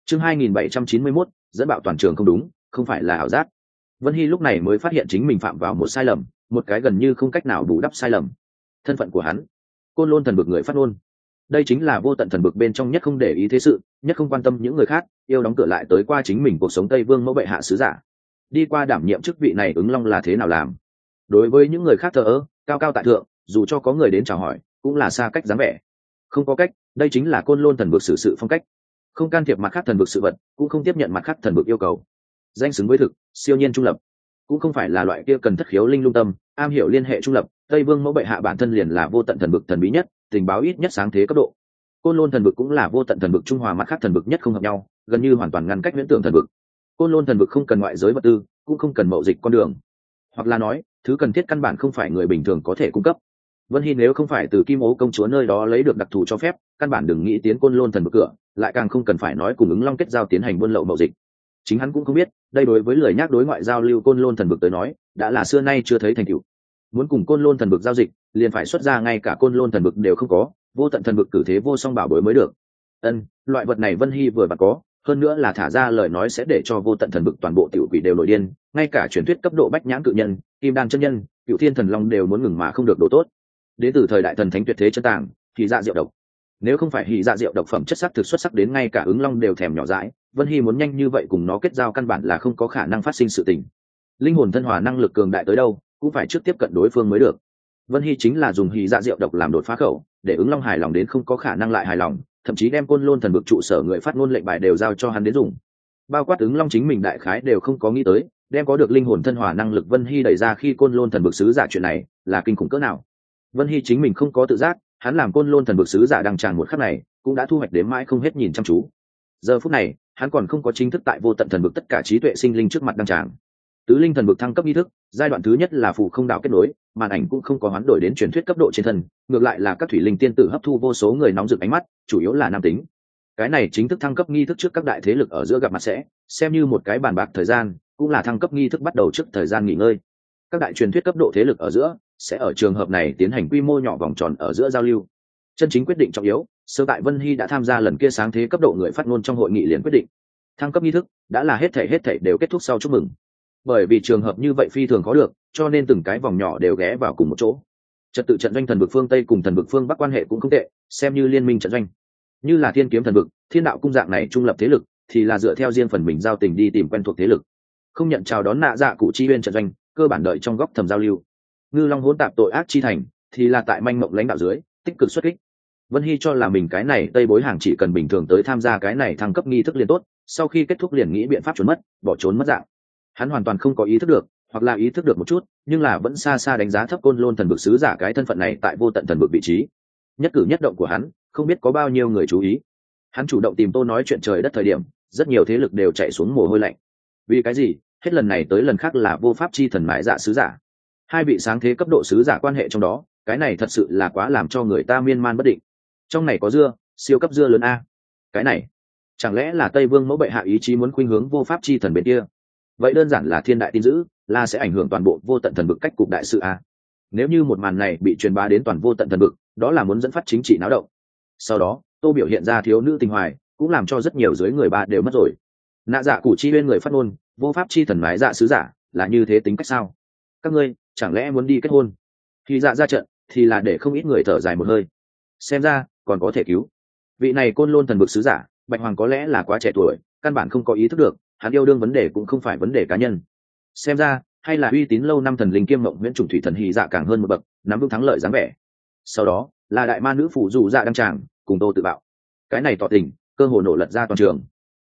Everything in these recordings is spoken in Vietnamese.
Chương 2791, dẫn bạo toàn trường không đúng, không phải là ảo giác. Vân Hy lúc này mới phát hiện chính mình phạm vào một sai lầm, một cái gần như không cách nào bù đắp sai lầm. Thân phận của hắn, Côn Lôn thần vực người phát ngôn. Đây chính là vô tận thần vực bên trong nhất không để ý thế sự, nhất không quan tâm những người khác, yêu đóng cửa lại tới qua chính mình cuộc sống Tây Vương mẫu bệ hạ sứ giả. Đi qua đảm nhiệm chức vị này ứng long là thế nào làm? Đối với những người khác thờ ơ, cao cao tại thượng, dù cho có người đến chào hỏi, cũng là xa cách dáng vẻ. Không có cách, đây chính là Côn Lôn thần vực xử sự phong cách. Không can thiệp mặt khác thần vực sự vật, cũng không tiếp nhận mặt khác thần vực yêu cầu. Danh xứng với thực, siêu nhiên trung lập, cũng không phải là loại kia cần thất khiếu linh lung tâm, am hiểu liên hệ trung lập. Tây Vương mẫu bệ hạ bản thân liền là vô tận thần vực thần bí nhất, tình báo ít nhất sáng thế cấp độ. Côn Lôn thần vực cũng là vô tận thần vực trung hòa mặt khác thần vực nhất không hợp nhau, gần như hoàn toàn ngăn cách viễn tưởng thần vực. Côn Lôn thần vực không cần ngoại giới vật tư, cũng không cần mậu dịch con đường, hoặc là nói thứ cần thiết căn bản không phải người bình thường có thể cung cấp. Vân Hy nếu không phải từ Kim Ố công chúa nơi đó lấy được đặc thù cho phép, căn bản đừng nghĩ tiến Côn Lôn thần vực cửa, lại càng không cần phải nói cùng ứng long kết giao tiến hành buôn lậu mậu dịch. Chính hắn cũng không biết, đây đối với lời nhắc đối ngoại giao lưu Côn Lôn thần vực tới nói, đã là xưa nay chưa thấy thành tựu. Muốn cùng Côn Lôn thần vực giao dịch, liền phải xuất ra ngay cả Côn Lôn thần vực đều không có, vô tận thần vực cử thế vô song bảo bối mới được. Loại vật này Vân Hy vừa vặn có, hơn nữa là thả ra lời nói sẽ để cho vô tận thần vực toàn bộ tiểu quỷ đều nổi điên, ngay cả truyền thuyết cấp độ bách nhãn cự nhân, kim đan chân nhân, cựu thiên thần long đều muốn ngừng mà không được độ tốt. Đến từ thời đại thần thánh tuyệt thế chân tàng, thì dạ diệu độc. Nếu không phải hỉ dạ diệu độc phẩm chất sắc thực xuất sắc đến ngay cả ứng long đều thèm nhỏ dãi, Vân Hy muốn nhanh như vậy cùng nó kết giao căn bản là không có khả năng phát sinh sự tình. Linh hồn thân hòa năng lực cường đại tới đâu, cũng phải trước tiếp cận đối phương mới được. Vân Hy chính là dùng hỉ dạ diệu độc làm đột phá khẩu, để ứng long hài lòng đến không có khả năng lại hài lòng, thậm chí đem Côn Lôn thần vực trụ sở người phát ngôn lệnh bài đều giao cho hắn đến dùng. Bao quát ứng long chính mình đại khái đều không có nghĩ tới, đem có được linh hồn thân hòa năng lực Vân Hy đẩy ra khi Côn Lôn thần vực sứ giả chuyện này là kinh khủng cỡ nào. Vân Hy chính mình không có tự giác, hắn làm Côn Lôn thần vực sứ giả đăng tràn một khắc này, cũng đã thu hoạch đến mãi không hết nhìn chăm chú. Giờ phút này, hắn còn không có chính thức tại vô tận thần vực tất cả trí tuệ sinh linh trước mặt đăng tràng. Tứ linh thần vực thăng cấp nghi thức, giai đoạn thứ nhất là phù không đạo kết nối, màn ảnh cũng không có hoán đổi đến truyền thuyết cấp độ trên thân, ngược lại là các thủy linh tiên tử hấp thu vô số người nóng rực ánh mắt, chủ yếu là nam tính. Cái này chính thức thăng cấp nghi thức trước các đại thế lực ở giữa gặp mặt sẽ xem như một cái bàn bạc thời gian, cũng là thăng cấp nghi thức bắt đầu trước thời gian nghỉ ngơi. Các đại truyền thuyết cấp độ thế lực ở giữa sẽ ở trường hợp này tiến hành quy mô nhỏ vòng tròn ở giữa giao lưu. Chân chính quyết định trọng yếu, sơ tại Vân Hy đã tham gia lần kia sáng thế cấp độ người phát ngôn trong hội nghị liền quyết định. Thăng cấp nghi thức đã là hết thảy đều kết thúc sau chúc mừng. Bởi vì trường hợp như vậy phi thường có được, cho nên từng cái vòng nhỏ đều ghé vào cùng một chỗ. Trật tự trận doanh thần vực phương Tây cùng thần vực phương Bắc quan hệ cũng không tệ, xem như liên minh trận doanh. Như là Thiên Kiếm thần vực, Thiên Đạo cung dạng này trung lập thế lực, thì là dựa theo riêng phần mình giao tình đi tìm quen thuộc thế lực. Không nhận chào đón nạ dạ cụ chi uyên trận doanh, cơ bản đợi trong góc thầm giao lưu. Ngư Long hỗn tạp tội ác chi thành, thì là tại manh mộng lãnh đạo dưới, tích cực xuất kích. Vân Hy cho là mình cái này Tây Bối hàng chỉ cần bình thường tới tham gia cái này thăng cấp nghi thức liền tốt, sau khi kết thúc liền nghĩ biện pháp trốn mất, bỏ trốn mất dạng. Hắn hoàn toàn không có ý thức được, hoặc là ý thức được một chút, nhưng là vẫn xa xa đánh giá thấp Côn Lôn thần vực sứ giả cái thân phận này tại vô tận thần vực vị trí. Nhất cử nhất động của hắn, không biết có bao nhiêu người chú ý. Hắn chủ động tìm Tô nói chuyện trời đất thời điểm, rất nhiều thế lực đều chạy xuống mồ hôi lạnh. Vì cái gì? Hết lần này tới lần khác là vô pháp chi thần mãi dạ sứ giả. Hai vị sáng thế cấp độ sứ giả quan hệ trong đó, cái này thật sự là quá làm cho người ta miên man bất định. Trong này có dưa, siêu cấp dưa lớn a. Cái này, chẳng lẽ là Tây Vương mẫu bệ hạ ý chí muốn khuynh hướng vô pháp chi thần bên kia? Vậy đơn giản là thiên đại tin dữ, là sẽ ảnh hưởng toàn bộ vô tận thần vực cách cục đại sự a. Nếu như một màn này bị truyền bá đến toàn vô tận thần vực, đó là muốn dẫn phát chính trị náo động. Sau đó, Tô biểu hiện ra thiếu nữ tình hoài, cũng làm cho rất nhiều dưới người ba đều mất rồi. Nạ dạ cụ chi bên người phát ngôn, vô pháp chi thần mái dạ sứ giả, là như thế tính cách sao? Các ngươi chẳng lẽ muốn đi kết hôn? Khi dạ ra trận, thì là để không ít người thở dài một hơi. Xem ra còn có thể cứu. Vị này Côn Lôn thần vực sứ giả, Bạch Hoàng có lẽ là quá trẻ tuổi, căn bản không có ý thức được, hắn yêu đương vấn đề cũng không phải vấn đề cá nhân. Xem ra, hay là uy tín lâu năm thần linh kiêm mộng nguyễn trùng thủy thần hy dạ càng hơn một bậc, nắm vững thắng lợi dáng vẻ. Sau đó là đại ma nữ phủ dù dạ đăng tràng, cùng Tô tự bạo. Cái này tỏ tình, cơ hồ nổ lật ra toàn trường.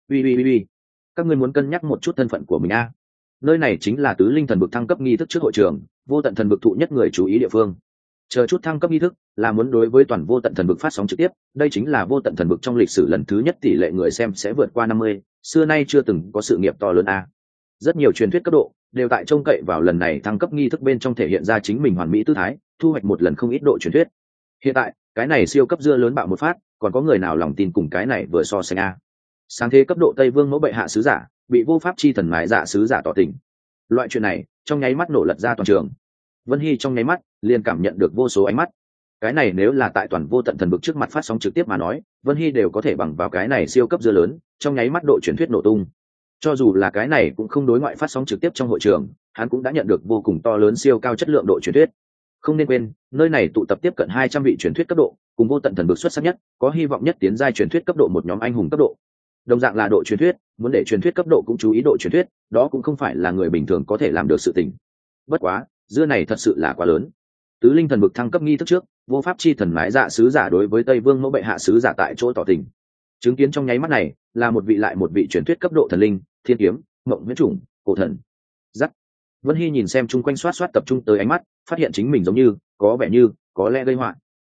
Ui, các ngươi muốn cân nhắc một chút thân phận của mình a. Nơi này chính là tứ linh thần vực thăng cấp nghi thức trước hội trường, vô tận thần vực thụ nhất người chú ý địa phương. Chờ chút thăng cấp nghi thức là muốn đối với toàn vô tận thần vực phát sóng trực tiếp, đây chính là vô tận thần vực trong lịch sử lần thứ nhất tỷ lệ người xem sẽ vượt qua 50, xưa nay chưa từng có sự nghiệp to lớn a. Rất nhiều truyền thuyết cấp độ đều tại trông cậy vào lần này thăng cấp nghi thức bên trong thể hiện ra chính mình hoàn mỹ tư thái, thu hoạch một lần không ít độ truyền thuyết. Hiện tại, cái này siêu cấp dưa lớn bạo một phát, còn có người nào lòng tin cùng cái này vừa so sánh a. Sáng thế cấp độ Tây Vương mẫu bệ hạ sứ giả, bị vô pháp chi thần mái dạ sứ giả tỏ tình. Loại chuyện này, trong nháy mắt nổ lật ra toàn trường. Vân Hy trong nháy mắt liền cảm nhận được vô số ánh mắt. cái này nếu là tại toàn vô tận thần vực trước mặt phát sóng trực tiếp mà nói, Vân Hy đều có thể bằng vào cái này siêu cấp dưa lớn trong nháy mắt độ truyền thuyết nổ tung. Cho dù là cái này cũng không đối ngoại phát sóng trực tiếp trong hội trường, hắn cũng đã nhận được vô cùng to lớn siêu cao chất lượng độ truyền thuyết. Không nên quên, nơi này tụ tập tiếp cận 200 vị truyền thuyết cấp độ, cùng vô tận thần vực xuất sắc nhất, có hy vọng nhất tiến giai truyền thuyết cấp độ một nhóm anh hùng cấp độ. Đồng dạng là độ truyền thuyết, muốn để truyền thuyết cấp độ cũng chú ý độ truyền thuyết, đó cũng không phải là người bình thường có thể làm được sự tình. Bất quá, dưa này thật sự là quá lớn. Tứ linh thần vực thăng cấp nghi thức trước, vô pháp chi thần mái dạ sứ giả đối với Tây Vương mẫu bệ hạ sứ giả tại chỗ tỏ tình. Chứng kiến trong nháy mắt này, là một vị lại một vị truyền thuyết cấp độ thần linh, thiên kiếm, mộng huyễn chủng, cổ thần. Dắt. Vân Hy nhìn xem chung quanh xoát tập trung tới ánh mắt, phát hiện chính mình giống như, có vẻ như, có lẽ gây họa.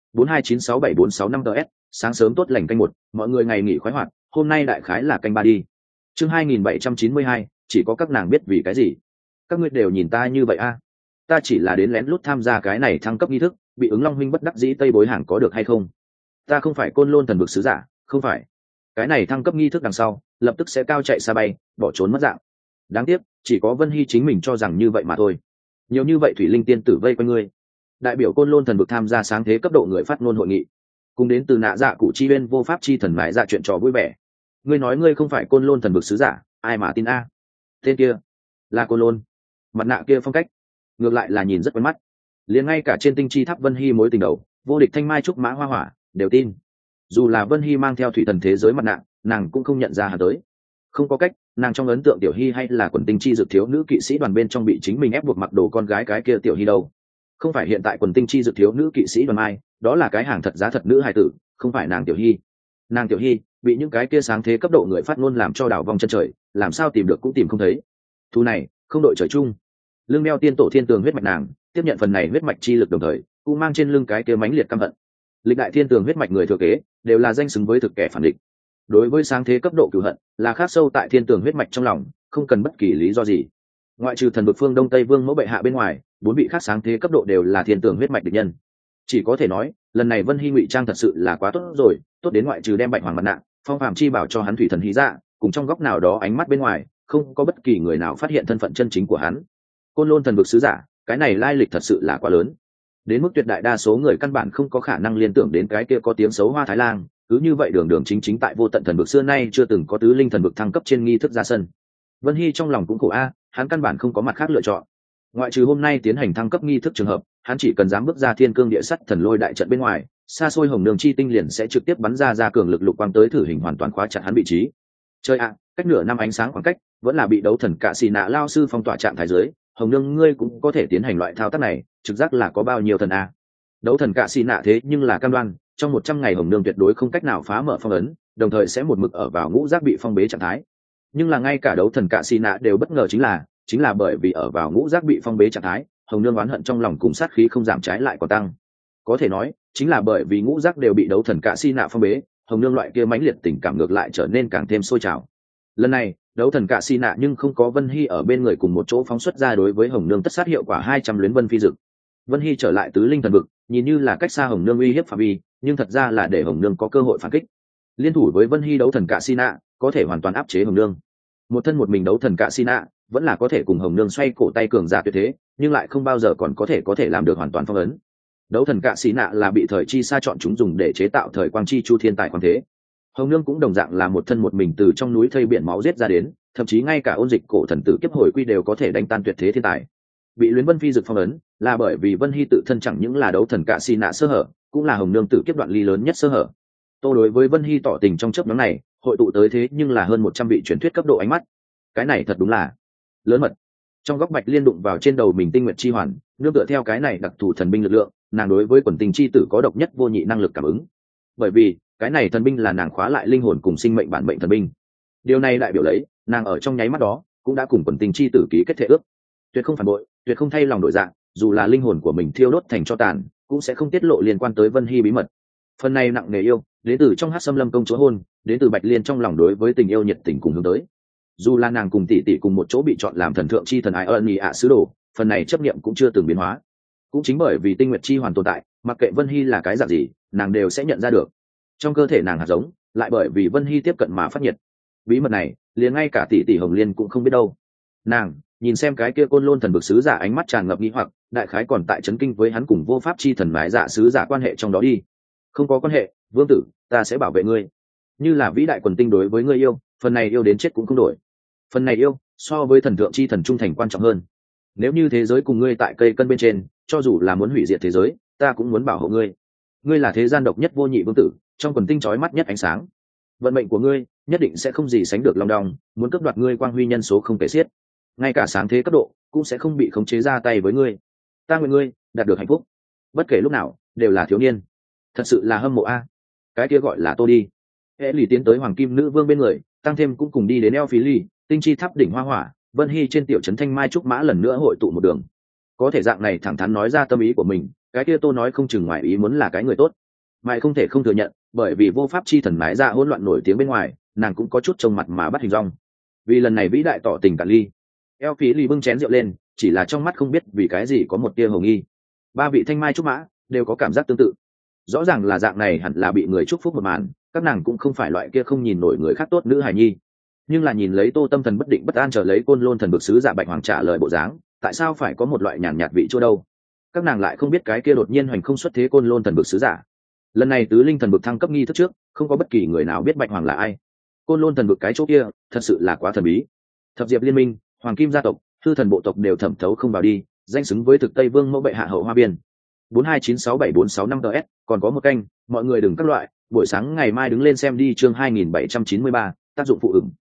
42967465 ts, sáng sớm tốt lành canh một, mọi người ngày nghỉ khoái hoạt, hôm nay đại khái là canh ba đi. Chương 2792, chỉ có các nàng biết vì cái gì. Các ngươi đều nhìn ta như vậy a? Ta chỉ là đến lén lút tham gia cái này thăng cấp nghi thức, bị ứng long huynh bất đắc dĩ tây bối hàng có được hay không? Ta không phải côn lôn thần vực sứ giả, không phải. Cái này thăng cấp nghi thức đằng sau, lập tức sẽ cao chạy xa bay, bỏ trốn mất dạng. Đáng tiếc, chỉ có Vân Hy chính mình cho rằng như vậy mà thôi. Nhiều như vậy thủy linh tiên tử vây quanh ngươi. Đại biểu côn lôn thần vực tham gia sáng thế cấp độ người phát ngôn hội nghị, cùng đến từ nạ dạ cụ chi bên vô pháp chi thần mãi dạ chuyện trò vui vẻ. Ngươi nói ngươi không phải côn lôn thần vực sứ giả, ai mà tin a? Tên kia là côn lôn, mặt nạ kia phong cách ngược lại là nhìn rất quen mắt, liền ngay cả trên tinh chi tháp Vân Hy mối tình đầu vô địch thanh mai trúc mã hoa hỏa đều tin. Dù là Vân Hy mang theo thủy thần thế giới mặt nạ, nàng cũng không nhận ra hắn tới. Không có cách, nàng trong ấn tượng tiểu hy hay là quần tinh chi dược thiếu nữ kỵ sĩ đoàn bên trong bị chính mình ép buộc mặc đồ con gái cái kia tiểu hy đâu. Không phải hiện tại quần tinh chi dược thiếu nữ kỵ sĩ đoàn ai, đó là cái hàng thật giá thật nữ hài tử, không phải nàng tiểu hy. Nàng tiểu hy bị những cái kia sáng thế cấp độ người phát ngôn làm cho đảo vòng chân trời, làm sao tìm được cũng tìm không thấy. Thu này không đội trời chung. Lưng đeo tiên tổ thiên tường huyết mạch nàng tiếp nhận phần này huyết mạch chi lực, đồng thời cũng mang trên lưng cái kia mãnh liệt căm hận. Lịch đại thiên tường huyết mạch người thừa kế đều là danh xứng với thực kẻ phản địch. Đối với sáng thế cấp độ cửu hận là khắc sâu tại thiên tường huyết mạch trong lòng, không cần bất kỳ lý do gì. Ngoại trừ thần vực phương đông tây vương mẫu bệ hạ bên ngoài, bốn vị khác sáng thế cấp độ đều là thiên tường huyết mạch địch nhân. Chỉ có thể nói lần này Vân Hy ngụy trang thật sự là quá tốt rồi, tốt đến ngoại trừ đem bạch hoàng mặt nạ phong phạm chi bảo cho hắn thủy thần hí dạ, cùng trong góc nào đó ánh mắt bên ngoài không có bất kỳ người nào phát hiện thân phận chân chính của hắn. Côn lôn thần vực sứ giả, cái này lai lịch thật sự là quá lớn, đến mức tuyệt đại đa số người căn bản không có khả năng liên tưởng đến cái kia có tiếng xấu hoa thái lang. Cứ như vậy đường đường chính chính tại vô tận thần vực xưa nay chưa từng có tứ linh thần vực thăng cấp trên nghi thức ra sân. Vân Hy trong lòng cũng khổ a, hắn căn bản không có mặt khác lựa chọn. Ngoại trừ hôm nay tiến hành thăng cấp nghi thức trường hợp, hắn chỉ cần dám bước ra thiên cương địa sắt thần lôi đại trận bên ngoài, xa xôi hồng nương chi tinh liền sẽ trực tiếp bắn ra cường lực lục quang tới thử hình hoàn toàn khóa chặt hắn vị trí. Chơi ạ, cách nửa năm ánh sáng khoảng cách, vẫn là bị đấu thần cạ xì nạ lao sư phong tỏa trạng thái dưới, hồng nương ngươi cũng có thể tiến hành loại thao tác này, trực giác là có bao nhiêu thần a. Đấu thần cạ xì nạ thế nhưng là cam đoan trong 100 ngày hồng nương tuyệt đối không cách nào phá mở phong ấn, đồng thời sẽ một mực ở vào ngũ giác bị phong bế trạng thái. Nhưng là ngay cả đấu thần cạ xì nạ đều bất ngờ, chính là bởi vì ở vào ngũ giác bị phong bế trạng thái, hồng nương oán hận trong lòng cùng sát khí không giảm trái lại còn tăng. Có thể nói chính là bởi vì ngũ giác đều bị đấu thần cạ xì nạ phong bế, hồng nương loại kia mãnh liệt tình cảm ngược lại trở nên càng thêm sôi trào. Lần này đấu thần cạ xì nạ nhưng không có Vân Hy ở bên người cùng một chỗ phóng xuất ra đối với hồng nương tất sát hiệu quả 200 luyến vân phi dực. Vân Hy trở lại tứ linh thần vực, nhìn như là cách xa hồng nương uy hiếp phạm vi, nhưng thật ra là để hồng nương có cơ hội phản kích. Liên thủ với Vân Hy đấu thần cạ xì nạ có thể hoàn toàn áp chế hồng nương. Một thân một mình đấu thần cạ xì nạ vẫn là có thể cùng hồng nương xoay cổ tay cường giả tuyệt thế, nhưng lại không bao giờ còn có thể làm được hoàn toàn phong ấn. Đấu thần cạ xì nạ là bị thời chi sa chọn chúng dùng để chế tạo thời quang chi chu thiên tài quang thế. Hồng nương cũng đồng dạng là một thân một mình từ trong núi thây biển máu giết ra đến, thậm chí ngay cả ôn dịch cổ thần tử kiếp hồi quy đều có thể đánh tan tuyệt thế thiên tài. Bị luyến vân phi dực phong ấn là bởi vì Vân Hy tự thân chẳng những là đấu thần cạ xì nạ sơ hở, cũng là hồng nương tử kiếp đoạn ly lớn nhất sơ hở. Tô đối với Vân Hy tỏ tình trong chớp nhoáng này hội tụ tới thế nhưng là hơn 100 vị truyền thuyết cấp độ ánh mắt, cái này thật đúng là lớn mật. Trong góc bạch liên đụng vào trên đầu mình tinh nguyệt chi hoàn, nương tựa theo cái này đặc thù thần binh lực lượng, nàng đối với quần tình chi tử có độc nhất vô nhị năng lực cảm ứng. Bởi vì cái này thần binh là nàng khóa lại linh hồn cùng sinh mệnh bản mệnh thần binh. Điều này đại biểu lấy nàng ở trong nháy mắt đó cũng đã cùng quần tình chi tử ký kết thể ước, tuyệt không phản bội, tuyệt không thay lòng đổi dạng, dù là linh hồn của mình thiêu đốt thành tro tàn cũng sẽ không tiết lộ liên quan tới Vân Hy bí mật. Phần này nặng nề yêu đến từ trong hát xâm lâm công chúa hôn, đến từ bạch liên trong lòng đối với tình yêu nhiệt tình cùng hướng tới. Dù là nàng cùng tỷ tỷ cùng một chỗ bị chọn làm thần thượng chi thần ai ơn nhị ạ sứ đồ, phần này chấp niệm cũng chưa từng biến hóa. Cũng chính bởi vì tinh nguyệt chi hoàn tồn tại, mặc kệ Vân Hy là cái dạng gì, nàng đều sẽ nhận ra được. Trong cơ thể nàng hạt giống lại bởi vì Vân Hy tiếp cận mà phát nhiệt. Bí mật này liền ngay cả tỷ tỷ Hồng Liên cũng không biết đâu. Nàng Nhìn xem cái kia côn lôn thần vực sứ giả ánh mắt tràn ngập nghi hoặc, đại khái còn tại chấn kinh với hắn cùng vô pháp chi thần mái dạ sứ giả quan hệ trong đó đi. Không có quan hệ, vương tử, ta sẽ bảo vệ ngươi. Như là vĩ đại quần tinh đối với ngươi yêu, phần này yêu đến chết cũng không đổi. Phần này yêu so với thần thượng chi thần trung thành quan trọng hơn. Nếu như thế giới cùng ngươi tại cây cân bên trên, cho dù là muốn hủy diệt thế giới, ta cũng muốn bảo hộ ngươi. Ngươi là thế gian độc nhất vô nhị vương tử, trong quần tinh chói mắt nhất ánh sáng. Vận mệnh của ngươi nhất định sẽ không gì sánh được lòng đong, muốn cướp đoạt ngươi quang huy nhân số không kể xiết. Ngay cả sáng thế cấp độ cũng sẽ không bị khống chế ra tay với ngươi. Ta nguyện ngươi đạt được hạnh phúc, bất kể lúc nào đều là thiếu niên. Thật sự là hâm mộ a. Cái kia gọi là Tô đi. Hệ lì tiến tới hoàng kim nữ vương bên người, tăng thêm cũng cùng đi đến eo phí ly, tinh chi tháp đỉnh hoa hỏa, Vân Hy trên tiểu trấn thanh mai trúc mã lần nữa hội tụ một đường. Có thể dạng này thẳng thắn nói ra tâm ý của mình, cái kia Tô nói không chừng ngoài ý muốn là cái người tốt. Mày không thể không thừa nhận, bởi vì vô pháp chi thần mái ra hỗn loạn nổi tiếng bên ngoài, nàng cũng có chút trông mặt mà bắt hình dong. Vì lần này vĩ đại tỏ tình cả ly. Eo phí ly bưng chén rượu lên, chỉ là trong mắt không biết vì cái gì có một tia hồ nghi. Ba vị thanh mai trúc mã đều có cảm giác tương tự. Rõ ràng là dạng này hẳn là bị người chúc phúc một màn, các nàng cũng không phải loại kia không nhìn nổi người khác tốt nữ hài nhi, nhưng là nhìn lấy Tô tâm thần bất định bất an chờ lấy côn lôn thần vực sứ giả bạch hoàng trả lời bộ dáng, tại sao phải có một loại nhàn nhạt vị chua đâu? Các nàng lại không biết cái kia đột nhiên hoành không xuất thế côn lôn thần vực sứ giả. Lần này tứ linh thần vực thăng cấp nghi thức trước, không có bất kỳ người nào biết bạch hoàng là ai. Côn lôn thần vực cái chỗ kia thật sự là quá thần bí. Thập diệp liên minh, hoàng kim gia tộc, hư thần bộ tộc đều thẩm thấu không vào đi, danh xứng với thực tây vương mẫu bệ hạ hậu hoa biên. 429674665 ts, còn có một canh, mọi người đừng các loại, buổi sáng ngày mai đứng lên xem đi chương 2793, tác dụng phụ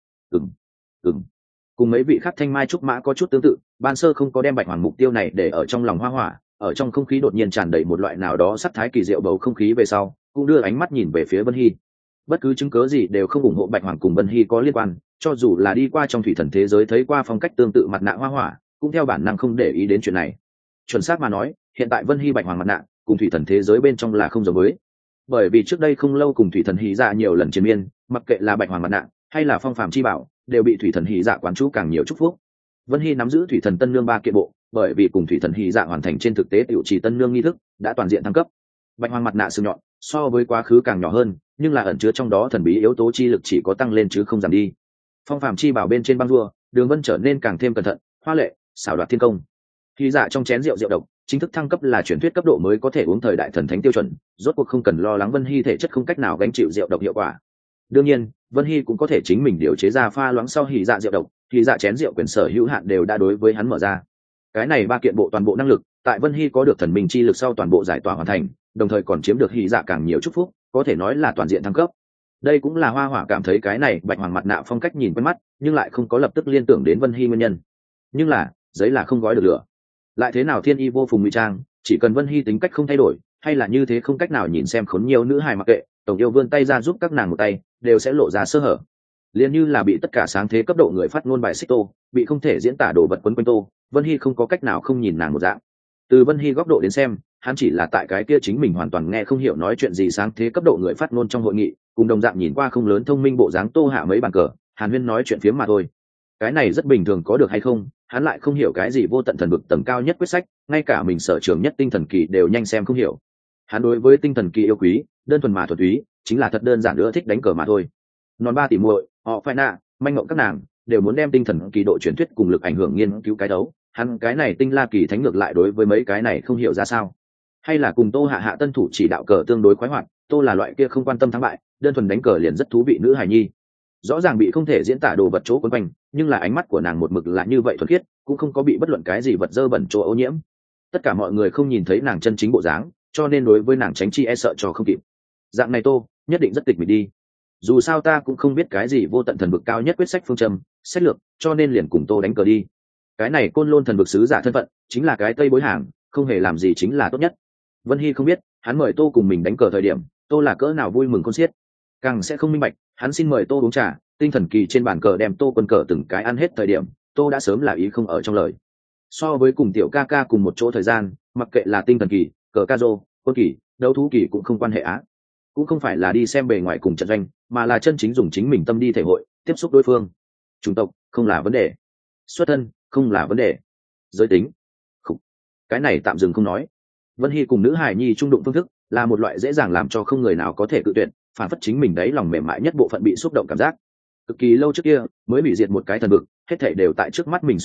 ửng. Cùng mấy vị khác thanh mai trúc mã có chút tương tự, ban sơ không có đem bạch hoàng mục tiêu này để ở trong lòng hoa hỏa, ở trong không khí đột nhiên tràn đầy một loại nào đó sắc thái kỳ diệu bầu không khí về sau, cũng đưa ánh mắt nhìn về phía Vân Hy. Bất cứ chứng cớ gì đều không ủng hộ bạch hoàng cùng Vân Hy có liên quan, cho dù là đi qua trong thủy thần thế giới thấy qua phong cách tương tự mặt nạ hoa hỏa, cũng theo bản năng không để ý đến chuyện này. Chuẩn xác mà nói, hiện tại Vân Hy bạch hoàng mặt nạ cùng thủy thần thế giới bên trong là không giống với, bởi vì trước đây không lâu cùng thủy thần hí dạ nhiều lần chiến miên, mặc kệ là bạch hoàng mặt nạ hay là phong phàm chi bảo đều bị thủy thần hí dạ quán chú càng nhiều chúc phúc. Vân Hy nắm giữ thủy thần tân nương 3 kiện bộ, bởi vì cùng thủy thần hí dạ hoàn thành trên thực tế tiểu trì tân nương nghi thức đã toàn diện thăng cấp. Bạch hoàng mặt nạ sừng nhọn so với quá khứ càng nhỏ hơn, nhưng là ẩn chứa trong đó thần bí yếu tố chi lực chỉ có tăng lên chứ không giảm đi. Phong phàm chi bảo bên trên băng vua, đường vân trở nên càng thêm cẩn thận, hoa lệ, xảo đoạt thiên công. Hí dạ trong chén rượu độc chính thức thăng cấp là truyền thuyết cấp độ mới có thể uống thời đại thần thánh tiêu chuẩn, rốt cuộc không cần lo lắng Vân Hy thể chất không cách nào gánh chịu rượu độc hiệu quả. Đương nhiên, Vân Hy cũng có thể chính mình điều chế ra pha loãng sau hỉ dạ rượu độc, hỉ dạ chén rượu quyền sở hữu hạn đều đã đối với hắn mở ra. Cái này 3 kiện bộ toàn bộ năng lực, tại Vân Hy có được thần minh chi lực sau toàn bộ giải tỏa hoàn thành, đồng thời còn chiếm được hỉ dạ càng nhiều chúc phúc, có thể nói là toàn diện thăng cấp. Đây cũng là Hoa Hỏa cảm thấy cái này bạch hoàng mặt nạ phong cách nhìn quen mắt, nhưng lại không có lập tức liên tưởng đến Vân Hy nguyên nhân. Nhưng là, giấy là không gói được lửa. Lại thế nào thiên y vô phùng ngụy trang, chỉ cần Vân Hy tính cách không thay đổi, hay là như thế không cách nào nhìn xem khốn nhiều nữ hài mặc kệ, tổng yêu vươn tay ra giúp các nàng một tay, đều sẽ lộ ra sơ hở. Liên như là bị tất cả sáng thế cấp độ người phát ngôn bài xích Tô, bị không thể diễn tả đồ vật quấn quanh Tô, Vân Hy không có cách nào không nhìn nàng một dạng. Từ Vân Hy góc độ đến xem, hắn chỉ là tại cái kia chính mình hoàn toàn nghe không hiểu nói chuyện gì sáng thế cấp độ người phát ngôn trong hội nghị, cùng đồng dạng nhìn qua không lớn thông minh bộ dáng Tô hạ mấy bàn cờ, Hàn Huyên nói chuyện phiếm mà thôi. Cái này rất bình thường có được hay không, hắn lại không hiểu cái gì vô tận thần vực tầng cao nhất quyết sách, ngay cả mình sở trường nhất tinh thần kỳ đều nhanh xem không hiểu. Hắn đối với tinh thần kỳ yêu quý, đơn thuần mà thuần túy, chính là thật đơn giản nữa thích đánh cờ mà thôi. Non 3 tỷ muội, họ phải nạ, manh ngộng các nàng đều muốn đem tinh thần kỳ độ truyền thuyết cùng lực ảnh hưởng nghiên cứu cái đấu, hắn cái này tinh la kỳ thánh ngược lại đối với mấy cái này không hiểu ra sao. Hay là cùng Tô hạ tân thủ chỉ đạo cờ tương đối khoái hoạt, Tô là loại kia không quan tâm thắng bại, đơn thuần đánh cờ liền rất thú vị nữ hài nhi. Rõ ràng bị không thể diễn tả đồ vật chỗ quấn quanh, nhưng là ánh mắt của nàng một mực là như vậy thuần khiết, cũng không có bị bất luận cái gì vật dơ bẩn chỗ ô nhiễm. Tất cả mọi người không nhìn thấy nàng chân chính bộ dáng, cho nên đối với nàng tránh chi e sợ cho không kịp. Dạng này Tô nhất định rất tịch mịch đi. Dù sao ta cũng không biết cái gì vô tận thần vực cao nhất quyết sách phương châm sách lược, cho nên liền cùng Tô đánh cờ đi. Cái này côn lôn thần vực sứ giả thân phận chính là cái tây bối hàng, không hề làm gì chính là tốt nhất. Vân Hy không biết hắn mời Tô cùng mình đánh cờ thời điểm Tô là cỡ nào vui mừng con xiết, càng sẽ không minh bạch hắn xin mời Tô uống trà, tinh thần kỳ trên bàn cờ đem Tô quân cờ từng cái ăn hết thời điểm Tô đã sớm là ý không ở trong lời. So với cùng tiểu ca ca cùng một chỗ thời gian, mặc kệ là tinh thần kỳ, cờ ca rô, quân kỳ, đấu thú kỳ cũng không quan hệ á, cũng không phải là đi xem bề ngoài cùng trận doanh, mà là chân chính dùng chính mình tâm đi thể hội, tiếp xúc đối phương. Chủng tộc không là vấn đề, xuất thân không là vấn đề, giới tính không, cái này tạm dừng không nói. Vân Hy cùng nữ hài nhi trung đụng phương thức là một loại dễ dàng làm cho không người nào có thể cự tuyệt, phản phất chính mình đấy lòng mềm mại nhất bộ phận bị xúc động cảm giác. Cực kỳ lâu trước kia mới bị diệt một cái thần vực, hết thảy đều tại trước mắt mình sụp đổ,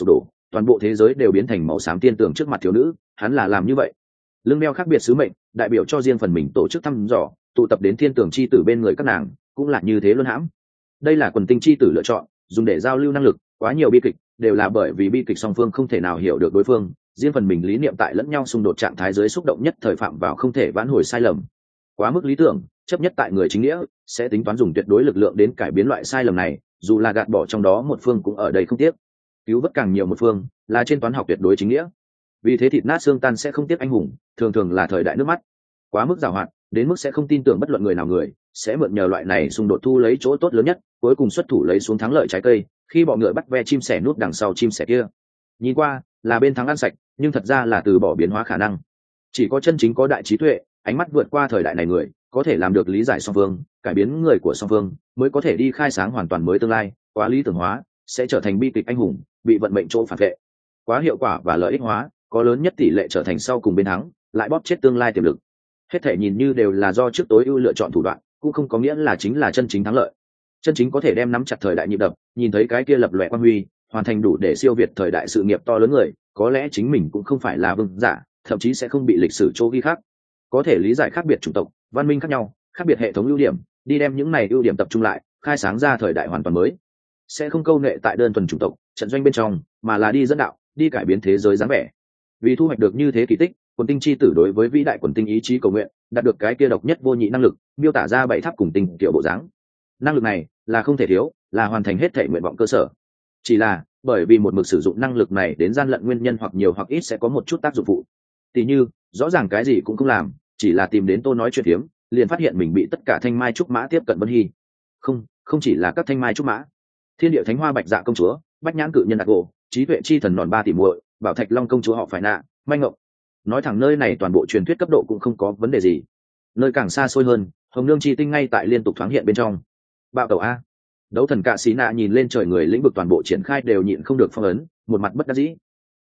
toàn bộ thế giới đều biến thành màu xám tiên tường trước mặt thiếu nữ, hắn là làm như vậy. Lưng đeo khác biệt sứ mệnh, đại biểu cho riêng phần mình tổ chức thăm dò, tụ tập đến thiên tường chi tử bên người các nàng, cũng là như thế luôn hãm. Đây là quần tinh chi tử lựa chọn, dùng để giao lưu năng lực, quá nhiều bi kịch đều là bởi vì bi kịch song phương không thể nào hiểu được đối phương, riêng phần mình lý niệm tại lẫn nhau xung đột trạng thái dưới xúc động nhất thời phạm vào không thể vãn hồi sai lầm. Quá mức lý tưởng, chấp nhất tại người chính nghĩa, sẽ tính toán dùng tuyệt đối lực lượng đến cải biến loại sai lầm này, dù là gạt bỏ trong đó một phương cũng ở đây không tiếc. Cứu vớt càng nhiều một phương, là trên toán học tuyệt đối chính nghĩa. Vì thế thịt nát xương tan sẽ không tiếc anh hùng, thường thường là thời đại nước mắt. Quá mức giàu hoạt, đến mức sẽ không tin tưởng bất luận người nào người, sẽ mượn nhờ loại này xung đột thu lấy chỗ tốt lớn nhất, cuối cùng xuất thủ lấy xuống thắng lợi trái cây, khi bọ ngựa bắt ve chim sẻ nút đằng sau chim sẻ kia. Nhìn qua là bên thắng ăn sạch, nhưng thật ra là từ bỏ biến hóa khả năng. Chỉ có chân chính có đại trí tuệ, ánh mắt vượt qua thời đại này người, có thể làm được lý giải song phương, cải biến người của song phương, mới có thể đi khai sáng hoàn toàn mới tương lai. Quá lý tưởng hóa sẽ trở thành bi kịch anh hùng, bị vận mệnh chỗ phản vệ. Quá hiệu quả và lợi ích hóa, có lớn nhất tỷ lệ trở thành sau cùng bên thắng, lại bóp chết tương lai tiềm lực. Hết thể nhìn như đều là do trước tối ưu lựa chọn thủ đoạn, cũng không có nghĩa là chính là chân chính thắng lợi. Chân chính có thể đem nắm chặt thời đại nhịp đập, nhìn thấy cái kia lập lòe quang huy, hoàn thành đủ để siêu việt thời đại sự nghiệp to lớn người, có lẽ chính mình cũng không phải là vương giả, thậm chí sẽ không bị lịch sử chỗ ghi khác. Có thể lý giải khác biệt chủng tộc, văn minh khác nhau, khác biệt hệ thống ưu điểm, đi đem những này ưu điểm tập trung lại, khai sáng ra thời đại hoàn toàn mới. Sẽ không câu nệ tại đơn thuần chủng tộc, trận doanh bên trong, mà là đi dẫn đạo, đi cải biến thế giới dáng vẻ. Vì thu hoạch được như thế kỳ tích, quần tinh chi tử đối với vĩ đại quần tinh ý chí cầu nguyện, đạt được cái kia độc nhất vô nhị năng lực, miêu tả ra bảy tháp cùng tinh kiểu bộ dáng. Năng lực này là không thể thiếu, là hoàn thành hết thể nguyện vọng cơ sở. Chỉ là bởi vì một mực sử dụng năng lực này đến gian lận nguyên nhân hoặc nhiều hoặc ít sẽ có một chút tác dụng phụ. Tỷ như rõ ràng cái gì cũng không làm, chỉ là tìm đến Tô nói chuyện hiếm, liền phát hiện mình bị tất cả thanh mai trúc mã tiếp cận Vân Hy. Không chỉ là các thanh mai trúc mã, thiên địa thánh hoa bạch dạ công chúa, bách nhãn cự nhân đặc gỗ, trí tuệ chi thần nòn ba tỷ muội, bảo thạch long công chúa họ phải nạ, manh ngộng. Nói thẳng nơi này toàn bộ truyền thuyết cấp độ cũng không có vấn đề gì. Nơi càng xa xôi hơn, hồng nương chi tinh ngay tại liên tục thoáng hiện bên trong. Bạo tẩu a, đấu thần cạ xí nạ nhìn lên trời người lĩnh vực toàn bộ triển khai đều nhịn không được phong ấn, một mặt bất đắc dĩ.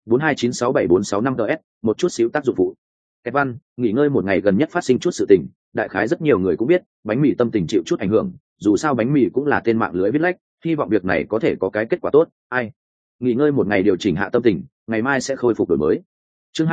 42967465 ds, một chút xíu tác dụng phụ. Kẹt văn, nghỉ ngơi một ngày gần nhất phát sinh chút sự tình, đại khái rất nhiều người cũng biết, bánh mì tâm tình chịu chút ảnh hưởng, dù sao bánh mì cũng là tên mạng lưới viết lách, hy vọng việc này có thể có cái kết quả tốt. Ai? Nghỉ ngơi một ngày điều chỉnh hạ tâm tình, ngày mai sẽ khôi phục đổi mới. Chương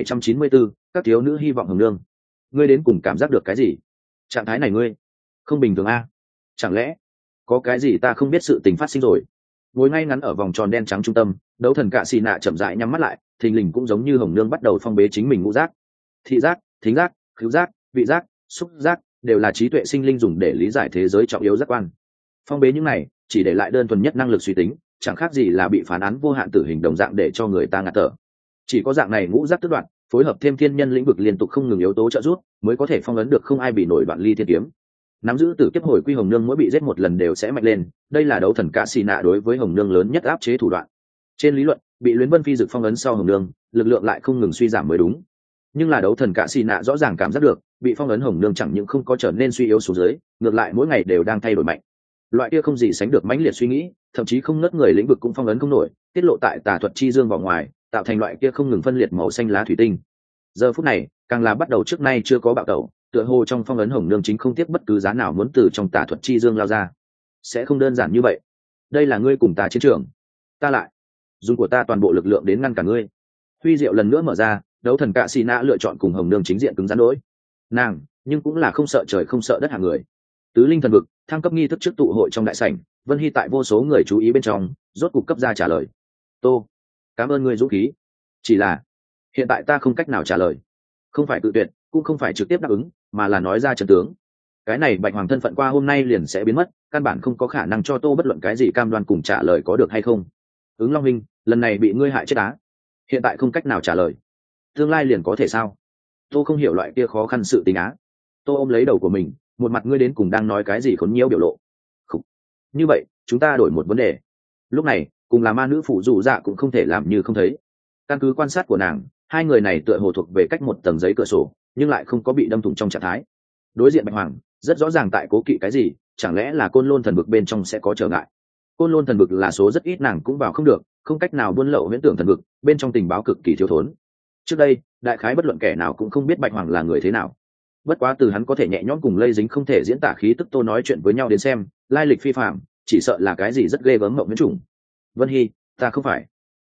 2794, các thiếu nữ hy vọng hồng nương. Ngươi đến cùng cảm giác được cái gì? Trạng thái này ngươi không bình thường a? Chẳng lẽ có cái gì ta không biết sự tình phát sinh rồi? Ngồi ngay ngắn ở vòng tròn đen trắng trung tâm, đấu thần cạ xì nạ chậm rãi nhắm mắt lại, thình lình cũng giống như hồng nương bắt đầu phong bế chính mình ngũ giác. Thị giác, thính giác, khứu giác, vị giác, xúc giác đều là trí tuệ sinh linh dùng để lý giải thế giới trọng yếu giác quan. Phong bế những này chỉ để lại đơn thuần nhất năng lực suy tính, chẳng khác gì là bị phán án vô hạn tử hình đồng dạng để cho người ta ngạt thở. Chỉ có dạng này ngũ giác tước đoạn, phối hợp thêm thiên nhân lĩnh vực liên tục không ngừng yếu tố trợ giúp, mới có thể phong ấn được không ai bị nổi đoạn ly thiên kiếm. Nắm giữ tử kiếp hồi quy hồng nương mỗi bị giết một lần đều sẽ mạnh lên, đây là đấu thần cạ xì nạ đối với hồng nương lớn nhất áp chế thủ đoạn. Trên lý luận, bị luyến vân phi dực phong ấn sau hồng nương, lực lượng lại không ngừng suy giảm mới đúng. Nhưng là đấu thần cạ xì nạ rõ ràng cảm giác được, bị phong ấn hồng nương chẳng những không có trở nên suy yếu xuống dưới, ngược lại mỗi ngày đều đang thay đổi mạnh. Loại kia không gì sánh được mãnh liệt suy nghĩ, thậm chí không ngớt người lĩnh vực cũng phong ấn không nổi, tiết lộ tại tà thuật chi dương vào ngoài, tạo thành loại kia không ngừng phân liệt màu xanh lá thủy tinh. Giờ phút này càng là bắt đầu trước nay chưa có bạo tẩu, tựa hồ trong phong ấn hồng nương chính không tiếc bất cứ giá nào muốn từ trong tà thuật chi dương lao ra. Sẽ không đơn giản như vậy. Đây là ngươi cùng ta chiến trường, ta lại dùng của ta toàn bộ lực lượng đến ngăn cản ngươi. Huy diệu lần nữa mở ra, đấu thần cạ xì nạ lựa chọn cùng hồng nương chính diện cứng rắn đối nàng, nhưng cũng là không sợ trời không sợ đất hàng người. Tứ linh thần vực thăng cấp nghi thức trước tụ hội trong đại sảnh, Vân Hy tại vô số người chú ý bên trong rốt cục cấp ra trả lời. Tô, cảm ơn ngươi dũng khí, chỉ là hiện tại ta không cách nào trả lời. Không phải tự tuyệt, cũng không phải trực tiếp đáp ứng, mà là nói ra trận tướng. Cái này bạch hoàng thân phận qua hôm nay liền sẽ biến mất, căn bản không có khả năng cho Tô bất luận cái gì cam đoan cùng trả lời có được hay không. Ứng Long Minh, lần này bị ngươi hại chết á, hiện tại không cách nào trả lời, tương lai liền có thể sao? Tô không hiểu loại kia khó khăn sự tình á. Tô ôm lấy đầu của mình, một mặt ngươi đến cùng đang nói cái gì khốn nhiễu biểu lộ. Khủ. Như vậy chúng ta đổi một vấn đề. Lúc này cùng là ma nữ phụ dù dạ cũng không thể làm như không thấy. Căn cứ quan sát của nàng, hai người này tựa hồ thuộc về cách một tầng giấy cửa sổ, nhưng lại không có bị đâm thủng trong trạng thái. Đối diện bạch hoàng rất rõ ràng tại cố kỵ cái gì, chẳng lẽ là côn lôn thần vực bên trong sẽ có trở ngại? Côn lôn thần vực là số rất ít nàng cũng vào không được, không cách nào buôn lậu huyễn tưởng thần vực, bên trong tình báo cực kỳ thiếu thốn. Trước đây đại khái bất luận kẻ nào cũng không biết bạch hoàng là người thế nào, bất quá từ hắn có thể nhẹ nhõm cùng lây dính không thể diễn tả khí tức Tô nói chuyện với nhau đến xem, lai lịch phi phạm, chỉ sợ là cái gì rất ghê gớm mộng huyễn trùng. Vân Hy, ta không phải.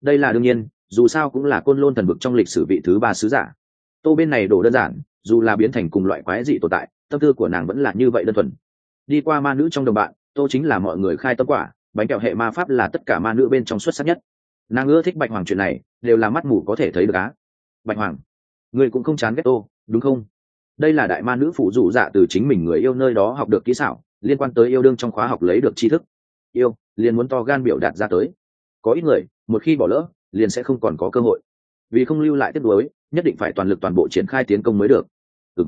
đây là đương nhiên, dù sao cũng là côn lôn thần vực trong lịch sử vị thứ 3 sứ giả. Tô bên này đổ đơn giản, dù là biến thành cùng loại quái dị tồn tại, tâm tư của nàng vẫn là như vậy đơn thuần. Đi qua ma nữ trong đồng bạn, Tô chính là mọi người khai tâm quả, bánh kẹo hệ ma pháp là tất cả ma nữ bên trong xuất sắc nhất. Nàng ưa thích Bạch Hoàng chuyện này, đều là mắt mù có thể thấy được á. Bạch Hoàng, ngươi cũng không chán ghét Tô, đúng không? Đây là đại ma nữ phụ dụ dạ từ chính mình người yêu nơi đó học được kỹ xảo, liên quan tới yêu đương trong khóa học lấy được tri thức. Yêu, liền muốn to gan biểu đạt ra tới. Có ít người, một khi bỏ lỡ, liền sẽ không còn có cơ hội. Vì không lưu lại tiếc nuối, nhất định phải toàn lực toàn bộ triển khai tiến công mới được.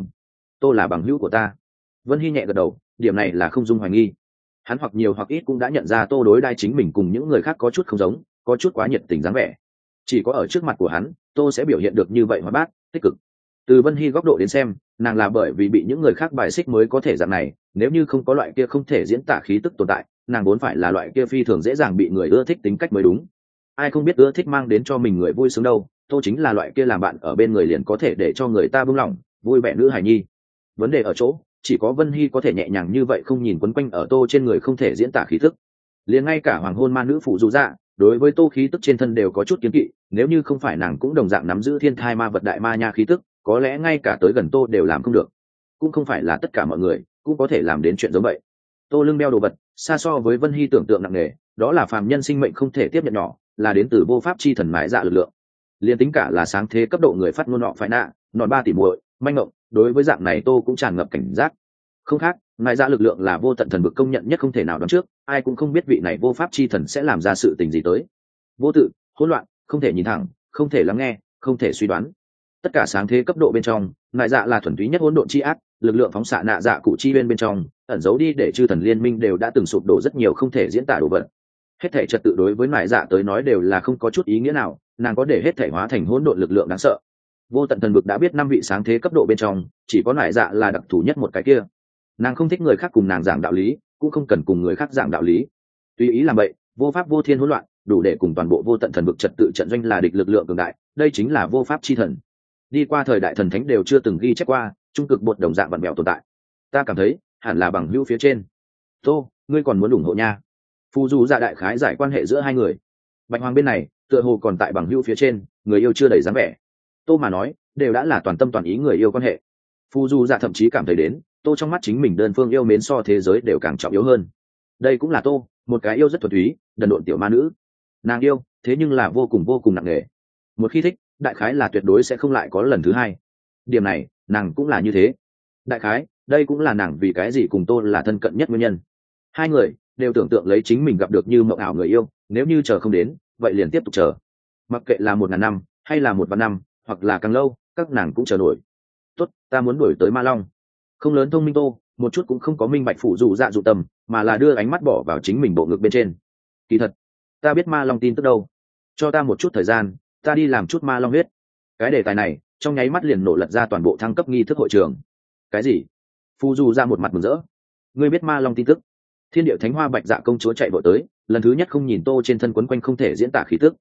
Tô là bằng hữu của ta. Vân Hy nhẹ gật đầu, điểm này là không dung hoài nghi. Hắn hoặc nhiều hoặc ít cũng đã nhận ra Tô đối đai chính mình cùng những người khác có chút không giống, có chút quá nhiệt tình dáng vẻ. Chỉ có ở trước mặt của hắn, Tô sẽ biểu hiện được như vậy hoạt bát, tích cực. Từ Vân Hy góc độ đến xem, nàng là bởi vì bị những người khác bài xích mới có thể dạng này, nếu như không có loại kia không thể diễn tả khí tức tồn tại, nàng vốn phải là loại kia phi thường dễ dàng bị người ưa thích tính cách mới đúng. Ai không biết ưa thích mang đến cho mình người vui sướng đâu, Tô chính là loại kia làm bạn ở bên người liền có thể để cho người ta buông lỏng, vui vẻ nữ hài nhi. Vấn đề ở chỗ, chỉ có Vân Hy có thể nhẹ nhàng như vậy không nhìn quấn quanh ở Tô trên người không thể diễn tả khí tức. Liền ngay cả hoàng hôn ma nữ phụ dù dạ, đối với Tô khí tức trên thân đều có chút kiêng kỵ, nếu như không phải nàng cũng đồng dạng nắm giữ thiên thai ma vật đại ma nha khí tức, có lẽ ngay cả tới gần Tô đều làm không được. Cũng không phải là tất cả mọi người cũng có thể làm đến chuyện giống vậy. Tô lưng đeo đồ vật, xa so với Vân Hy tưởng tượng nặng nề, đó là phàm nhân sinh mệnh không thể tiếp nhận nhỏ, là đến từ vô pháp chi thần mãi dạ lực lượng. Liên tính cả là sáng thế cấp độ người phát ngôn nọ phải nạ, nọn 3 tỷ muội, manh ngộng, đối với dạng này Tô cũng tràn ngập cảnh giác. Không khác, mãi dạ lực lượng là vô tận thần vực công nhận nhất không thể nào đoán trước, ai cũng không biết vị này vô pháp chi thần sẽ làm ra sự tình gì tới. Vô tự, hỗn loạn, không thể nhìn thẳng, không thể lắng nghe, không thể suy đoán. Tất cả sáng thế cấp độ bên trong, mãi dạ là thuần túy nhất hỗn độn chi ác, lực lượng phóng xạ nạ dạ cụ chi bên trong ẩn giấu đi để chư thần liên minh đều đã từng sụp đổ rất nhiều không thể diễn tả đồ vật. Hết thể trật tự đối với mãi dạ tới nói đều là không có chút ý nghĩa nào, nàng có để hết thể hóa thành hỗn độn lực lượng đáng sợ. Vô tận thần vực đã biết 5 vị sáng thế cấp độ bên trong chỉ có mãi dạ là đặc thù nhất một cái kia. Nàng không thích người khác cùng nàng giảng đạo lý, cũng không cần cùng người khác giảng đạo lý, tùy ý làm vậy, vô pháp vô thiên hỗn loạn, đủ để cùng toàn bộ vô tận thần vực trật tự trận doanh là địch lực lượng cường đại. Đây chính là vô pháp chi thần. Đi qua thời đại thần thánh đều chưa từng ghi chép qua trung cực bột đồng dạng vặn vẹo tồn tại. Ta cảm thấy hẳn là bằng hữu phía trên. Tô, ngươi còn muốn ủng hộ nha? Phù du dạ đại khái giải quan hệ giữa hai người. Bạch Hoàng bên này tựa hồ còn tại bằng hữu phía trên, người yêu chưa đầy dáng vẻ. Tô mà nói đều đã là toàn tâm toàn ý người yêu quan hệ. Phù du dạ thậm chí cảm thấy đến Tô trong mắt chính mình đơn phương yêu mến so thế giới đều càng trọng yếu hơn. Đây cũng là Tô, một cái yêu rất thuần túy, đần độn tiểu ma nữ. Nàng yêu, thế nhưng là vô cùng nặng nề. Một khi thích, đại khái là tuyệt đối sẽ không lại có lần thứ hai. Điểm này nàng cũng là như thế. Đại khái đây cũng là nàng vì cái gì cùng Tô là thân cận nhất nguyên nhân. Hai người đều tưởng tượng lấy chính mình gặp được như mộng ảo người yêu, nếu như chờ không đến vậy liền tiếp tục chờ, mặc kệ là 1000 năm hay là 1 vạn năm hoặc là càng lâu, các nàng cũng chờ nổi. Tốt, ta muốn đuổi tới Ma Long. Không lớn thông minh Tô một chút cũng không có minh bạch phụ dụ dạ dụ tâm, mà là đưa ánh mắt bỏ vào chính mình bộ ngực bên trên. Kỳ thật ta biết Ma Long tin tức đâu, cho ta một chút thời gian, ta đi làm chút Ma Long huyết. Cái đề tài này trong nháy mắt liền nổ lật ra toàn bộ thăng cấp nghi thức hội trường. Cái gì? Phu du ra một mặt mừng rỡ. Ngươi biết Ma Long tin tức? Thiên điệu thánh hoa bạch dạ công chúa chạy vội tới, lần thứ nhất không nhìn Tô trên thân quấn quanh không thể diễn tả khí tức.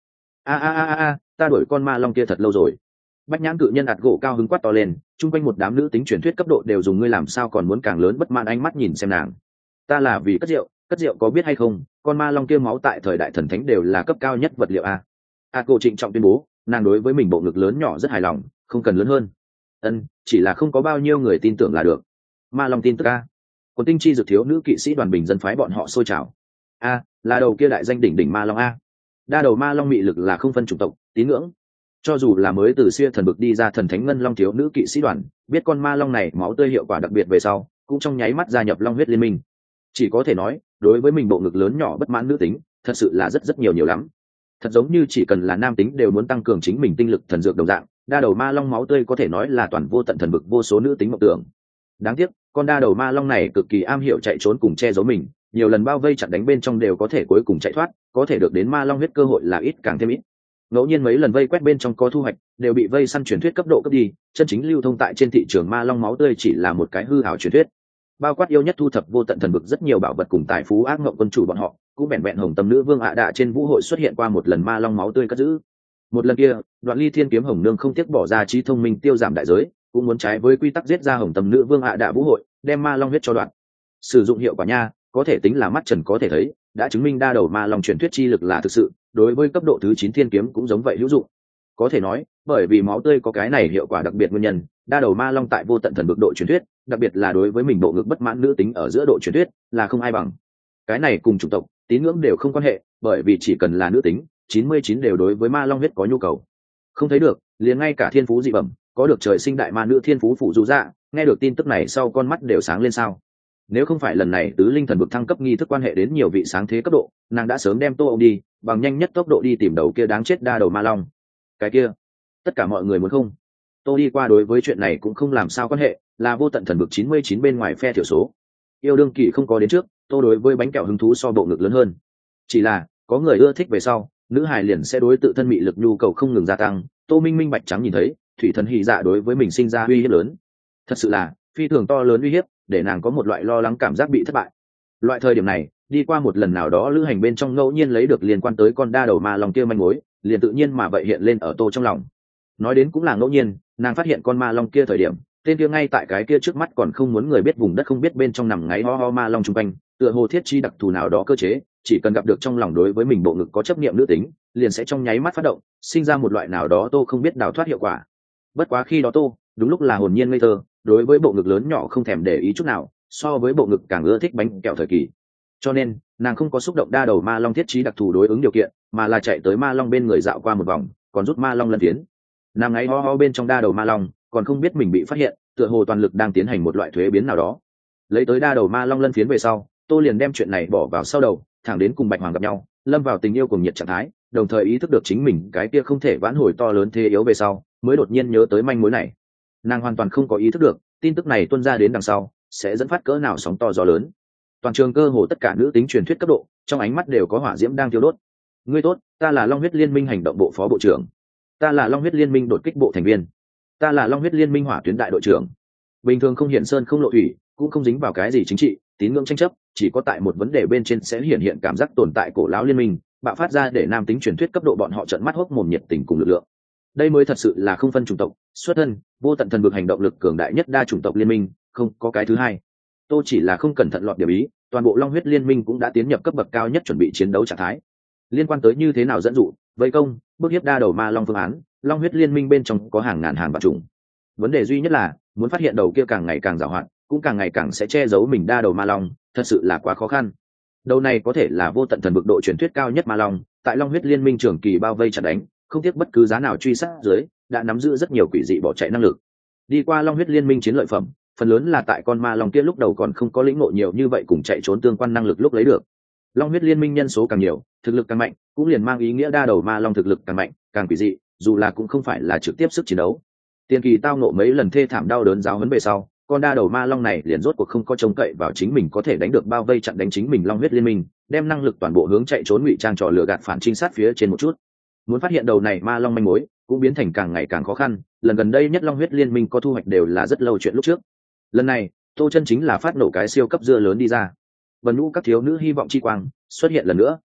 Ta đuổi con Ma Long kia thật lâu rồi. Bách nhãn cự nhân ạt gỗ cao hứng quát to lên, chung quanh một đám nữ tính truyền thuyết cấp độ đều dùng ngươi làm sao còn muốn càng lớn bất mãn ánh mắt nhìn xem nàng. Ta là vì cất rượu có biết hay không, con Ma Long kia máu tại thời đại thần thánh đều là cấp cao nhất vật liệu a. ạt gỗ trịnh trọng tuyên bố, nàng đối với mình bộ ngực lớn nhỏ rất hài lòng, không cần lớn hơn. Chỉ là không có bao nhiêu người tin tưởng là được. Ma Long tin tức a. Còn tinh chi dược thiếu nữ kỵ sĩ đoàn bình dân phái bọn họ sôi trào. Là đầu kia đại danh đỉnh đỉnh Ma Long a. Đa đầu Ma Long mị lực là không phân chủng tộc tín ngưỡng, cho dù là mới từ xưa thần vực đi ra thần thánh ngân long thiếu nữ kỵ sĩ đoàn biết con Ma Long này máu tươi hiệu quả đặc biệt về sau cũng trong nháy mắt gia nhập Long huyết liên minh. Chỉ có thể nói đối với mình bộ ngực lớn nhỏ bất mãn nữ tính thật sự là rất nhiều lắm. Thật giống như chỉ cần là nam tính đều muốn tăng cường chính mình tinh lực thần dược đồng dạng, đa đầu Ma Long máu tươi có thể nói là toàn vô tận thần vực vô số nữ tính mộng tưởng. Đáng tiếc con đa đầu Ma Long này cực kỳ am hiểu chạy trốn cùng che giấu mình, nhiều lần bao vây chặn đánh bên trong đều có thể cuối cùng chạy thoát, có thể được đến Ma Long huyết cơ hội là ít càng thêm ít. Ngẫu nhiên mấy lần vây quét bên trong có thu hoạch đều bị vây săn truyền thuyết cấp độ cấp đi, chân chính lưu thông tại trên thị trường Ma Long máu tươi chỉ là một cái hư ảo truyền thuyết. Bao quát yêu nhất thu thập vô tận thần vực rất nhiều bảo vật cùng tài phú ác mộng quân chủ bọn họ cũng vẹn vẹn hồng tâm nữ vương ạ đạ trên vũ hội xuất hiện qua một lần Ma Long máu tươi cất giữ. Một lần kia Đoạn Ly Thiên kiếm hồng nương không tiếc bỏ ra trí thông minh tiêu giảm đại giới, cũng muốn trái với quy tắc giết ra hồng tâm nữ vương ạ đạ vũ hội, đem Ma Long huyết cho Đoạn. Sử dụng hiệu quả nha, có thể tính là mắt trần có thể thấy, đã chứng minh đa đầu Ma Long truyền thuyết chi lực là thực sự, đối với cấp độ thứ 9 thiên kiếm cũng giống vậy hữu dụng. Có thể nói, bởi vì máu tươi có cái này hiệu quả đặc biệt nguyên nhân, đa đầu ma long tại vô tận thần vực độ truyền thuyết, đặc biệt là đối với mình bộ ngực bất mãn nữ tính ở giữa độ truyền thuyết là không ai bằng. Cái này cùng chủng tộc, tín ngưỡng đều không quan hệ, bởi vì chỉ cần là nữ tính, 99 đều đối với ma long huyết có nhu cầu. Không thấy được, liền ngay cả thiên phú dị bẩm, có được trời sinh đại ma nữ thiên phú phụ dù dạ, nghe được tin tức này sau con mắt đều sáng lên sao. Nếu không phải lần này tứ linh thần vực thăng cấp nghi thức quan hệ đến nhiều vị sáng thế cấp độ, nàng đã sớm đem Tô ông đi, bằng nhanh nhất tốc độ đi tìm đầu kia đáng chết đa đầu ma long. Cái kia, tất cả mọi người muốn không? Tô đi qua đối với chuyện này cũng không làm sao quan hệ, là vô tận thần vực 99 bên ngoài phe thiểu số. Yêu đương kỳ không có đến trước, Tô đối với bánh kẹo hứng thú so bộ ngực lớn hơn. Chỉ là, có người ưa thích về sau, nữ hài liền sẽ đối tự thân mị lực nhu cầu không ngừng gia tăng. Tô minh minh bạch trắng nhìn thấy, thủy thần hỉ dạ đối với mình sinh ra uy hiếp lớn. Thật sự là, phi thường to lớn uy hiếp, để nàng có một loại lo lắng cảm giác bị thất bại. Loại thời điểm này, đi qua một lần nào đó lữ hành bên trong ngẫu nhiên lấy được liên quan tới con đa đầu ma long kia manh mối, liền tự nhiên mà vậy hiện lên ở Tô trong lòng. Nói đến cũng là ngẫu nhiên, nàng phát hiện con ma long kia thời điểm, tên kia ngay tại cái kia trước mắt còn không muốn người biết vùng đất không biết bên trong nằm ngáy ho ho ma long trung quanh, tựa hồ thiết chi đặc thù nào đó cơ chế, chỉ cần gặp được trong lòng đối với mình bộ ngực có chấp niệm nữ tính, liền sẽ trong nháy mắt phát động, sinh ra một loại nào đó Tô không biết đào thoát hiệu quả. Bất quá khi đó Tô, đúng lúc là hồn nhiên ngây thơ, đối với bộ ngực lớn nhỏ không thèm để ý chút nào, so với bộ ngực càng ưa thích bánh kẹo thời kỳ. Cho nên, nàng không có xúc động đa đầu ma long thiết trí đặc thù đối ứng điều kiện, mà là chạy tới ma long bên người dạo qua một vòng, còn rút ma long lân phiến. Nàng ngáy ho ho bên trong đa đầu ma long, còn không biết mình bị phát hiện, tựa hồ toàn lực đang tiến hành một loại thuế biến nào đó. Lấy tới đa đầu ma long lân phiến về sau, Tô liền đem chuyện này bỏ vào sau đầu, thẳng đến cùng Bạch Hoàng gặp nhau, lâm vào tình yêu cùng nhiệt trạng thái, đồng thời ý thức được chính mình cái kia không thể vãn hồi to lớn thế yếu về sau, mới đột nhiên nhớ tới manh mối này. Nàng hoàn toàn không có ý thức được, tin tức này tuôn ra đến đằng sau, sẽ dẫn phát cỡ nào sóng to gió lớn. Toàn trường cơ hồ tất cả nữ tính truyền thuyết cấp độ, trong ánh mắt đều có hỏa diễm đang thiêu đốt. Ngươi tốt, ta là Long huyết liên minh hành động bộ phó bộ trưởng. Ta là Long huyết liên minh đột kích bộ thành viên. Ta là Long huyết liên minh hỏa tuyến đại đội trưởng. Bình thường không hiện sơn không lộ thủy, cũng không dính vào cái gì chính trị, tín ngưỡng tranh chấp, chỉ có tại một vấn đề bên trên sẽ hiện cảm giác tồn tại cổ lão liên minh, bạo phát ra để nam tính truyền thuyết cấp độ bọn họ trợn mắt hốc mồm nhiệt tình cùng lực lượng. Đây mới thật sự là không phân chủng tộc, xuất thân, vô tận thần vực hành động lực cường đại nhất đa chủng tộc liên minh, không có cái thứ hai. Tôi chỉ là không cẩn thận lọt điểm ý, toàn bộ Long huyết liên minh cũng đã tiến nhập cấp bậc cao nhất chuẩn bị chiến đấu trạng thái. Liên quan tới như thế nào dẫn dụ, vây công, bức hiếp đa đầu ma long phương án, Long huyết liên minh bên trong có hàng ngàn hàng vạn chủng. Vấn đề duy nhất là, muốn phát hiện đầu kia càng ngày càng giàu hạn, cũng càng ngày càng sẽ che giấu mình đa đầu ma long, thật sự là quá khó khăn. Đầu này có thể là vô tận thần vực độ truyền thuyết cao nhất ma long, tại Long huyết liên minh trường kỳ bao vây chặt đánh, không tiếc bất cứ giá nào truy sát dưới, đã nắm giữ rất nhiều quỷ dị bỏ chạy năng lực. Đi qua Long huyết liên minh chiến lợi phẩm, phần lớn là tại con ma long kia lúc đầu còn không có lĩnh ngộ nhiều như vậy cùng chạy trốn tương quan năng lực lúc lấy được. Long huyết liên minh nhân số càng nhiều, thực lực càng mạnh, cũng liền mang ý nghĩa đa đầu ma long thực lực càng mạnh, càng quỷ dị, dù là cũng không phải là trực tiếp sức chiến đấu. Tiên kỳ tao ngộ mấy lần thê thảm đau đớn giáo huấn về sau, con đa đầu ma long này liền rốt cuộc không có trông cậy vào chính mình có thể đánh được bao vây chặn đánh chính mình Long huyết liên minh, đem năng lực toàn bộ hướng chạy trốn ngụy trang trò lừa gạt phản trinh sát phía trên một chút. Muốn phát hiện đầu này ma long manh mối, cũng biến thành càng ngày càng khó khăn, lần gần đây nhất Long huyết liên minh có thu hoạch đều là rất lâu chuyện lúc trước. Lần này, Tô chân chính là phát nổ cái siêu cấp dưa lớn đi ra. Vân Nũ các thiếu nữ hy vọng chi quang xuất hiện lần nữa.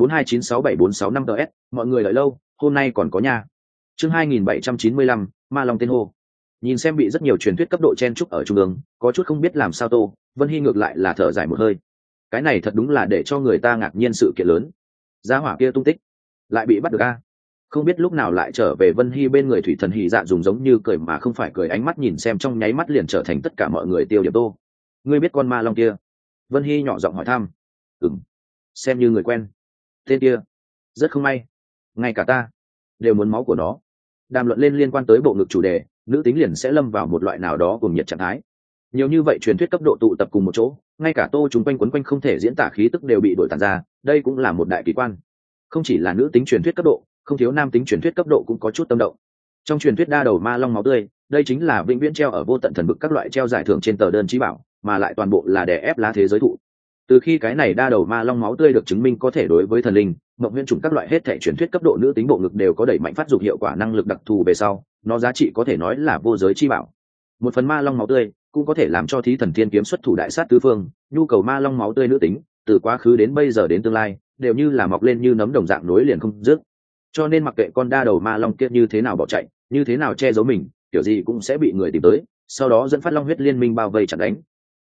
42967465 ts, mọi người đợi lâu, hôm nay còn có nha. Chương 2795, Ma Long tên hô. Nhìn xem bị rất nhiều truyền thuyết cấp độ chen trúc ở trung ương, có chút không biết làm sao Tô Vân Hy ngược lại là thở dài một hơi. Cái này thật đúng là để cho người ta ngạc nhiên sự kiện lớn. Gia hỏa kia tung tích lại bị bắt được a. Không biết lúc nào lại trở về Vân Hy bên người thủy thần hỉ dạ dùng giống như cười mà không phải cười ánh mắt nhìn xem trong nháy mắt liền trở thành tất cả mọi người tiêu điểm Tô. Ngươi biết con ma long kia? Vân Hy nhỏ giọng hỏi thăm. Xem như người quen. Tên kia rất không may, ngay cả ta đều muốn máu của nó. Đàm luận lên liên quan tới bộ ngực chủ đề, nữ tính liền sẽ lâm vào một loại nào đó cùng nhiệt trạng thái. Nhiều như vậy truyền thuyết cấp độ tụ tập cùng một chỗ, ngay cả Tô chúng quanh quấn quanh không thể diễn tả khí tức đều bị đổi tàn ra, đây cũng là một đại kỳ quan. Không chỉ là nữ tính truyền thuyết cấp độ, không thiếu nam tính truyền thuyết cấp độ cũng có chút tâm động. Trong truyền thuyết đa đầu ma long máu tươi, đây chính là vĩnh viễn treo ở vô tận thần vực các loại treo giải thưởng trên tờ đơn chí bảo, mà lại toàn bộ là đè ép lá thế giới thụ. Từ khi cái này đa đầu ma long máu tươi được chứng minh có thể đối với thần linh, mộng huyễn chủng các loại hết thể truyền thuyết cấp độ nữ tính bộ ngực đều có đẩy mạnh phát dục hiệu quả năng lực đặc thù về sau, nó giá trị có thể nói là vô giới chi bảo. Một phần ma long máu tươi cũng có thể làm cho thí thần thiên kiếm xuất thủ đại sát tứ phương, nhu cầu ma long máu tươi nữ tính, từ quá khứ đến bây giờ đến tương lai, đều như là mọc lên như nấm đồng dạng nối liền không dứt. Cho nên mặc kệ con đa đầu ma long kia như thế nào bỏ chạy, như thế nào che giấu mình, kiểu gì cũng sẽ bị người tìm tới, sau đó dẫn phát Long huyết liên minh bao vây chặn đánh.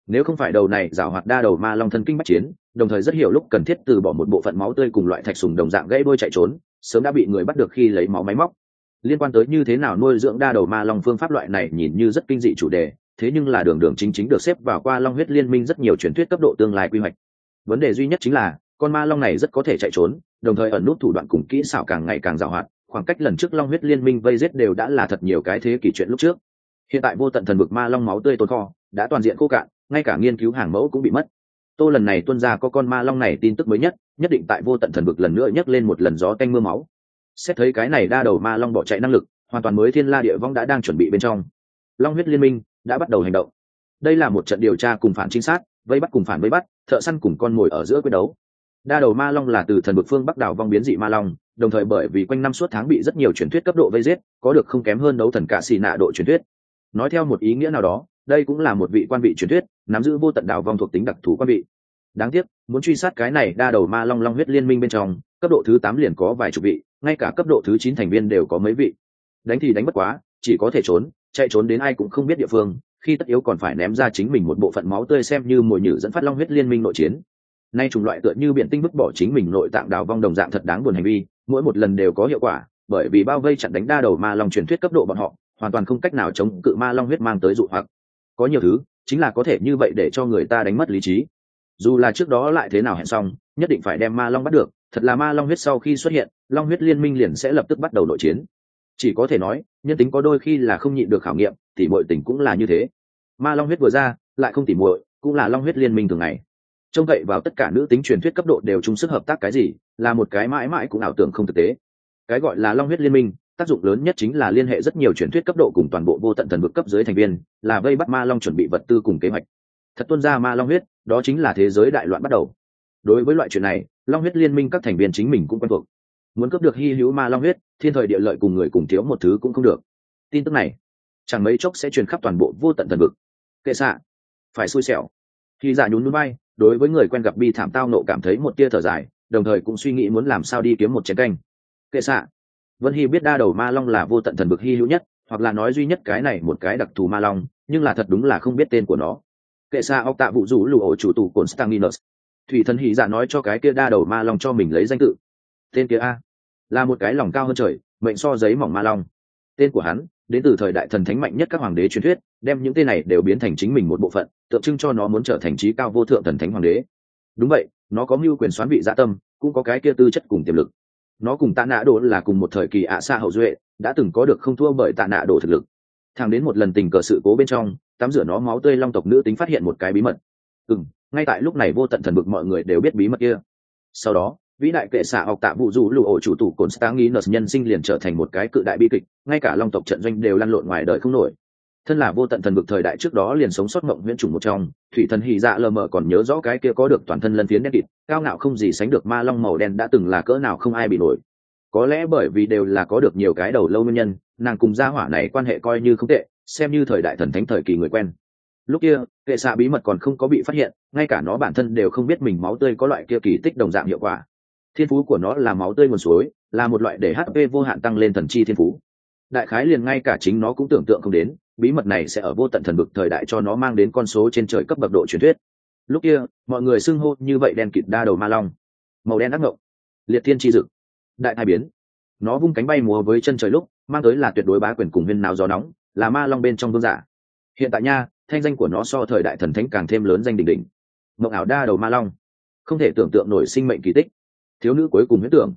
Nếu không phải đầu này giảo hoạt đa đầu ma long thân kinh bách chiến, đồng thời rất hiểu lúc cần thiết từ bỏ một bộ phận máu tươi cùng loại thạch sùng đồng dạng gãy đôi chạy trốn, sớm đã bị người bắt được khi lấy máu máy móc. Liên quan tới như thế nào nuôi dưỡng đa đầu ma long phương pháp loại này nhìn như rất kinh dị chủ đề, thế nhưng là đường đường chính chính được xếp vào qua long huyết liên minh rất nhiều truyền thuyết cấp độ tương lai quy hoạch. Vấn đề duy nhất chính là con ma long này rất có thể chạy trốn, đồng thời ẩn nút thủ đoạn cùng kỹ xảo càng ngày càng giàu hoạt, khoảng cách lần trước long huyết liên minh vây giết đều đã là thật nhiều cái thế kỷ chuyện lúc trước. Hiện tại vô tận thần vực ma long máu tươi tồn kho đã toàn diện khô cạn, ngay cả nghiên cứu hàng mẫu cũng bị mất. Tô lần này tuân ra có con ma long này tin tức mới nhất định tại vô tận thần vực lần nữa nhấc lên một lần gió tanh mưa máu. Xét thấy cái này đa đầu ma long bỏ chạy năng lực hoàn toàn mới, thiên la địa vong đã đang chuẩn bị bên trong. Long huyết liên minh đã bắt đầu hành động. Đây là một trận điều tra cùng phản trinh sát, vây bắt cùng phản vây bắt, thợ săn cùng con mồi ở giữa quyết đấu. Đa đầu ma long là từ thần vực phương bắc đảo vong biến dị ma long, đồng thời bởi vì quanh năm suốt tháng bị rất nhiều truyền thuyết cấp độ vây giết, có được không kém hơn đấu thần cả xì nạ độ truyền thuyết. Nói theo một ý nghĩa nào đó, đây cũng là một vị quan vị truyền thuyết, nắm giữ vô tận đảo vong thuộc tính đặc thù quan vị. Đáng tiếc, muốn truy sát cái này đa đầu ma long long huyết liên minh bên trong, cấp độ thứ 8 liền có vài chục vị, ngay cả cấp độ thứ 9 thành viên đều có mấy vị. Đánh thì đánh bất quá, chỉ có thể trốn, chạy trốn đến ai cũng không biết địa phương, khi tất yếu còn phải ném ra chính mình một bộ phận máu tươi xem như mồi nhử dẫn phát long huyết liên minh nội chiến. Nay chủng loại tựa như biển tinh vứt bỏ chính mình nội tạng đào vong đồng dạng thật đáng buồn hành vi, mỗi một lần đều có hiệu quả, bởi vì bao vây chặn đánh đa đầu ma long truyền thuyết cấp độ bọn họ, hoàn toàn không cách nào chống cự ma long huyết mang tới dụ hoặc. Có nhiều thứ, chính là có thể như vậy để cho người ta đánh mất lý trí. Dù là trước đó lại thế nào hẹn xong, nhất định phải đem ma long bắt được, thật là ma long huyết sau khi xuất hiện, long huyết liên minh liền sẽ lập tức bắt đầu nội chiến. Chỉ có thể nói, nhân tính có đôi khi là không nhịn được khảo nghiệm, thì mọi tình cũng là như thế. Ma long huyết vừa ra, lại không tỉ muội, cũng là long huyết liên minh thường ngày. Trông cậy vào tất cả nữ tính truyền thuyết cấp độ đều chung sức hợp tác cái gì, là một cái mãi mãi cũng ảo tưởng không thực tế. Cái gọi là long huyết liên minh, tác dụng lớn nhất chính là liên hệ rất nhiều truyền thuyết cấp độ cùng toàn bộ vô tận thần vực cấp dưới thành viên, là vây bắt ma long chuẩn bị vật tư cùng kế hoạch. Thật tuôn ra ma long huyết, đó chính là thế giới đại loạn bắt đầu. Đối với loại chuyện này, long huyết liên minh các thành viên chính mình cũng quen thuộc. Muốn cướp được hy hữu ma long huyết, thiên thời địa lợi cùng người cùng thiếu một thứ cũng không được. Tin tức này chẳng mấy chốc sẽ truyền khắp toàn bộ vô tận thần vực. Kệ xạ, phải xui xẻo. Khi giả nhún núi bay, đối với người quen gặp bi thảm tao nộ cảm thấy một tia thở dài, đồng thời cũng suy nghĩ muốn làm sao đi kiếm một chén canh. Kệ xạ, Vân Hy biết đa đầu ma long là vô tận thần vực hy hữu nhất, hoặc là nói duy nhất cái này một cái đặc thù ma long, nhưng là thật đúng là không biết tên của nó. Kệ xạ óc tạ vụ rủ lù ổ chủ tù Constantinus. Thủy thần hỉ dạ nói cho cái kia đa đầu ma long cho mình lấy danh tự. Tên kia a, là một cái lòng cao hơn trời, mệnh so giấy mỏng ma long. Tên của hắn đến từ thời đại thần thánh mạnh nhất các hoàng đế truyền thuyết, đem những tên này đều biến thành chính mình một bộ phận, tượng trưng cho nó muốn trở thành trí cao vô thượng thần thánh hoàng đế. Đúng vậy, nó có mưu quyền xoán vị dạ tâm, cũng có cái kia tư chất cùng tiềm lực. Nó cùng tạ nạ đồ là cùng một thời kỳ ạ xa hậu duệ, đã từng có được không thua bởi tạ nạ đồ thực lực. Thẳng đến một lần tình cờ sự cố bên trong, tắm rửa nó máu tươi long tộc nữ tính phát hiện một cái bí mật. Ngay tại lúc này vô tận thần vực mọi người đều biết bí mật kia. Sau đó, vĩ đại kệ xạ học tạ vụ rủ lù ổ chủ tủ Constantinus nhân sinh liền trở thành một cái cự đại bi kịch, ngay cả long tộc trận doanh đều lăn lộn ngoài đời không nổi. Thân là vô tận thần vực thời đại trước đó liền sống sót mộng huyễn chủng một trong, thủy thần hỉ dạ lờ mờ còn nhớ rõ cái kia có được toàn thân lân phiến đen kịt, cao ngạo không gì sánh được ma long màu đen đã từng là cỡ nào không ai bị nổi. Có lẽ bởi vì đều là có được nhiều cái đầu lâu nguyên nhân, nàng cùng gia hỏa này quan hệ coi như không tệ, xem như thời đại thần thánh thời kỳ người quen. Lúc kia kệ xạ bí mật còn không có bị phát hiện, ngay cả nó bản thân đều không biết mình máu tươi có loại kia kỳ tích đồng dạng hiệu quả. Thiên phú của nó là máu tươi nguồn suối, là một loại để HP vô hạn tăng lên thần chi thiên phú. Đại khái liền ngay cả chính nó cũng tưởng tượng không đến, bí mật này sẽ ở vô tận thần vực thời đại cho nó mang đến con số trên trời cấp bậc độ truyền thuyết. Lúc kia mọi người xưng hô như vậy đen kịt đa đầu ma long, màu đen ác ngộng, liệt thiên chi dực, đại thai biến. Nó vung cánh bay múa với chân trời lúc mang tới là tuyệt đối bá quyền cùng huyên náo gió nóng, là ma long bên trong vương giả. Hiện tại nha, thanh danh của nó so thời đại thần thánh càng thêm lớn danh đỉnh đỉnh. Mộng ảo đa đầu ma long, không thể tưởng tượng nổi sinh mệnh kỳ tích. Thiếu nữ cuối cùng huyễn tưởng.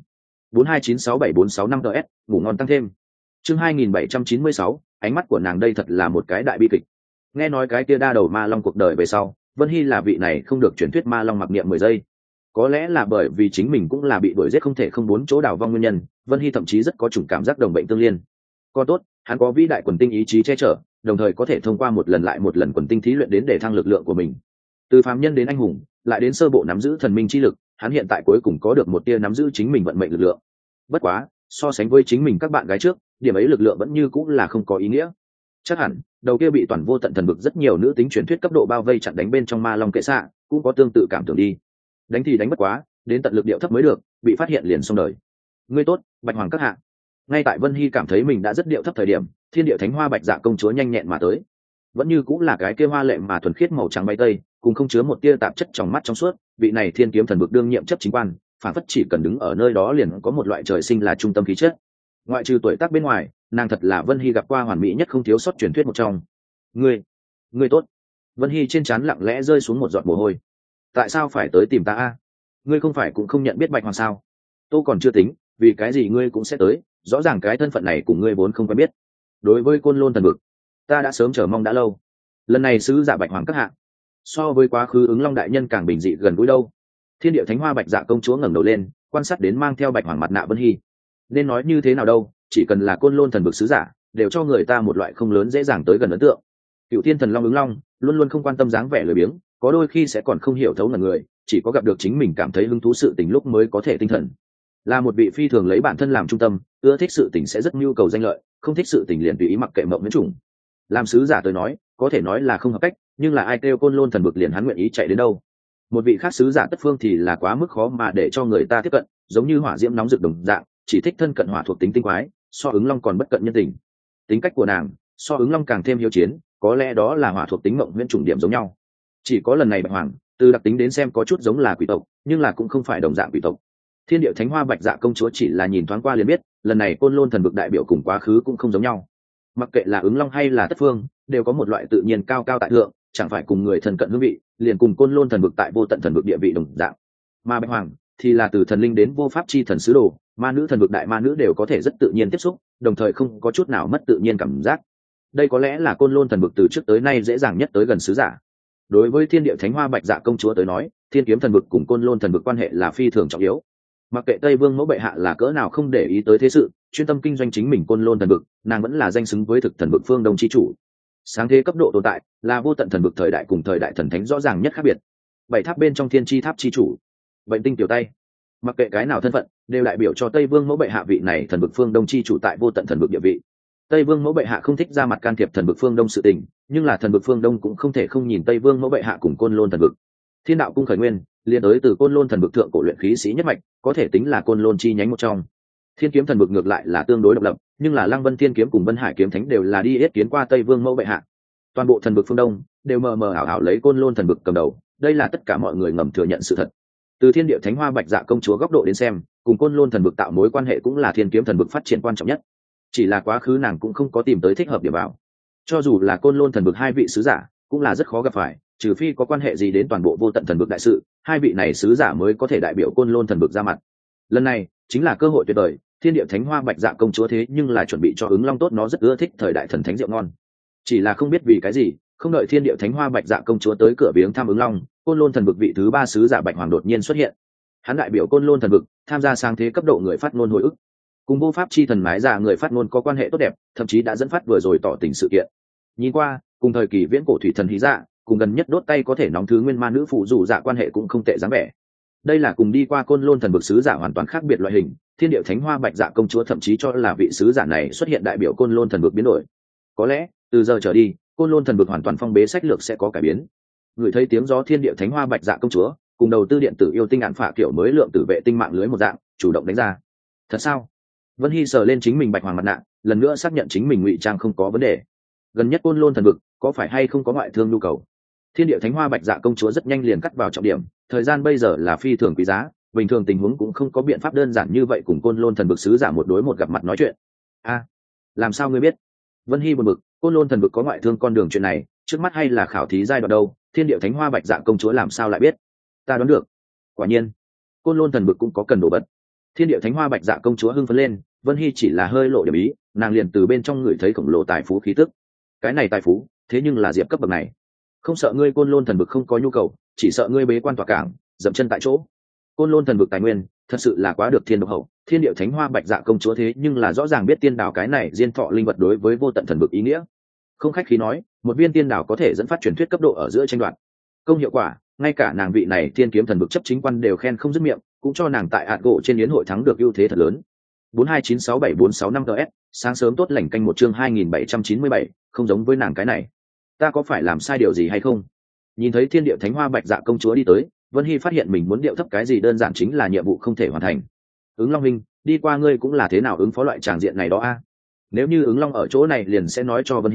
4296746 ts, ngủ ngon tăng thêm. Chương 2796, ánh mắt của nàng đây thật là một cái đại bi kịch. Nghe nói cái kia đa đầu ma long cuộc đời về sau, Vân Hy là vị này không được truyền thuyết ma long mặc niệm 10 giây. Có lẽ là bởi vì chính mình cũng là bị đuổi giết không thể không bốn chỗ đào vong nguyên nhân, Vân Hy thậm chí rất có chủng cảm giác đồng bệnh tương liên. Còn tốt, hắn có vĩ đại quần tinh ý chí che chở, đồng thời có thể thông qua một lần lại một lần quần tinh thí luyện đến để thăng lực lượng của mình. Từ phàm nhân đến anh hùng, lại đến sơ bộ nắm giữ thần minh chi lực, hắn hiện tại cuối cùng có được một tia nắm giữ chính mình vận mệnh lực lượng. Bất quá, so sánh với chính mình các bạn gái trước, điểm ấy lực lượng vẫn như cũng là không có ý nghĩa. Chắc hẳn, đầu kia bị toàn vô tận thần vực rất nhiều nữ tính truyền thuyết cấp độ bao vây chặn đánh bên trong ma long kệ xạ, cũng có tương tự cảm tưởng đi. Đánh thì đánh bất quá, đến tận lực điệu thấp mới được, bị phát hiện liền xong đời. Ngươi tốt, Bạch Hoàng các hạ. Ngay tại Vân Hy cảm thấy mình đã rất điệu thấp thời điểm, thiên địa thánh hoa Bạch Dạ công chúa nhanh nhẹn mà tới. vẫn như cũng là cái kia hoa lệ mà thuần khiết màu trắng bay tây, cùng không chứa một tia tạp chất trong mắt trong suốt. Vị này thiên kiếm thần vực đương nhiệm chấp chính quan, phản phất chỉ cần đứng ở nơi đó liền có một loại trời sinh là trung tâm khí chất. Ngoại trừ tuổi tác bên ngoài, nàng thật là Vân Hy gặp qua hoàn mỹ nhất không thiếu sót truyền thuyết một trong. Ngươi tốt. Vân Hy trên trán lặng lẽ rơi xuống một giọt mồ hôi. Tại sao phải tới tìm ta a? Ngươi không phải cũng không nhận biết Bạch Hoàng sao? Tôi còn chưa tính, vì cái gì ngươi cũng sẽ tới, rõ ràng cái thân phận này cùng ngươi vốn không quen biết. Đối với Côn Lôn thần vực, ta đã sớm chờ mong đã lâu. Lần này sứ giả Bạch Hoàng các hạ, so với quá khứ Ứng Long đại nhân càng bình dị gần gũi đâu. Thiên Điệu Thánh Hoa Bạch Dạ công chúa ngẩng đầu lên, quan sát đến mang theo Bạch Hoàng mặt nạ Vân Hy. Nên nói như thế nào đâu, chỉ cần là Côn Lôn thần vực sứ giả, đều cho người ta một loại không lớn dễ dàng tới gần ấn tượng. Cựu Thiên Thần Long Ứng Long luôn luôn không quan tâm dáng vẻ lười biếng, có đôi khi sẽ còn không hiểu thấu ngần người, chỉ có gặp được chính mình cảm thấy hứng thú sự tình lúc mới có thể tinh thần. Là một vị phi thường lấy bản thân làm trung tâm, ưa thích sự tình sẽ rất nhu cầu danh lợi, không thích sự tình liền tùy ý mặc kệ mộng miễn trùng. Làm sứ giả tới nói, có thể nói là không hợp cách, nhưng là ai kêu Côn Lôn thần vực liền hắn nguyện ý chạy đến đâu. Một vị khác sứ giả tất phương thì là quá mức khó mà để cho người ta tiếp cận, giống như hỏa diễm nóng rực đồng dạng, chỉ thích thân cận hỏa thuộc tính tinh quái, so Ứng Long còn bất cận nhân tình. Tính cách của nàng so Ứng Long càng thêm hiếu chiến, có lẽ đó là hỏa thuộc tính mộng miễn trùng điểm giống nhau. Chỉ có lần này Bạch Hoàng từ đặc tính đến xem có chút giống là quỷ tộc, nhưng là cũng không phải đồng dạng quỷ tộc. Thiên Điệu Thánh Hoa Bạch Dạ công chúa chỉ là nhìn thoáng qua liền biết, lần này Côn Lôn thần vực đại biểu cùng quá khứ cũng không giống nhau. Mặc kệ là Ứng Long hay là Tất Phương, đều có một loại tự nhiên cao cao tại thượng, chẳng phải cùng người thần cận hương vị, liền cùng Côn Lôn thần vực tại vô tận thần vực địa vị đồng dạng. Mà Bạch Hoàng thì là từ thần linh đến vô pháp chi thần sứ đồ, ma nữ thần vực đại ma nữ đều có thể rất tự nhiên tiếp xúc, đồng thời không có chút nào mất tự nhiên cảm giác. Đây có lẽ là Côn Lôn thần vực từ trước tới nay dễ dàng nhất tới gần sứ giả. Đối với Thiên Điệu Thánh Hoa Bạch Dạ công chúa tới nói, Thiên Kiếm thần vực cùng Côn Lôn thần vực quan hệ là phi thường trọng yếu. Mặc kệ Tây Vương mẫu bệ hạ là cỡ nào không để ý tới thế sự, chuyên tâm kinh doanh chính mình Côn Lôn thần vực, nàng vẫn là danh xứng với thực thần vực phương Đông chi chủ. Sáng thế cấp độ tồn tại, là vô tận thần vực thời đại cùng thời đại thần thánh rõ ràng nhất khác biệt. Bảy tháp bên trong Thiên chi tháp chi chủ, Bệnh tinh tiểu tay. Mặc kệ cái nào thân phận, đều đại biểu cho Tây Vương mẫu bệ hạ vị này thần vực phương Đông chi chủ tại vô tận thần vực địa vị. Tây Vương mẫu bệ hạ không thích ra mặt can thiệp thần vực phương Đông sự tình, nhưng là thần vực phương Đông cũng không thể không nhìn Tây Vương mẫu bệ hạ cùng Côn Lôn thần vực. Thiên đạo cung khởi nguyên liên tới từ Côn Lôn thần vực thượng cổ luyện khí sĩ nhất mạch, có thể tính là Côn Lôn chi nhánh một trong. Thiên Kiếm thần vực ngược lại là tương đối độc lập, nhưng là Lăng Vân Thiên kiếm cùng Vân Hải kiếm thánh đều là đi yết kiến qua Tây Vương mẫu bệ hạ. Toàn bộ thần vực phương Đông đều mờ mờ ảo ảo lấy Côn Lôn thần vực cầm đầu, đây là tất cả mọi người ngầm thừa nhận sự thật. Từ Thiên Điệu Thánh Hoa Bạch Dạ công chúa góc độ đến xem, cùng Côn Lôn thần vực tạo mối quan hệ cũng là Thiên Kiếm thần vực phát triển quan trọng nhất. Chỉ là quá khứ nàng cũng không có tìm tới thích hợp điểm vào. Cho dù là Côn Lôn thần vực hai vị sứ giả, cũng là rất khó gặp phải, trừ phi có quan hệ gì đến toàn bộ vô tận thần vực đại sự, hai vị này sứ giả mới có thể đại biểu Côn Lôn thần vực ra mặt. Lần này chính là cơ hội tuyệt vời, Thiên Điệu Thánh Hoa Bạch Dạ công chúa thế nhưng là chuẩn bị cho Ứng Long tốt, nó rất ưa thích thời đại thần thánh rượu ngon. Chỉ là không biết vì cái gì, không đợi Thiên Điệu Thánh Hoa Bạch Dạ công chúa tới cửa viếng thăm Ứng Long, Côn Lôn thần vực vị thứ ba sứ giả Bạch Hoàng đột nhiên xuất hiện. Hắn đại biểu Côn Lôn thần vực, tham gia sáng thế cấp độ người phát ngôn hồi ức. Cùng vô pháp chi thần mái giả người phát ngôn có quan hệ tốt đẹp, thậm chí đã dẫn phát vừa rồi tỏ tình sự kiện. Nhìn qua, cùng thời kỳ viễn cổ thủy thần Hí Dạ, cùng gần nhất đốt tay có thể nóng thứ nguyên ma nữ phụ dụ dạ quan hệ cũng không tệ dáng vẻ. Đây là cùng đi qua Côn Lôn thần vực sứ giả hoàn toàn khác biệt loại hình. Thiên Điệu Thánh Hoa Bạch Dạ công chúa thậm chí cho là vị sứ giả này xuất hiện đại biểu Côn Lôn thần vực biến đổi. Có lẽ từ giờ trở đi, Côn Lôn thần vực hoàn toàn phong bế sách lược sẽ có cải biến. Người thấy tiếng gió Thiên Điệu Thánh Hoa Bạch Dạ công chúa cùng đầu tư điện tử yêu tinh ạn phả kiểu mới lượng tử vệ tinh mạng lưới một dạng, chủ động đánh ra. Thật sao? Vân Hy sờ lên chính mình Bạch Hoàng mặt nạ, lần nữa xác nhận chính mình ngụy trang không có vấn đề. Gần nhất Côn Lôn thần vực có phải hay không có ngoại thương nhu cầu? Thiên Điệu Thánh Hoa Bạch Dạ công chúa rất nhanh liền cắt vào trọng điểm, thời gian bây giờ là phi thường quý giá, bình thường tình huống cũng không có biện pháp đơn giản như vậy cùng Côn Lôn thần vực sứ giả một đối một gặp mặt nói chuyện. Làm sao ngươi biết? Vân Hy buồn bực, Côn Lôn thần vực có ngoại thương con đường chuyện này, trước mắt hay là khảo thí giai đoạn đâu, Thiên Điệu Thánh Hoa Bạch Dạ công chúa làm sao lại biết? Ta đoán được. Quả nhiên, Côn Lôn thần vực cũng có cần đồ vật. Thiên Điệu Thánh Hoa Bạch Dạ công chúa hưng phấn lên, Vân Hy chỉ là hơi lộ điểm ý, nàng liền từ bên trong người thấy khổng lồ tài phú khí tức. Cái này tài phú, thế nhưng là diệp cấp bậc này. Không sợ ngươi Côn Lôn thần vực không có nhu cầu, chỉ sợ ngươi bế quan tỏa cảng, dậm chân tại chỗ. Côn Lôn thần vực tài nguyên, thật sự là quá được thiên độc hậu. Thiên Điệu Thánh Hoa Bạch Dạ công chúa thế nhưng là rõ ràng biết tiên đảo cái này diên thọ linh vật đối với vô tận thần vực ý nghĩa. Không khách khí nói, một viên tiên đảo có thể dẫn phát truyền thuyết cấp độ ở giữa tranh đoạt. Công hiệu quả, ngay cả nàng vị này Thiên Kiếm thần vực chấp chính quan đều khen không dứt miệng, cũng cho nàng tại hạt gỗ trên yến hội thắng được ưu thế thật lớn. 42967465 ts, sáng sớm tốt lành canh một chương 2797, không giống với nàng cái này. Ta có phải làm sai điều gì hay không? Nhìn thấy Thiên Điệu Thánh Hoa Bạch Dạ công chúa đi tới, Vân Hy phát hiện mình muốn điệu thấp cái gì đơn giản chính là nhiệm vụ không thể hoàn thành. Ứng Long huynh, đi qua ngươi cũng là thế nào ứng phó loại tràng diện này đó a? Nếu như Ứng Long ở chỗ này liền sẽ nói cho Vân Hy,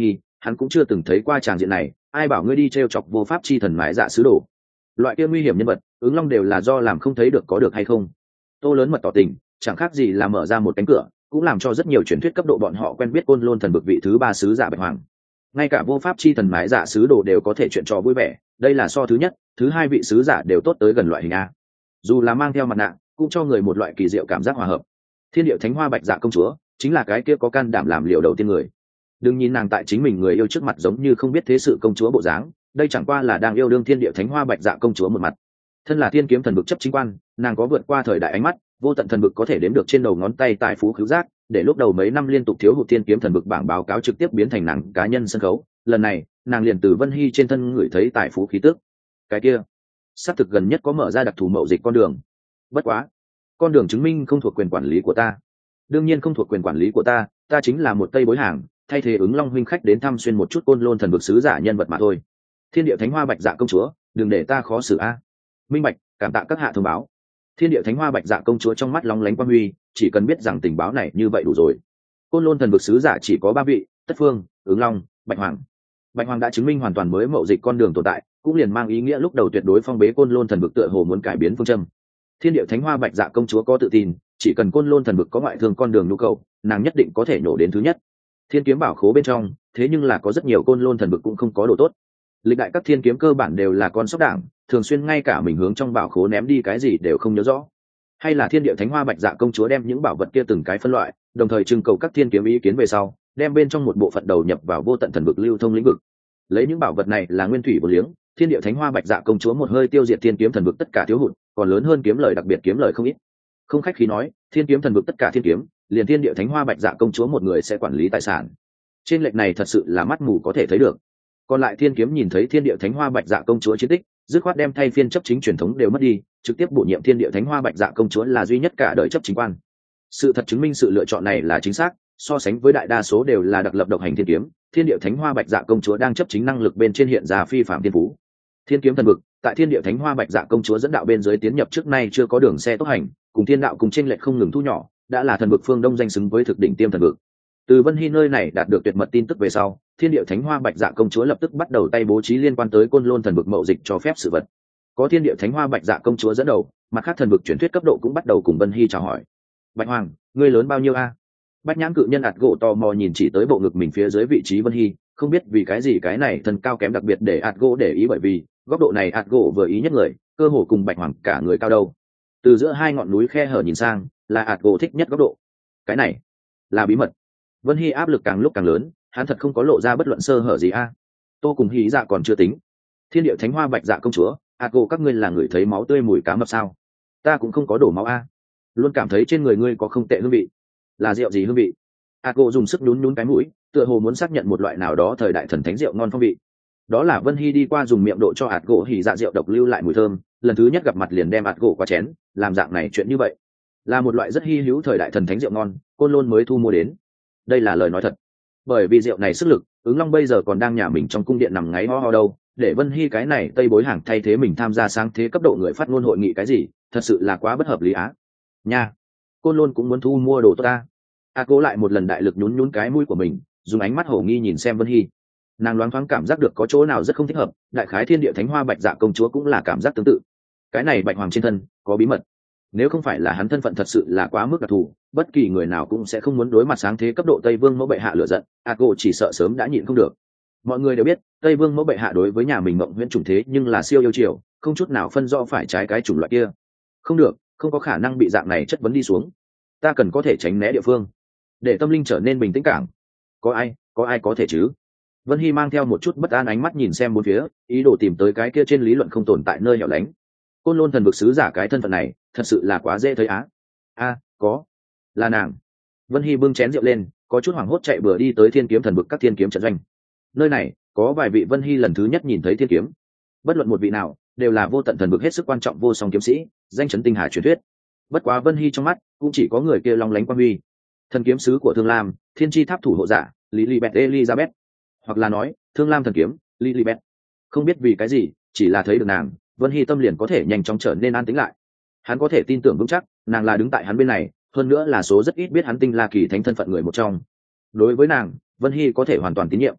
hắn cũng chưa từng thấy qua tràng diện này, ai bảo ngươi đi t chọc vô pháp chi thần mãi dạ sứ đồ. Loại kia nguy hiểm nhân vật, ứng long đều là do làm không thấy được có được hay không. Tô lớn mật tỏ tình, chẳng khác gì là mở ra một cánh cửa, cũng làm cho rất nhiều truyền thuyết cấp độ bọn họ quen biết Côn Lôn thần vực vị thứ 3 sứ giả Bạch Hoàng. Ngay cả vô pháp chi thần mãi dạ sứ đồ đều có thể chuyện trò vui vẻ, đây là so thứ nhất, thứ hai vị sứ giả đều tốt tới gần loại hình a. Dù là mang theo mặt nạ, cũng cho người một loại kỳ diệu cảm giác hòa hợp. Thiên Điệu Thánh Hoa Bạch Dạ công chúa chính là cái kia có can đảm làm liều đầu tiên người. Đừng nhìn nàng tại chính mình người yêu trước mặt giống như không biết thế sự công chúa bộ dáng, đây chẳng qua là đang yêu đương Thiên Điệu Thánh Hoa Bạch Dạ công chúa một mặt. Thân là thiên kiếm thần vực chấp chính quan, nàng có vượt qua thời đại ánh mắt, vô tận thần vực có thể đếm được trên đầu ngón tay tài phú khứu giác, để lúc đầu mấy năm liên tục thiếu hụt thiên kiếm thần vực bảng báo cáo trực tiếp biến thành nàng cá nhân sân khấu. Lần này nàng liền từ Vân Hy trên thân ngửi thấy tài phú khí tức. Cái kia xác thực gần nhất có mở ra đặc thù mậu dịch con đường. Bất quá con đường chứng minh không thuộc quyền quản lý của ta. Đương nhiên không thuộc quyền quản lý của ta, ta chính là một tây bối hàng, thay thế ứng long huynh khách đến thăm xuyên một chút Côn Lôn thần vực sứ giả nhân vật mà thôi. Thiên Điệu Thánh Hoa Bạch Dạ công chúa, đừng để ta khó xử a. Minh bạch, cảm tạ các hạ thông báo. Thiên Điệu Thánh Hoa Bạch Dạ công chúa trong mắt lóng lánh quang huy, chỉ cần biết rằng tình báo này như vậy đủ rồi. Côn Lôn thần vực sứ giả chỉ có 3 vị, Tất Phương, Ứng Long, Bạch Hoàng. Bạch Hoàng đã chứng minh hoàn toàn mới mậu dịch con đường tồn tại, cũng liền mang ý nghĩa lúc đầu tuyệt đối phong bế Côn Lôn thần vực tựa hồ muốn cải biến phương châm. Thiên Điệu Thánh Hoa Bạch Dạ công chúa có tự tin, chỉ cần Côn Lôn thần vực có ngoại thương con đường nhu cầu, nàng nhất định có thể nhổ đến thứ nhất. Thiên kiếm bảo khố bên trong, thế nhưng là có rất nhiều Côn Lôn thần vực cũng không có đồ tốt. Lịch đại các thiên kiếm cơ bản đều là con sóc đảng, thường xuyên ngay cả mình hướng trong bảo khố ném đi cái gì đều không nhớ rõ. Hay là Thiên Điệu Thánh Hoa Bạch Dạ công chúa đem những bảo vật kia từng cái phân loại, đồng thời trưng cầu các thiên kiếm ý kiến về sau, đem bên trong một bộ phận đầu nhập vào vô tận thần vực lưu thông lĩnh vực. Lấy những bảo vật này là nguyên thủy vô liếng, Thiên Điệu Thánh Hoa Bạch Dạ công chúa một hơi tiêu diệt thiên kiếm thần vực tất cả thiếu hụt, còn lớn hơn kiếm lời đặc biệt kiếm lời không ít. Không khách khí nói, thiên kiếm thần vực tất cả thiên kiếm, liền Thiên Điệu Thánh Hoa Bạch Dạ công chúa một người sẽ quản lý tài sản. Trên lệch này thật sự là mắt mù có thể thấy được. Còn lại thiên kiếm nhìn thấy Thiên Điệu Thánh Hoa Bạch Dạ công chúa chiến tích, dứt khoát đem thay phiên chấp chính truyền thống đều mất đi, trực tiếp bổ nhiệm Thiên Điệu Thánh Hoa Bạch Dạ công chúa là duy nhất cả đời chấp chính quan. Sự thật chứng minh sự lựa chọn này là chính xác, so sánh với đại đa số đều là đặc lập độc hành thiên kiếm, Thiên Điệu Thánh Hoa Bạch Dạ công chúa đang chấp chính năng lực bên trên hiện ra phi phạm thiên phú. Thiên kiếm thần vực, tại Thiên Điệu Thánh Hoa Bạch Dạ công chúa dẫn đạo bên dưới tiến nhập trước nay chưa có đường xe tốc hành, cùng thiên đạo cùng chênh lệch không ngừng thu nhỏ, đã là thần vực phương Đông danh xứng với thực đỉnh tiêm thần vực. Từ Vân Hy nơi này đạt được tuyệt mật tin tức về sau, Thiên Điệu Thánh Hoa Bạch Dạ công chúa lập tức bắt đầu tay bố trí liên quan tới Côn Lôn thần vực mậu dịch cho phép sự vật. Có Thiên Điệu Thánh Hoa Bạch Dạ công chúa dẫn đầu, mặt khác thần vực truyền thuyết cấp độ cũng bắt đầu cùng Vân Hy chào hỏi. Bạch Hoàng, ngươi lớn bao nhiêu a? Bách nhãn cự nhân ạt gỗ tò mò nhìn chỉ tới bộ ngực mình phía dưới vị trí Vân Hy, không biết vì cái gì cái này thân cao kém đặc biệt để ạt gỗ để ý, bởi vì góc độ này ạt gỗ vừa ý nhất người, cơ hồ cùng Bạch Hoàng cả người cao đâu. Từ giữa hai ngọn núi khe hở nhìn sang, là ạt gỗ thích nhất góc độ. Cái này là bí mật. Vân Hy áp lực càng lúc càng lớn, hắn thật không có lộ ra bất luận sơ hở gì a. Tô cùng Hí Dạ còn chưa tính. Thiên Điệu Thánh Hoa Bạch Dạ công chúa, ạt gỗ các ngươi là người thấy máu tươi mùi cá mập sao? Ta cũng không có đổ máu a, luôn cảm thấy trên người ngươi có không tệ hương vị. Là rượu gì hương vị? ạt gỗ dùng sức nhún nhún cái mũi, tựa hồ muốn xác nhận một loại nào đó thời đại thần thánh rượu ngon phong vị. Đó là Vân Hy đi qua dùng miệng độ cho ạt gỗ Hí Dạ rượu độc lưu lại mùi thơm, lần thứ nhất gặp mặt liền đem ạt gỗ qua chén, làm dạng này chuyện như vậy. Là một loại rất hy hữu thời đại thần thánh rượu ngon, Côn Lôn mới thu mua đến. Đây là lời nói thật. Bởi vì rượu này sức lực, Ứng Long bây giờ còn đang nhà mình trong cung điện nằm ngáy ho ho đâu, để Vân Hy cái này tây bối hàng thay thế mình tham gia sáng thế cấp độ người phát ngôn hội nghị cái gì, thật sự là quá bất hợp lý á. Nha, Côn Lôn cũng muốn thu mua đồ tốt ta. Cố lại một lần đại lực nhún nhún cái mũi của mình, dùng ánh mắt hổ nghi nhìn xem Vân Hy. Nàng loáng thoáng cảm giác được có chỗ nào rất không thích hợp, đại khái Thiên Điệu Thánh Hoa Bạch Dạ công chúa cũng là cảm giác tương tự. Cái này Bạch Hoàng trên thân có bí mật. Nếu không phải là hắn thân phận thật sự là quá mức đặc thù, bất kỳ người nào cũng sẽ không muốn đối mặt sáng thế cấp độ Tây Vương mẫu bệ hạ lửa giận, cô chỉ sợ sớm đã nhịn không được. Mọi người đều biết, Tây Vương mẫu bệ hạ đối với nhà mình Mộng Huyễn chủng thế nhưng là siêu yêu chiều, không chút nào phân rõ phải trái cái chủng loại kia. Không được, không có khả năng bị dạng này chất vấn đi xuống. Ta cần có thể tránh né địa phương, để tâm linh trở nên bình tĩnh cảng. Có ai có thể chứ? Vân Hy mang theo một chút bất an ánh mắt nhìn xem bốn phía, ý đồ tìm tới cái kia trên lý luận không tồn tại nơi hẻo lánh. Côn Lôn thần vực sứ giả cái thân phận này thật sự là quá dễ thấy á. Có, là nàng. Vân Hy bưng chén rượu lên, có chút hoảng hốt chạy bừa đi tới thiên kiếm thần vực các thiên kiếm trận doanh. Nơi này có vài vị Vân Hy lần thứ nhất nhìn thấy thiên kiếm, bất luận một vị nào đều là vô tận thần vực hết sức quan trọng vô song kiếm sĩ, danh chấn tinh hà truyền thuyết. Bất quá Vân Hy trong mắt cũng chỉ có người kia long lánh quang huy, thần kiếm sứ của Thương Lam, thiên chi tháp thủ hộ giả Lilibet Elizabeth, hoặc là nói Thương Lam thần kiếm Lilibet. Không biết vì cái gì, chỉ là thấy được nàng, Vân Hy tâm liền có thể nhanh chóng trở nên an tĩnh lại. Hắn có thể tin tưởng vững chắc nàng là đứng tại hắn bên này, hơn nữa là số rất ít biết hắn Tinh La Kỳ thánh thân phận người một trong. Đối với nàng, Vân Hy có thể hoàn toàn tín nhiệm.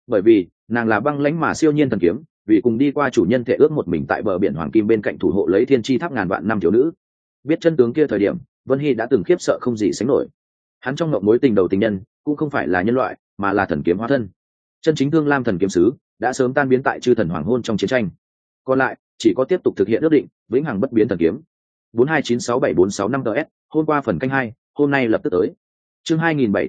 bởi vì nàng là băng lãnh mà siêu nhiên thần kiếm, vì cùng đi qua chủ nhân thể ước một mình tại bờ biển hoàng kim bên cạnh thủ hộ lấy thiên chi tháp ngàn vạn năm thiếu nữ. Biết chân tướng kia thời điểm, Vân Hy đã từng khiếp sợ không gì sánh nổi. Hắn trong ngộng mối tình đầu tình nhân cũng không phải là nhân loại, mà là thần kiếm hóa thân. Chân chính Thương Lam thần kiếm sứ đã sớm tan biến tại chư thần hoàng hôn trong chiến tranh, còn lại chỉ có tiếp tục thực hiện ước định vĩnh hằng bất biến thần kiếm. 4296746 ts, hôm qua phần canh 2, hôm nay lập tức tới. Chương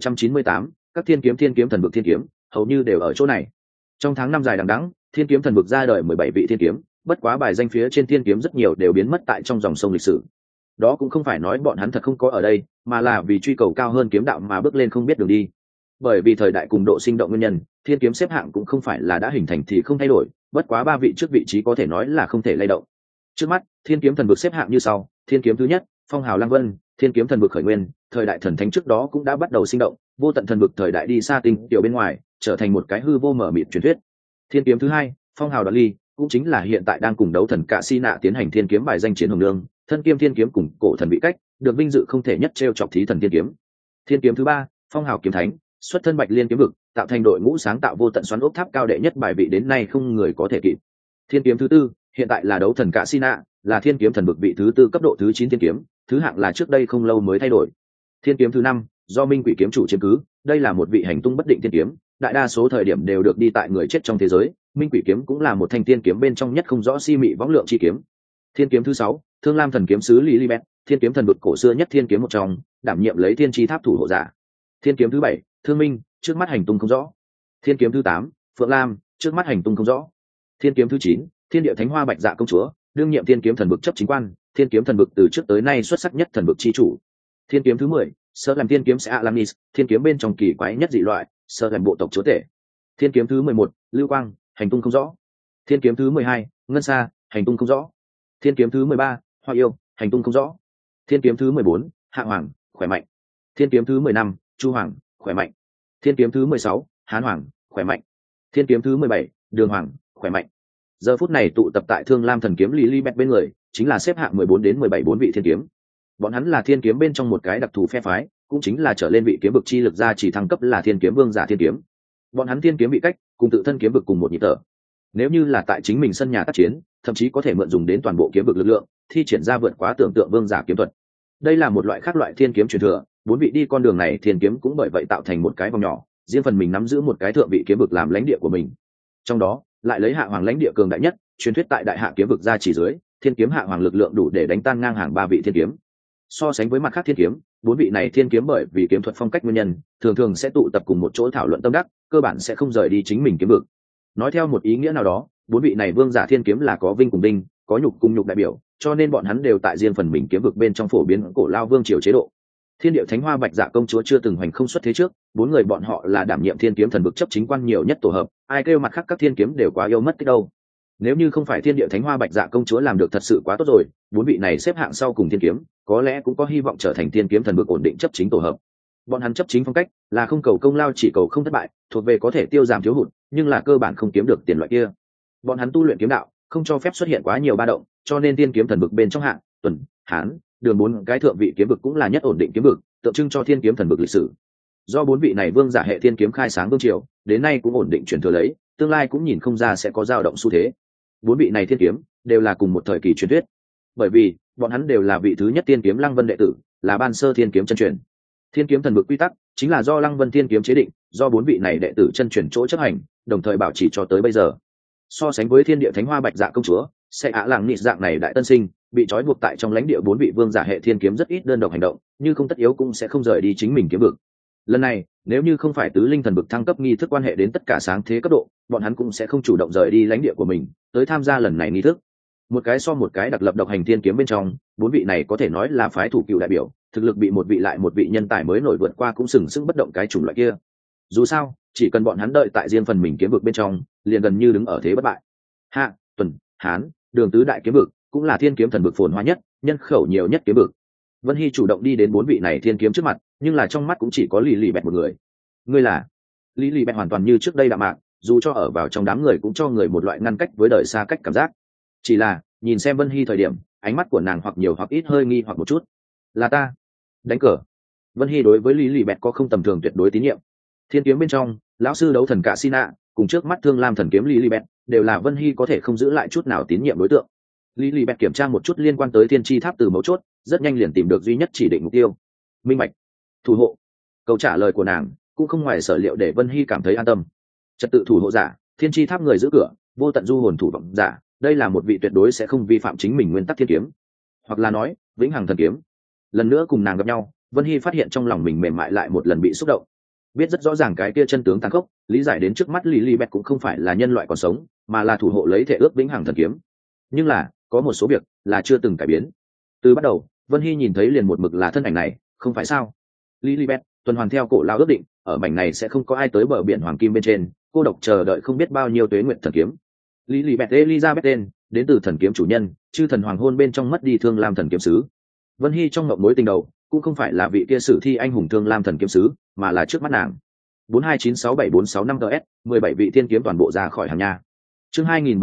2798, các thiên kiếm thần vực thiên kiếm hầu như đều ở chỗ này. Trong tháng năm dài đằng đẵng, thiên kiếm thần vực ra đời 17 vị thiên kiếm, bất quá bài danh phía trên thiên kiếm rất nhiều đều biến mất tại trong dòng sông lịch sử. Đó cũng không phải nói bọn hắn thật không có ở đây, mà là vì truy cầu cao hơn kiếm đạo mà bước lên không biết đường đi. Bởi vì thời đại cùng độ sinh động nguyên nhân, thiên kiếm xếp hạng cũng không phải là đã hình thành thì không thay đổi, bất quá 3 vị trước vị trí có thể nói là không thể lay động. Trước mắt, thiên kiếm thần vực xếp hạng như sau: thiên kiếm thứ nhất, phong hào lăng vân, thiên kiếm thần vực khởi nguyên, thời đại thần thánh trước đó cũng đã bắt đầu sinh động, vô tận thần vực thời đại đi xa tinh tiểu bên ngoài, trở thành một cái hư vô mở mịt truyền thuyết. Thiên kiếm thứ hai, phong hào đoạn ly, cũng chính là hiện tại đang cùng đấu thần Cạ Si Nạ tiến hành thiên kiếm bài danh chiến hồng nương, thân kiêm thiên kiếm cùng cổ thần bị cách, được vinh dự không thể nhất treo chọc thí thần thiên kiếm. Thiên kiếm thứ ba, phong hào kiếm thánh, xuất thân Bạch Liên kiếm vực, tạo thành đội ngũ sáng tạo vô tận xoắn ốc tháp cao đệ nhất bài vị đến nay không người có thể kịp. Thiên kiếm thứ tư, hiện tại là đấu thần Cạ Si Nạ, là thiên kiếm thần vực vị thứ tư cấp độ thứ 9 thiên kiếm, thứ hạng là trước đây không lâu mới thay đổi. Thiên kiếm thứ năm, do Minh Quỷ kiếm chủ chiếm cứ, đây là một vị hành tung bất định thiên kiếm, đại đa số thời điểm đều được đi tại người chết trong thế giới. Minh Quỷ kiếm cũng là một thanh thiên kiếm bên trong nhất không rõ si mị võng lượng chi kiếm. Thiên kiếm thứ sáu, Thương Lam thần kiếm sứ Lilibet, thiên kiếm thần vực cổ xưa nhất thiên kiếm một trong, đảm nhiệm lấy thiên chi tháp thủ hộ giả. Thiên kiếm thứ bảy, Thương Minh, trước mắt hành tung không rõ. Thiên kiếm thứ tám, Phượng Lam, trước mắt hành tung không rõ. Thiên kiếm thứ chín, Thiên địa thánh hoa Bạch Dạ công chúa, đương nhiệm thiên kiếm thần vực chấp chính quan, thiên kiếm thần vực từ trước tới nay xuất sắc nhất thần vực chi chủ. Thiên kiếm thứ 10, Sơ làm thiên kiếm sẽ Alamis, thiên kiếm bên trong kỳ quái nhất dị loại, Sơ làm bộ tộc chúa tể. Thiên kiếm thứ 11, Lưu Quang, hành tung không rõ. Thiên kiếm thứ 12, Ngân Sa, hành tung không rõ. Thiên kiếm thứ 13, Hoa Yêu, hành tung không rõ. Thiên kiếm thứ 14, Hạ Hoàng, khỏe mạnh. Thiên kiếm thứ 15, Chu Hoàng, khỏe mạnh. Thiên kiếm thứ 16, Hán Hoàng, khỏe mạnh. Thiên kiếm thứ 17, Đường Hoàng, khỏe mạnh. Giờ phút này tụ tập tại Thương Lam thần kiếm Lilibet bên người, chính là xếp hạng 14 đến 17 4 vị thiên kiếm. Bọn hắn là thiên kiếm bên trong một cái đặc thù phe phái, cũng chính là trở lên vị kiếm vực chi lực ra chỉ thăng cấp là thiên kiếm vương giả thiên kiếm. Bọn hắn thiên kiếm bị cách, cùng tự thân kiếm vực cùng một nhịp thở. Nếu như là tại chính mình sân nhà tác chiến, thậm chí có thể mượn dùng đến toàn bộ kiếm vực lực lượng, thi triển ra vượt quá tưởng tượng vương giả kiếm thuật. Đây là một loại khác loại thiên kiếm truyền thừa, 4 vị đi con đường này thiên kiếm cũng bởi vậy tạo thành một cái vòng nhỏ, riêng phần mình nắm giữ một cái thượng vị kiếm vực làm lãnh địa của mình. Trong đó, lại lấy Hạ Hoàng lãnh địa cường đại nhất, truyền thuyết tại đại hạ kiếm vực ra chỉ dưới, thiên kiếm Hạ Hoàng lực lượng đủ để đánh tan ngang hàng 3 vị thiên kiếm. So sánh với mặt khác thiên kiếm, 4 vị này thiên kiếm bởi vì kiếm thuật phong cách nguyên nhân, thường thường sẽ tụ tập cùng một chỗ thảo luận tâm đắc, cơ bản sẽ không rời đi chính mình kiếm vực. Nói theo một ý nghĩa nào đó, 4 vị này vương giả thiên kiếm là có vinh cùng vinh, có nhục cùng nhục đại biểu, cho nên bọn hắn đều tại riêng phần mình kiếm vực bên trong phổ biến cổ lao vương triều chế độ. Thiên điệu thánh hoa Bạch Dạ công chúa chưa từng hoành không xuất thế trước, 4 người bọn họ là đảm nhiệm thiên kiếm thần vực chấp chính quan nhiều nhất tổ hợp, ai kêu mặt khác các thiên kiếm đều quá yêu mất cái đâu. Nếu như không phải thiên điệu thánh hoa Bạch Dạ công chúa làm được thật sự quá tốt rồi, 4 vị này xếp hạng sau cùng thiên kiếm, có lẽ cũng có hy vọng trở thành thiên kiếm thần vực ổn định chấp chính tổ hợp. Bọn hắn chấp chính phong cách là không cầu công lao chỉ cầu không thất bại, thuộc về có thể tiêu giảm thiếu hụt, nhưng là cơ bản không kiếm được tiền loại kia. Bọn hắn tu luyện kiếm đạo, không cho phép xuất hiện quá nhiều ba động, cho nên thiên kiếm thần vực bên trong hạng, tuần, hán, đường 4 cái thượng vị kiếm vực cũng là nhất ổn định kiếm vực, tượng trưng cho thiên kiếm thần vực lịch sử. Do 4 vị này vương giả hệ thiên kiếm khai sáng vương triều, đến nay cũng ổn định truyền thừa lấy, tương lai cũng nhìn không ra sẽ có dao động xu thế. 4 vị này thiên kiếm đều là cùng một thời kỳ truyền thuyết, bởi vì bọn hắn đều là vị thứ nhất thiên kiếm Lăng Vân đệ tử, là ban sơ thiên kiếm chân truyền. Thiên kiếm thần vực quy tắc chính là do Lăng Vân thiên kiếm chế định, do 4 vị này đệ tử chân truyền chỗ chấp hành, đồng thời bảo trì cho tới bây giờ. So sánh với thiên địa thánh hoa Bạch Dạ công chúa, sẽ ạ làng nịt dạng này đại tân sinh, bị trói buộc tại trong lãnh địa 4 vị vương giả hệ thiên kiếm rất ít đơn độc hành động, nhưng không tất yếu cũng sẽ không rời đi chính mình kiếm vực. Lần này, nếu như không phải tứ linh thần vực thăng cấp nghi thức quan hệ đến tất cả sáng thế cấp độ, bọn hắn cũng sẽ không chủ động rời đi lãnh địa của mình, tới tham gia lần này nghi thức. Một cái so một cái đặc lập độc hành thiên kiếm bên trong, 4 vị này có thể nói là phái thủ cựu đại biểu, thực lực bị một vị lại một vị nhân tài mới nổi vượt qua cũng sừng sững bất động cái chủng loại kia. Dù sao, chỉ cần bọn hắn đợi tại riêng phần mình kiếm vực bên trong, liền gần như đứng ở thế bất bại. Hạ, tuần, hán, đường tứ đại kiếm vực cũng là thiên kiếm thần vực phồn hoa nhất, nhân khẩu nhiều nhất kiếm vực. Vân Hy chủ động đi đến 4 vị này thiên kiếm trước mặt, nhưng là trong mắt cũng chỉ có Lilibet một người. Ngươi là? Lilibet hoàn toàn như trước đây đạm mạc, dù cho ở vào trong đám người cũng cho người một loại ngăn cách với đời xa cách cảm giác. Chỉ là nhìn xem Vân Hy thời điểm, ánh mắt của nàng hoặc nhiều hoặc ít hơi nghi hoặc một chút. Là ta? Đánh cờ. Vân Hy đối với Lilibet có không tầm thường tuyệt đối tín nhiệm. Thiên kiếm bên trong, lão sư đấu thần Cạ Si Nạ cùng trước mắt Thương Lam thần kiếm Lilibet, đều là Vân Hy có thể không giữ lại chút nào tín nhiệm đối tượng. Lilibet kiểm tra một chút liên quan tới Thiên Chi Tháp từ mấu chốt, rất nhanh liền tìm được duy nhất chỉ định mục tiêu. Minh Bạch, thủ hộ. Câu trả lời của nàng cũng không ngoài sở liệu để Vân Hy cảm thấy an tâm. Trật tự thủ hộ giả, Thiên Chi Tháp người giữ cửa, vô tận du hồn thủ vọng giả, đây là một vị tuyệt đối sẽ không vi phạm chính mình nguyên tắc thiên kiếm, hoặc là nói vĩnh hằng thần kiếm. Lần nữa cùng nàng gặp nhau, Vân Hy phát hiện trong lòng mình mềm mại lại một lần bị xúc động. Biết rất rõ ràng cái kia chân tướng tàn khốc, lý giải đến trước mắt Lilibet cũng không phải là nhân loại còn sống, mà là thủ hộ lấy thể ước vĩnh hằng thần kiếm. Nhưng là có một số việc là chưa từng cải biến. Từ bắt đầu, Vân Hy nhìn thấy liền một mực là thân ảnh này, không phải sao? Lilibet tuần hoàn theo cổ lao ước định, ở mảnh này sẽ không có ai tới bờ biển hoàng kim bên trên, cô độc chờ đợi không biết bao nhiêu tuế nguyện thần kiếm. Lilibet Elizabeth tên, đến từ thần kiếm chủ nhân, chư thần hoàng hôn bên trong mất đi Thương Lam thần kiếm sứ. Vân Hy trong mộng mối tình đầu cũng không phải là vị kia sử thi anh hùng Thương Lam thần kiếm sứ, mà là trước mắt nàng. 42967465 ts 17 vị thiên kiếm toàn bộ ra khỏi hàng nhà. Chương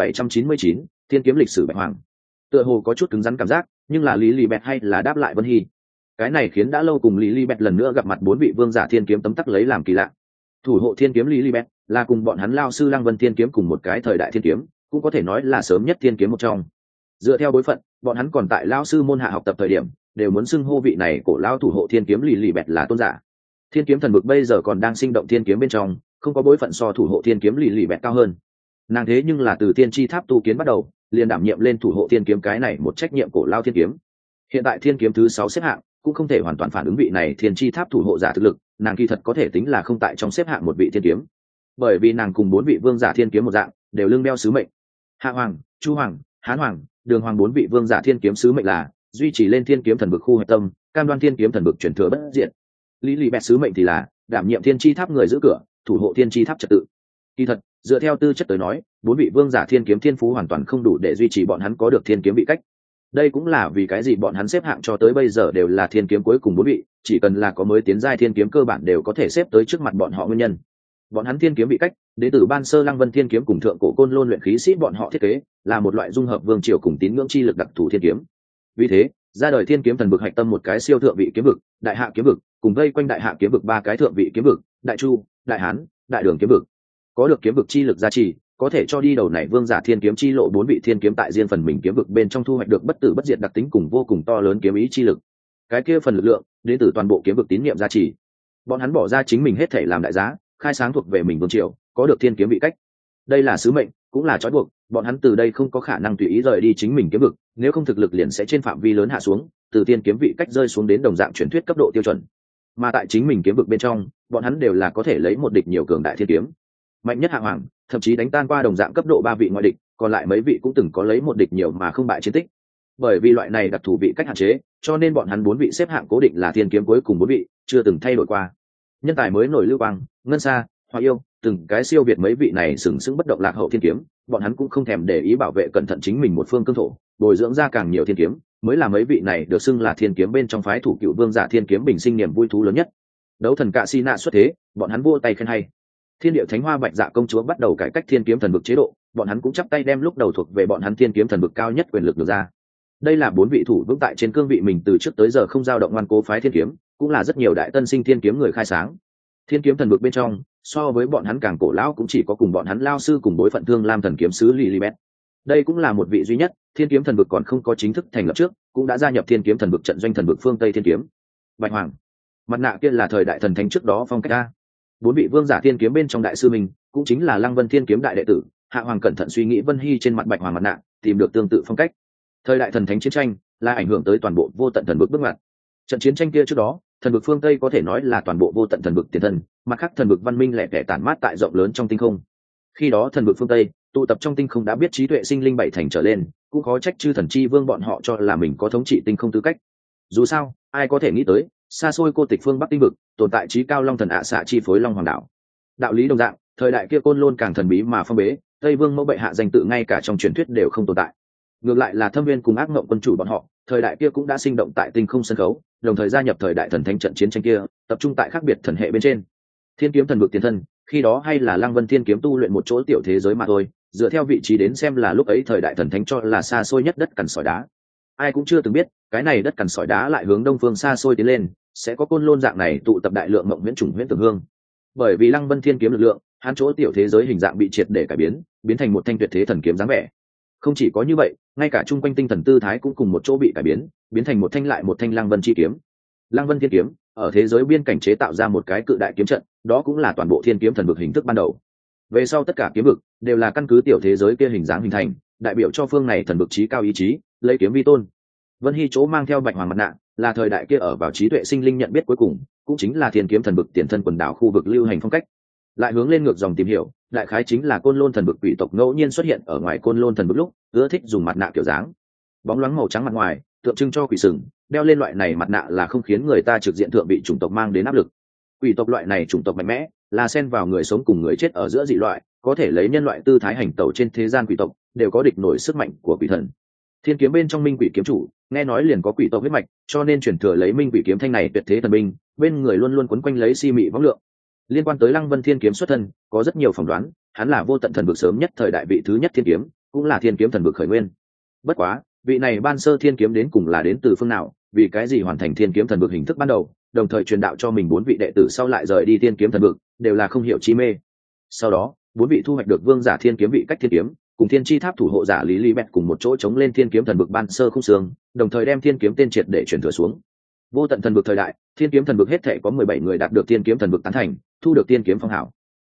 2799, thiên kiếm lịch sử bạch hoàng. Tựa hồ có chút cứng rắn cảm giác, nhưng là Lilibet hay là đáp lại Vân Hy. Cái này khiến đã lâu cùng Lilibet lần nữa gặp mặt bốn vị vương giả thiên kiếm tấm tắc lấy làm kỳ lạ. Thủ hộ thiên kiếm Lilibet là cùng bọn hắn lao sư Lăng Vân thiên kiếm cùng một cái thời đại thiên kiếm, cũng có thể nói là sớm nhất thiên kiếm một trong. Dựa theo bối phận, bọn hắn còn tại lao sư môn hạ học tập thời điểm, đều muốn xưng hô vị này cổ lao thủ hộ thiên kiếm Lilibet là tôn giả. Thiên kiếm thần vực bây giờ còn đang sinh động thiên kiếm bên trong, không có bối phận so thủ hộ thiên kiếm Lilibet cao hơn. Nàng thế nhưng là từ Thiên Chi Tháp tu kiến bắt đầu, liền đảm nhiệm lên thủ hộ thiên kiếm cái này một trách nhiệm cổ lao thiên kiếm. Hiện tại thiên kiếm thứ 6 xếp hạng, cũng không thể hoàn toàn phản ứng vị này Thiên Chi Tháp thủ hộ giả thực lực, nàng kỳ thật có thể tính là không tại trong xếp hạng một vị thiên kiếm. Bởi vì nàng cùng bốn vị vương giả thiên kiếm một dạng, đều lưng đeo sứ mệnh. Hạ Hoàng, Chu Hoàng, Hán Hoàng, Đường Hoàng bốn vị vương giả thiên kiếm sứ mệnh là duy trì lên thiên kiếm thần vực khu hạch tâm, cam đoan thiên kiếm thần vực truyền thừa bất diệt. Lilibet sứ mệnh thì là đảm nhiệm Thiên Chi Tháp người giữ cửa, thủ hộ Thiên Chi Tháp trật tự. Kỳ thật, dựa theo tư chất tới nói, bốn vị vương giả thiên kiếm thiên phú hoàn toàn không đủ để duy trì bọn hắn có được thiên kiếm vị cách. Đây cũng là vì cái gì bọn hắn xếp hạng cho tới bây giờ đều là thiên kiếm cuối cùng bốn vị, chỉ cần là có mới tiến giai thiên kiếm cơ bản đều có thể xếp tới trước mặt bọn họ nguyên nhân. Bọn hắn thiên kiếm vị cách đến từ ban sơ Lăng Vân thiên kiếm cùng thượng cổ côn lôn luyện khí sĩ bọn họ thiết kế, là một loại dung hợp vương triều cùng tín ngưỡng chi lực đặc thù thiên kiếm. Vì thế, ra đời thiên kiếm thần vực hạch tâm một cái siêu thượng vị kiếm vực, đại hạ kiếm vực, cùng vây quanh đại hạ kiếm vực ba cái thượng vị kiếm vực, đại chu, đại hán, đại đường kiếm vực. Có được kiếm vực chi lực gia trì, có thể cho đi đầu này vương giả thiên kiếm chi lộ bốn vị thiên kiếm tại riêng phần mình kiếm vực bên trong thu hoạch được bất tử bất diệt đặc tính cùng vô cùng to lớn kiếm ý chi lực. Cái kia phần lực lượng đến từ toàn bộ kiếm vực tín niệm gia trì. Bọn hắn bỏ ra chính mình hết thể làm đại giá, khai sáng thuộc về mình vương triều, có được thiên kiếm vị cách. Đây là sứ mệnh, cũng là trói buộc, bọn hắn từ đây không có khả năng tùy ý rời đi chính mình kiếm vực, nếu không thực lực liền sẽ trên phạm vi lớn hạ xuống, từ thiên kiếm vị cách rơi xuống đến đồng dạng truyền thuyết cấp độ tiêu chuẩn. Mà tại chính mình kiếm vực bên trong, bọn hắn đều là có thể lấy một địch nhiều cường đại thiên kiếm. Mạnh nhất Hạ Hoàng, thậm chí đánh tan qua đồng dạng cấp độ 3 vị ngoại địch, còn lại mấy vị cũng từng có lấy một địch nhiều mà không bại chiến tích. Bởi vì loại này đặc thù vị cách hạn chế, cho nên bọn hắn bốn vị xếp hạng cố định là thiên kiếm cuối cùng bốn vị, chưa từng thay đổi qua. Nhân tài mới nổi Lưu Quang, Ngân Sa, Hoa Yêu, từng cái siêu việt mấy vị này sừng sững bất động lạc hậu thiên kiếm, bọn hắn cũng không thèm để ý bảo vệ cẩn thận chính mình một phương cương thổ, bồi dưỡng ra càng nhiều thiên kiếm, mới là mấy vị này được xưng là thiên kiếm bên trong phái thủ cựu vương giả thiên kiếm bình sinh niềm vui thú lớn nhất. Đấu thần Cạ Si Na xuất thế, bọn hắn vỗ tay khen hay. Thiên Điệu Thánh Hoa Bạch Dạ công chúa bắt đầu cải cách thiên kiếm thần vực chế độ, bọn hắn cũng chắp tay đem lúc đầu thuộc về bọn hắn thiên kiếm thần vực cao nhất quyền lực được ra. Đây là bốn vị thủ vững tại trên cương vị mình từ trước tới giờ không dao động ngoan cố phái thiên kiếm, cũng là rất nhiều đại tân sinh thiên kiếm người khai sáng. Thiên kiếm thần vực bên trong, so với bọn hắn càng cổ lão cũng chỉ có cùng bọn hắn lao sư cùng bối phận Thương Lam thần kiếm sứ Lilibet. Đây cũng là một vị duy nhất, thiên kiếm thần vực còn không có chính thức thành lập trước, cũng đã gia nhập thiên kiếm thần vực trận doanh thần vực phương Tây thiên kiếm. Bạch Hoàng, mặt nạ kia là thời đại thần thánh trước đó phong cách a. Bốn vị vương giả thiên kiếm bên trong đại sư mình, cũng chính là Lăng Vân thiên kiếm đại đệ tử, Hạ Hoàng cẩn thận suy nghĩ Vân Hy trên mặt Bạch Hoàng mặt nạ, tìm được tương tự phong cách. Thời đại thần thánh chiến tranh là ảnh hưởng tới toàn bộ vô tận thần vực bước ngoặt. Trận chiến tranh kia trước đó, thần vực phương Tây có thể nói là toàn bộ vô tận thần vực tiền thân, mặt khác thần vực văn minh lẻ tẻ tản mát tại rộng lớn trong tinh không. Khi đó thần vực phương Tây tụ tập trong tinh không đã biết trí tuệ sinh linh bảy thành trở lên, cũng khó trách chư thần chi vương bọn họ cho là mình có thống trị tinh không tư cách. Dù sao, ai có thể nghĩ tới, xa xôi cô tịch phương Bắc tinh vực tồn tại trí cao long thần ạ xạ chi phối long hoàng đảo. Đạo lý đồng dạng, thời đại kia côn lôn càng thần bí mà phong bế, Tây Vương mẫu bệ hạ danh tự ngay cả trong truyền thuyết đều không tồn tại. Ngược lại là Thâm Viên cùng ác mộng quân chủ bọn họ, thời đại kia cũng đã sinh động tại tinh không sân khấu, đồng thời gia nhập thời đại thần thánh trận chiến tranh kia, tập trung tại khác biệt thần hệ bên trên. Thiên kiếm thần vực tiền thân, khi đó hay là Lăng Vân thiên kiếm tu luyện một chỗ tiểu thế giới mà thôi, dựa theo vị trí đến xem là lúc ấy thời đại thần thánh cho là xa xôi nhất đất cằn sỏi đá. Ai cũng chưa từng biết, cái này đất cằn sỏi đá lại hướng đông phương xa xôi tiến lên, sẽ có côn lôn dạng này tụ tập đại lượng mộng huyễn trùng huyễn tưởng hương. Bởi vì Lăng Vân thiên kiếm lực lượng, hắn chỗ tiểu thế giới hình dạng bị triệt để cải biến thành một thanh tuyệt thế thần kiếm dáng vẻ. Không chỉ có như vậy, ngay cả chung quanh tinh thần tư thái cũng cùng một chỗ bị cải biến thành một thanh lại một thanh Lăng Vân chi kiếm. Lăng Vân thiên kiếm ở thế giới biên cảnh chế tạo ra một cái cự đại kiếm trận, đó cũng là toàn bộ thiên kiếm thần vực hình thức ban đầu. Về sau tất cả kiếm vực đều là căn cứ tiểu thế giới kia hình dáng hình thành, đại biểu cho phương này thần vực chí cao ý chí, lấy kiếm vi tôn. Vân Hy chỗ mang theo Bạch Hoàng mặt nạ, là thời đại kia ở vào trí tuệ sinh linh nhận biết cuối cùng, cũng chính là thiên kiếm thần vực tiền thân quần đảo khu vực lưu hành phong cách. Lại hướng lên ngược dòng tìm hiểu, đại khái chính là Côn Lôn thần vực quỷ tộc ngẫu nhiên xuất hiện ở ngoài Côn Lôn thần vực lúc ưa thích dùng mặt nạ kiểu dáng bóng loáng màu trắng mặt ngoài, tượng trưng cho quỷ sừng. Đeo lên loại này mặt nạ là không khiến người ta trực diện thượng bị chủng tộc mang đến áp lực. Quỷ tộc loại này chủng tộc mạnh mẽ, là xen vào người sống cùng người chết ở giữa dị loại, có thể lấy nhân loại tư thái hành tẩu trên thế gian. Quỷ tộc đều có địch nổi sức mạnh của quỷ thần. Thiên kiếm bên trong minh quỷ kiếm chủ nghe nói liền có quỷ tộc huyết mạch, cho nên truyền thừa lấy minh quỷ kiếm thanh này tuyệt thế thần binh, bên người luôn luôn quấn quanh lấy si mị võng lượng. Liên quan tới Lăng Vân thiên kiếm xuất thân, có rất nhiều phỏng đoán, hắn là vô tận thần vực sớm nhất thời đại vị thứ nhất thiên kiếm, cũng là thiên kiếm thần vực khởi nguyên. Bất quá, vị này ban sơ thiên kiếm đến cùng là đến từ phương nào, vì cái gì hoàn thành thiên kiếm thần vực hình thức ban đầu, đồng thời truyền đạo cho mình 4 vị đệ tử sau lại rời đi thiên kiếm thần vực, đều là không hiểu chi mê. Sau đó, 4 vị thu hoạch được vương giả thiên kiếm vị cách thiên kiếm, cùng thiên chi tháp thủ hộ giả Lý Lý Bẹt cùng một chỗ chống lên thiên kiếm thần vực ban sơ khung xương, đồng thời đem thiên kiếm tên triệt để truyền thừa xuống. Vô tận thần vực thời đại, thiên kiếm thần vực hết thể có 17 người đạt được thiên kiếm thần vực tán thành, thu được thiên kiếm phong hảo.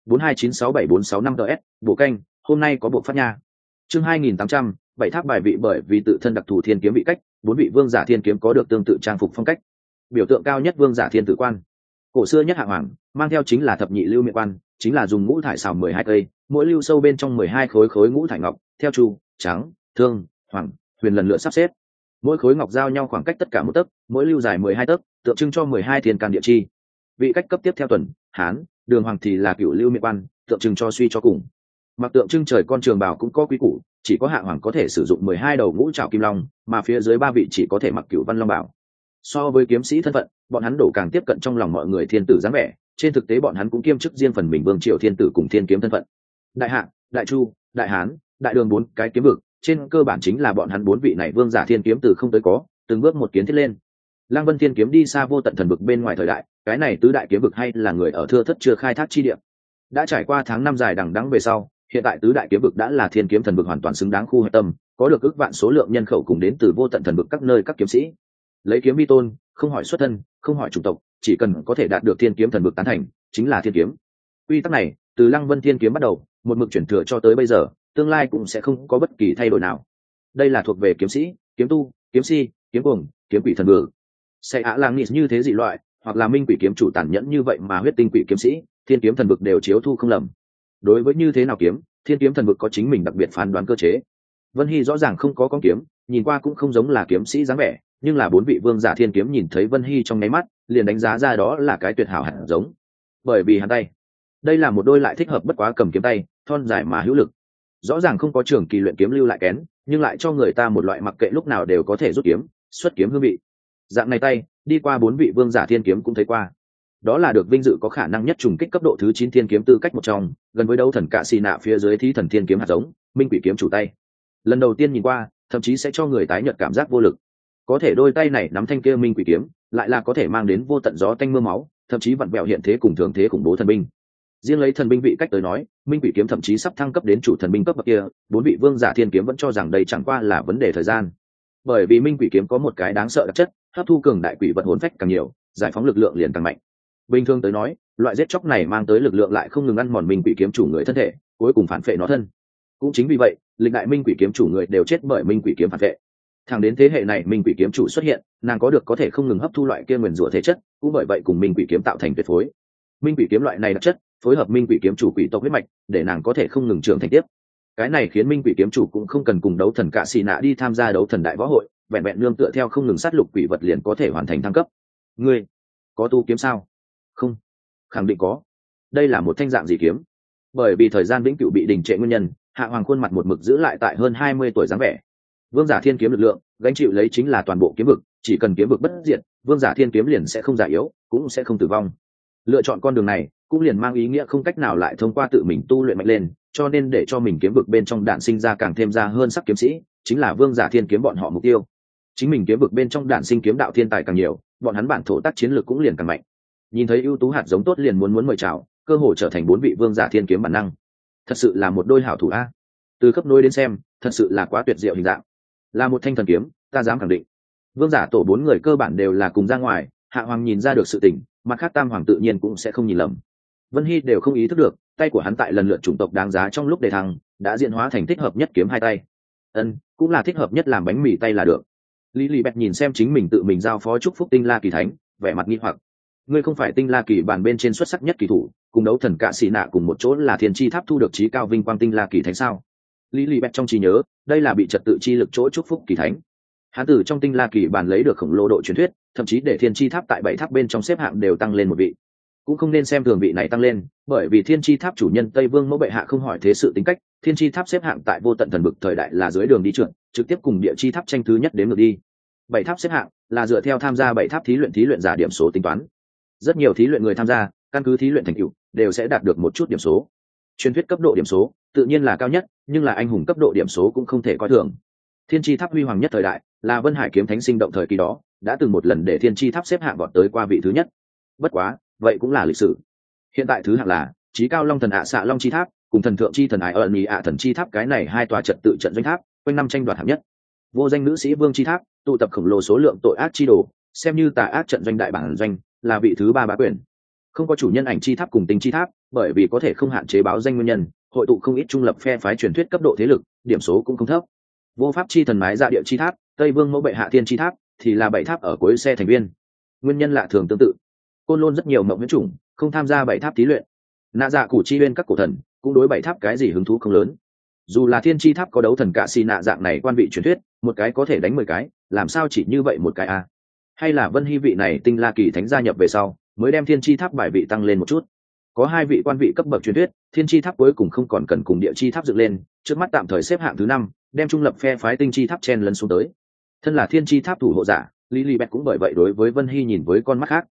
4296746 ts, bộ canh, hôm nay có bộ phát nha. Chương 2800, bảy tháp bài vị. Bởi vì tự thân đặc thù thiên kiếm vị cách, 4 vị vương giả thiên kiếm có được tương tự trang phục phong cách. Biểu tượng cao nhất vương giả thiên tử quan, cổ xưa nhất hạ hoàng, mang theo chính là thập nhị lưu miệng quan, chính là dùng ngũ thải xào 12 cây, mỗi lưu sâu bên trong 12 khối ngũ thải ngọc, theo chu, trắng, thương, hoàng, huyền lần lượt sắp xếp. Mỗi khối ngọc giao nhau khoảng cách tất cả 1 tấc, mỗi lưu dài 12 tấc, tượng trưng cho 12 thiên can địa chi. Vị cách cấp tiếp theo tuần, hán, đường hoàng thì là cửu lưu miệng quan, tượng trưng cho suy cho cùng. Mặc tượng trưng trời con trường bào cũng có quý củ, chỉ có hạ hoàng có thể sử dụng 12 đầu ngũ trảo kim long, mà phía dưới 3 vị chỉ có thể mặc cửu văn long bảo. So với kiếm sĩ thân phận, bọn hắn đổ càng tiếp cận trong lòng mọi người thiên tử dáng vẻ, trên thực tế bọn hắn cũng kiêm chức riêng phần mình vương triều thiên tử cùng thiên kiếm thân phận. Đại hạ, đại chu, đại hán, đại đường 4 cái kiếm vực, trên cơ bản chính là bọn hắn 4 vị này vương giả thiên kiếm từ không tới có, từng bước một kiến thiết lên. Lăng Vân thiên kiếm đi xa vô tận thần vực bên ngoài thời đại, cái này tứ đại kiếm vực hay là người ở thưa thất chưa khai thác chi địa. Đã trải qua tháng 5 dài đằng đẵng về sau, hiện tại tứ đại kiếm vực đã là thiên kiếm thần vực hoàn toàn xứng đáng khu hạch tâm, có được ước vạn số lượng nhân khẩu cùng đến từ vô tận thần vực các nơi các kiếm sĩ. Lấy kiếm vi tôn, không hỏi xuất thân, không hỏi chủng tộc, chỉ cần có thể đạt được thiên kiếm thần vực tán thành, chính là thiên kiếm. Quy tắc này, từ Lăng Vân thiên kiếm bắt đầu, một mực chuyển thừa cho tới bây giờ, tương lai cũng sẽ không có bất kỳ thay đổi nào. Đây là thuộc về kiếm sĩ, kiếm tu, kiếm si, kiếm cuồng, kiếm quỷ thần vực. Sẽ ạ làng như thế dị loại, hoặc là minh quỷ kiếm chủ tàn nhẫn như vậy mà huyết tinh quỷ kiếm sĩ, thiên kiếm thần vực đều chiếu thu không lầm. Đối với như thế nào kiếm, thiên kiếm thần vực có chính mình đặc biệt phán đoán cơ chế. Vân Hy rõ ràng không có con kiếm, nhìn qua cũng không giống là kiếm sĩ dáng vẻ, nhưng là 4 vị vương giả thiên kiếm nhìn thấy Vân Hy trong nháy mắt, liền đánh giá ra đó là cái tuyệt hảo hạt giống. Bởi vì hắn tay, đây là một đôi lại thích hợp bất quá cầm kiếm tay, thon dài mà hữu lực. Rõ ràng không có trường kỳ luyện kiếm lưu lại kén, nhưng lại cho người ta một loại mặc kệ lúc nào đều có thể rút kiếm, xuất kiếm hương vị. Dạng này tay, đi qua 4 vị vương giả thiên kiếm cũng thấy qua. Đó là được vinh dự có khả năng nhất trùng kích cấp độ thứ 9 thiên kiếm tư cách một trong, gần với đấu thần cạ xì nạ phía dưới thí thần thiên kiếm hạt giống, minh quỷ kiếm chủ tay. Lần đầu tiên nhìn qua, thậm chí sẽ cho người tái nhợt cảm giác vô lực. Có thể đôi tay này nắm thanh kia minh quỷ kiếm, lại là có thể mang đến vô tận gió tanh mưa máu, thậm chí vặn vẹo hiện thế cùng thường thế khủng bố thần binh. Riêng lấy thần binh vị cách tới nói, minh quỷ kiếm thậm chí sắp thăng cấp đến chủ thần binh cấp bậc kia, 4 vị vương giả thiên kiếm vẫn cho rằng đây chẳng qua là vấn đề thời gian. Bởi vì minh quỷ kiếm có một cái đáng sợ đặc chất, hấp thu cường đại quỷ vật hồn phách càng nhiều, giải phóng lực lượng liền càng mạnh. Bình thường tới nói, loại giết chóc này mang tới lực lượng lại không ngừng ăn mòn minh quỷ kiếm chủ người thân thể, cuối cùng phản phệ nó thân. Cũng chính vì vậy, lịch đại minh quỷ kiếm chủ người đều chết bởi minh quỷ kiếm phản phệ. Thẳng đến thế hệ này minh quỷ kiếm chủ xuất hiện, nàng có được có thể không ngừng hấp thu loại kia nguyền rủa thể chất, cũng bởi vậy cùng minh quỷ kiếm tạo thành tuyệt phối. Minh quỷ kiếm loại này đặc chất, phối hợp minh quỷ kiếm chủ quỷ tộc huyết mạch, để nàng có thể không ngừng trưởng thành tiếp. Cái này khiến minh quỷ kiếm chủ cũng không cần cùng đấu thần cạ xì nạ đi tham gia đấu thần đại võ hội, vẹn vẹn nương tựa theo không ngừng sát lục quỷ vật liền có thể hoàn thành thăng cấp. Ngươi có tu kiếm sao? Không, khẳng định có. Đây là một thanh dạng gì kiếm? Bởi vì thời gian vĩnh cửu bị đình trệ nguyên nhân, hạ hoàng khuôn mặt một mực giữ lại tại hơn 20 tuổi dáng vẻ. Vương giả thiên kiếm lực lượng gánh chịu lấy chính là toàn bộ kiếm vực, chỉ cần kiếm vực bất diệt, vương giả thiên kiếm liền sẽ không già yếu, cũng sẽ không tử vong. Lựa chọn con đường này cũng liền mang ý nghĩa không cách nào lại thông qua tự mình tu luyện mạnh lên, cho nên để cho mình kiếm vực bên trong đạn sinh ra càng thêm ra hơn sắc kiếm sĩ, chính là vương giả thiên kiếm bọn họ mục tiêu. Chính mình kiếm vực bên trong đạn sinh kiếm đạo thiên tài càng nhiều, bọn hắn bản thổ tác chiến lược cũng liền càng mạnh. Nhìn thấy ưu tú hạt giống tốt liền muốn mời chào, cơ hồ trở thành 4 vị vương giả thiên kiếm bản năng. Thật sự là một đôi hảo thủ a. Từ cấp nối đến xem, thật sự là quá tuyệt diệu hình dạng. Là một thanh thần kiếm, ta dám khẳng định. Vương giả tổ 4 người cơ bản đều là cùng ra ngoài, Hạ Hoàng nhìn ra được sự tình, mặt khác Tam Hoàng tự nhiên cũng sẽ không nhìn lầm. Vân Hy đều không ý thức được, tay của hắn tại lần lượt chủng tộc đáng giá trong lúc đề thăng, đã diễn hóa thành thích hợp nhất kiếm hai tay. Cũng là thích hợp nhất làm bánh mì tay là được. Lý Lì Bẹt nhìn xem chính mình tự mình giao phó chúc phúc Tinh La Kỳ Thánh, vẻ mặt nghi hoặc. Ngươi không phải Tinh La Kỳ bàn bên trên xuất sắc nhất kỳ thủ, cùng đấu thần Cạ Sĩ Nạ cùng một chỗ là Thiên Chi Tháp thu được chí cao vinh quang Tinh La Kỳ Thánh sao? Lý Lì Bẹt trong trí nhớ, đây là bị trật tự chi lực chỗ chúc phúc Kỳ Thánh. Hắn từ trong Tinh La Kỳ bàn lấy được khổng lồ độ truyền thuyết, thậm chí để Thiên Chi Tháp tại 7 tháp bên trong xếp hạng đều tăng lên một vị. Cũng không nên xem thường vị này tăng lên, bởi vì Thiên Chi Tháp chủ nhân Tây Vương Mẫu bệ hạ không hỏi thế sự tính cách, Thiên Chi Tháp xếp hạng tại vô tận thần vực thời đại là dưới đường đi trượt, trực tiếp cùng Địa Chi Tháp tranh thứ nhất đến ngược đi. 7 tháp xếp hạng là dựa theo tham gia 7 tháp thí luyện giả điểm số tính toán. Rất nhiều thí luyện người tham gia, căn cứ thí luyện thành tựu, đều sẽ đạt được một chút điểm số. Truyền thuyết cấp độ điểm số, tự nhiên là cao nhất, nhưng là anh hùng cấp độ điểm số cũng không thể coi thường. Thiên Chi Tháp huy hoàng nhất thời đại, là Vân Hải kiếm thánh sinh động thời kỳ đó, đã từng một lần để Thiên Chi Tháp xếp hạng vọt tới qua vị thứ nhất. Bất quá, vậy cũng là lịch sử. Hiện tại thứ hạng là Chí Cao Long Thần Xạ Long Chi Tháp, cùng Thần Thượng Chi Thần Ái Ẩn Ý Thần Chi Tháp, cái này hai tòa trật tự trận doanh tháp, quanh năm tranh đoạt hạng nhất. Vô danh nữ sĩ Vương Chi Tháp, tụ tập khổng lồ số lượng tội ác chi đồ, xem như tà ác trận doanh đại bản doanh, là vị thứ 3 bá quyền. Không có chủ nhân ảnh chi tháp cùng tinh chi tháp, bởi vì có thể không hạn chế báo danh nguyên nhân, hội tụ không ít trung lập phe phái truyền thuyết cấp độ thế lực, điểm số cũng không thấp. Vô pháp chi thần mái dạ địa chi tháp, Tây Vương Mẫu bệ hạ thiên chi tháp, thì là 7 tháp ở cuối xe thành viên. Nguyên nhân lạ thường tương tự. Côn Lôn rất nhiều mộng huyễn chủng, không tham gia 7 tháp thí luyện. Nạ dạ củ chi uyên các cổ thần, cũng đối 7 tháp cái gì hứng thú không lớn. Dù là thiên chi tháp có đấu thần Cạ Sĩ Nạ dạng này quan vị truyền thuyết, một cái có thể đánh 10 cái, làm sao chỉ như vậy một cái a? Hay là Vân Hy vị này Tinh La Kỳ Thánh gia nhập về sau, mới đem thiên chi tháp bài vị tăng lên một chút. Có 2 vị quan vị cấp bậc truyền thuyết, thiên chi tháp cuối cùng không còn cần cùng địa chi tháp dựng lên, trước mắt tạm thời xếp hạng thứ 5, đem trung lập phe phái tinh chi tháp chen lấn xuống tới. Thân là thiên chi tháp thủ hộ giả, Lilibet cũng bởi vậy đối với Vân Hy nhìn với con mắt khác.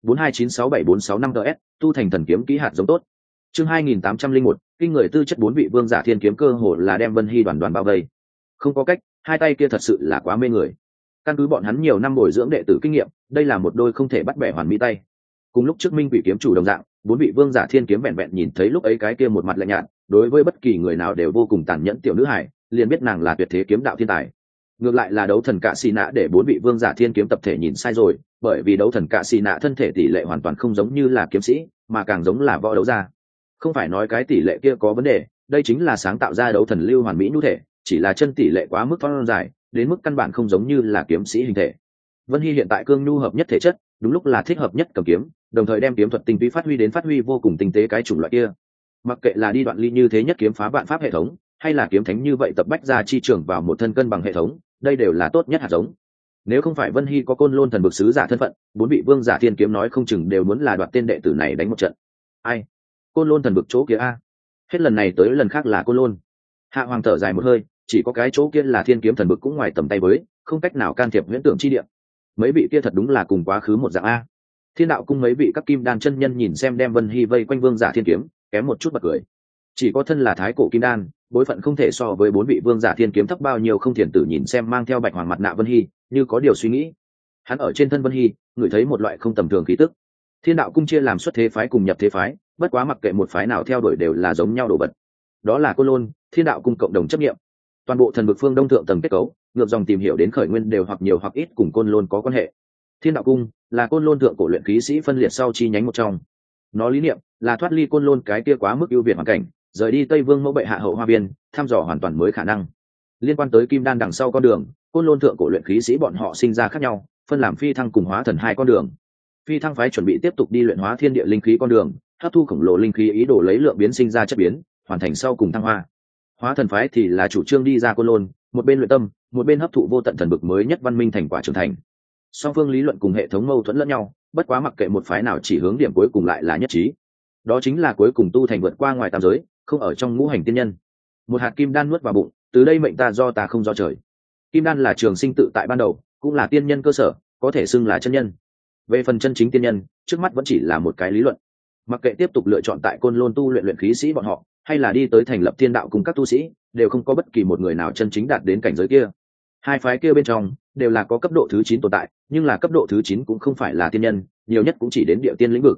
42967465 ts, tu thành thần kiếm kỹ hạt giống tốt. Chương 2801, kinh người tư chất 4 vị vương giả thiên kiếm cơ hồ là đem Vân Hy đoàn đoàn bao vây. Không có cách, hai tay kia thật sự là quá mê người. Căn cứ bọn hắn nhiều năm bồi dưỡng đệ tử kinh nghiệm, đây là một đôi không thể bắt bẻ hoàn mỹ tay. Cùng lúc trước Minh Quỷ kiếm chủ đồng dạng, 4 vị vương giả thiên kiếm vẹn vẹn nhìn thấy lúc ấy cái kia một mặt lạnh nhạt, đối với bất kỳ người nào đều vô cùng tàn nhẫn tiểu nữ hải, liền biết nàng là tuyệt thế kiếm đạo thiên tài. Ngược lại là đấu thần Cạ Sĩ Nạ để 4 vị vương giả thiên kiếm tập thể nhìn sai rồi, bởi vì đấu thần Cạ Sĩ Nạ thân thể tỷ lệ hoàn toàn không giống như là kiếm sĩ, mà càng giống là võ đấu gia. Không phải nói cái tỷ lệ kia có vấn đề, đây chính là sáng tạo ra đấu thần lưu hoàn mỹ nhu thể, chỉ là chân tỷ lệ quá mức thon dài, đến mức căn bản không giống như là kiếm sĩ hình thể. Vân Hy hiện tại cương nhu hợp nhất thể chất, đúng lúc là thích hợp nhất cầm kiếm, đồng thời đem kiếm thuật tinh túy phát huy vô cùng tinh tế cái chủng loại kia. Mặc kệ là đi đoạn ly như thế nhất kiếm phá vạn pháp hệ thống, hay là kiếm thánh như vậy tập bách ra chi trưởng vào một thân cân bằng hệ thống, đây đều là tốt nhất hạt giống. Nếu không phải Vân Hy có Côn Lôn thần vực sứ giả thân phận, 4 vị vương giả thiên kiếm nói không chừng đều muốn là đoạt tên đệ tử này đánh một trận. Ai? Côn Lôn thần vực chỗ kia a? Hết lần này tới lần khác là Côn Lôn. Hạ Hoàng thở dài một hơi, chỉ có cái chỗ kia là thiên kiếm thần vực cũng ngoài tầm tay với, không cách nào can thiệp huyễn tưởng chi địa. Mấy vị kia thật đúng là cùng quá khứ một dạng a. Thiên đạo cung mấy vị các kim đan chân nhân nhìn xem đem Vân Hy vây quanh vương giả thiên kiếm, kém một chút bật cười. Chỉ có thân là thái cổ kim đan, bối phận không thể so với 4 vị vương giả thiên kiếm thấp bao nhiêu không thiền tử nhìn xem mang theo bạch hoàng mặt nạ Vân Hy, như có điều suy nghĩ. Hắn ở trên thân Vân Hy, ngửi thấy một loại không tầm thường khí tức. Thiên đạo cung chia làm xuất thế phái cùng nhập thế phái, bất quá mặc kệ một phái nào theo đuổi đều là giống nhau đồ vật. Đó là Côn Lôn, Thiên đạo cung cộng đồng chấp nghiệm. Toàn bộ thần vực phương đông thượng tầng kết cấu, ngược dòng tìm hiểu đến khởi nguyên đều hoặc nhiều hoặc ít cùng Côn Lôn có quan hệ. Thiên đạo cung là Côn Lôn thượng cổ luyện khí sĩ phân liệt sau chi nhánh một trong. Nó lý niệm là thoát ly Côn Lôn cái kia quá mức ưu việt hoàn cảnh, rời đi Tây Vương Mẫu bệ hạ hậu hoa viên, thăm dò hoàn toàn mới khả năng. Liên quan tới kim đan đằng sau con đường, Côn Lôn thượng cổ luyện khí sĩ bọn họ sinh ra khác nhau, phân làm phi thăng cùng hóa thần 2 con đường. Phi thăng phái chuẩn bị tiếp tục đi luyện hóa thiên địa linh khí con đường, hấp thu khổng lồ linh khí ý đồ lấy lượng biến sinh ra chất biến, hoàn thành sau cùng thăng hoa. Hóa thần phái thì là chủ trương đi ra Côn Lôn, một bên luyện tâm, một bên hấp thụ vô tận thần vực mới nhất văn minh thành quả trưởng thành. Song phương lý luận cùng hệ thống mâu thuẫn lẫn nhau, bất quá mặc kệ một phái nào chỉ hướng điểm cuối cùng lại là nhất trí. Đó chính là cuối cùng tu thành vượt qua ngoài tam giới, không ở trong ngũ hành tiên nhân. Một hạt kim đan nuốt vào bụng, từ đây mệnh ta do ta không do trời. Kim đan là trường sinh tự tại ban đầu, cũng là tiên nhân cơ sở, có thể xưng là chân nhân. Về phần chân chính tiên nhân, trước mắt vẫn chỉ là một cái lý luận. Mặc kệ tiếp tục lựa chọn tại Côn Lôn tu luyện luyện khí sĩ bọn họ, hay là đi tới thành lập thiên đạo cùng các tu sĩ, đều không có bất kỳ một người nào chân chính đạt đến cảnh giới kia. Hai phái kia bên trong đều là có cấp độ thứ 9 tồn tại, nhưng là cấp độ thứ 9 cũng không phải là tiên nhân, nhiều nhất cũng chỉ đến địa tiên lĩnh vực.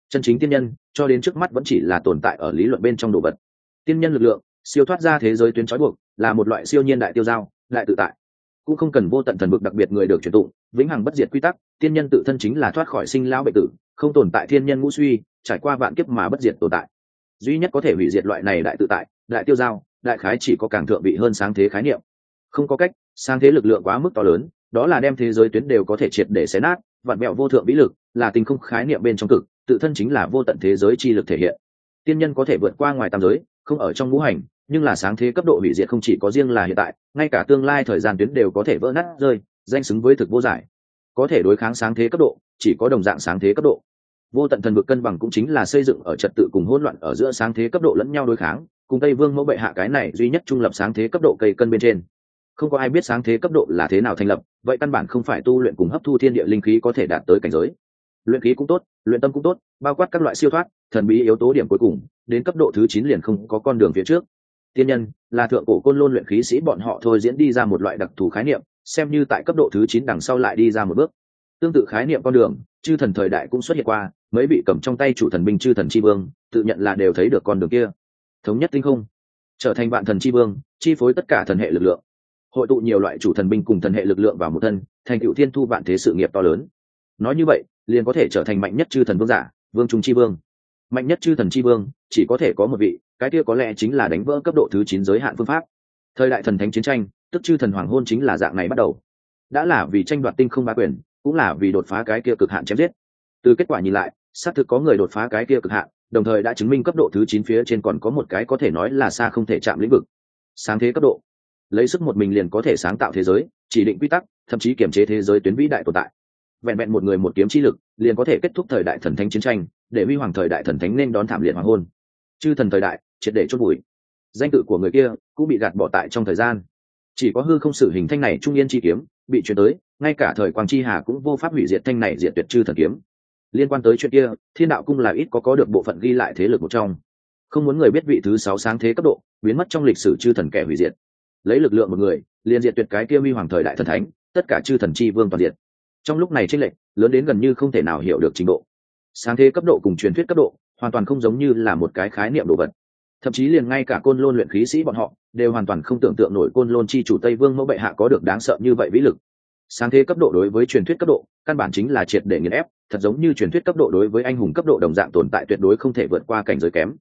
Chân chính tiên nhân cho đến trước mắt vẫn chỉ là tồn tại ở lý luận bên trong đồ vật. Tiên nhân lực lượng siêu thoát ra thế giới tuyến trói buộc, là một loại siêu nhiên đại tiêu dao, đại tự tại, cũng không cần vô tận thần vực đặc biệt người được truyền tụng, vĩnh hằng bất diệt quy tắc. Tiên nhân tự thân chính là thoát khỏi sinh lão bệnh tử, không tồn tại thiên nhân ngũ suy, trải qua vạn kiếp mà bất diệt tồn tại. Duy nhất có thể hủy diệt loại này đại tự tại, đại tiêu dao, đại khái chỉ có càng thượng vị hơn sáng thế khái niệm. Không có cách, sáng thế lực lượng quá mức to lớn, đó là đem thế giới tuyến đều có thể triệt để xé nát, vạn mẹo vô thượng vĩ lực, là tình không khái niệm bên trong cực, tự thân chính là vô tận thế giới chi lực thể hiện. Tiên nhân có thể vượt qua ngoài tam giới, không ở trong ngũ hành, nhưng là sáng thế cấp độ hủy diệt không chỉ có riêng là hiện tại, ngay cả tương lai thời gian tuyến đều có thể vỡ nát rơi, danh xứng với thực vô giải. Có thể đối kháng sáng thế cấp độ, chỉ có đồng dạng sáng thế cấp độ. Vô tận thần vực cân bằng cũng chính là xây dựng ở trật tự cùng hỗn loạn ở giữa sáng thế cấp độ lẫn nhau đối kháng, cùng Tây Vương mẫu bệ hạ cái này duy nhất trung lập sáng thế cấp độ cây cân bên trên. Không có ai biết sáng thế cấp độ là thế nào thành lập, vậy căn bản không phải tu luyện cùng hấp thu thiên địa linh khí có thể đạt tới cảnh giới. Luyện khí cũng tốt, luyện tâm cũng tốt, bao quát các loại siêu thoát, thần bí yếu tố điểm cuối cùng, đến cấp độ thứ 9 liền không có con đường phía trước. Tiên nhân là thượng cổ côn lôn luyện khí sĩ bọn họ thôi diễn đi ra một loại đặc thù khái niệm, xem như tại cấp độ thứ 9 đằng sau lại đi ra một bước. Tương tự khái niệm con đường, chư thần thời đại cũng xuất hiện qua, mấy vị cầm trong tay chủ thần binh chư thần chi vương, tự nhận là đều thấy được con đường kia. Thống nhất tinh không, trở thành vạn thần chi vương, chi phối tất cả thần hệ lực lượng. Hội tụ nhiều loại chủ thần binh cùng thần hệ lực lượng vào một thân, thành tựu thiên thu vạn thế sự nghiệp to lớn. Nói như vậy, liền có thể trở thành mạnh nhất chư thần vương giả, vương trung chi vương. Mạnh nhất chư thần chi vương chỉ có thể có một vị, cái kia có lẽ chính là đánh vỡ cấp độ thứ 9 giới hạn phương pháp. Thời đại thần thánh chiến tranh, tức chư thần hoàng hôn chính là dạng này bắt đầu. Đã là vì tranh đoạt tinh không bá quyền, cũng là vì đột phá cái kia cực hạn chém giết. Từ kết quả nhìn lại, xác thực có người đột phá cái kia cực hạn, đồng thời đã chứng minh cấp độ thứ 9 phía trên còn có một cái có thể nói là xa không thể chạm lĩnh vực. Sáng thế cấp độ, lấy sức một mình liền có thể sáng tạo thế giới, chỉ định quy tắc, thậm chí kiểm chế thế giới tuyến vĩ đại tồn tại. Vẹn vẹn một người một kiếm chi lực, liền có thể kết thúc thời đại thần thánh chiến tranh, để huy hoàng thời đại thần thánh nên đón thảm liệt hoàng hôn. Chư thần thời đại triệt để chôn bụi, danh tự của người kia cũng bị gạt bỏ tại trong thời gian. Chỉ có hư không sử hình thanh này trung yên chi kiếm bị chuyển tới, ngay cả thời quang chi hà cũng vô pháp hủy diệt thanh này diệt tuyệt chư thần kiếm. Liên quan tới chuyện kia, Thiên đạo cung là ít có được bộ phận ghi lại thế lực một trong. Không muốn người biết vị thứ 6 sáng thế cấp độ biến mất trong lịch sử chư thần kẻ hủy diệt. Lấy lực lượng một người, liền diệt tuyệt cái kia huy hoàng thời đại thần thánh, tất cả chư thần chi vương toàn diệt. Trong lúc này chênh lệch lớn đến gần như không thể nào hiểu được trình độ. Sáng thế cấp độ cùng truyền thuyết cấp độ hoàn toàn không giống như là một cái khái niệm đồ vật. Thậm chí liền ngay cả côn lôn luyện khí sĩ bọn họ đều hoàn toàn không tưởng tượng nổi côn lôn chi chủ Tây Vương mẫu bệ hạ có được đáng sợ như vậy vĩ lực. Sáng thế cấp độ đối với truyền thuyết cấp độ căn bản chính là triệt để nghiền ép, thật giống như truyền thuyết cấp độ đối với anh hùng cấp độ đồng dạng tồn tại tuyệt đối không thể vượt qua cảnh giới kém.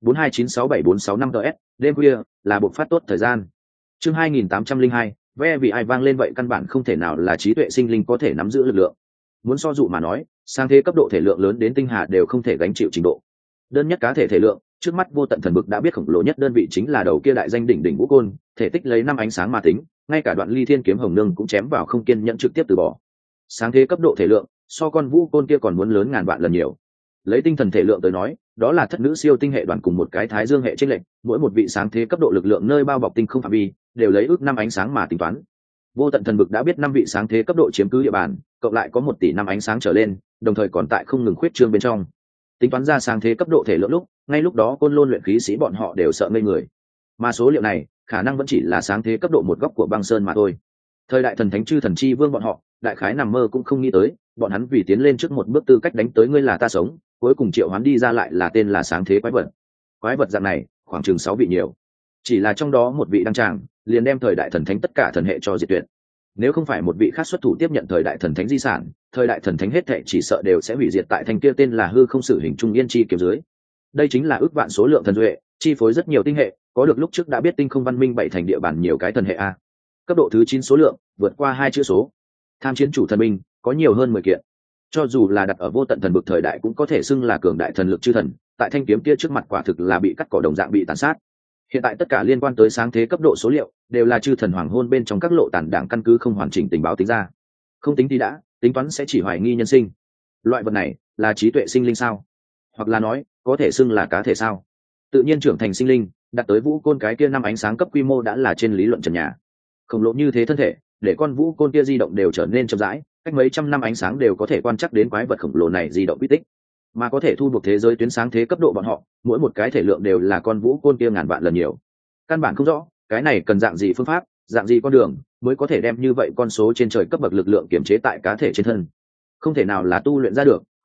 429674665 ts, đêm khuya là buộc phát tốt thời gian. Chương 2802, ve vì ai vang lên vậy căn bản không thể nào là trí tuệ sinh linh có thể nắm giữ lực lượng. Muốn so dụ mà nói, sáng thế cấp độ thể lượng lớn đến tinh hà đều không thể gánh chịu trình độ. Đơn nhất cá thể thể lượng, trước mắt vô tận thần vực đã biết khổng lồ nhất đơn vị chính là đầu kia đại danh đỉnh đỉnh vũ côn, thể tích lấy 5 ánh sáng mà tính, ngay cả đoạn ly thiên kiếm hồng nương cũng chém vào không kiên nhẫn trực tiếp từ bỏ. Sáng thế cấp độ thể lượng, so con vũ côn kia còn muốn lớn ngàn vạn lần nhiều. Lấy tinh thần thể lượng tới nói, đó là thất nữ siêu tinh hệ đoàn cùng một cái thái dương hệ chênh lệch, mỗi một vị sáng thế cấp độ lực lượng nơi bao bọc tinh không phạm vi, đều lấy ước 5 ánh sáng mà tính toán. Vô tận thần vực đã biết 5 vị sáng thế cấp độ chiếm cứ địa bàn, cộng lại có 1 tỷ 5 ánh sáng trở lên, đồng thời còn tại không ngừng khuyết trương bên trong. Tính toán ra sáng thế cấp độ thể lượng lúc, ngay lúc đó côn lôn luyện khí sĩ bọn họ đều sợ ngây người. Mà số liệu này, khả năng vẫn chỉ là sáng thế cấp độ một góc của băng sơn mà thôi. Thời đại thần thánh chư thần chi vương bọn họ, đại khái nằm mơ cũng không nghĩ tới, bọn hắn vì tiến lên trước một bước tư cách đánh tới ngươi là ta sống, cuối cùng triệu hoán đi ra lại là tên là sáng thế quái vật. Quái vật dạng này, khoảng chừng 6 vị nhiều. Chỉ là trong đó một vị đăng tràng, liền đem thời đại thần thánh tất cả thần hệ cho diệt tuyệt. Nếu không phải một vị khác xuất thủ tiếp nhận thời đại thần thánh di sản, thời đại thần thánh hết thệ chỉ sợ đều sẽ hủy diệt tại thanh kia tên là hư không sử hình trung yên chi kiếm dưới. Đây chính là ước vạn số lượng thần duệ, chi phối rất nhiều tinh hệ, có được lúc trước đã biết tinh không văn minh 7 thành địa bàn nhiều cái thần hệ a. Cấp độ thứ 9 số lượng, vượt qua 2 chữ số. Tham chiến chủ thần binh có nhiều hơn 10 kiện. Cho dù là đặt ở vô tận thần vực thời đại cũng có thể xưng là cường đại thần lực chư thần, tại thanh kiếm kia trước mặt quả thực là bị cắt cỏ đồng dạng bị tàn sát. Hiện tại tất cả liên quan tới sáng thế cấp độ số liệu đều là chư thần hoàng hôn bên trong các lộ tản đảng căn cứ không hoàn chỉnh tình báo tính ra. Không tính thì đã, tính toán sẽ chỉ hoài nghi nhân sinh. Loại vật này là trí tuệ sinh linh sao? Hoặc là nói, có thể xưng là cá thể sao? Tự nhiên trưởng thành sinh linh, đặt tới vũ côn cái kia 5 ánh sáng cấp quy mô đã là trên lý luận trần nhà. Khổng lồ như thế thân thể, để con vũ côn kia di động đều trở nên chậm rãi, cách mấy trăm năm ánh sáng đều có thể quan trắc đến quái vật khổng lồ này di động quy tích. Mà có thể thu buộc thế giới tuyến sáng thế cấp độ bọn họ, mỗi một cái thể lượng đều là con vũ côn kia ngàn vạn lần nhiều. Căn bản không rõ, cái này cần dạng gì phương pháp, dạng gì con đường mới có thể đem như vậy con số trên trời cấp bậc lực lượng kiểm chế tại cá thể trên thân. Không thể nào là tu luyện ra được,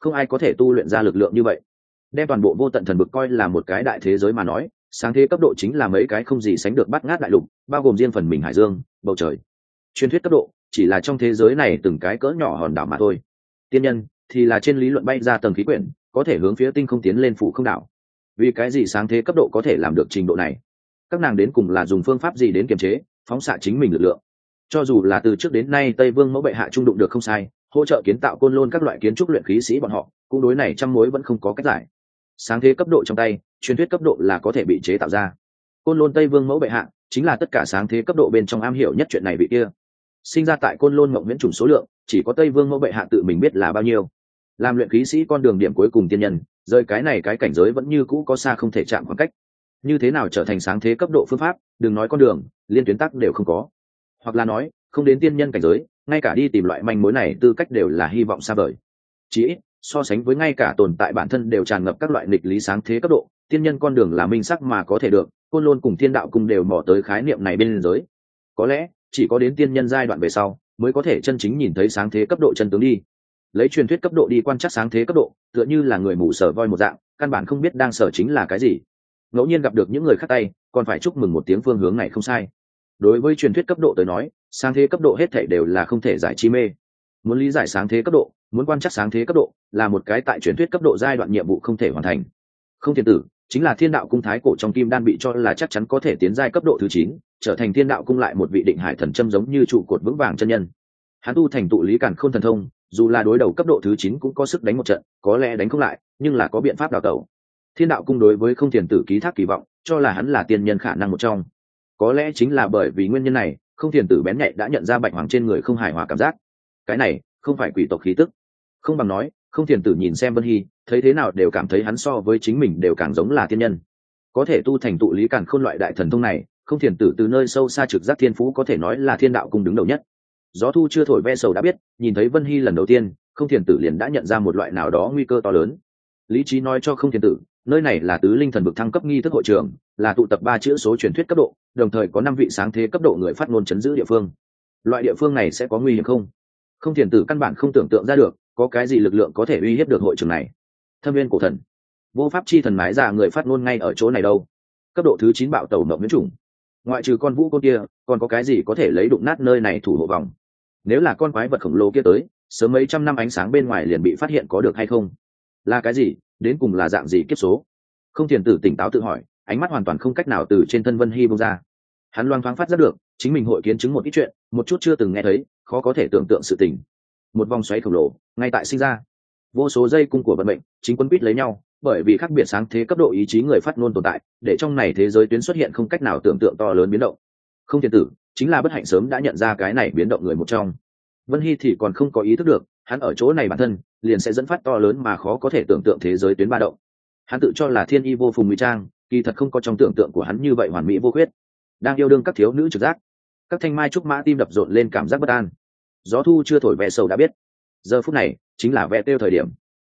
không ai có thể tu luyện ra lực lượng như vậy. Đem toàn bộ vô tận thần vực coi là một cái đại thế giới mà nói, sáng thế cấp độ chính là mấy cái không gì sánh được bát ngát đại lục, bao gồm riêng phần mình hải dương, bầu trời. Truyền thuyết cấp độ chỉ là trong thế giới này từng cái cỡ nhỏ hòn đảo mà thôi. Tiên nhân thì là trên lý luận bay ra tầng khí quyển, có thể hướng phía tinh không tiến lên phủ không đảo. Vì cái gì sáng thế cấp độ có thể làm được trình độ này? Các nàng đến cùng là dùng phương pháp gì đến kiềm chế, phóng xạ chính mình lực lượng? Cho dù là từ trước đến nay Tây Vương mẫu bệ hạ trung đụng được không sai, hỗ trợ kiến tạo côn lôn các loại kiến trúc luyện khí sĩ bọn họ, cũng đối này trăm mối vẫn không có cách giải. Sáng thế cấp độ trong tay, truyền thuyết cấp độ là có thể bị chế tạo ra. Côn lôn Tây Vương mẫu bệ hạ chính là tất cả sáng thế cấp độ bên trong am hiểu nhất chuyện này vị kia. Sinh ra tại côn lôn ngọc viễn chủng số lượng chỉ có Tây Vương mẫu bệ hạ tự mình biết là bao nhiêu. Làm luyện khí sĩ con đường điểm cuối cùng tiên nhân, rơi cái này cái cảnh giới vẫn như cũ có xa không thể chạm khoảng cách. Như thế nào trở thành sáng thế cấp độ phương pháp, đừng nói con đường, liên tuyến tắc đều không có. Hoặc là nói, không đến tiên nhân cảnh giới, ngay cả đi tìm loại manh mối này tư cách đều là hy vọng xa vời. Chỉ ít, so sánh với ngay cả tồn tại bản thân đều tràn ngập các loại nghịch lý sáng thế cấp độ, tiên nhân con đường là minh sắc mà có thể được, côn lôn cùng thiên đạo cung đều mò tới khái niệm này bên giới. Có lẽ chỉ có đến tiên nhân giai đoạn về sau mới có thể chân chính nhìn thấy sáng thế cấp độ chân tướng đi. Lấy truyền thuyết cấp độ đi quan trắc sáng thế cấp độ, tựa như là người mù sở voi một dạng, căn bản không biết đang sở chính là cái gì. Ngẫu nhiên gặp được những người khác tay, còn phải chúc mừng một tiếng phương hướng này không sai. Đối với truyền thuyết cấp độ tới nói, sáng thế cấp độ hết thảy đều là không thể giải chi mê. Muốn lý giải sáng thế cấp độ, muốn quan trắc sáng thế cấp độ, là một cái tại truyền thuyết cấp độ giai đoạn nhiệm vụ không thể hoàn thành. Không thiên tử chính là thiên đạo cung thái cổ trong kim đan bị cho là chắc chắn có thể tiến giai cấp độ thứ 9, trở thành thiên đạo cung lại một vị định hải thần châm giống như trụ cột vững vàng chân nhân. Hắn tu thành tụ lý càn khôn thần thông, dù là đối đầu cấp độ thứ 9 cũng có sức đánh một trận, có lẽ đánh không lại, nhưng là có biện pháp đào tẩu. Thiên đạo cung đối với không thiên tử ký thác kỳ vọng, cho là hắn là tiên nhân khả năng một trong. Có lẽ chính là bởi vì nguyên nhân này, không thiên tử bén nhạy đã nhận ra Bạch Hoàng trên người không hài hòa cảm giác. Cái này không phải quỷ tộc khí tức, không bằng nói, không thiên tử nhìn xem Vân Hy, thấy thế nào đều cảm thấy hắn so với chính mình đều càng giống là tiên nhân. Có thể tu thành tụ lý càn khôn loại đại thần thông này, không thiên tử từ nơi sâu xa trực giác thiên phú có thể nói là thiên đạo cung đứng đầu nhất. Gió thu chưa thổi ve sầu đã biết, nhìn thấy Vân Hy lần đầu tiên, không thiên tử liền đã nhận ra một loại nào đó nguy cơ to lớn. Lý trí nói cho không thiên tử, nơi này là tứ linh thần vực thăng cấp nghi thức hội trường, là tụ tập 3 chữ số truyền thuyết cấp độ, đồng thời có 5 vị sáng thế cấp độ người phát ngôn chấn giữ địa phương. Loại địa phương này sẽ có nguy hiểm không? Không thiên tử căn bản không tưởng tượng ra được, có cái gì lực lượng có thể uy hiếp được hội trường này. Thâm viên cổ thần, vô pháp chi thần mái giả người phát ngôn ngay ở chỗ này đâu? Cấp độ thứ 9 bạo tẩu mộng viễn chủng, ngoại trừ con vũ côn kia, còn có cái gì có thể lấy đụng nát nơi này thủ hộ vòng? Nếu là con quái vật khổng lồ kia tới, sớm mấy trăm năm ánh sáng bên ngoài liền bị phát hiện có được hay không? Là cái gì, đến cùng là dạng gì kiếp số? Không thiên tử tỉnh táo tự hỏi, ánh mắt hoàn toàn không cách nào từ trên thân Vân Hy bông ra. Hắn loang thoáng phát giác được, chính mình hội kiến chứng một ít chuyện, một chút chưa từng nghe thấy, khó có thể tưởng tượng sự tình. Một vòng xoáy khổng lồ ngay tại sinh ra, vô số dây cung của vận mệnh chính quân quýt lấy nhau, bởi vì khác biệt sáng thế cấp độ ý chí người phát ngôn tồn tại, để trong này thế giới tuyến xuất hiện không cách nào tưởng tượng to lớn biến động. Không thiên tử chính là bất hạnh sớm đã nhận ra cái này biến động người một trong. Vân Hy thì còn không có ý thức được, hắn ở chỗ này bản thân liền sẽ dẫn phát to lớn mà khó có thể tưởng tượng thế giới tuyến ba động. Hắn tự cho là thiên y vô phùng ngụy trang, kỳ thật không có trong tưởng tượng của hắn như vậy hoàn mỹ vô khuyết. Đang yêu đương các thiếu nữ trực giác, các thanh mai trúc mã tim đập rộn lên cảm giác bất an. Gió thu chưa thổi ve sầu đã biết, giờ phút này chính là ve tiêu thời điểm.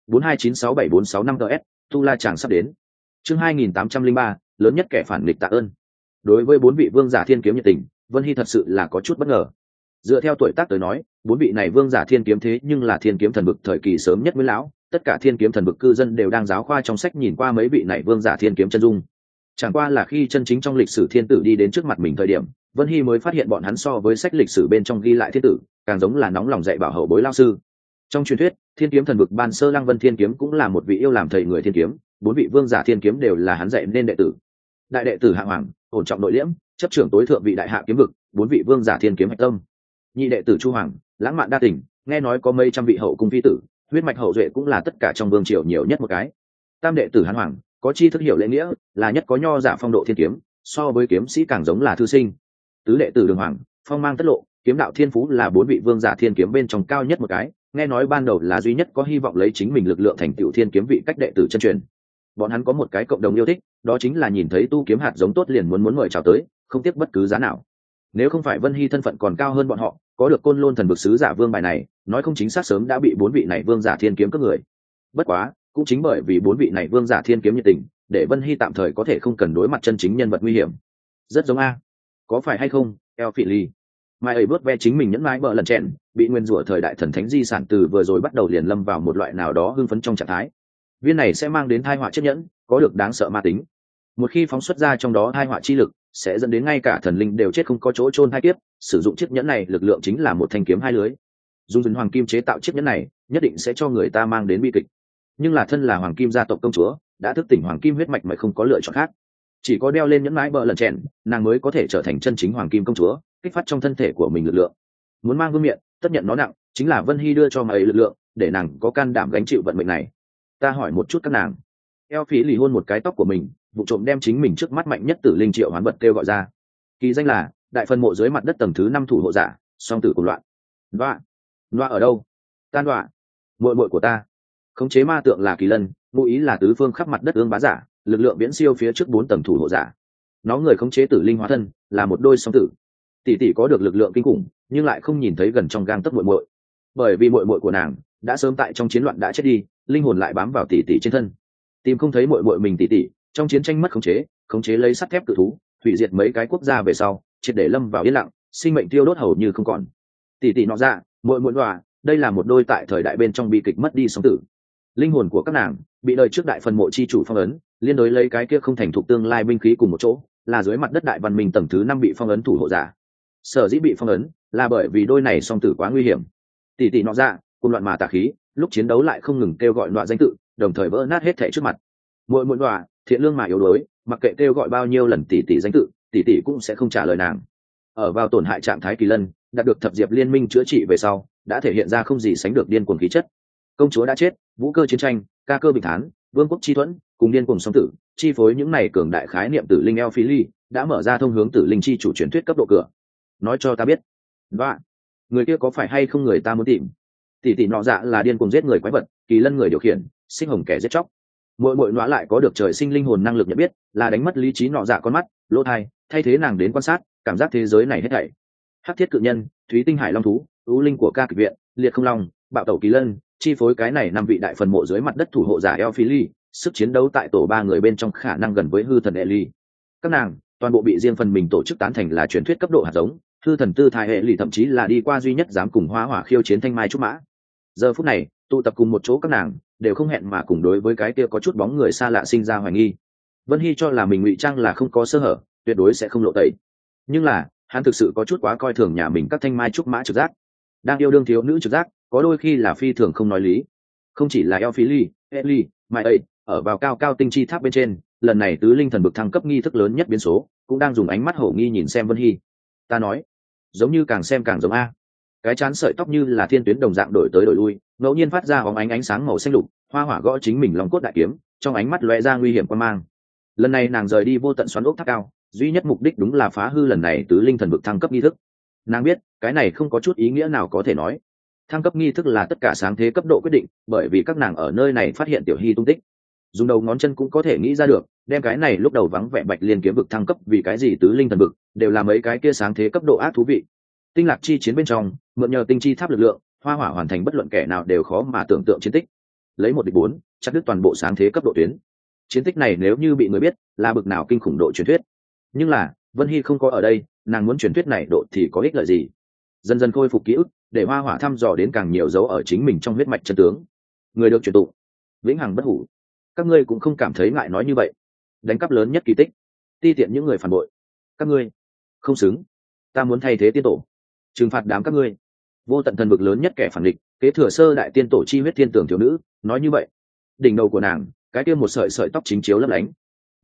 42967465 ts, tu la chàng sắp đến. Chương 2803, lớn nhất kẻ phản nghịch tạ ơn. Đối với 4 vị vương giả thiên kiếm nhiệt tình, Vân Hy thật sự là có chút bất ngờ. Dựa theo tuổi tác tới nói, 4 vị này vương giả thiên kiếm thế nhưng là thiên kiếm thần vực thời kỳ sớm nhất nguyên lão, tất cả thiên kiếm thần vực cư dân đều đang giáo khoa trong sách nhìn qua mấy vị này vương giả thiên kiếm chân dung. Chẳng qua là khi chân chính trong lịch sử thiên tử đi đến trước mặt mình thời điểm, Vân Hy mới phát hiện bọn hắn so với sách lịch sử bên trong ghi lại thiên tử, càng giống là nóng lòng dạy bảo hậu bối lao sư. Trong truyền thuyết, thiên kiếm thần vực ban sơ Lăng Vân thiên kiếm cũng là một vị yêu làm thầy người thiên kiếm, 4 vị vương giả thiên kiếm đều là hắn dạy nên đệ tử. Đại đệ tử Hạ Hoàng, ổn trọng nội liễm, chấp trưởng tối thượng vị đại hạ kiếm vực, 4 vị vương giả thiên kiếm hạch tâm. Nhị đệ tử Chu Hoàng, lãng mạn đa tình, nghe nói có mấy trăm vị hậu cung phi tử, huyết mạch hậu duệ cũng là tất cả trong vương triều nhiều nhất một cái. Tam đệ tử Hán Hoàng, có chi thức hiểu lễ nghĩa, là nhất có nho giả phong độ thiên kiếm, so với kiếm sĩ càng giống là thư sinh. Tứ đệ tử Đường Hoàng, phong mang tất lộ, kiếm đạo thiên phú là 4 vị vương giả thiên kiếm bên trong cao nhất một cái, nghe nói ban đầu là duy nhất có hy vọng lấy chính mình lực lượng thành tựu thiên kiếm vị cách đệ tử chân truyền. Bọn hắn có một cái cộng đồng yêu thích, đó chính là nhìn thấy tu kiếm hạt giống tốt liền muốn mời chào tới, không tiếc bất cứ giá nào. Nếu không phải Vân Hy thân phận còn cao hơn bọn họ, có được côn lôn thần vực sứ giả vương bài này, nói không chính xác sớm đã bị 4 vị này vương giả thiên kiếm cướp người. Bất quá, cũng chính bởi vì 4 vị này vương giả thiên kiếm nhiệt tình, để Vân Hy tạm thời có thể không cần đối mặt chân chính nhân vật nguy hiểm. Rất giống a, có phải hay không, El Phỉ Ly? mai ấy vớt ve chính mình nhẫn mãi bờ lần chèn, bị nguyên rủa thời đại thần thánh di sản từ vừa rồi bắt đầu liền lâm vào một loại nào đó hưng phấn trong trạng thái. Viên này sẽ mang đến tai họa chiếc nhẫn, có được đáng sợ ma tính. Một khi phóng xuất ra trong đó tai họa chi lực, sẽ dẫn đến ngay cả thần linh đều chết không có chỗ chôn hai kiếp. Sử dụng chiếc nhẫn này lực lượng chính là một thanh kiếm hai lưới. Dùng dần hoàng kim chế tạo chiếc nhẫn này, nhất định sẽ cho người ta mang đến bi kịch. Nhưng là thân là hoàng kim gia tộc công chúa, đã thức tỉnh hoàng kim huyết mạch mà không có lựa chọn khác. Chỉ có đeo lên nhẫn mãi bờ lần chèn, nàng mới có thể trở thành chân chính hoàng kim công chúa, kích phát trong thân thể của mình lực lượng. Muốn mang vương miện, tất nhận nó nặng, chính là Vân Hy đưa cho mày lực lượng, để nàng có can đảm gánh chịu vận mệnh này. Ta hỏi một chút các nàng. Eo Phí lì hôn một cái tóc của mình, vụ trộm đem chính mình trước mắt mạnh nhất tử linh triệu hoán vật kêu gọi ra. Kỳ danh là đại phân mộ dưới mặt đất tầng thứ 5 thủ hộ giả, song tử cùng loạn. Loa ở đâu? Tan đoạ. Muội muội của ta. Khống chế ma tượng là Kỳ Lân, ngụ ý là tứ phương khắp mặt đất ương bá giả, lực lượng viễn siêu phía trước 4 tầng thủ hộ giả. Nó người khống chế tử linh hóa thân, là một đôi song tử. Tỷ tỷ có được lực lượng kinh khủng, nhưng lại không nhìn thấy gần trong gang tấc muội muội. Bởi vì muội muội của nàng đã sớm tại trong chiến loạn đã chết đi, linh hồn lại bám vào tỷ tỷ trên thân. Tìm không thấy muội muội mình tỷ tỷ, trong chiến tranh mất khống chế lấy sắt thép cự thú, hủy diệt mấy cái quốc gia về sau, triệt để lâm vào yên lặng, sinh mệnh tiêu đốt hầu như không còn. Tỷ tỷ nọ ra, muội muội đọa, đây là một đôi tại thời đại bên trong bi kịch mất đi song tử. Linh hồn của các nàng bị đời trước đại phần mộ chi chủ phong ấn, liên đối lấy cái kia không thành thục tương lai binh khí cùng một chỗ, là dưới mặt đất đại văn minh tầng thứ 5 bị phong ấn thủ hộ giả. Sở dĩ bị phong ấn là bởi vì đôi này song tử quá nguy hiểm. Tỷ tỷ nọ ra, cùng loạn mà tà khí, lúc chiến đấu lại không ngừng kêu gọi nọa danh tự, đồng thời vỡ nát hết thảy trước mặt. Muội muội nọa, thiện lương mà yếu đuối, mặc kệ kêu gọi bao nhiêu lần tỷ tỷ danh tự, tỷ tỷ cũng sẽ không trả lời nàng. Ở vào tổn hại trạng thái Kỳ Lân, đạt được thập diệp liên minh chữa trị về sau, đã thể hiện ra không gì sánh được điên cuồng khí chất. Công chúa đã chết, vũ cơ chiến tranh, ca cơ bình thán, vương quốc chi thuẫn, cùng điên cuồng song tử, chi phối những này cường đại khái niệm tử linh Elphili, đã mở ra thông hướng tử linh chi chủ truyền thuyết cấp độ cửa. Nói cho ta biết, và người kia có phải hay không người ta muốn tìm? Tỷ tỷ nọ dạ là điên cuồng giết người quái vật, Kỳ Lân người điều khiển, sinh hồng kẻ giết chóc. Muội nọa lại có được trời sinh linh hồn năng lực nhận biết, là đánh mất lý trí nọ dạ con mắt, lỗ tai, thay thế nàng đến quan sát, cảm giác thế giới này hết thảy. Hắc thiết cự nhân, thúy tinh hải long thú, ưu linh của ca kịch viện, liệt không long, bạo tẩu Kỳ Lân, chi phối cái này 5 vị đại phần mộ dưới mặt đất thủ hộ giả Elphili, sức chiến đấu tại tổ 3 người bên trong khả năng gần với hư thần Eli. Các nàng toàn bộ bị riêng phần mình tổ chức tán thành là truyền thuyết cấp độ hạt giống, hư thần tư thái Eli thậm chí là đi qua duy nhất dám cùng hóa hỏa khiêu chiến thanh mai trúc mã. Giờ phút này, tụ tập cùng một chỗ các nàng đều không hẹn mà cùng đối với cái kia có chút bóng người xa lạ sinh ra hoài nghi. Vân Hy cho là mình ngụy trang là không có sơ hở, tuyệt đối sẽ không lộ tẩy. Nhưng là, hắn thực sự có chút quá coi thường nhà mình các thanh mai trúc mã trực giác. Đang yêu đương thiếu nữ trực giác, có đôi khi là phi thường không nói lý. Không chỉ là Elphili, Eli, Mai ấy, ở vào cao cao tinh chi tháp bên trên, lần này tứ linh thần bực thăng cấp nghi thức lớn nhất biến số, cũng đang dùng ánh mắt hổ nghi nhìn xem Vân Hy. Ta nói, giống như càng xem càng giống a. Cái chán sợi tóc như là thiên tuyến đồng dạng đổi tới đổi lui, ngẫu nhiên phát ra bóng ánh sáng màu xanh lục, hoa hỏa gõ chính mình lòng cốt đại kiếm, trong ánh mắt lóe ra nguy hiểm quan mang. Lần này nàng rời đi vô tận xoắn ốc tháp cao, duy nhất mục đích đúng là phá hư lần này tứ linh thần bực thăng cấp nghi thức. Nàng biết, cái này không có chút ý nghĩa nào có thể nói. Thăng cấp nghi thức là tất cả sáng thế cấp độ quyết định, bởi vì các nàng ở nơi này phát hiện tiểu hy tung tích. Dùng đầu ngón chân cũng có thể nghĩ ra được, đem cái này lúc đầu vắng vẻ bạch liên kiếm vực thăng cấp vì cái gì tứ linh thần vực, đều là mấy cái kia sáng thế cấp độ ác thú vị. Tinh lạc chi chiến bên trong, mượn nhờ tinh chi tháp lực lượng, hoa hỏa hoàn thành bất luận kẻ nào đều khó mà tưởng tượng chiến tích. Lấy 1-4, chặt đứt toàn bộ sáng thế cấp độ tuyến. Chiến tích này nếu như bị người biết, là bực nào kinh khủng độ truyền thuyết. Nhưng là, Vân Hy không có ở đây, nàng muốn truyền thuyết này độ thì có ích lợi gì? Dần dần khôi phục ký ức, để hoa hỏa thăm dò đến càng nhiều dấu ở chính mình trong huyết mạch chân tướng. Người được truyền tụng, vĩnh hằng bất hủ. Các ngươi cũng không cảm thấy ngại nói như vậy. Đánh cắp lớn nhất kỳ tích, ti tiện những người phản bội. Các ngươi không xứng. Ta muốn thay thế tiên tổ, trừng phạt đám các ngươi. Vô tận thần vực lớn nhất kẻ phản địch, kế thừa sơ đại tiên tổ chi huyết thiên tưởng thiếu nữ, nói như vậy. Đỉnh đầu của nàng, cái kia một sợi sợi tóc chính chiếu lấp lánh.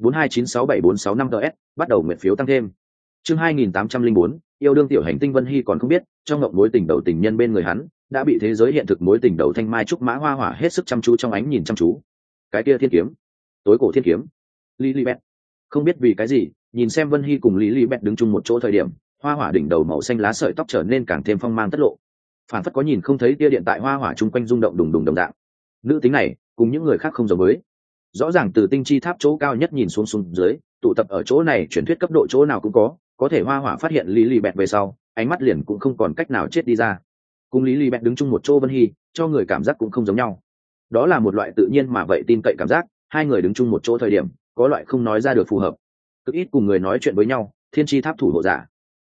42967465 ts, bắt đầu nguyện phiếu tăng thêm. Chương 2804, yêu đương tiểu hành tinh. Vân Hy còn không biết, trong ngộng mối tình đầu tình nhân bên người hắn, đã bị thế giới hiện thực mối tình đầu thanh mai trúc mã hoa hỏa hết sức chăm chú trong ánh nhìn chăm chú. Cái kia thiên kiếm, tối cổ thiên kiếm. Lilibet, không biết vì cái gì, nhìn xem Vân Hy cùng Lilibet đứng chung một chỗ thời điểm, hoa hỏa đỉnh đầu màu xanh lá sợi tóc trở nên càng thêm phong mang tất lộ. Phản phất có nhìn không thấy tia điện tại hoa hỏa chung quanh rung động đùng đùng đồng dạng. Nữ tính này, cùng những người khác không giống với. Rõ ràng từ tinh chi tháp chỗ cao nhất nhìn xuống dưới, tụ tập ở chỗ này truyền thuyết cấp độ chỗ nào cũng có thể hoa hỏa phát hiện Lilibet về sau, ánh mắt liền cũng không còn cách nào chết đi ra. Cùng Lilibet đứng chung một chỗ Vân Hy, cho người cảm giác cũng không giống nhau. Đó là một loại tự nhiên mà vậy tin cậy cảm giác, hai người đứng chung một chỗ thời điểm, có loại không nói ra được phù hợp. Cực ít cùng người nói chuyện với nhau, thiên chi tháp thủ hộ giả.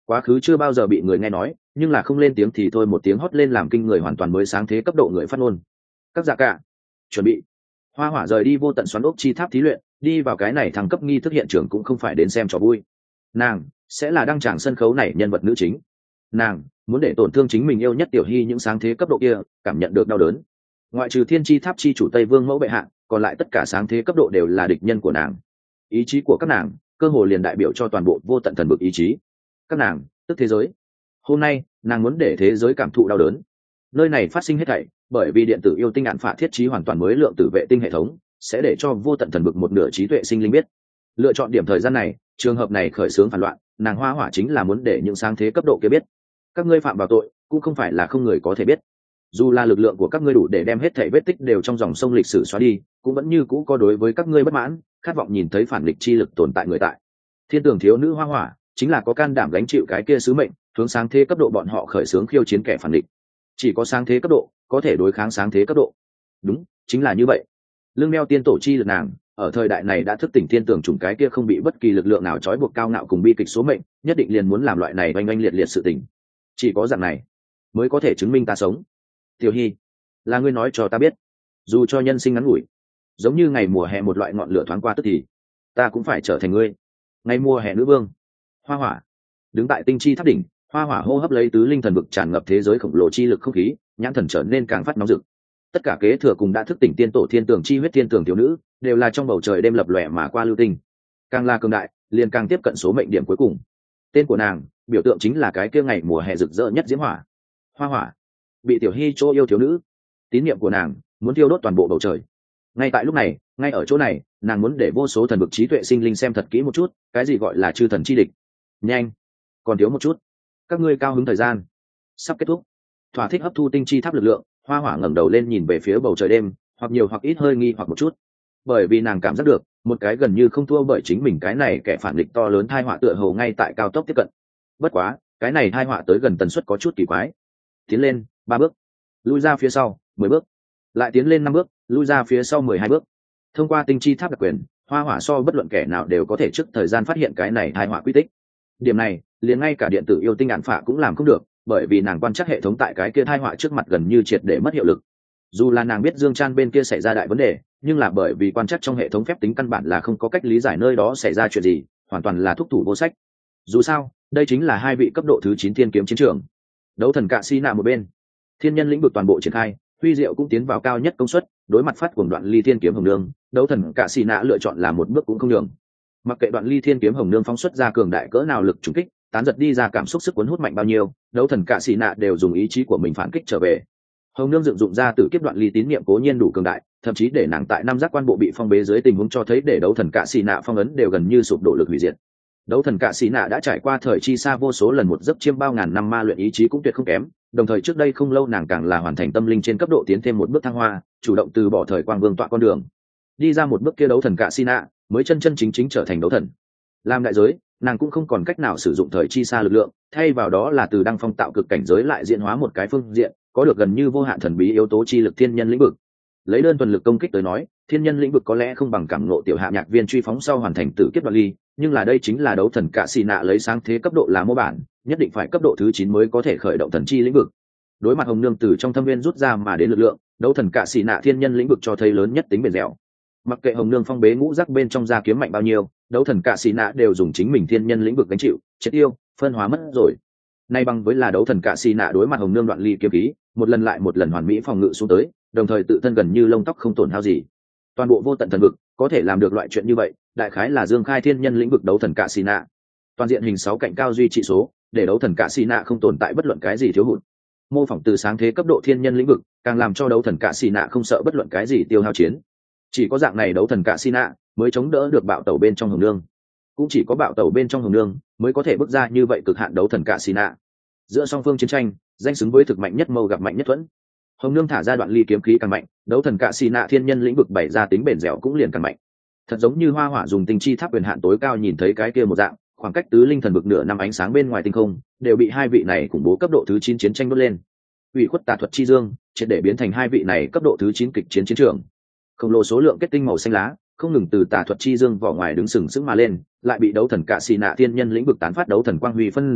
quá khứ chưa bao giờ bị người nghe nói, nhưng là không lên tiếng thì thôi một tiếng hót lên làm kinh người hoàn toàn mới sáng thế cấp độ người phát ngôn. Các dạ cả chuẩn bị. Hoa Hỏa rời đi vô tận xoắn ốc chi tháp thí luyện, đi vào cái này thăng cấp nghi thức hiện trường cũng không phải đến xem trò vui. Nàng sẽ là đăng tràng sân khấu này nhân vật nữ chính. Nàng muốn để tổn thương chính mình yêu nhất Tiểu Hy những sáng thế cấp độ kia cảm nhận được đau đớn. Ngoại trừ thiên chi tháp chi chủ Tây Vương mẫu bệ hạ, còn lại tất cả sáng thế cấp độ đều là địch nhân của nàng. Ý chí của các nàng cơ hồ liền đại biểu cho toàn bộ vô tận thần vực ý chí. Các nàng tức thế giới. Hôm nay nàng muốn để thế giới cảm thụ đau đớn. Nơi này phát sinh hết thảy bởi vì điện tử yêu tinh ạn phạ thiết trí hoàn toàn mới lượng tử vệ tinh hệ thống sẽ để cho vô tận thần vực một nửa trí tuệ sinh linh biết. Lựa chọn điểm thời gian này, trường hợp này khởi xướng phản loạn, nàng Hoa Hỏa chính là muốn để những sáng thế cấp độ kia biết các ngươi phạm vào tội cũng không phải là không người có thể biết. Dù là lực lượng của các ngươi đủ để đem hết thảy vết tích đều trong dòng sông lịch sử xóa đi, cũng vẫn như cũ có đối với các ngươi bất mãn, khát vọng nhìn thấy phản nghịch chi lực tồn tại người tại. Thiên Tường thiếu nữ Hoa Hỏa chính là có can đảm gánh chịu cái kia sứ mệnh, hướng sáng thế cấp độ bọn họ khởi xướng khiêu chiến kẻ phản nghịch. Chỉ có sáng thế cấp độ có thể đối kháng sáng thế cấp độ. Đúng, chính là như vậy. Lưng đeo tiên tổ chi lực nàng, ở thời đại này đã thức tỉnh thiên tường chủng cái kia không bị bất kỳ lực lượng nào trói buộc cao ngạo cùng bi kịch số mệnh, nhất định liền muốn làm loại này oanh oanh liệt liệt sự tình. Chỉ có dạng này mới có thể chứng minh ta sống. Tiểu Hy, là ngươi nói cho ta biết, dù cho nhân sinh ngắn ngủi, giống như ngày mùa hè một loại ngọn lửa thoáng qua tức thì, ta cũng phải trở thành ngươi. Ngày mùa hè nữ vương. Hoa Hỏa đứng tại tinh chi tháp đỉnh, Hoa Hỏa hô hấp lấy tứ linh thần vực tràn ngập thế giới khổng lồ chi lực không khí, nhãn thần trở nên càng phát nóng rực. Tất cả kế thừa cùng đã thức tỉnh tiên tổ thiên tường chi huyết thiên tường thiếu nữ đều là trong bầu trời đêm lập lòe mà qua lưu tinh, càng là cường đại liền càng tiếp cận số mệnh điểm cuối cùng. Tên của nàng biểu tượng chính là cái kia ngày mùa hè rực rỡ nhất diễm hỏa. Hoa Hỏa bị Tiểu Hy chỗ yêu thiếu nữ, tín niệm của nàng muốn thiêu đốt toàn bộ bầu trời. Ngay tại lúc này, ngay ở chỗ này, nàng muốn để vô số thần vực trí tuệ sinh linh xem thật kỹ một chút cái gì gọi là chư thần chi địch. Nhanh, còn thiếu một chút, các ngươi cao hứng thời gian sắp kết thúc. Thỏa thích hấp thu tinh chi tháp lực lượng, Hoa Hỏa ngẩng đầu lên nhìn về phía bầu trời đêm, hoặc nhiều hoặc ít hơi nghi hoặc một chút, bởi vì nàng cảm giác được một cái gần như không thua bởi chính mình cái này kẻ phản nghịch to lớn tai họa tựa hồ ngay tại cao tốc tiếp cận. Bất quá cái này tai họa tới gần tần suất có chút kỳ quái. Tiến lên 3 bước, lui ra phía sau 10 bước, lại tiến lên 5 bước, lui ra phía sau 12 bước. Thông qua tinh chi tháp đặc quyền, Hoa Hỏa so bất luận kẻ nào đều có thể trước thời gian phát hiện cái này tai họa quy tích. Điểm này liền ngay cả điện tử yêu tinh ạn phạ cũng làm không được, bởi vì nàng quan trắc hệ thống tại cái kia tai họa trước mặt gần như triệt để mất hiệu lực. Dù là nàng biết Dương Chan bên kia xảy ra đại vấn đề, nhưng là bởi vì quan trắc trong hệ thống phép tính căn bản là không có cách lý giải nơi đó xảy ra chuyện gì, hoàn toàn là thúc thủ vô sách. Dù sao, đây chính là hai vị cấp độ thứ 9 thiên kiếm chiến trường. Đấu thần cạ si nạ một bên, thiên nhân lĩnh vực toàn bộ triển khai, huy diệu cũng tiến vào cao nhất công suất, đối mặt phát cuồng Đoạn Ly thiên kiếm hồng nương, đấu thần cạ si nạ lựa chọn là một bước cũng không nhường. Mặc kệ Đoạn Ly thiên kiếm hồng nương phóng xuất ra cường đại cỡ nào lực trùng kích, tán giật đi ra cảm xúc sức cuốn hút mạnh bao nhiêu, đấu thần cạ xì nạ đều dùng ý chí của mình phản kích trở về. Hồng nương dựng dụng ra từ kiếp Đoạn Ly tín niệm cố nhiên đủ cường đại, thậm chí để nàng tại năm giác quan bộ bị phong bế dưới tình huống cho thấy để đấu thần cạ xì nạ phong ấn đều gần như sụp đổ lực hủy diệt. Đấu thần cạ xì nạ đã trải qua thời chi xa vô số lần một giấc chiêm bao ngàn năm ma luyện ý chí cũng tuyệt không kém, đồng thời trước đây không lâu nàng càng là hoàn thành tâm linh trên cấp độ tiến thêm một bước thăng hoa, chủ động từ bỏ thời quang vương tọa con đường, đi ra một bước kia đấu thần cạ xì nạ mới chân chân chính chính trở thành đấu thần. Làm đại giới, nàng cũng không còn cách nào sử dụng thời chi xa lực lượng, thay vào đó là từ đăng phong tạo cực cảnh giới lại diễn hóa một cái phương diện có được gần như vô hạn thần bí yếu tố chi lực thiên nhân lĩnh vực. Lấy đơn thuần lực công kích tới nói, thiên nhân lĩnh vực có lẽ không bằng cảm ngộ tiểu hạ nhạc viên truy phóng sau hoàn thành tử kiếp Đoạn Ly, nhưng là đây chính là đấu thần cạ xì nạ lấy sáng thế cấp độ là mô bản, nhất định phải cấp độ thứ 9 mới có thể khởi động thần chi lĩnh vực. Đối mặt hồng nương từ trong thâm viên rút ra mà đến lực lượng, đấu thần cạ xì nạ thiên nhân lĩnh vực cho thấy lớn nhất tính bền dẻo. Mặc kệ hồng nương phong bế ngũ giác bên trong ra kiếm mạnh bao nhiêu, đấu thần cạ xì nạ đều dùng chính mình thiên nhân lĩnh vực gánh chịu, triệt tiêu, phân hóa mất rồi. Nay bằng với là đấu thần cạ xì nạ đối mặt hồng nương Đoạn Ly kiếm khí, một lần lại một lần hoàn mỹ phòng ngự xuống tới, đồng thời tự thân gần như lông tóc không tổn hao gì. Toàn bộ vô tận thần vực có thể làm được loại chuyện như vậy, đại khái là dương khai thiên nhân lĩnh vực đấu thần cạ xì nạ. Toàn diện hình 6 cạnh cao duy trị số, để đấu thần cạ xì nạ không tồn tại bất luận cái gì thiếu hụt. Mô phỏng từ sáng thế cấp độ thiên nhân lĩnh vực, càng làm cho đấu thần cạ xì nạ không sợ bất luận cái gì tiêu hao chiến. Chỉ có dạng này đấu thần cạ xì nạ mới chống đỡ được bạo tẩu bên trong hồng nương, cũng chỉ có bạo tẩu bên trong hồng nương mới có thể bước ra như vậy cực hạn đấu thần cạ xì nạ. Giữa song phương chiến tranh, danh xứng với thực mạnh nhất mâu gặp mạnh nhất thuẫn. Hồng nương thả ra Đoạn Ly kiếm khí càng mạnh, đấu thần cạ xì nạ thiên nhân lĩnh vực bày ra tính bền dẻo cũng liền càng mạnh. Thật giống như Hoa Hỏa dùng tinh chi tháp quyền hạn tối cao nhìn thấy cái kia một dạng, khoảng cách tứ linh thần vực nửa năm ánh sáng bên ngoài tinh không đều bị hai vị này khủng bố cấp độ thứ 9 chiến tranh đốt lên. Ủy khuất tà thuật chi dương triệt để biến thành hai vị này cấp độ thứ 9 kịch chiến chiến trường. Khổng lồ số lượng kết tinh màu xanh lá không ngừng từ tà thuật chi dương vỏ ngoài đứng sừng sững mà lên, lại bị đấu thần cạ xì nạ thiên nhân lĩnh vực tán phát đấu thần quang huy phân giải,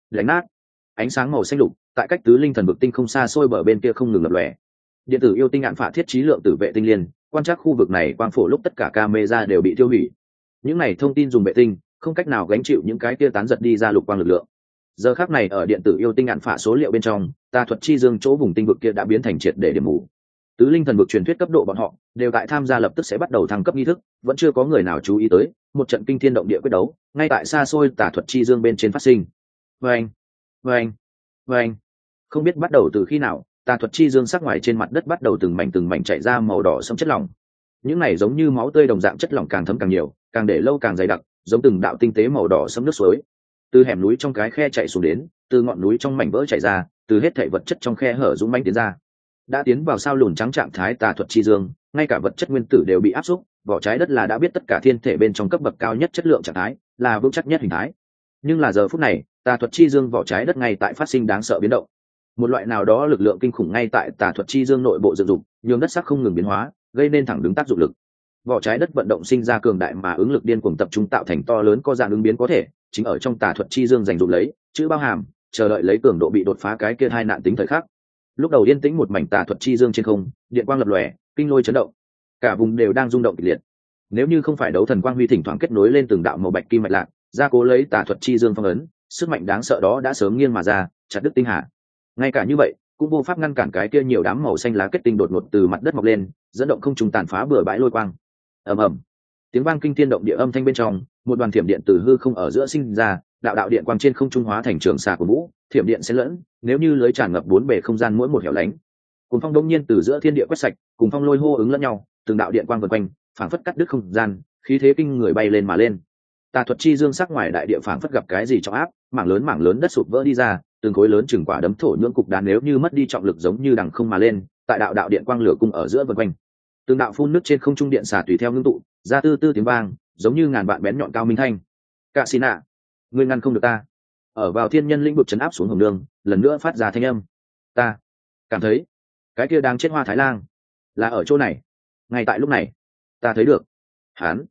đánh nát. Ánh sáng màu xanh lục tại cách tứ linh thần vực tinh không xa xôi bờ bên kia không ngừng lập lòe. Điện tử yêu tinh ạn phạ thiết trí lượng tử vệ tinh liên quan trắc khu vực này quang phổ lúc tất cả camera đều bị tiêu hủy. Những này thông tin dùng vệ tinh không cách nào gánh chịu những cái kia tán giật đi ra lục quang lực lượng. Giờ khắc này ở điện tử yêu tinh ạn phạ số liệu bên trong, tà thuật chi dương chỗ vùng tinh vực kia đã biến thành triệt để điểm mù. Tứ linh thần vực truyền thuyết cấp độ bọn họ đều tại tham gia lập tức sẽ bắt đầu thăng cấp nghi thức, vẫn chưa có người nào chú ý tới một trận kinh thiên động địa quyết đấu ngay tại xa xôi tà thuật chi dương bên trên phát sinh. Vâng, vâng, vâng. Không biết bắt đầu từ khi nào, tà thuật chi dương sắc ngoài trên mặt đất bắt đầu từng mảnh chảy ra màu đỏ sẫm chất lỏng. Những này giống như máu tươi đồng dạng chất lỏng càng thấm càng nhiều, càng để lâu càng dày đặc, giống từng đạo tinh tế màu đỏ sẫm nước suối. Từ hẻm núi trong cái khe chạy xuống đến, từ ngọn núi trong mảnh vỡ chảy ra, từ hết thảy vật chất trong khe hở dũng mãnh tiến ra. Đã tiến vào sao lùn trắng trạng thái tà thuật chi dương, ngay cả vật chất nguyên tử đều bị áp xúc, vỏ trái đất là đã biết tất cả thiên thể bên trong cấp bậc cao nhất chất lượng trạng thái, là vững chắc nhất hình thái. Nhưng là giờ phút này, tà thuật chi dương vỏ trái đất ngay tại phát sinh đáng sợ biến động. Một loại nào đó lực lượng kinh khủng ngay tại tà thuật chi dương nội bộ dựng dục, nhường đất sắc không ngừng biến hóa, gây nên thẳng đứng tác dụng lực. Vỏ trái đất vận động sinh ra cường đại mà ứng lực điên cuồng tập trung tạo thành to lớn có dạng ứng biến có thể, chính ở trong tà thuật chi dương dành dụm lấy, chữ bao hàm, chờ đợi lấy cường độ bị đột phá cái kia hai nạn tính thời khắc. Lúc đầu yên tĩnh một mảnh tà thuật chi dương trên không, điện quang lập lòe, kinh lôi chấn động, cả vùng đều đang rung động kịch liệt. Nếu như không phải đấu thần quang huy thỉnh thoảng kết nối lên từng đạo màu bạch kim mạch lạc, gia cố lấy tà thuật chi dương phong ấn, sức mạnh đáng sợ đó đã sớm nghiêng mà ra, chặt đứt tinh hà. Ngay cả như vậy, cũng vô pháp ngăn cản cái kia nhiều đám màu xanh lá kết tinh đột ngột từ mặt đất mọc lên, dẫn động không trùng tàn phá bừa bãi lôi quang. Ầm ầm, tiếng vang kinh thiên động địa âm thanh bên trong, một đoàn thiểm điện từ hư không ở giữa sinh ra, đạo đạo điện quang trên không trung hóa thành trường xà của vũ, thiểm điện xen lẫn, nếu như lưới tràn ngập bốn bề không gian mỗi một hẻo lánh. Cùng phong đông nhiên từ giữa thiên địa quét sạch, cùng phong lôi hô ứng lẫn nhau, từng đạo điện quang vần quanh, phảng phất cắt đứt không gian, khí thế kinh người bay lên mà lên. Tà thuật chi dương sắc ngoài đại địa phảng phất gặp cái gì trọng áp, mảng lớn đất sụp vỡ đi ra, từng khối lớn chừng quả đấm thổ nhưỡng cục đá nếu như mất đi trọng lực giống như đằng không mà lên, tại đạo đạo điện quang lửa cung ở giữa vần quanh. Từng đạo phun nước trên không trung điện xả tùy theo ngưng tụ, ra tư tư tiếng vang, giống như ngàn vạn bén nhọn cao minh thanh. Cạ xì nạ, ngươi ngăn không được ta. Ở vào thiên nhân lĩnh vực chấn áp xuống hồng đường, lần nữa phát ra thanh âm. Ta cảm thấy cái kia đang chết hoa thái lang là ở chỗ này. Ngay tại lúc này, ta thấy được hắn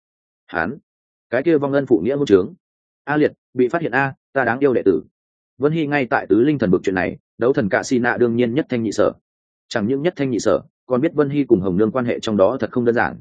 cái kia vong ân phụ nghĩa hôn trướng a liệt bị phát hiện a, ta đáng yêu đệ tử. Vân Hy ngay tại tứ linh thần vực chuyện này, đấu thần Cạ xì nạ đương nhiên nhất thanh nhị sở. Chẳng những nhất thanh nhị sở, còn biết Vân Hy cùng hồng nương quan hệ trong đó thật không đơn giản.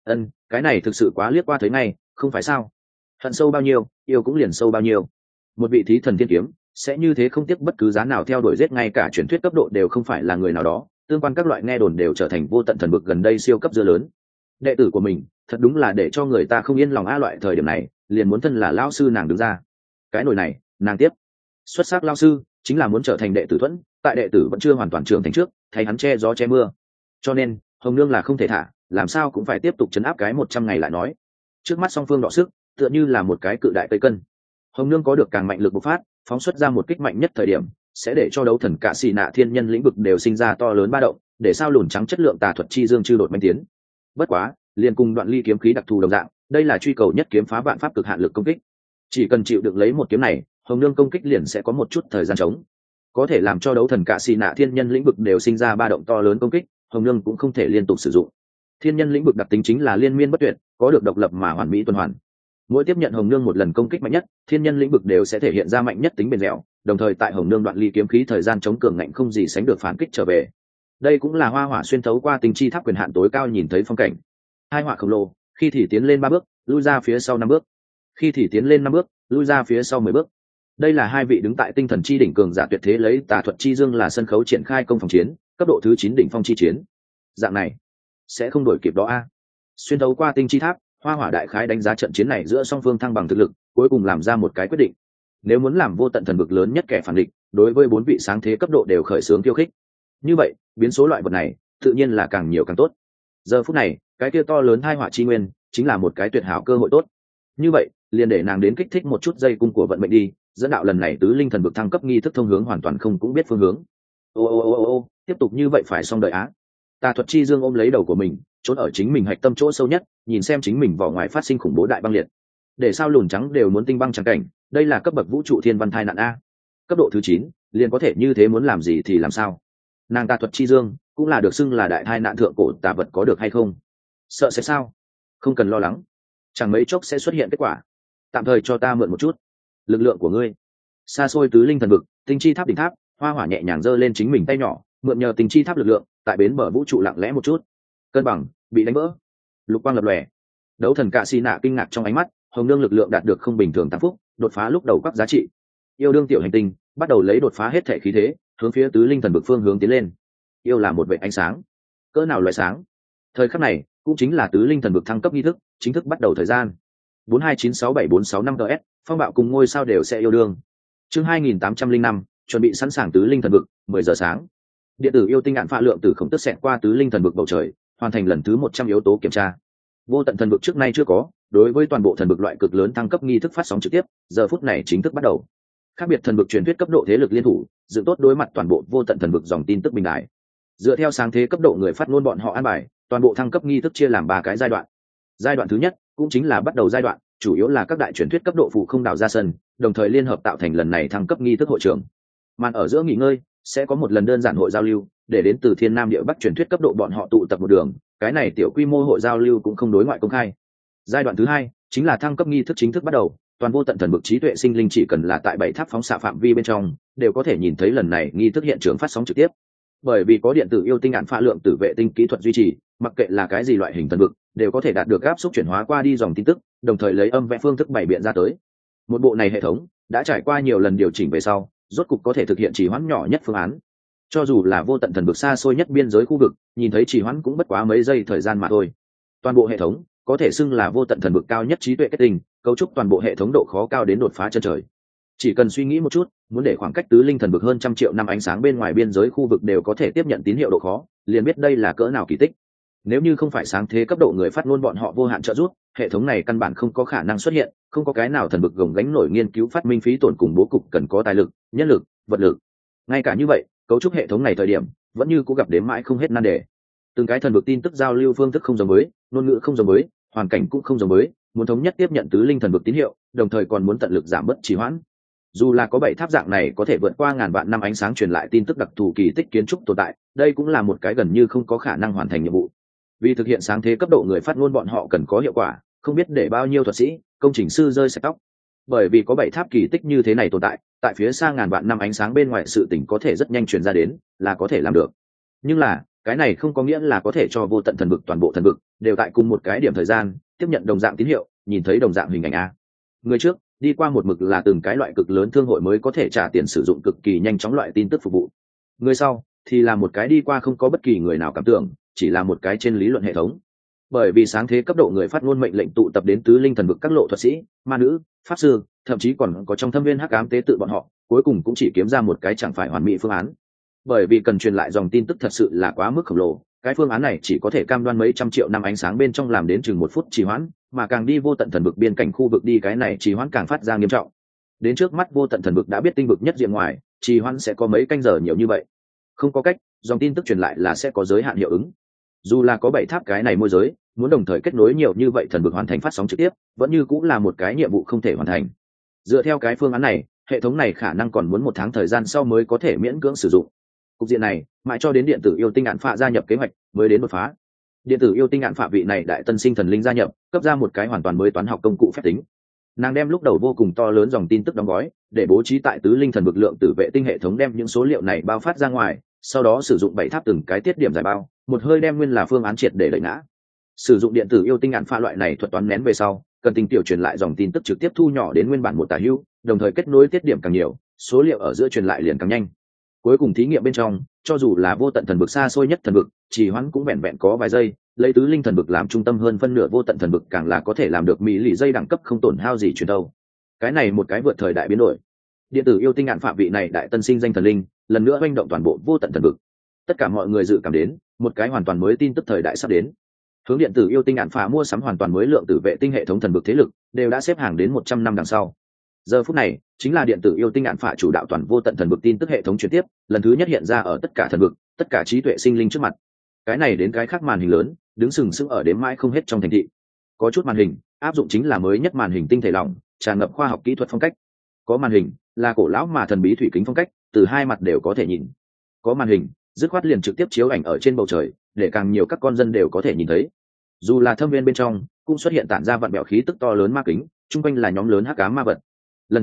Cái này thực sự quá liếc qua thấy ngay, không phải sao? Hận sâu bao nhiêu, yêu cũng liền sâu bao nhiêu. Một vị thí thần thiên kiếm sẽ như thế không tiếc bất cứ giá nào theo đuổi giết, ngay cả truyền thuyết cấp độ đều không phải là người nào đó, tương quan các loại nghe đồn đều trở thành vô tận thần vực gần đây siêu cấp dưa lớn. Đệ tử của mình thật đúng là để cho người ta không yên lòng a. Loại thời điểm này liền muốn thân là lao sư nàng đứng ra, cái nồi này nàng tiếp. Xuất sắc lao sư chính là muốn trở thành đệ tử thuẫn, tại đệ tử vẫn chưa hoàn toàn trưởng thành trước thay hắn che gió che mưa, cho nên hồng nương là không thể thả, làm sao cũng phải tiếp tục chấn áp cái 100 ngày lại nói. Trước mắt song phương đọ sức tựa như là một cái cự đại cây cân, hồng nương có được càng mạnh lực bộc phát, phóng xuất ra một kích mạnh nhất thời điểm sẽ để cho đấu thần Cạ xì nạ thiên nhân lĩnh vực đều sinh ra to lớn ba động, để sao lùn trắng chất lượng tà thuật chi dương chư đột manh tiến. Bất quá liền cùng đoạn ly kiếm khí đặc thù đồng dạng, đây là truy cầu nhất kiếm phá vạn pháp cực hạn lực công kích. Chỉ cần chịu được lấy một kiếm này, hồng nương công kích liền sẽ có một chút thời gian trống, có thể làm cho đấu thần Cạ xì nạ thiên nhân lĩnh vực đều sinh ra ba động to lớn công kích, hồng nương cũng không thể liên tục sử dụng. Thiên nhân lĩnh vực đặc tính chính là liên miên bất tuyệt, có được độc lập mà hoàn mỹ tuần hoàn. Mỗi tiếp nhận hồng nương một lần công kích mạnh nhất, thiên nhân lĩnh vực đều sẽ thể hiện ra mạnh nhất tính bền dẻo, đồng thời tại hồng nương đoạn ly kiếm khí thời gian chống cường ngạnh không gì sánh được phản kích trở về. Đây cũng là hoa hỏa xuyên thấu qua tinh chi tháp quyền hạn tối cao nhìn thấy phong cảnh. Hai hỏa khổng lồ, khi thì tiến lên 3 bước, lui ra phía sau 5 bước, khi thì tiến lên 5 bước, lui ra phía sau 10 bước. Đây là hai vị đứng tại tinh thần chi đỉnh cường giả tuyệt thế lấy tà thuật chi dương là sân khấu triển khai công phòng chiến, cấp độ thứ 9 đỉnh phong chi chiến. Dạng này sẽ không đổi kịp đó a. Xuyên thấu qua tinh chi tháp, hoa hỏa đại khái đánh giá trận chiến này giữa song phương thăng bằng thực lực, cuối cùng làm ra một cái quyết định. Nếu muốn làm vô tận thần vực lớn nhất kẻ phản địch, đối với 4 vị sáng thế cấp độ đều khởi xướng khiêu khích, như vậy biến số loại vật này tự nhiên là càng nhiều càng tốt. Giờ phút này cái kia to lớn hai hỏa chi nguyên chính là một cái tuyệt hảo cơ hội tốt. Như vậy liền để nàng đến kích thích một chút dây cung của vận mệnh đi, dẫn đạo lần này tứ linh thần vực thăng cấp nghi thức thông hướng hoàn toàn không cũng biết phương hướng. Ô, tiếp tục như vậy phải xong đời á. Tà thuật chi dương ôm lấy đầu của mình, trốn ở chính mình hạch tâm chỗ sâu nhất, nhìn xem chính mình vỏ ngoài phát sinh khủng bố đại băng liệt. Để sao lùn trắng đều muốn tinh băng chẳng cảnh, đây là cấp bậc vũ trụ thiên văn thai nạn a. Cấp độ thứ 9, liền có thể như thế, muốn làm gì thì làm sao. Nàng tà thuật chi dương cũng là được xưng là đại thai nạn thượng cổ tà vật, có được hay không? Sợ sẽ sao? Không cần lo lắng, chẳng mấy chốc sẽ xuất hiện kết quả. Tạm thời cho ta mượn một chút lực lượng của ngươi. xa xôi tứ linh thần vực, tinh chi tháp đỉnh tháp, hoa hỏa nhẹ nhàng giơ lên chính mình tay nhỏ, mượn nhờ tinh chi tháp lực lượng, tại bến bờ vũ trụ lặng lẽ một chút, cân bằng bị đánh vỡ, lục quang lập lòe. Đấu thần cạ xì nạ kinh ngạc trong ánh mắt, hồng nương lực lượng đạt được không bình thường tăng phúc, đột phá lúc đầu các giá trị. Yêu đương tiểu hành tinh bắt đầu lấy đột phá hết thể khí thế, hướng phía tứ linh thần vực phương hướng tiến lên. Yêu là một vệ ánh sáng, cỡ nào loại sáng. Thời khắc này cũng chính là tứ linh thần vực thăng cấp nghi thức chính thức bắt đầu thời gian. 42967465 ts, phong bạo cùng ngôi sao đều sẽ yêu đương. Chương 2805, chuẩn bị sẵn sàng tứ linh thần vực, 10 giờ sáng. Điện tử yêu tinh ạn phạ lượng tử khổng tức xẹt qua tứ linh thần vực bầu trời, hoàn thành lần thứ 100 yếu tố kiểm tra. Vô tận thần vực trước nay chưa có, đối với toàn bộ thần vực loại cực lớn thăng cấp nghi thức phát sóng trực tiếp, giờ phút này chính thức bắt đầu. Khác biệt thần vực truyền thuyết cấp độ thế lực liên thủ, dựng tốt đối mặt toàn bộ vô tận thần vực dòng tin tức bình đại. Dựa theo sáng thế cấp độ người phát ngôn bọn họ an bài, toàn bộ thăng cấp nghi thức chia làm 3 cái giai đoạn. Giai đoạn thứ nhất cũng chính là bắt đầu giai đoạn, chủ yếu là các đại truyền thuyết cấp độ phụ không đảo ra sân, đồng thời liên hợp tạo thành lần này thăng cấp nghi thức hội trường. Màn ở giữa nghỉ ngơi sẽ có một lần đơn giản hội giao lưu, để đến từ thiên nam địa bắc truyền thuyết cấp độ bọn họ tụ tập một đường. Cái này tiểu quy mô hội giao lưu cũng không đối ngoại công khai. Giai đoạn thứ hai chính là thăng cấp nghi thức chính thức bắt đầu, toàn vô tận thần vực trí tuệ sinh linh chỉ cần là tại 7 tháp phóng xạ phạm vi bên trong đều có thể nhìn thấy lần này nghi thức hiện trường phát sóng trực tiếp. Bởi vì có điện tử yêu tinh ạn phạ lượng tử vệ tinh kỹ thuật duy trì, mặc kệ là cái gì loại hình thần vực đều có thể đạt được áp suất chuyển hóa qua đi dòng tin tức, đồng thời lấy âm vẽ phương thức bày biện ra tới. Một bộ này hệ thống đã trải qua nhiều lần điều chỉnh về sau, rốt cục có thể thực hiện trì hoãn nhỏ nhất phương án. Cho dù là vô tận thần vực xa xôi nhất biên giới khu vực, nhìn thấy trì hoãn cũng bất quá mấy giây thời gian mà thôi. Toàn bộ hệ thống có thể xưng là vô tận thần vực cao nhất trí tuệ kết tinh, cấu trúc toàn bộ hệ thống độ khó cao đến đột phá chân trời. Chỉ cần suy nghĩ một chút, muốn để khoảng cách tứ linh thần vực hơn 100 triệu năm ánh sáng bên ngoài biên giới khu vực đều có thể tiếp nhận tín hiệu độ khó, liền biết đây là cỡ nào kỳ tích. Nếu như không phải sáng thế cấp độ người phát ngôn bọn họ vô hạn trợ giúp, hệ thống này căn bản không có khả năng xuất hiện, không có cái nào thần vực gồng gánh nổi nghiên cứu phát minh phí tổn cùng bố cục cần có tài lực, nhân lực, vật lực. Ngay cả như vậy, cấu trúc hệ thống này thời điểm vẫn như cũng gặp đến mãi không hết nan đề. Từng cái thần vực tin tức giao lưu phương thức không giống với, ngôn ngữ không giống với, hoàn cảnh cũng không giống với, muốn thống nhất tiếp nhận tứ linh thần vực tín hiệu, đồng thời còn muốn tận lực giảm bớt trì hoãn. Dù là có 7 tháp dạng này có thể vượt qua ngàn vạn năm ánh sáng truyền lại tin tức đặc thù kỳ tích kiến trúc tồn tại, đây cũng là một cái gần như không có khả năng hoàn thành nhiệm vụ. Vì thực hiện sáng thế cấp độ người phát ngôn bọn họ cần có hiệu quả, không biết để bao nhiêu thuật sĩ, công trình sư rơi sạch tóc. Bởi vì có 7 tháp kỳ tích như thế này tồn tại, tại phía xa ngàn vạn năm ánh sáng bên ngoài sự tình có thể rất nhanh truyền ra đến, là có thể làm được. Nhưng là, cái này không có nghĩa là có thể cho vô tận thần vực toàn bộ thần vực đều tại cùng một cái điểm thời gian tiếp nhận đồng dạng tín hiệu, nhìn thấy đồng dạng hình ảnh a. Người trước đi qua một mực là từng cái loại cực lớn thương hội mới có thể trả tiền sử dụng cực kỳ nhanh chóng loại tin tức phục vụ. Người sau thì là một cái đi qua không có bất kỳ người nào cảm tưởng, chỉ là một cái trên lý luận hệ thống. Bởi vì sáng thế cấp độ người phát ngôn mệnh lệnh tụ tập đến tứ linh thần vực các lộ thuật sĩ, ma nữ, pháp sư, thậm chí còn có trong thâm viên hắc ám tế tự bọn họ, cuối cùng cũng chỉ kiếm ra một cái chẳng phải hoàn mỹ phương án. Bởi vì cần truyền lại dòng tin tức thật sự là quá mức khổng lồ, cái phương án này chỉ có thể cam đoan mấy trăm triệu năm ánh sáng bên trong làm đến chừng 1 phút trì hoãn, mà càng đi vô tận thần vực biên cảnh khu vực đi cái này trì hoãn càng phát ra nghiêm trọng. Đến trước mắt vô tận thần vực đã biết tinh vực nhất diện ngoài, trì hoãn sẽ có mấy canh giờ nhiều như vậy. Không có cách, dòng tin tức truyền lại là sẽ có giới hạn hiệu ứng. Dù là có 7 tháp cái này môi giới, muốn đồng thời kết nối nhiều như vậy thần vực hoàn thành phát sóng trực tiếp, vẫn như cũng là một cái nhiệm vụ không thể hoàn thành. Dựa theo cái phương án này, hệ thống này khả năng còn muốn 1 tháng thời gian sau mới có thể miễn cưỡng sử dụng. Cục diện này mãi cho đến điện tử yêu tinh ạn phạ gia nhập kế hoạch mới đến đột phá. Điện tử yêu tinh ạn phạ vị này đại tân sinh thần linh gia nhập, cấp ra một cái hoàn toàn mới toán học công cụ phép tính. Nàng đem lúc đầu vô cùng to lớn dòng tin tức đóng gói, để bố trí tại tứ linh thần vực lượng tử vệ tinh hệ thống đem những số liệu này bao phát ra ngoài, sau đó sử dụng 7 tháp từng cái tiết điểm giải bao, một hơi đem nguyên là phương án triệt để đẩy ngã. Sử dụng điện tử yêu tinh ạn phạ loại này thuật toán nén về sau, cần tinh tiểu truyền lại dòng tin tức trực tiếp thu nhỏ đến nguyên bản một tả hữu, đồng thời kết nối tiết điểm càng nhiều, số liệu ở giữa truyền lại liền càng nhanh. Cuối cùng thí nghiệm bên trong, cho dù là vô tận thần vực xa xôi nhất thần vực, chỉ hoãn cũng vẹn vẹn có vài giây, lấy tứ linh thần vực làm trung tâm hơn phân nửa vô tận thần vực càng là có thể làm được mỹ lì dây đẳng cấp không tổn hao gì truyền đâu. Cái này một cái vượt thời đại biến đổi. Điện tử yêu tinh ạn phạm vị này đại tân sinh danh thần linh, lần nữa hoành động toàn bộ vô tận thần vực. Tất cả mọi người dự cảm đến, một cái hoàn toàn mới tin tức thời đại sắp đến. Hướng điện tử yêu tinh ạn phá mua sắm hoàn toàn mới lượng tử vệ tinh hệ thống thần vực thế lực, đều đã xếp hàng đến 100 năm đằng sau. Giờ phút này chính là điện tử yêu tinh ạn phạ chủ đạo toàn vô tận thần vực tin tức hệ thống chuyển tiếp, lần thứ nhất hiện ra ở tất cả thần vực, tất cả trí tuệ sinh linh trước mặt. Cái này đến cái khác màn hình lớn, đứng sừng sững ở đếm mãi không hết trong thành thị. Có chút màn hình áp dụng chính là mới nhất màn hình tinh thể lỏng, tràn ngập khoa học kỹ thuật phong cách. Có màn hình là cổ lão mà thần bí thủy kính phong cách, từ hai mặt đều có thể nhìn. Có màn hình dứt khoát liền trực tiếp chiếu ảnh ở trên bầu trời, để càng nhiều các con dân đều có thể nhìn thấy. Dù là thâm viên bên trong cũng xuất hiện tản ra vặn bẹo khí tức to lớn ma kính, chung quanh là nhóm lớn hắc ám ma vật. Lần thứ nhất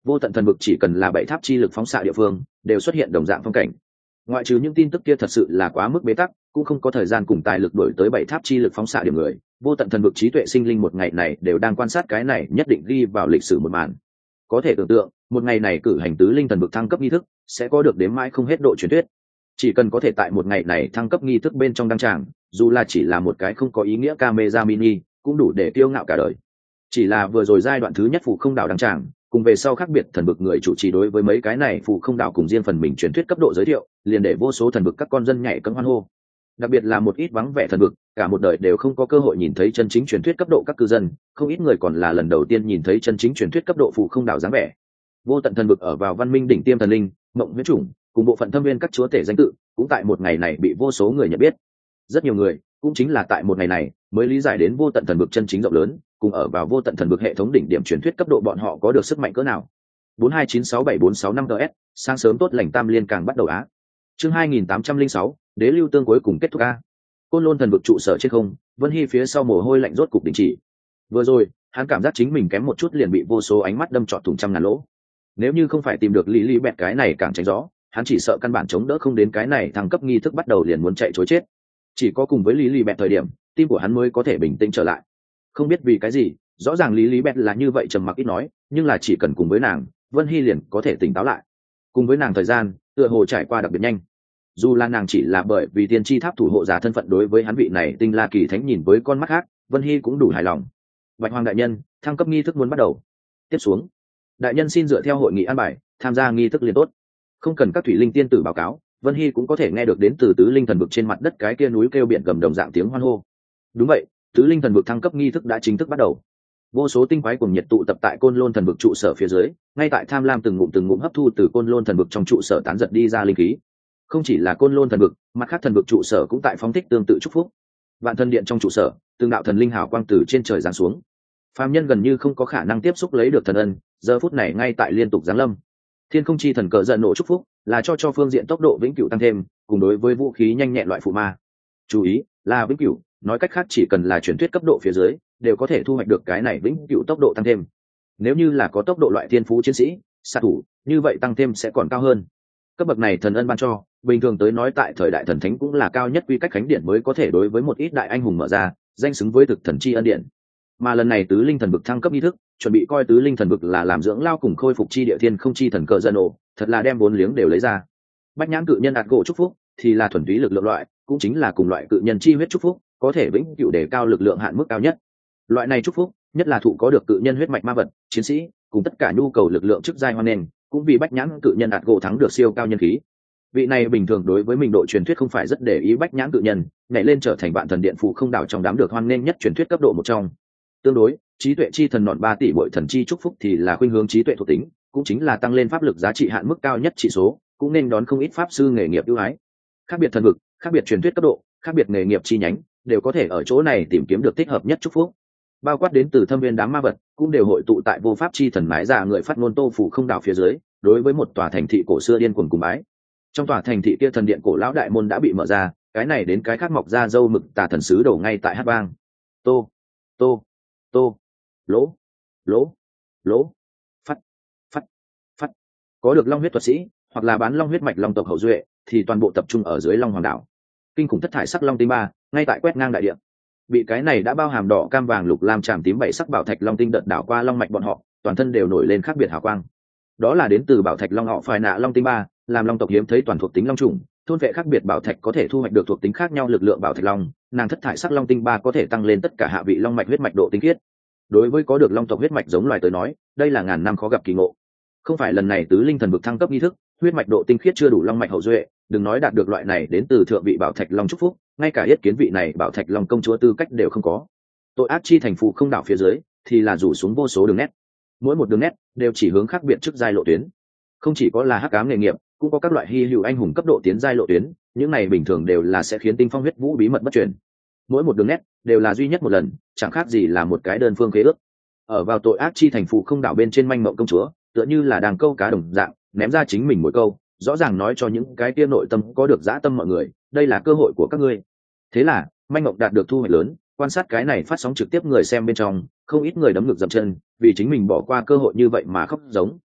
vô tận thần vực chỉ cần là bảy tháp chi lực phóng xạ địa phương đều xuất hiện đồng dạng phong cảnh. Ngoại trừ những tin tức kia thật sự là quá mức bế tắc, cũng không có thời gian cùng tài lực đổi tới bảy tháp chi lực phóng xạ điểm người, vô tận thần vực trí tuệ sinh linh một ngày này đều đang quan sát cái này nhất định ghi vào lịch sử một màn. Có thể tưởng tượng một ngày này cử hành tứ linh thần vực thăng cấp nghi thức sẽ có được đếm mãi không hết độ truyền thuyết. Chỉ cần có thể tại một ngày này thăng cấp nghi thức bên trong đăng tràng, dù là chỉ là một cái không có ý nghĩa camera mini cũng đủ để kiêu ngạo cả đời. Chỉ là vừa rồi giai đoạn thứ nhất phụ không đảo đăng tràng, cùng về sau khác biệt thần vực người chủ trì đối với mấy cái này phụ không đảo cùng riêng phần mình truyền thuyết cấp độ giới thiệu, liền để vô số thần vực các con dân nhảy cẫng hoan hô. Đặc biệt là một ít vắng vẻ thần vực, cả một đời đều không có cơ hội nhìn thấy chân chính truyền thuyết cấp độ các cư dân, không ít người còn là lần đầu tiên nhìn thấy chân chính truyền thuyết cấp độ phụ không đảo dáng vẻ. Vô tận thần vực ở vào văn minh đỉnh tiêm thần linh, mộng huyết chủng, cùng bộ phận thâm viên các chúa tể danh tự, cũng tại một ngày này bị vô số người nhận biết. Rất nhiều người, cũng chính là tại một ngày này, mới lý giải đến vô tận thần vực chân chính rộng lớn, cùng ở vào vô tận thần vực hệ thống đỉnh điểm truyền thuyết cấp độ bọn họ có được sức mạnh cỡ nào. 42967465 ts, sáng sớm tốt lành tam liên càng bắt đầu á. Chương 2806, đế lưu tương cuối cùng kết thúc a. Côn Lôn thần vực trụ sở trên không, Vân Hy phía sau mồ hôi lạnh rốt cục đình chỉ. Vừa rồi, hắn cảm giác chính mình kém một chút liền bị vô số ánh mắt đâm trọt thủng trăm ngàn lỗ. Nếu như không phải tìm được Lý Lý Bẹt cái này càng tránh gió, hắn chỉ sợ căn bản chống đỡ không đến cái này thăng cấp nghi thức bắt đầu liền muốn chạy trối chết. Chỉ có cùng với Lý Lý Bẹt thời điểm, tim của hắn mới có thể bình tĩnh trở lại. Không biết vì cái gì, rõ ràng Lý Lý Bẹt là như vậy trầm mặc ít nói, nhưng là chỉ cần cùng với nàng, Vân Hy liền có thể tỉnh táo lại. Cùng với nàng thời gian, tựa hồ trải qua đặc biệt nhanh. Dù là nàng chỉ là bởi vì tiên tri tháp thủ hộ giả thân phận đối với hắn vị này tinh la kỳ thánh nhìn với con mắt khác, Vân Hy cũng đủ hài lòng. Bạch Hoàng đại nhân, thăng cấp nghi thức muốn bắt đầu. Tiếp xuống, đại nhân xin dựa theo hội nghị an bài, tham gia nghi thức liền tốt. Không cần các thủy linh tiên tử báo cáo, Vân Hy cũng có thể nghe được đến từ tứ linh thần vực trên mặt đất cái kia núi kêu biển gầm đồng dạng tiếng hoan hô. Đúng vậy, tứ linh thần vực thăng cấp nghi thức đã chính thức bắt đầu. Vô số tinh quái cùng nhiệt tụ tập tại Côn Lôn thần vực trụ sở phía dưới, ngay tại tham lam từng ngụm hấp thu từ Côn Lôn thần vực trong trụ sở tán giật đi ra linh khí. Không chỉ là Côn Lôn thần vực, mặt khác thần vực trụ sở cũng tại phóng thích tương tự chúc phúc. Vạn thần điện trong trụ sở, từng đạo thần linh hào quang từ trên trời giáng xuống. Phàm nhân gần như không có khả năng tiếp xúc lấy được thần ân, giờ phút này ngay tại liên tục giáng lâm. Thiên không chi thần cờ giận nộ chúc phúc, là cho phương diện tốc độ vĩnh cửu tăng thêm, cùng đối với vũ khí nhanh nhẹn loại phụ ma. Chú ý, là vĩnh cửu, nói cách khác chỉ cần là truyền thuyết cấp độ phía dưới, đều có thể thu hoạch được cái này vĩnh cửu tốc độ tăng thêm. Nếu như là có tốc độ loại thiên phú chiến sĩ, xạ thủ, như vậy tăng thêm sẽ còn cao hơn. Cấp bậc này thần ân ban cho, bình thường tới nói tại thời đại thần thánh cũng là cao nhất quy cách khánh điện mới có thể đối với một ít đại anh hùng mở ra, danh xứng với thực thần chi ân điện. Mà lần này tứ linh thần vực thăng cấp nghi thức, chuẩn bị coi tứ linh thần vực là làm dưỡng lao cùng khôi phục chi địa thiên không chi thần cờ dân ổ, thật là đem bốn liếng đều lấy ra. Bách nhãn cự nhân ạt gỗ chúc phúc thì là thuần túy lực lượng loại, cũng chính là cùng loại cự nhân chi huyết chúc phúc, có thể vĩnh cửu đề cao lực lượng hạn mức cao nhất. Loại này chúc phúc, nhất là thụ có được cự nhân huyết mạch ma vật, chiến sĩ, cùng tất cả nhu cầu lực lượng chức giai hoan nền, cũng vì bách nhãn cự nhân ạt gỗ thắng được siêu cao nhân khí. Vị này bình thường đối với mình độ truyền thuyết không phải rất để ý bách nhãn cự nhân, nhảy lên trở thành vạn thần điện phụ không đảo trong đám được hoan nghênh nhất truyền thuyết cấp độ một trong. Tương đối, trí tuệ chi thần nọn 3 tỷ bội thần chi chúc phúc thì là khuynh hướng trí tuệ thuộc tính, cũng chính là tăng lên pháp lực giá trị hạn mức cao nhất chỉ số, cũng nên đón không ít pháp sư nghề nghiệp ưu ái. Khác biệt thần vực, khác biệt truyền thuyết cấp độ, khác biệt nghề nghiệp chi nhánh, đều có thể ở chỗ này tìm kiếm được thích hợp nhất chúc phúc. Bao quát đến từ thâm viên đám ma vật, cũng đều hội tụ tại vô pháp chi thần mái giả người phát ngôn Tô phủ không đảo phía dưới, đối với một tòa thành thị cổ xưa điên cuồng cùng bái. Trong tòa thành thị kia thần điện cổ lão đại môn đã bị mở ra, cái này đến cái khác mọc ra dâu mực tà thần sứ đổ ngay tại hát vang. Tô tô tô lỗ lỗ lỗ phát phát phát. Có được long huyết thuật sĩ hoặc là bán long huyết mạch long tộc hậu duệ thì toàn bộ tập trung ở dưới long hoàng đảo. Kinh khủng thất thải sắc long tinh ba ngay tại quét ngang đại địa. Bị cái này đã bao hàm đỏ cam vàng lục lam tràm tím bảy sắc bảo thạch long tinh đợt đảo qua long mạch bọn họ, toàn thân đều nổi lên khác biệt hào quang. Đó là đến từ bảo thạch long họ phải nạ long tinh ba, làm long tộc hiếm thấy toàn thuộc tính long trùng, thôn vệ khác biệt bảo thạch có thể thu hoạch được thuộc tính khác nhau lực lượng bảo thạch long. Nàng thất thải sắc long tinh ba có thể tăng lên tất cả hạ vị long mạch huyết mạch độ tinh khiết. Đối với có được long tộc huyết mạch giống loài tới nói, đây là ngàn năm khó gặp kỳ ngộ. Không phải lần này tứ linh thần vực thăng cấp nghi thức, huyết mạch độ tinh khiết chưa đủ long mạch hậu duệ, đừng nói đạt được loại này đến từ thượng vị bảo thạch long chúc phúc, ngay cả yết kiến vị này bảo thạch long công chúa tư cách đều không có. Tội ác chi thành phụ không đảo phía dưới thì là rủ xuống vô số đường nét, mỗi một đường nét đều chỉ hướng khác biệt chức giai lộ tuyến. Không chỉ có là hắc ám nghề nghiệp, cũng có các loại hy hữu anh hùng cấp độ tiến giai lộ tuyến, những này bình thường đều là sẽ khiến tinh phong huyết vũ bí mật bất truyền. Mỗi một đường nét đều là duy nhất một lần, chẳng khác gì là một cái đơn phương khế ước. Ở vào tội ác chi thành phụ không đảo bên trên manh mộng công chúa, tựa như là đang câu cá đồng dạng, ném ra chính mình mỗi câu, rõ ràng nói cho những cái kia nội tâm có được dã tâm mọi người, đây là cơ hội của các ngươi. Thế là manh mộng đạt được thu hoạch lớn, quan sát cái này phát sóng trực tiếp người xem bên trong, không ít người đấm ngực dậm chân, vì chính mình bỏ qua cơ hội như vậy mà khóc giống.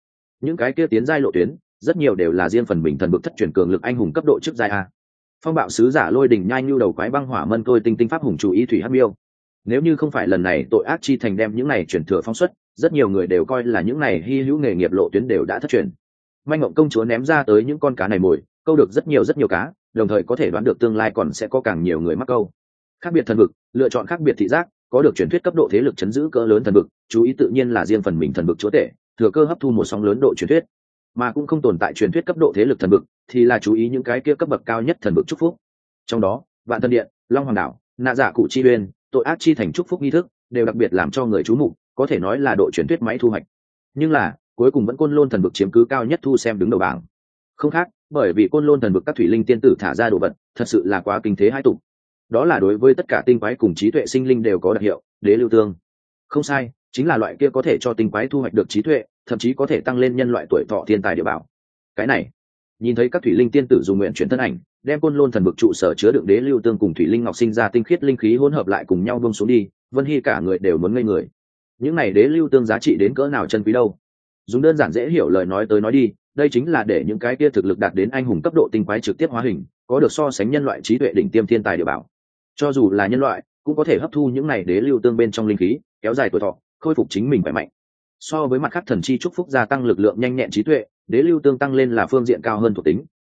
những cái kia tiến giai lộ tuyến rất nhiều đều là riêng phần mình thần vực thất truyền cường lực anh hùng cấp độ trước giai a. Phong bạo sứ giả lôi đỉnh nhai nhu đầu quái băng hỏa mân tôi tinh tinh pháp hùng chủ ý thủy hắc miêu. Nếu như không phải lần này tội ác chi thành đem những này chuyển thừa phóng xuất, rất nhiều người đều coi là những này hy hữu nghề nghiệp lộ tuyến đều đã thất truyền. Manh ngộng công chúa ném ra tới những con cá này mồi, câu được rất nhiều cá, đồng thời có thể đoán được tương lai còn sẽ có càng nhiều người mắc câu. Khác biệt thần vực, lựa chọn khác biệt thị giác, có được truyền thuyết cấp độ thế lực chấn giữ cỡ lớn thần vực, chú ý tự nhiên là riêng phần mình thần vực chúa tể, thừa cơ hấp thu một sóng lớn độ truyền thuyết. Mà cũng không tồn tại truyền thuyết cấp độ thế lực thần vực, thì là chú ý những cái kia cấp bậc cao nhất thần vực chúc phúc. Trong đó, Vạn Thân Điện, Long Hoàng Đảo, Nạ Dạ Cụ Chi Uyên, tội ác chi thành chúc phúc nghi thức, đều đặc biệt làm cho người chú mục, có thể nói là độ truyền thuyết máy thu hoạch. Nhưng là, cuối cùng vẫn Côn Lôn thần vực chiếm cứ cao nhất thu xem đứng đầu bảng. Không khác, bởi vì Côn Lôn thần vực các thủy linh tiên tử thả ra đồ vật, thật sự là quá kinh thế hai tục. Đó là đối với tất cả tinh quái cùng trí tuệ sinh linh đều có đặc hiệu, đế lưu tương. Không sai, chính là loại kia có thể cho tinh quái thu hoạch được trí tuệ, thậm chí có thể tăng lên nhân loại tuổi thọ thiên tài địa bảo. Cái này, nhìn thấy các thủy linh tiên tử dùng nguyện chuyển thân ảnh, đem Côn Lôn thần vực trụ sở chứa đựng đế lưu tương cùng thủy linh ngọc sinh ra tinh khiết linh khí hỗn hợp lại cùng nhau buông xuống đi, Vân Hy cả người đều muốn ngây người. Những này đế lưu tương giá trị đến cỡ nào chân quý đâu? Dùng đơn giản dễ hiểu lời nói tới nói đi, đây chính là để những cái kia thực lực đạt đến anh hùng cấp độ tinh quái trực tiếp hóa hình, có được so sánh nhân loại trí tuệ đỉnh tiêm thiên tài địa bảo. Cho dù là nhân loại, cũng có thể hấp thu những này đế lưu tương bên trong linh khí, kéo dài tuổi thọ, khôi phục chính mình khỏe mạnh. So với mặt khác thần chi chúc phúc gia tăng lực lượng nhanh nhẹn trí tuệ, đế lưu tương tăng lên là phương diện cao hơn thuộc tính.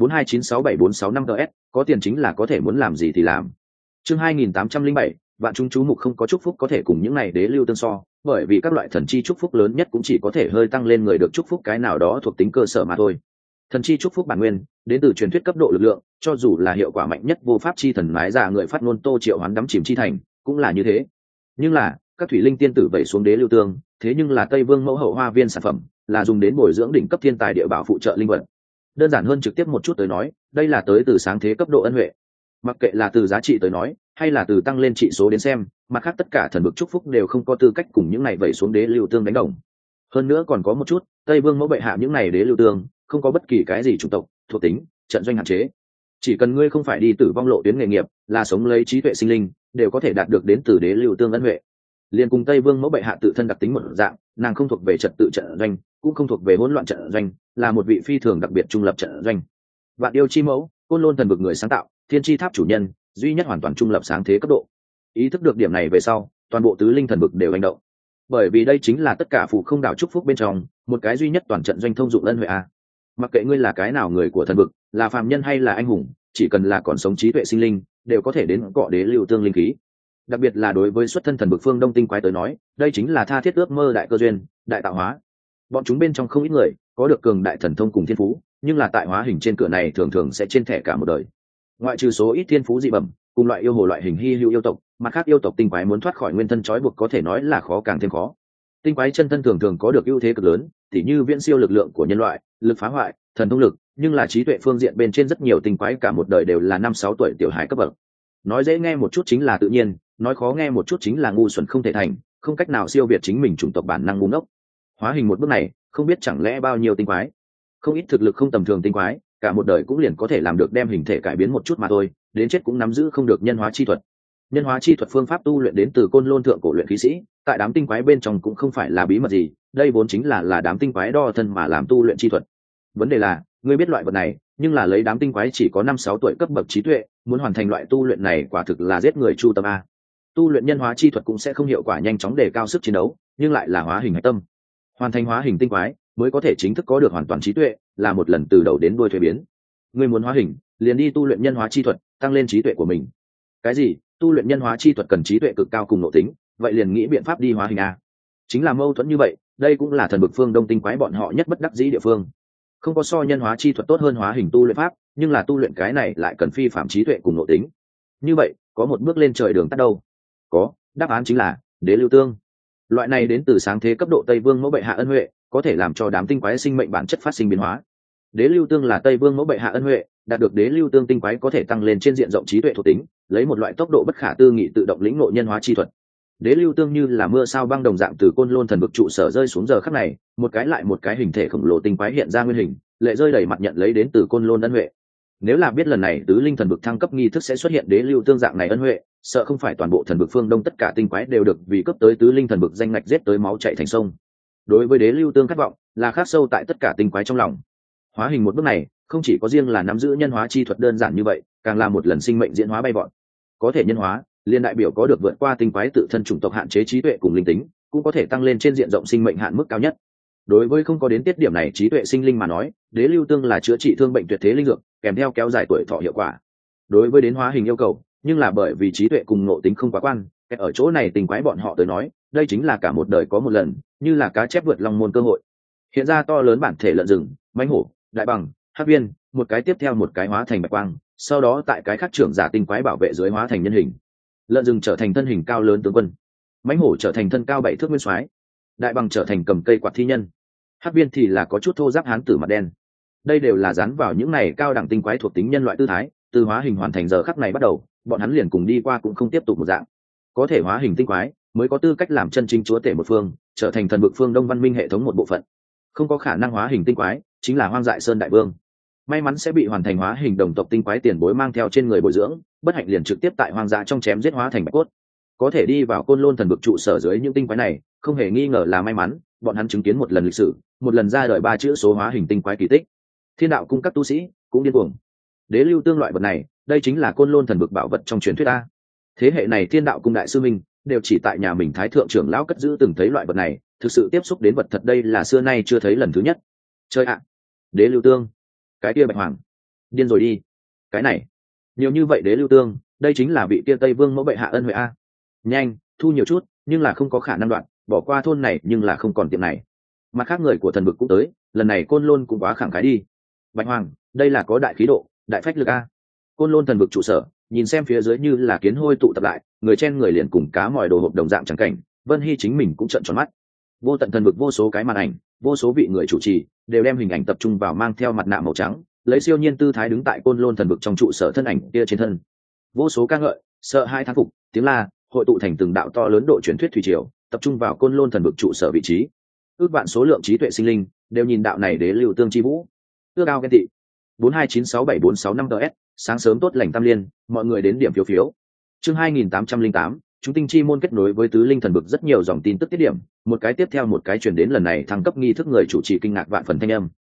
42967465 ts, có tiền chính là có thể muốn làm gì thì làm. Chương 2807, vạn chúng chú mục không có chúc phúc có thể cùng những này đế lưu tương so, bởi vì các loại thần chi chúc phúc lớn nhất cũng chỉ có thể hơi tăng lên người được chúc phúc cái nào đó thuộc tính cơ sở mà thôi. Thần chi chúc phúc bản nguyên đến từ truyền thuyết cấp độ lực lượng, cho dù là hiệu quả mạnh nhất vô pháp chi thần mái giả người phát ngôn Tô Triệu Hoán đắm chìm chi thành cũng là như thế. Nhưng là các thủy linh tiên tử vẩy xuống đế lưu tương, thế nhưng là Tây Vương mẫu hậu hoa viên sản phẩm, là dùng đến bồi dưỡng đỉnh cấp thiên tài địa bảo phụ trợ linh vật. Đơn giản hơn trực tiếp một chút tới nói, đây là tới từ sáng thế cấp độ ân huệ. Mặc kệ là từ giá trị tới nói, hay là từ tăng lên trị số đến xem, mặt khác tất cả thần vực chúc phúc đều không có tư cách cùng những này vẩy xuống đế lưu tương đánh đồng. Hơn nữa còn có một chút, Tây Vương mẫu bệ hạ những này đế lưu tương không có bất kỳ cái gì chủng tộc, thuộc tính, trận doanh hạn chế. Chỉ cần ngươi không phải đi tử vong lộ tuyến nghề nghiệp, là sống lấy trí tuệ sinh linh, đều có thể đạt được đến từ đế lưu tương ân huệ. Liên cùng Tây Vương mẫu bệ hạ tự thân đặc tính một dạng, nàng không thuộc về trật tự trận doanh, cũng không thuộc về hỗn loạn trận doanh, là một vị phi thường đặc biệt trung lập trận doanh. Vạn yêu chi mẫu, Côn Lôn thần vực người sáng tạo, thiên chi tháp chủ nhân, duy nhất hoàn toàn trung lập sáng thế cấp độ. Ý thức được điểm này về sau, toàn bộ tứ linh thần vực đều hành động. Bởi vì đây chính là tất cả phù không đảo chúc phúc bên trong, một cái duy nhất toàn trận doanh thông dụng ân huệ a. Mặc kệ ngươi là cái nào người của thần vực, là phàm nhân hay là anh hùng, chỉ cần là còn sống trí tuệ sinh linh, đều có thể đến cọ đế lưu tương linh khí. Đặc biệt là đối với xuất thân thần vực phương Đông tinh quái tới nói, đây chính là tha thiết ước mơ đại cơ duyên, đại tạo hóa. Bọn chúng bên trong không ít người có được cường đại thần thông cùng thiên phú, nhưng là tại hóa hình trên cửa này thường thường sẽ trên thẻ cả một đời. Ngoại trừ số ít thiên phú dị bẩm, cùng loại yêu hồ loại hình hy hữu yêu tộc, mặt khác yêu tộc tinh quái muốn thoát khỏi nguyên thân trói buộc có thể nói là khó càng thêm khó. Tinh quái chân thân thường thường có được ưu thế cực lớn, tỉ như viễn siêu lực lượng của nhân loại, lực phá hoại, thần thông lực, nhưng là trí tuệ phương diện bên trên rất nhiều tinh quái cả một đời đều là 5-6 tuổi tiểu hài cấp bậc. Nói dễ nghe một chút chính là tự nhiên, nói khó nghe một chút chính là ngu xuẩn không thể thành, không cách nào siêu việt chính mình chủng tộc bản năng ngu ngốc. Hóa hình một bước này, không biết chẳng lẽ bao nhiêu tinh quái, không ít thực lực không tầm thường tinh quái, cả một đời cũng liền có thể làm được đem hình thể cải biến một chút mà thôi, đến chết cũng nắm giữ không được nhân hóa chi thuật. Nhân hóa chi thuật phương pháp tu luyện đến từ Côn Lôn thượng cổ luyện khí sĩ, tại đám tinh quái bên trong cũng không phải là bí mật gì, đây vốn chính là đám tinh quái đo thân mà làm tu luyện chi thuật. Vấn đề là, ngươi biết loại vật này, nhưng là lấy đám tinh quái chỉ có 5-6 tuổi cấp bậc trí tuệ, muốn hoàn thành loại tu luyện này quả thực là giết người chu tâm a. Tu luyện nhân hóa chi thuật cũng sẽ không hiệu quả nhanh chóng đề cao sức chiến đấu, nhưng lại là hóa hình hạch tâm. Hoàn thành hóa hình tinh quái mới có thể chính thức có được hoàn toàn trí tuệ, là một lần từ đầu đến đuôi thuế biến. Ngươi muốn hóa hình, liền đi tu luyện nhân hóa chi thuật, tăng lên trí tuệ của mình. Cái gì? Tu luyện nhân hóa chi thuật cần trí tuệ cực cao cùng nội tính, vậy liền nghĩ biện pháp đi hóa hình a. Chính là mâu thuẫn như vậy, đây cũng là thần vực phương Đông tinh quái bọn họ nhất bất đắc dĩ địa phương. Không có so nhân hóa chi thuật tốt hơn hóa hình tu luyện pháp, nhưng là tu luyện cái này lại cần phi phạm trí tuệ cùng nội tính. Như vậy, có một bước lên trời đường tắt đâu? Có, đáp án chính là đế lưu tương. Loại này đến từ sáng thế cấp độ Tây Vương mẫu bệ hạ ân huệ, có thể làm cho đám tinh quái sinh mệnh bản chất phát sinh biến hóa. Đế lưu tương là Tây Vương mẫu bệ hạ ân huệ, đạt được đế lưu tương tinh quái có thể tăng lên trên diện rộng trí tuệ thuộc tính, lấy một loại tốc độ bất khả tư nghị tự động lĩnh ngộ nhân hóa chi thuật. Đế lưu tương như là mưa sao băng đồng dạng từ Côn Lôn thần vực trụ sở rơi xuống giờ khắc này, một cái lại một cái hình thể khổng lồ tinh quái hiện ra nguyên hình, lệ rơi đầy mặt nhận lấy đến từ Côn Lôn ân huệ. Nếu là biết lần này tứ linh thần vực thăng cấp nghi thức sẽ xuất hiện đế lưu tương dạng này ân huệ, sợ không phải toàn bộ thần vực phương Đông tất cả tinh quái đều được vì cấp tới tứ linh thần vực danh ngạch giết tới máu chảy thành sông. Đối với đế lưu tương khát vọng, là khắc sâu tại tất cả tinh quái trong lòng. Hóa hình một bước này không chỉ có riêng là nắm giữ nhân hóa chi thuật đơn giản như vậy, càng là một lần sinh mệnh diễn hóa bay vọt. Có thể nhân hóa liên đại biểu có được vượt qua tinh quái tự thân chủng tộc hạn chế trí tuệ cùng linh tính, cũng có thể tăng lên trên diện rộng sinh mệnh hạn mức cao nhất. Đối với không có đến tiết điểm này trí tuệ sinh linh mà nói, đế lưu tương là chữa trị thương bệnh tuyệt thế linh dược, kèm theo kéo dài tuổi thọ hiệu quả. Đối với đến hóa hình yêu cầu, nhưng là bởi vì trí tuệ cùng ngộ tính không quá quan, ở chỗ này tình quái bọn họ tới nói, đây chính là cả một đời có một lần, như là cá chép vượt long môn cơ hội. Hiện ra to lớn bản thể lợn rừng, mãnh hổ, đại bằng, hắc viên, một cái tiếp theo một cái hóa thành bạch quang, sau đó tại cái khác trưởng giả tinh quái bảo vệ dưới hóa thành nhân hình. Lợn rừng trở thành thân hình cao lớn tướng quân, mãnh hổ trở thành thân cao 7 thước nguyên soái, đại bằng trở thành cầm cây quạt thi nhân, hắc viên thì là có chút thô ráp hán tử mặt đen. Đây đều là dán vào những này cao đẳng tinh quái thuộc tính nhân loại tư thái, từ hóa hình hoàn thành giờ khắc này bắt đầu, bọn hắn liền cùng đi qua cũng không tiếp tục một dạng. Có thể hóa hình tinh quái mới có tư cách làm chân chính chúa tể một phương, trở thành thần vực phương đông văn minh hệ thống một bộ phận. Không có khả năng hóa hình tinh quái chính là hoang dại sơn đại vương, may mắn sẽ bị hoàn thành hóa hình đồng tộc tinh quái tiền bối mang theo trên người bồi dưỡng, bất hạnh liền trực tiếp tại hoang dã trong chém giết hóa thành bạch cốt. Có thể đi vào côn lôn thần vực trụ sở dưới những tinh quái này, không hề nghi ngờ là may mắn, bọn hắn chứng kiến một lần lịch sử, một lần ra đời 3 chữ số hóa hình tinh quái kỳ tích. Thiên đạo cung các tu sĩ cũng điên cuồng. Đế lưu tương loại vật này, đây chính là côn lôn thần vực bảo vật trong truyền thuyết a. Thế hệ này thiên đạo cung đại sư minh đều chỉ tại nhà mình thái thượng trưởng lão cất giữ từng thấy loại vật này, thực sự tiếp xúc đến vật thật đây là xưa nay chưa thấy lần thứ nhất. Chơi ạ, đế lưu tương, cái kia bạch hoàng, điên rồi đi. Cái này nhiều như vậy đế lưu tương, đây chính là vị kia tây vương mẫu bệ hạ ân huệ a. Nhanh thu nhiều chút, nhưng là không có khả năng đoạn, bỏ qua thôn này nhưng là không còn tiệm này. Mặt khác người của thần vực cũng tới, lần này côn lôn cũng quá khẳng khái đi. Bạch hoàng, đây là có đại khí độ, đại phách lực a. Côn lôn thần vực trụ sở, nhìn xem phía dưới như là kiến hôi tụ tập lại, người chen người liền cùng cá mòi đồ hộp đồng dạng chẳng cảnh. Vân Hy chính mình cũng trợn tròn mắt. Vô tận thần vực vô số cái màn ảnh, vô số vị người chủ trì đều đem hình ảnh tập trung vào mang theo mặt nạ màu trắng, lấy siêu nhiên tư thái đứng tại côn lôn thần vực trong trụ sở thân ảnh kia trên thân. Vô số ca ngợi, sợ hai thán phục, tiếng la hội tụ thành từng đạo to lớn độ truyền thuyết thủy triều, tập trung vào côn lôn thần vực trụ sở vị trí. Ước vạn số lượng trí tuệ sinh linh đều nhìn đạo này đế lưu tương chi vũ, ước ao ghen tị. 4296746 ts, sáng sớm tốt lành tam liên, mọi người đến điểm phiếu phiếu. Chương 2808, chúng tinh chi môn kết nối với tứ linh thần vực rất nhiều dòng tin tức tiết điểm, một cái tiếp theo một cái truyền đến, lần này thăng cấp nghi thức người chủ trì kinh ngạc vạn phần thanh âm.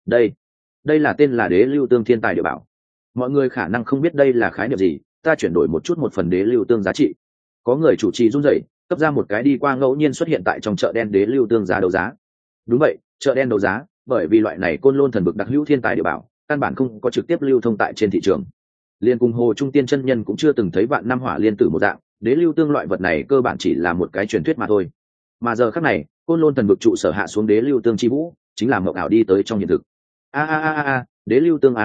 Đây là tên là đế lưu tương thiên tài địa bảo. Mọi người khả năng không biết đây là khái niệm gì, ta chuyển đổi một chút một phần đế lưu tương giá trị. Có người chủ trì run rẩy, cấp ra một cái đi qua ngẫu nhiên xuất hiện tại trong chợ đen đế lưu tương giá đấu giá. Đúng vậy, chợ đen đấu giá, bởi vì loại này côn lôn thần vực đặc hữu thiên tài địa bảo, căn bản không có trực tiếp lưu thông tại trên thị trường. Liên cùng Hồ Trung Tiên chân nhân cũng chưa từng thấy vạn năm hỏa liên tử một dạng, đế lưu tương loại vật này cơ bản chỉ là một cái truyền thuyết mà thôi. Mà giờ khắc này, côn lôn thần vực trụ sở hạ xuống đế lưu tương chi vũ, chính là mộng ảo đi tới trong hiện thực. Đế lưu tương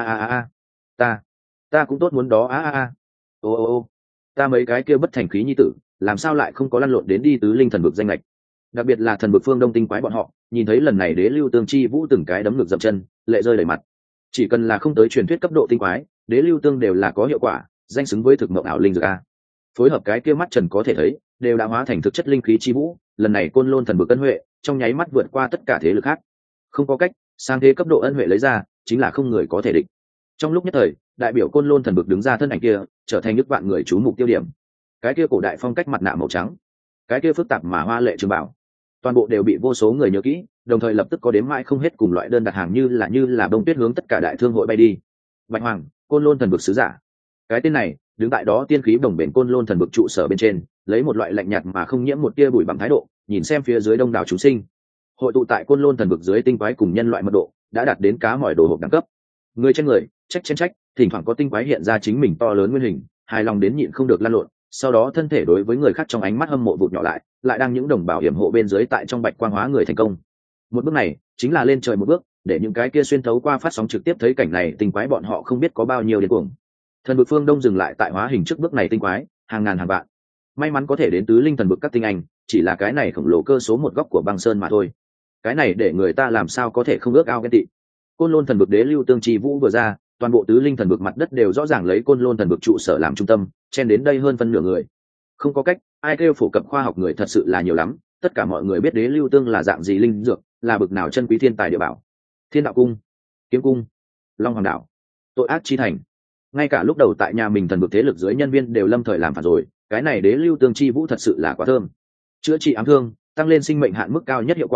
ta cũng tốt muốn đó ô, ta mấy cái kia bất thành khí nhi tử, làm sao lại không có lăn lộn đến đi tứ linh thần vực danh lệch. Đặc biệt là thần vực phương đông tinh quái bọn họ, nhìn thấy lần này đế lưu tương chi vũ từng cái đấm ngực dậm chân, lệ rơi đầy mặt. Chỉ cần là không tới truyền thuyết cấp độ tinh quái, đế lưu tương đều là có hiệu quả, danh xứng với thực mộng ảo linh dược a. Phối hợp cái kia mắt trần có thể thấy, đều đã hóa thành thực chất linh khí chi vũ, lần này côn lôn thần vực ân huệ, trong nháy mắt vượt qua tất cả thế lực khác. Không có cách, sang thế cấp độ ân huệ lấy ra, chính là không người có thể địch. Trong lúc nhất thời, đại biểu côn lôn thần vực đứng ra thân ảnh kia, trở thành nước vạn người chú mục tiêu điểm. Cái kia cổ đại phong cách mặt nạ màu trắng, cái kia phức tạp mà hoa lệ trường bảo, toàn bộ đều bị vô số người nhớ kỹ, đồng thời lập tức có đếm mãi không hết cùng loại đơn đặt hàng như là bông tuyết hướng tất cả đại thương hội bay đi. Bạch hoàng, côn lôn thần vực sứ giả. Cái tên này đứng tại đó tiên khí đồng bền côn lôn thần vực trụ sở bên trên, lấy một loại lạnh nhạt mà không nhiễm một tia bụi bặm thái độ, nhìn xem phía dưới đông đảo chúng sinh. Hội tụ tại côn lôn thần vực dưới tinh quái cùng nhân loại mật độ đã đạt đến cá mỏi đồ hộp đẳng cấp. Người trên người, trách, thỉnh thoảng có tinh quái hiện ra chính mình to lớn nguyên hình, hài lòng đến nhịn không được lăn lộn, sau đó thân thể đối với người khác trong ánh mắt hâm mộ vụt nhỏ lại đang những đồng bào hiểm hộ bên dưới tại trong bạch quang hóa người thành công. Một bước này chính là lên trời một bước, để những cái kia xuyên thấu qua phát sóng trực tiếp thấy cảnh này tinh quái bọn họ không biết có bao nhiêu điên cuồng. Thần vực phương đông dừng lại tại hóa hình trước bước này tinh quái hàng ngàn hàng vạn, may mắn có thể đến tứ linh thần vực các tinh anh, chỉ là cái này khổng lồ cơ số một góc của băng sơn mà thôi. Cái này để người ta làm sao có thể không ước ao ghen tị. Côn lôn thần vực đế lưu tương chi vũ vừa ra, toàn bộ tứ linh thần vực mặt đất đều rõ ràng lấy côn lôn thần vực trụ sở làm trung tâm, chen đến đây hơn phân nửa người. Không có cách, ai kêu phổ cập khoa học người thật sự là nhiều lắm, tất cả mọi người biết đế lưu tương là dạng gì linh dược, là bực nào chân quý thiên tài địa bảo. Thiên đạo cung, kiếm cung, long hoàng đạo, tội ác chi thành. Ngay cả lúc đầu tại nhà mình thần vực thế lực dưới nhân viên đều lâm thời làm phản rồi, cái này đế lưu tương chi vũ thật sự là quá thơm. Chữa trị ám thương, tăng lên sinh mệnh hạn mức cao nhất hiệu quả,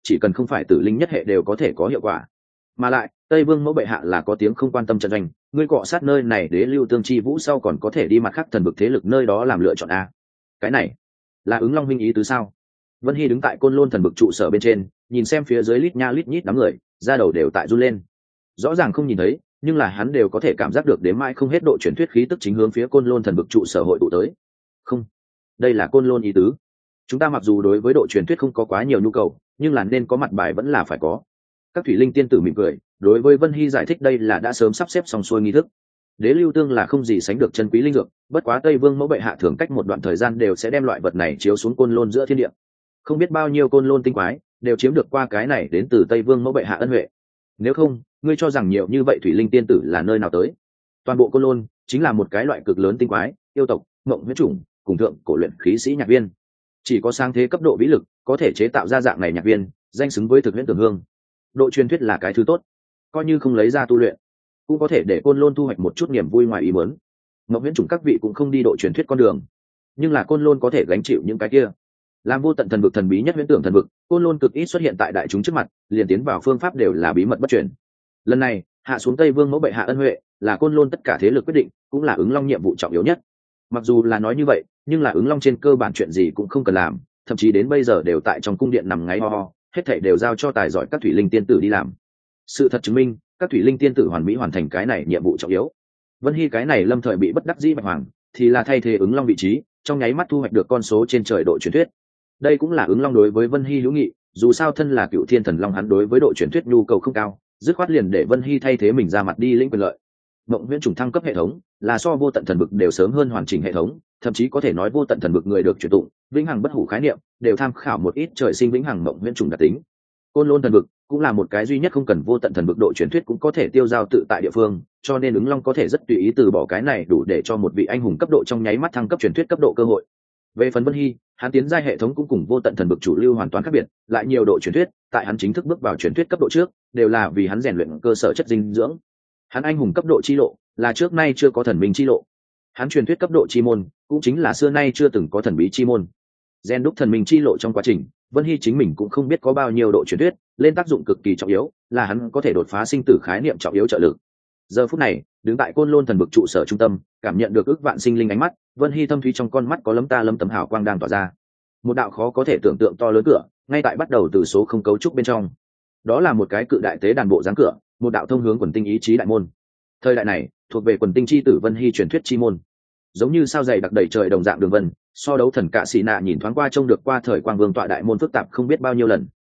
chỉ cần không phải tử linh nhất hệ đều có thể có hiệu quả. Mà lại Tây Vương mẫu bệ hạ là có tiếng không quan tâm trận doanh, ngươi cọ sát nơi này đế lưu tương chi vũ sau còn có thể đi mặt khác thần vực thế lực nơi đó làm lựa chọn a. Cái này là ứng long minh ý tứ sao? Vân Hy đứng tại côn lôn thần vực trụ sở bên trên, nhìn xem phía dưới lít nha lít nhít đám người, da đầu đều tại run lên. Rõ ràng không nhìn thấy, nhưng là hắn đều có thể cảm giác được đến mãi không hết độ truyền thuyết khí tức chính hướng phía côn lôn thần vực trụ sở hội tụ tới. Không, đây là côn lôn ý tứ. Chúng ta mặc dù đối với độ truyền thuyết không có quá nhiều nhu cầu, nhưng là nên có mặt bài vẫn là phải có. Các thủy linh tiên tử mỉm cười, đối với Vân Hy giải thích đây là đã sớm sắp xếp xong xuôi nghi thức. Đế lưu tương là không gì sánh được chân quý linh dược, bất quá Tây Vương mẫu bệ hạ thường cách một đoạn thời gian đều sẽ đem loại vật này chiếu xuống côn lôn giữa thiên địa. Không biết bao nhiêu côn lôn tinh quái đều chiếm được qua cái này đến từ Tây Vương mẫu bệ hạ ân huệ. Nếu không, ngươi cho rằng nhiều như vậy thủy linh tiên tử là nơi nào tới? Toàn bộ côn lôn chính là một cái loại cực lớn tinh quái, yêu tộc, mộng huyết chủng, cùng thượng cổ luyện khí sĩ nhạc viên. Chỉ có sang thế cấp độ vĩ lực có thể chế tạo ra dạng này nhạc viên, danh xứng với thực huyễn tường hương. Độ truyền thuyết là cái thứ tốt, coi như không lấy ra tu luyện cũng có thể để côn lôn thu hoạch một chút niềm vui ngoài ý muốn. Ngọc Huyễn chủng các vị cũng không đi độ truyền thuyết con đường, nhưng là côn lôn có thể gánh chịu những cái kia. Làm vô tận thần vực thần bí nhất huyễn tưởng thần vực, côn lôn cực ít xuất hiện tại đại chúng trước mặt, liền tiến vào phương pháp đều là bí mật bất truyền. Lần này hạ xuống Tây Vương mẫu bệ hạ ân huệ, là côn lôn tất cả thế lực quyết định, cũng là ứng long nhiệm vụ trọng yếu nhất. Mặc dù là nói như vậy, nhưng là ứng long trên cơ bản chuyện gì cũng không cần làm, thậm chí đến bây giờ đều tại trong cung điện nằm ngáy ho ho, hết thảy đều giao cho tài giỏi các thủy linh tiên tử đi làm. Sự thật chứng minh, các thủy linh tiên tử hoàn mỹ hoàn thành cái này nhiệm vụ trọng yếu. Vân Hy cái này lâm thời bị bất đắc dĩ bạch hoàng, thì là thay thế ứng long vị trí, trong nháy mắt thu hoạch được con số trên trời độ truyền thuyết. Đây cũng là ứng long đối với Vân Hy hữu nghị, dù sao thân là cựu thiên thần long hắn đối với độ truyền thuyết nhu cầu không cao, dứt khoát liền để Vân Hy thay thế mình ra mặt đi lĩnh quyền lợi. Mộng huyễn chủng thăng cấp hệ thống là so vô tận thần vực đều sớm hơn hoàn chỉnh hệ thống, thậm chí có thể nói vô tận thần vực người được truyền tụng vĩnh hằng bất hủ khái niệm đều tham khảo một ít trời sinh vĩnh hằng mộng huyễn chủng đặc tính. Côn lôn thần vực cũng là một cái duy nhất không cần vô tận thần vực độ truyền thuyết cũng có thể tiêu giao tự tại địa phương, cho nên ứng long có thể rất tùy ý từ bỏ cái này đủ để cho một vị anh hùng cấp độ trong nháy mắt thăng cấp truyền thuyết cấp độ cơ hội. Về phần Vân Hy, hắn tiến giai hệ thống cũng cùng vô tận thần vực chủ lưu hoàn toàn khác biệt, lại nhiều độ truyền thuyết, tại hắn chính thức bước vào truyền thuyết cấp độ trước, đều là vì hắn rèn luyện cơ sở chất dinh dưỡng. Hắn anh hùng cấp độ chi lộ là trước nay chưa có thần minh chi lộ. Hắn truyền thuyết cấp độ chi môn cũng chính là xưa nay chưa từng có thần bí chi môn. Gen đúc thần minh chi lộ trong quá trình, Vân Hy chính mình cũng không biết có bao nhiêu độ truyền thuyết, lên tác dụng cực kỳ trọng yếu, là hắn có thể đột phá sinh tử khái niệm trọng yếu trợ lực. Giờ phút này, đứng tại côn lôn thần vực trụ sở trung tâm, cảm nhận được ước vạn sinh linh ánh mắt, Vân Hy thâm thúy trong con mắt có lấm ta lấm tấm hào quang đang tỏa ra. Một đạo khó có thể tưởng tượng to lớn cửa, ngay tại bắt đầu từ số không cấu trúc bên trong. Đó là một cái cự đại tế đàn bộ dáng cửa, một đạo thông hướng quần tinh ý chí đại môn. Thời đại này, thuộc về quần tinh chi tử Vân Hy truyền thuyết chi môn. Giống như sao dày đặc đầy trời đồng dạng đường vân, so đấu thần cạ xì nạ nhìn thoáng qua trông được qua thời quang vương tọa đại môn phức tạp không biết bao nhiêu lần.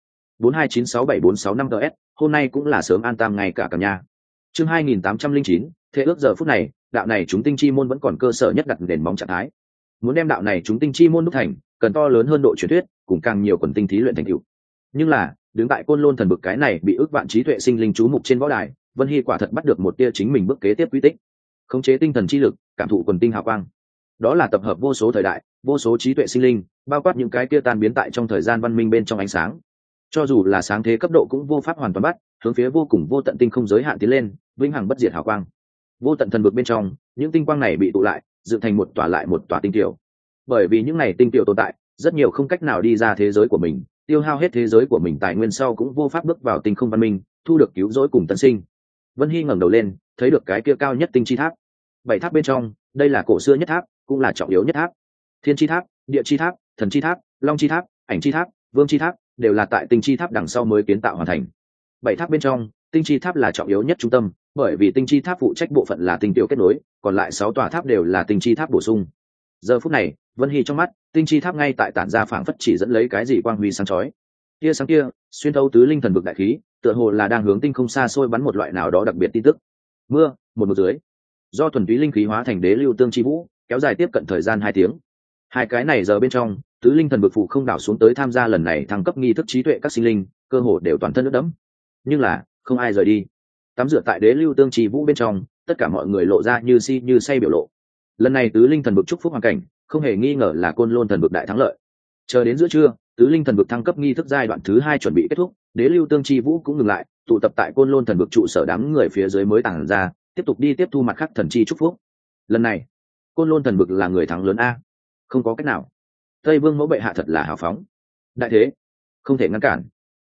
42967465 ts, hôm nay cũng là sớm an tam ngày cả nhà. Chương 2809, thế ước giờ phút này, đạo này chúng tinh chi môn vẫn còn cơ sở nhất đặt nền móng trạng thái. Muốn đem đạo này chúng tinh chi môn đúc thành, cần to lớn hơn độ truyền thuyết, cùng càng nhiều quần tinh thí luyện thành tựu. Nhưng là, đứng tại côn lôn thần vực cái này bị ước vạn trí tuệ sinh linh chú mục trên võ đài, Vân Hy quả thật bắt được một tia chính mình bước kế tiếp quy tích. Khống chế tinh thần chi lực, cảm thụ quần tinh hào quang. Đó là tập hợp vô số thời đại, vô số trí tuệ sinh linh, bao quát những cái kia tan biến tại trong thời gian văn minh bên trong ánh sáng. Cho dù là sáng thế cấp độ cũng vô pháp hoàn toàn bắt, hướng phía vô cùng vô tận tinh không giới hạn tiến lên, vĩnh hằng bất diệt hào quang. Vô tận thần vực bên trong, những tinh quang này bị tụ lại, dựng thành một tòa lại một tòa tinh tiểu. Bởi vì những này tinh tiểu tồn tại, rất nhiều không cách nào đi ra thế giới của mình, tiêu hao hết thế giới của mình tài nguyên sau cũng vô pháp bước vào tinh không văn minh, thu được cứu rỗi cùng tân sinh. Vân Hy ngẩng đầu lên, thấy được cái kia cao nhất tinh chi tháp. 7 tháp bên trong, đây là cổ xưa nhất tháp, cũng là trọng yếu nhất tháp. Thiên chi tháp, địa chi tháp, thần chi tháp, long chi tháp, ảnh chi tháp, vương chi tháp đều là tại tinh chi tháp đằng sau mới kiến tạo hoàn thành. 7 tháp bên trong, tinh chi tháp là trọng yếu nhất trung tâm, bởi vì tinh chi tháp phụ trách bộ phận là tinh tiểu kết nối, còn lại 6 tòa tháp đều là tinh chi tháp bổ sung. Giờ phút này, Vân Hy trong mắt, tinh chi tháp ngay tại tản ra phảng phất chỉ dẫn lấy cái gì quang huy sáng chói. Tia sáng kia, xuyên thấu tứ linh thần vực đại khí, tựa hồ là đang hướng tinh không xa xôi bắn một loại nào đó đặc biệt tin tức. Mưa, một dưới. Do thuần túy linh khí hóa thành đế lưu tương chi vũ, kéo dài tiếp cận thời gian 2 tiếng. Hai cái này giờ bên trong, tứ linh thần vực phụ không đảo xuống tới tham gia lần này thăng cấp nghi thức trí tuệ các sinh linh, cơ hồ đều toàn thân nước đẫm. Nhưng là, không ai rời đi. Tắm rửa tại đế lưu tương chi vũ bên trong, tất cả mọi người lộ ra như si như say biểu lộ. Lần này tứ linh thần vực chúc phúc hoàn cảnh, không hề nghi ngờ là côn lôn thần vực đại thắng lợi. Chờ đến giữa trưa, tứ linh thần vực thăng cấp nghi thức giai đoạn thứ 2 chuẩn bị kết thúc, đế lưu tương chi vũ cũng ngừng lại, tụ tập tại côn lôn thần vực trụ sở đám người phía dưới mới tản ra, tiếp tục đi tiếp thu mặt khác thần chi chúc phúc. Lần này, côn lôn thần vực là người thắng lớn a, không có cách nào. Tây Vương mẫu bệ hạ thật là hào phóng, đại thế không thể ngăn cản.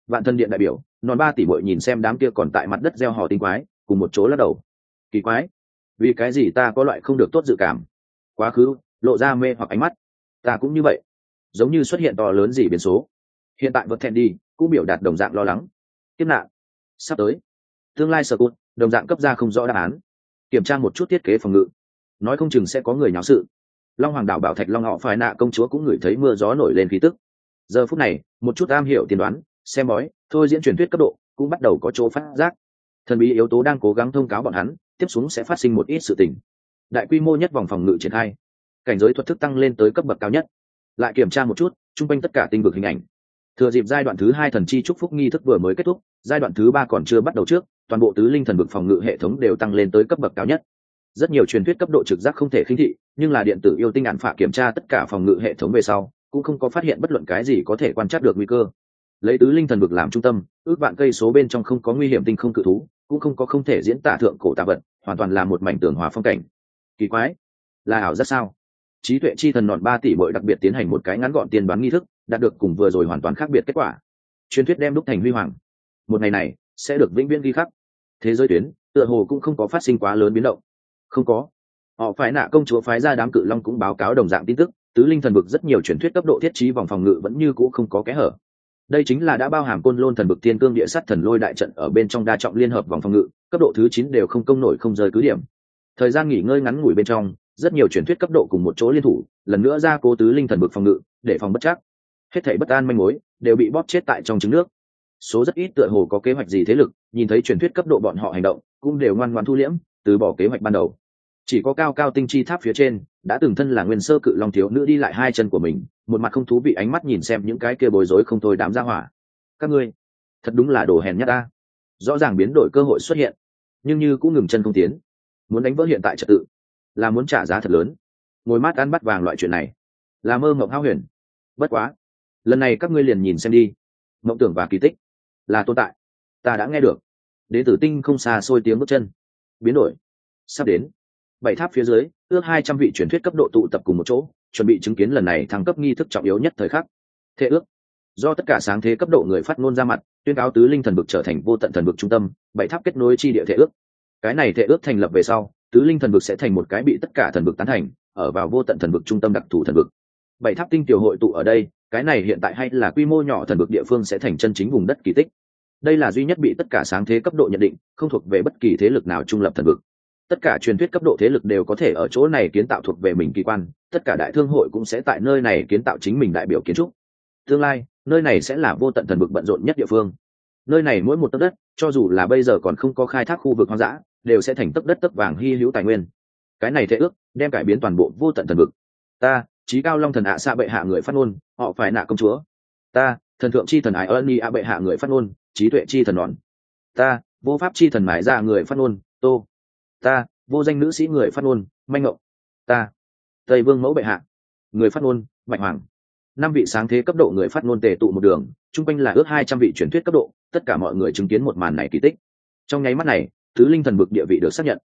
Vạn Thần Điện đại biểu non 3 tỷ bội nhìn xem đám kia còn tại mặt đất gieo hò tinh quái, cùng một chỗ lắc đầu. Kỳ quái, vì cái gì ta có loại không được tốt dự cảm? Quá khứ lộ ra mê hoặc ánh mắt, ta cũng như vậy, giống như xuất hiện to lớn gì biến số. Hiện tại vật thẹn đi cũng biểu đạt đồng dạng lo lắng. Tiếp nạn sắp tới, tương lai sở cốt đồng dạng cấp ra không rõ đáp án. Kiểm tra một chút thiết kế phòng ngự, nói không chừng sẽ có người nháo sự. Long Hoàng đảo bảo thạch long họ phải nạ công chúa cũng ngửi thấy mưa gió nổi lên khí tức. Giờ phút này một chút am hiểu tiên đoán, xem bói, thôi diễn truyền thuyết cấp độ cũng bắt đầu có chỗ phát giác. Thần bí yếu tố đang cố gắng thông cáo bọn hắn tiếp xuống sẽ phát sinh một ít sự tình. Đại quy mô nhất vòng phòng ngự triển khai, cảnh giới thuật thức tăng lên tới cấp bậc cao nhất. Lại kiểm tra một chút chung quanh tất cả tinh vực hình ảnh. Thừa dịp giai đoạn thứ 2 thần chi chúc phúc nghi thức vừa mới kết thúc, giai đoạn thứ 3 còn chưa bắt đầu trước, toàn bộ tứ linh thần vực phòng ngự hệ thống đều tăng lên tới cấp bậc cao nhất. Rất nhiều truyền thuyết cấp độ trực giác không thể khinh thị, nhưng là điện tử yêu tinh án phạ kiểm tra tất cả phòng ngự hệ thống về sau, cũng không có phát hiện bất luận cái gì có thể quan trắc được nguy cơ. Lấy tứ linh thần vực làm trung tâm, ước vạn cây số bên trong không có nguy hiểm tinh không cự thú, cũng không có không thể diễn tả thượng cổ tạ vật, hoàn toàn là một mảnh tường hòa phong cảnh. Kỳ quái, là ảo giác sao? Trí tuệ chi thần nọn 3 tỷ bội đặc biệt tiến hành một cái ngắn gọn tiên đoán nghi thức, đạt được cùng vừa rồi hoàn toàn khác biệt kết quả. Truyền thuyết đem đúc thành huy hoàng. Một ngày này sẽ được vĩnh viễn ghi khắc. Thế giới tuyến tựa hồ cũng không có phát sinh quá lớn biến động. Không có. Họ phải nạ công chúa phái ra đám cự long cũng báo cáo đồng dạng tin tức, tứ linh thần vực rất nhiều truyền thuyết cấp độ thiết trí vòng phòng ngự vẫn như cũ không có kẽ hở. Đây chính là đã bao hàm côn lôn thần vực tiên cương địa sắt thần lôi đại trận ở bên trong đa trọng liên hợp vòng phòng ngự, cấp độ thứ 9 đều không công nổi không rời cứ điểm. Thời gian nghỉ ngơi ngắn ngủi bên trong, rất nhiều truyền thuyết cấp độ cùng một chỗ liên thủ, lần nữa ra cố tứ linh thần vực phòng ngự, để phòng bất chắc. Hết thảy bất an manh mối đều bị bóp chết tại trong trứng nước. Số rất ít tựa hồ có kế hoạch gì thế lực, nhìn thấy truyền thuyết cấp độ bọn họ hành động, cũng đều ngoan ngoãn thu liễm, từ bỏ kế hoạch ban đầu. Chỉ có cao cao tinh chi tháp phía trên, đã từng thân là nguyên sơ cự long thiếu nữ đi lại hai chân của mình, một mặt không thú vị ánh mắt nhìn xem những cái kia bối rối không thôi đám gia hỏa. Các ngươi, thật đúng là đồ hèn nhát ta. Rõ ràng biến đổi cơ hội xuất hiện, nhưng như cũng ngừng chân không tiến. Muốn đánh vỡ hiện tại trật tự, là muốn trả giá thật lớn. Ngồi mát ăn bắt vàng loại chuyện này, là mơ mộng hão huyền. Bất quá, lần này các ngươi liền nhìn xem đi, mộng tưởng và kỳ tích là tồn tại. Ta đã nghe được đến từ tinh không xa xôi tiếng bước chân. Biến đổi sắp đến. 7 tháp phía dưới ước 200 vị truyền thuyết cấp độ tụ tập cùng một chỗ, chuẩn bị chứng kiến lần này thăng cấp nghi thức trọng yếu nhất thời khắc. Thệ ước do tất cả sáng thế cấp độ người phát ngôn ra mặt, tuyên cáo tứ linh thần vực trở thành vô tận thần vực trung tâm, 7 tháp kết nối chi địa thệ ước. Cái này thệ ước thành lập về sau, tứ linh thần vực sẽ thành một cái bị tất cả thần vực tán thành, ở vào vô tận thần vực trung tâm đặc thù thần vực. 7 tháp tinh tiểu hội tụ ở đây, cái này hiện tại hay là quy mô nhỏ thần vực địa phương sẽ thành chân chính vùng đất kỳ tích. Đây là duy nhất bị tất cả sáng thế cấp độ nhận định, không thuộc về bất kỳ thế lực nào trung lập thần vực. Tất cả truyền thuyết cấp độ thế lực đều có thể ở chỗ này kiến tạo thuộc về mình kỳ quan, tất cả đại thương hội cũng sẽ tại nơi này kiến tạo chính mình đại biểu kiến trúc. Tương lai, nơi này sẽ là vô tận thần vực bận rộn nhất địa phương. Nơi này mỗi một tấc đất, cho dù là bây giờ còn không có khai thác khu vực hoang dã, đều sẽ thành tấc đất tấc vàng hy hữu tài nguyên. Cái này thệ ước đem cải biến toàn bộ vô tận thần vực. Ta, Chí Cao Long thần ạ xạ bệ hạ người phát ngôn, họ phải nạ công chúa. Ta, thần thượng chi thần ái ơn a bệ hạ người phát ngôn, trí tuệ chi thần nón. Ta, vô pháp chi thần mái ra người phát ngôn, tô. Ta, vô danh nữ sĩ người phát ngôn, manh ngộng. Ta, tây vương mẫu bệ hạ người phát ngôn, bạch hoàng. 5 vị sáng thế cấp độ người phát ngôn tề tụ một đường, chung quanh là ước 200 vị truyền thuyết cấp độ, tất cả mọi người chứng kiến một màn này kỳ tích. Trong nháy mắt này, tứ linh thần vực địa vị được xác nhận.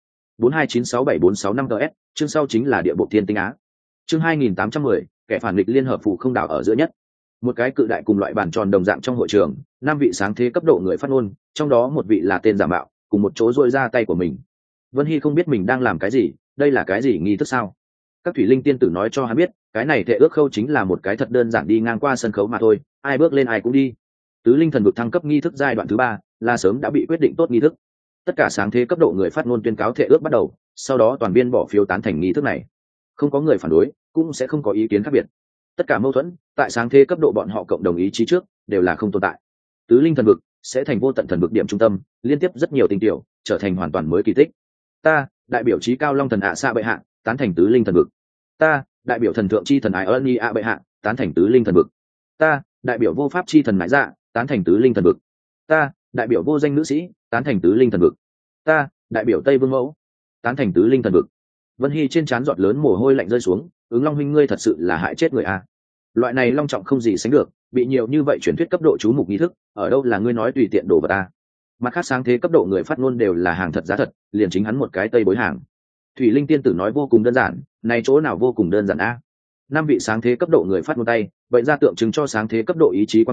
4296745 ts, chương sau chính là địa bộ thiên tinh á. Chương 2810, kẻ phản nghịch liên hợp phủ không đảo ở giữa nhất. Một cái cự đại cùng loại bàn tròn đồng dạng trong hội trường, 5 vị sáng thế cấp độ người phát ngôn, trong đó một vị là tên giả mạo, cùng một chỗ rôi ra tay của mình. Vân Hy không biết mình đang làm cái gì, đây là cái gì nghi thức sao? Các thủy linh tiên tử nói cho hắn biết, cái này thệ ước khâu chính là một cái thật đơn giản đi ngang qua sân khấu mà thôi, ai bước lên ai cũng đi. Tứ linh thần vực thăng cấp nghi thức giai đoạn thứ 3, là sớm đã bị quyết định tốt nghi thức. Tất cả sáng thế cấp độ người phát ngôn tuyên cáo thệ ước bắt đầu, sau đó toàn viên bỏ phiếu tán thành nghi thức này. Không có người phản đối, cũng sẽ không có ý kiến khác biệt. Tất cả mâu thuẫn tại sáng thế cấp độ bọn họ cộng đồng ý chí trước đều là không tồn tại. Tứ linh thần vực sẽ thành vô tận thần vực điểm trung tâm, liên tiếp rất nhiều tinh tiểu, trở thành hoàn toàn mới kỳ tích. Ta, đại biểu Chí Cao Long thần ạ xạ bệ hạ, tán thành tứ linh thần vực. Ta, đại biểu thần thượng chi thần ái ơn a bệ hạ, tán thành tứ linh thần vực. Ta, đại biểu vô pháp chi thần mãi dạ, tán thành tứ linh thần vực. Ta, đại biểu vô danh nữ sĩ, tán thành tứ linh thần vực. Ta, đại biểu Tây Vương mẫu, tán thành tứ linh thần vực. Vân Hy trên trán giọt lớn mồ hôi lạnh rơi xuống, ứng Long huynh ngươi thật sự là hại chết người a. Loại này long trọng không gì sánh được, bị nhiều như vậy truyền thuyết cấp độ chú mục nghi thức, ở đâu là ngươi nói tùy tiện đổ vào ta. Mặt khác sáng thế cấp độ người phát ngôn đều là hàng thật giá thật, liền chính hắn một cái tây bối hàng. Thủy linh tiên tử nói vô cùng đơn giản, này chỗ nào vô cùng đơn giản a? 5 vị sáng thế cấp độ người phát ngôn tay, vậy ra tượng trưng cho sáng thế cấp độ ý chí quan huy,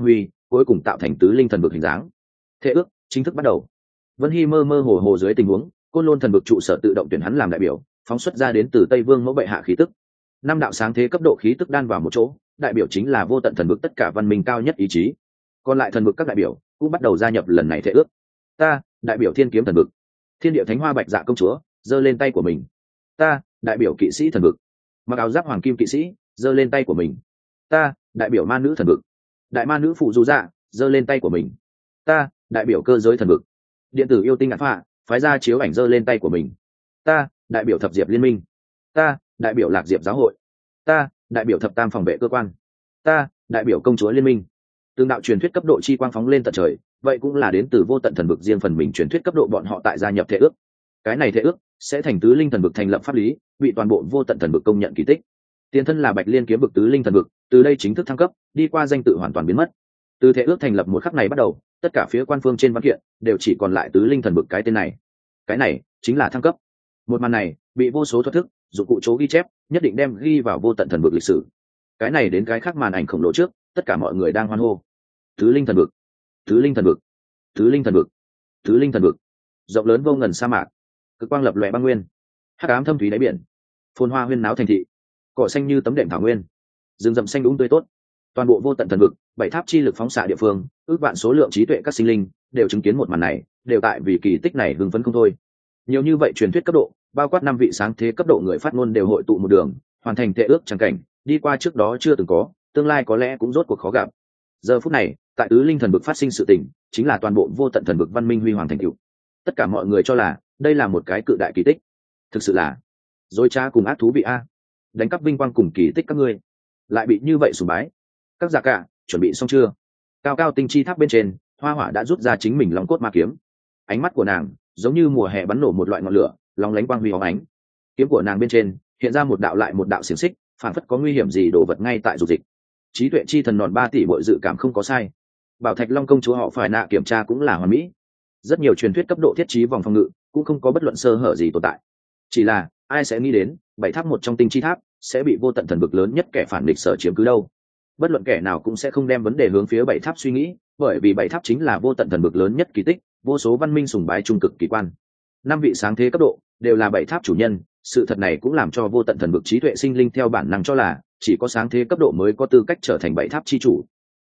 cuối cùng tạo thành tứ linh thần vực hình dáng. Thệ ước chính thức bắt đầu. Vân Hy mơ mơ hồ hồ dưới tình huống, Côn Lôn thần vực trụ sở tự động tuyển hắn làm đại biểu, phóng xuất ra đến từ Tây Vương mẫu bệ hạ khí tức. Năm đạo sáng thế cấp độ khí tức đan vào một chỗ, đại biểu chính là vô tận thần vực tất cả văn minh cao nhất ý chí. Còn lại thần vực các đại biểu cũng bắt đầu gia nhập lần này thệ ước. Ta, đại biểu Thiên Kiếm thần vực. Thiên Địa Thánh Hoa Bạch Dạ công chúa giơ lên tay của mình. Ta, đại biểu Kỵ Sĩ thần vực. Mặc áo giáp hoàng kim kỵ sĩ giơ lên tay của mình. Ta, đại biểu Ma Nữ thần vực. Đại ma nữ phụ dù dạ giơ lên tay của mình. Ta, đại biểu Cơ Giới thần vực. Điện tử yêu tinh ngạn phạ phái ra chiếu ảnh giơ lên tay của mình. Ta, đại biểu Thập Diệp liên minh. Ta, đại biểu Lạc Diệp giáo hội. Ta, đại biểu Thập Tam phòng vệ cơ quan. Ta, đại biểu Công chúa liên minh. Tương đạo truyền thuyết cấp độ chi quang phóng lên tận trời, vậy cũng là đến từ vô tận thần vực riêng phần mình truyền thuyết cấp độ bọn họ tại gia nhập thể ước. Cái này thể ước sẽ thành tứ linh thần vực thành lập pháp lý, bị toàn bộ vô tận thần vực công nhận kỳ tích. Tiền thân là Bạch Liên kiếm vực tứ linh thần vực, từ đây chính thức thăng cấp, đi qua danh tự hoàn toàn biến mất. Từ thể ước thành lập một khắc này bắt đầu, tất cả phía quan phương trên văn kiện đều chỉ còn lại tứ linh thần vực cái tên này. Cái này chính là thăng cấp. Một màn này bị vô số thuật thức, dụng cụ chố ghi chép, nhất định đem ghi vào vô tận thần vực lịch sử. Cái này đến cái khác màn ảnh khổng lồ trước, tất cả mọi người đang hoan hô. Tứ linh thần vực, tứ linh thần vực, tứ linh thần vực, tứ linh thần vực. Rộng lớn vô ngần sa mạc, cực quang lập lòe băng nguyên, hắc ám thâm thúy đáy biển, phồn hoa huyên náo thành thị, cỏ xanh như tấm đệm thảo nguyên, rừng rậm xanh đúng tươi tốt. Toàn bộ vô tận thần vực, bảy tháp chi lực phóng xạ địa phương, ước vạn số lượng trí tuệ các sinh linh đều chứng kiến một màn này, đều tại vì kỳ tích này hưng phấn không thôi. Nhiều như vậy truyền thuyết cấp độ, bao quát 5 vị sáng thế cấp độ người phát ngôn đều hội tụ một đường, hoàn thành thệ ước chẳng cảnh, đi qua trước đó chưa từng có, tương lai có lẽ cũng rốt cuộc khó gặp. Giờ phút này, tại tứ linh thần vực phát sinh sự tình, chính là toàn bộ vô tận thần vực văn minh huy hoàng thành tựu. Tất cả mọi người cho là đây là một cái cự đại kỳ tích. Thực sự là dối trá cùng ác thú vị a. Đánh cắp vinh quang cùng kỳ tích các ngươi, lại bị như vậy sùng bái. Các giả cả chuẩn bị xong chưa? Cao cao tinh chi tháp bên trên, Hoa Hỏa đã rút ra chính mình long cốt ma kiếm. Ánh mắt của nàng giống như mùa hè bắn nổ một loại ngọn lửa, long lánh quang huy óng ánh. Kiếm của nàng bên trên hiện ra một đạo lại một đạo xiềng xích, phản phất có nguy hiểm gì đổ vật ngay tại dục dịch. Trí tuệ chi thần nòn 3 tỷ bội dự cảm không có sai. Bảo Thạch Long công chúa họ phải nạ kiểm tra cũng là hoàn mỹ. Rất nhiều truyền thuyết cấp độ thiết trí vòng phòng ngự cũng không có bất luận sơ hở gì tồn tại. Chỉ là ai sẽ nghĩ đến bảy tháp một trong tinh chi tháp sẽ bị vô tận thần vực lớn nhất kẻ phản địch sở chiếm cứ đâu. Bất luận kẻ nào cũng sẽ không đem vấn đề hướng phía bảy tháp suy nghĩ, bởi vì bảy tháp chính là vô tận thần vực lớn nhất kỳ tích, vô số văn minh sùng bái trung cực kỳ quan. 5 vị sáng thế cấp độ đều là bảy tháp chủ nhân, sự thật này cũng làm cho vô tận thần vực trí tuệ sinh linh theo bản năng cho là chỉ có sáng thế cấp độ mới có tư cách trở thành bảy tháp chi chủ.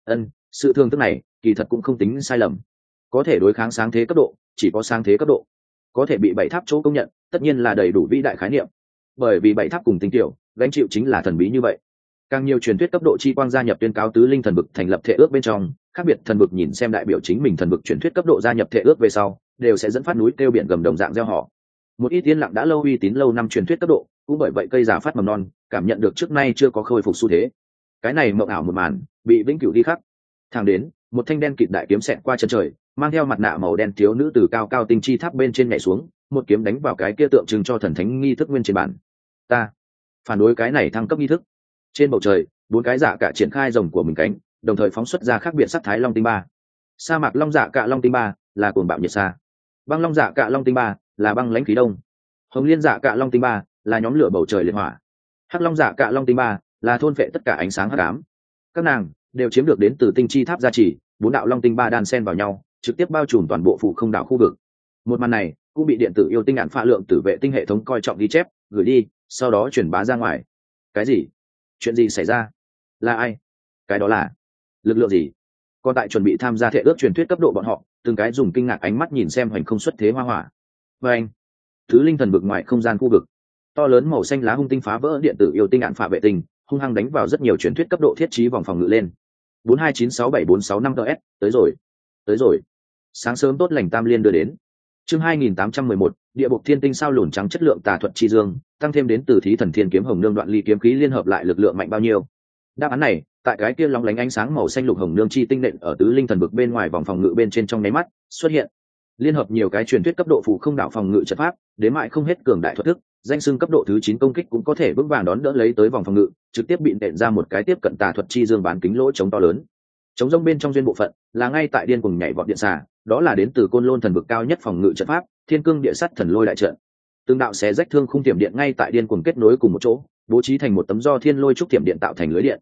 Sự thương tức này kỳ thật cũng không tính sai lầm. Có thể đối kháng sáng thế cấp độ chỉ có sáng thế cấp độ, có thể bị bảy tháp chỗ công nhận tất nhiên là đầy đủ vĩ đại khái niệm, bởi vì bảy tháp cùng tinh tiểu gánh chịu chính là thần bí như vậy. Càng nhiều truyền thuyết cấp độ chi quang gia nhập tuyên cáo tứ linh thần vực thành lập thể ước bên trong, khác biệt thần vực nhìn xem đại biểu chính mình thần vực truyền thuyết cấp độ gia nhập thể ước về sau, đều sẽ dẫn phát núi kêu biển gầm đồng dạng gieo họ. Một ít tiên lặng đã lâu uy tín lâu năm truyền thuyết cấp độ, cũng bởi vậy cây giả phát mầm non, cảm nhận được trước nay chưa có khôi phục xu thế. Cái này mộng ảo một màn, bị vĩnh cửu đi khắc. Thẳng đến, một thanh đen kịt đại kiếm xẹt qua chân trời, mang theo mặt nạ màu đen thiếu nữ từ cao cao tinh chi tháp bên trên nhảy xuống, một kiếm đánh vào cái kia tượng trưng cho thần thánh nghi thức nguyên trên bản. Ta phản đối cái này thăng cấp nghi thức. Trên bầu trời, 4 cái dạ cả triển khai rồng của mình cánh, đồng thời phóng xuất ra khác biệt sắc thái long tinh ba. Sa mạc long dạ cả long tinh ba là cuồng bạo nhiệt xa, băng long dạ cả long tinh ba là băng lãnh khí đông, hồng liên dạ cả long tinh ba là nhóm lửa bầu trời liệt hỏa, hắc long dạ cả long tinh ba là thôn phệ tất cả ánh sáng hắc ám. Các nàng đều chiếm được đến từ tinh chi tháp gia trì, 4 đạo long tinh ba đan xen vào nhau, trực tiếp bao trùm toàn bộ phủ không đảo khu vực. Một màn này cũng bị điện tử yêu tinh ngạn pha lượng tử vệ tinh hệ thống coi trọng ghi chép, gửi đi, sau đó truyền bá ra ngoài. Cái gì? Chuyện gì xảy ra? Là ai? Cái đó là lực lượng gì? Còn tại chuẩn bị tham gia thể ước truyền thuyết cấp độ bọn họ, từng cái dùng kinh ngạc ánh mắt nhìn xem hoành không xuất thế Hoa Hỏa. Và anh, thứ linh thần vực ngoài không gian khu vực, to lớn màu xanh lá hung tinh phá vỡ điện tử yêu tinh ngạn phạ vệ tinh, hung hăng đánh vào rất nhiều truyền thuyết cấp độ thiết trí vòng phòng ngự lên. 4296745 ts, tới rồi. Sáng sớm tốt lành tam liên đưa đến. Chương 2811, địa bộ thiên tinh sao lùn trắng chất lượng tà thuật chi dương, tăng thêm đến từ thí thần thiên kiếm hồng nương đoạn ly kiếm khí liên hợp lại lực lượng mạnh bao nhiêu? Đáp án này, tại cái kia lóng lánh ánh sáng màu xanh lục hồng nương chi tinh nện ở tứ linh thần vực bên ngoài vòng phòng ngự bên trên trong nháy mắt xuất hiện. Liên hợp nhiều cái truyền thuyết cấp độ phù không đảo phòng ngự trận pháp, đến mại không hết cường đại thuật thức, danh xưng cấp độ thứ 9 công kích cũng có thể vững vàng đón đỡ lấy tới vòng phòng ngự, trực tiếp bị nện ra một cái tiếp cận tà thuật chi dương bán kính lỗ chống to lớn. Chống rông bên trong duyên bộ phận là ngay tại điên cuồng nhảy vọt điện xà, đó là đến từ côn lôn thần vực cao nhất phòng ngự trận pháp, thiên cương địa sắt thần lôi đại trận. Tương đạo xé rách thương khung tiềm điện ngay tại điên cuồng kết nối cùng một chỗ, bố trí thành một tấm do thiên lôi trúc tiềm điện tạo thành lưới điện.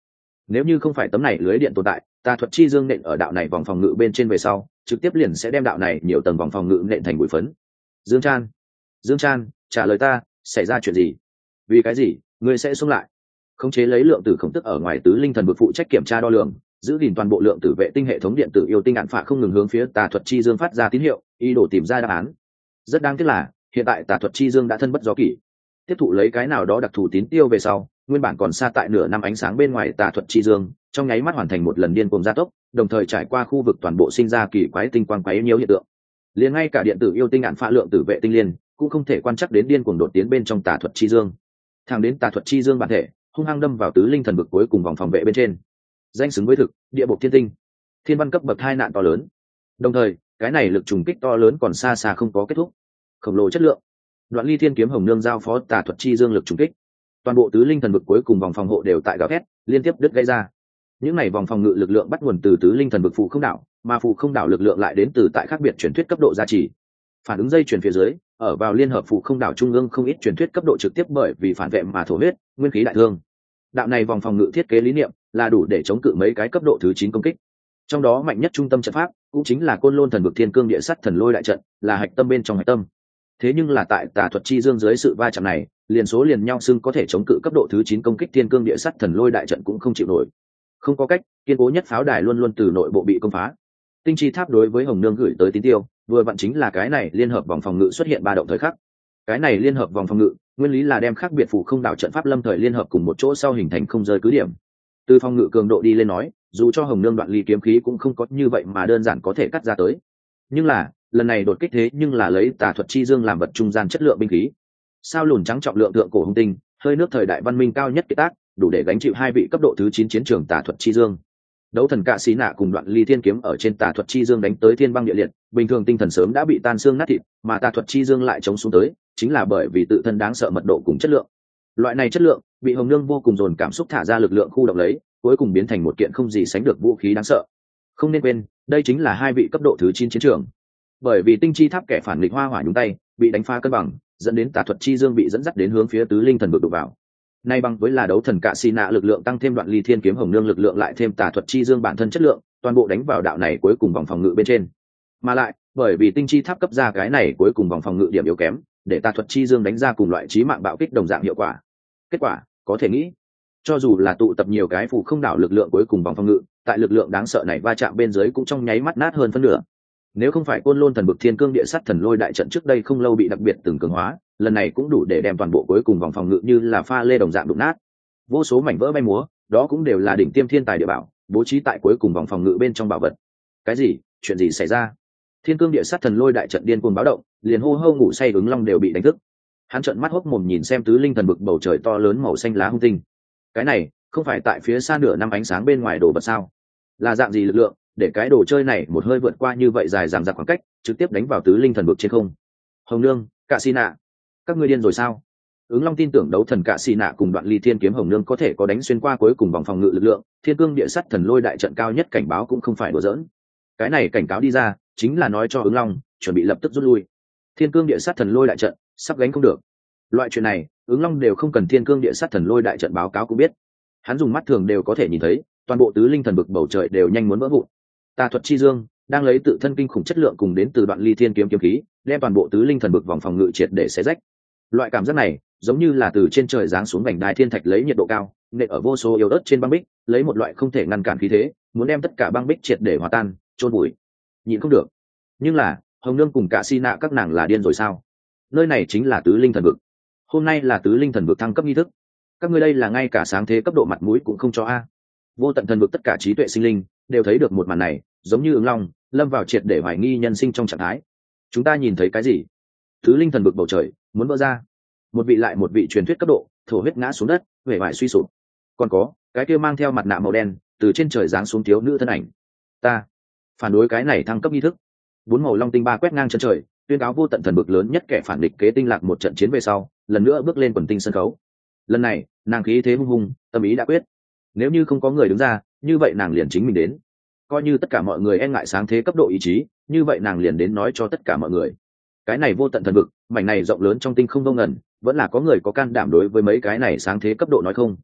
Nếu như không phải tấm này lưới điện tồn tại, tà thuật chi dương nện ở đạo này vòng phòng ngự bên trên về sau, trực tiếp liền sẽ đem đạo này nhiều tầng vòng phòng ngự nện thành bụi phấn. Dương Chan, trả lời ta, xảy ra chuyện gì? Vì cái gì ngươi sẽ xông lại? Khống chế lấy lượng tử khổng tức ở ngoài tứ linh thần vực phụ trách kiểm tra đo lường, giữ gìn toàn bộ lượng tử vệ tinh hệ thống điện tử yêu tinh đạn phạ không ngừng hướng phía tà thuật chi dương phát ra tín hiệu, ý đồ tìm ra đáp án. Rất đáng tiếc là hiện tại tà thuật chi dương đã thân bất do kỷ. Tiếp thụ lấy cái nào đó đặc thù tín tiêu về sau, nguyên bản còn xa tại nửa năm ánh sáng bên ngoài tà thuật chi dương, trong nháy mắt hoàn thành một lần điên cuồng gia tốc, đồng thời trải qua khu vực toàn bộ sinh ra kỳ quái tinh quang quái nhiễu hiện tượng. Liền ngay cả điện tử yêu tinh đạn phạ lượng tử vệ tinh liên cũng không thể quan trắc đến điên cuồng đột tiến bên trong tà thuật chi dương. Thẳng đến tà thuật chi dương bản thể hung hăng đâm vào tứ linh thần vực cuối cùng vòng phòng vệ bên trên, danh xứng với thực địa bộ thiên tinh, thiên văn cấp bậc hai nạn to lớn. Đồng thời cái này lực trùng kích to lớn còn xa xa không có kết thúc. Khổng lồ chất lượng, Đoạn Ly Thiên Kiếm Hồng Nương giao phó tà thuật chi dương lực trùng kích, toàn bộ tứ linh thần vực cuối cùng vòng phòng hộ đều tại gào thét liên tiếp đứt gãy ra. Những này vòng phòng ngự lực lượng bắt nguồn từ tứ linh thần vực phụ không đảo, mà phụ không đảo lực lượng lại đến từ tại khác biệt truyền thuyết cấp độ gia trì. Phản ứng dây chuyển phía dưới, ở vào liên hợp phụ không đảo trung ương không ít truyền thuyết cấp độ trực tiếp bởi vì phản vệ mà thổ huyết, nguyên khí đại thương. Đạo này vòng phòng ngự thiết kế lý niệm là đủ để chống cự mấy cái cấp độ thứ 9 công kích. Trong đó mạnh nhất trung tâm trận pháp cũng chính là Côn Lôn thần vực Thiên Cương Địa Sắt Thần Lôi đại trận, là hạch tâm bên trong hạch tâm. Thế nhưng là tại tà thuật chi dương dưới sự va chạm này, liền số liền nhau xưng có thể chống cự cấp độ thứ 9 công kích Thiên Cương Địa Sắt Thần Lôi đại trận cũng không chịu nổi. Không có cách, kiên cố nhất pháo đài luôn luôn từ nội bộ bị công phá. Tinh chi tháp đối với Hồng Nương gửi tới tín tiêu, vừa vặn chính là cái này liên hợp vòng phòng ngự xuất hiện ba động thời khắc. Cái này liên hợp vòng phòng ngự, nguyên lý là đem khác biệt phụ không đảo trận pháp lâm thời liên hợp cùng một chỗ sau hình thành không rơi cứ điểm. Từ phòng ngự cường độ đi lên nói, dù cho Hồng Nương Đoạn Ly kiếm khí cũng không có như vậy mà đơn giản có thể cắt ra tới. Nhưng là, lần này đột kích thế nhưng là lấy tà thuật chi dương làm vật trung gian chất lượng binh khí. Sao lùn trắng trọng lượng thượng cổ hung tinh, hơi nước thời đại văn minh cao nhất kiệt tác, đủ để gánh chịu hai vị cấp độ thứ 9 chiến trường tà thuật chi dương. Đấu thần Cạ Xí Nạ cùng Đoạn Ly Thiên kiếm ở trên tà thuật chi dương đánh tới thiên băng địa liệt, bình thường tinh thần sớm đã bị tan xương nát thịt, mà tà thuật chi dương lại chống xuống tới, chính là bởi vì tự thân đáng sợ mật độ cùng chất lượng. Loại này chất lượng, bị Hồng Nương vô cùng dồn cảm xúc thả ra lực lượng khu động lấy, cuối cùng biến thành một kiện không gì sánh được vũ khí đáng sợ. Không nên quên, đây chính là hai vị cấp độ thứ 9 chiến trường. Bởi vì tinh chi tháp kẻ phản nghịch hoa hỏa nhúng tay, bị đánh phá cân bằng, dẫn đến tà thuật chi dương bị dẫn dắt đến hướng phía tứ linh thần vực đụng vào. Nay bằng với là đấu thần Cạ Xí Nạ lực lượng tăng thêm Đoạn Ly Thiên kiếm Hồng Nương lực lượng lại thêm tà thuật chi dương bản thân chất lượng, toàn bộ đánh vào đạo này cuối cùng vòng phòng ngự bên trên. Mà lại, bởi vì tinh chi tháp cấp ra cái này cuối cùng vòng phòng ngự điểm yếu kém, để tà thuật chi dương đánh ra cùng loại chí mạng bạo kích đồng dạng hiệu quả. Kết quả, có thể nghĩ, cho dù là tụ tập nhiều cái phù không đảo lực lượng cuối cùng vòng phòng ngự, tại lực lượng đáng sợ này va chạm bên dưới cũng trong nháy mắt nát hơn phân nửa. Nếu không phải Côn Lôn thần vực Thiên Cương Địa Sắt Thần Lôi đại trận trước đây không lâu bị đặc biệt từng cường hóa, lần này cũng đủ để đem toàn bộ cuối cùng vòng phòng ngự như là pha lê đồng dạng đụng nát. Vô số mảnh vỡ bay múa, đó cũng đều là đỉnh tiêm thiên tài địa bảo, bố trí tại cuối cùng vòng phòng ngự bên trong bảo vật. Cái gì? Chuyện gì xảy ra? Thiên Cương Địa Sắt Thần Lôi đại trận điên cuồng báo động, liền hô hô ngủ say ứng long đều bị đánh thức. Hắn trợn mắt hốc mồm nhìn xem tứ linh thần vực bầu trời to lớn màu xanh lá hung tinh. Cái này, không phải tại phía xa nửa năm ánh sáng bên ngoài đồ vật sao? Là dạng gì lực lượng, để cái đồ chơi này một hơi vượt qua như vậy dài dằng dặc khoảng cách, trực tiếp đánh vào tứ linh thần vực trên không? Hồng Nương, Cạ Xí Nạ, các ngươi điên rồi sao? Ứng long tin tưởng đấu thần Cạ Xí Nạ cùng Đoạn Ly Thiên kiếm Hồng Nương có thể có đánh xuyên qua cuối cùng vòng phòng ngự lực lượng, Thiên Cương Địa Sắt Thần Lôi đại trận cao nhất cảnh báo cũng không phải đùa giỡn. Cái này cảnh cáo đi ra, chính là nói cho ứng long chuẩn bị lập tức rút lui. Thiên Cương Địa Sắt Thần Lôi đại trận sắp gánh không được. Loại chuyện này, ứng long đều không cần Thiên Cương Địa Sắt Thần Lôi đại trận báo cáo cũng biết. Hắn dùng mắt thường đều có thể nhìn thấy, toàn bộ tứ linh thần vực bầu trời đều nhanh muốn vỡ vụn. Tà thuật chi dương đang lấy tự thân kinh khủng chất lượng cùng đến từ Đoạn Ly Thiên kiếm kiếm khí, đem toàn bộ tứ linh thần vực vòng phòng ngự triệt để xé rách. Loại cảm giác này, giống như là từ trên trời giáng xuống vành đai thiên thạch lấy nhiệt độ cao, nện ở vô số yếu ớt trên băng bích, lấy một loại không thể ngăn cản khí thế, muốn đem tất cả băng bích triệt để hòa tan, chôn bụi. Nhịn không được. Nhưng là, Hồng Nương cùng Cạ Xí Nạ các nàng là điên rồi sao? Nơi này chính là tứ linh thần vực. Hôm nay là tứ linh thần vực thăng cấp nghi thức. Các ngươi đây là ngay cả sáng thế cấp độ mặt mũi cũng không cho a. Vô tận thần vực tất cả trí tuệ sinh linh đều thấy được một màn này, giống như ứng long lâm vào triệt để hoài nghi nhân sinh trong trạng thái. Chúng ta nhìn thấy cái gì? Tứ linh thần vực bầu trời muốn vỡ ra, một vị lại một vị truyền thuyết cấp độ thổ huyết ngã xuống đất, huệ vải suy sụp. Còn có cái kia mang theo mặt nạ màu đen từ trên trời giáng xuống thiếu nữ thân ảnh. Ta phản đối cái này thăng cấp nghi thức. Bốn màu long tinh ba quét ngang chân trời, tuyên cáo vô tận thần vực lớn nhất kẻ phản địch kế tinh lạc một trận chiến về sau, lần nữa bước lên quần tinh sân khấu. Lần này nàng khí thế hung hùng, tâm ý đã quyết. Nếu như không có người đứng ra, như vậy nàng liền chính mình đến. Coi như tất cả mọi người e ngại sáng thế cấp độ ý chí, như vậy nàng liền đến nói cho tất cả mọi người. Cái này vô tận thần vực, mảnh này rộng lớn trong tinh không vô ngần, vẫn là có người có can đảm đối với mấy cái này sáng thế cấp độ nói không.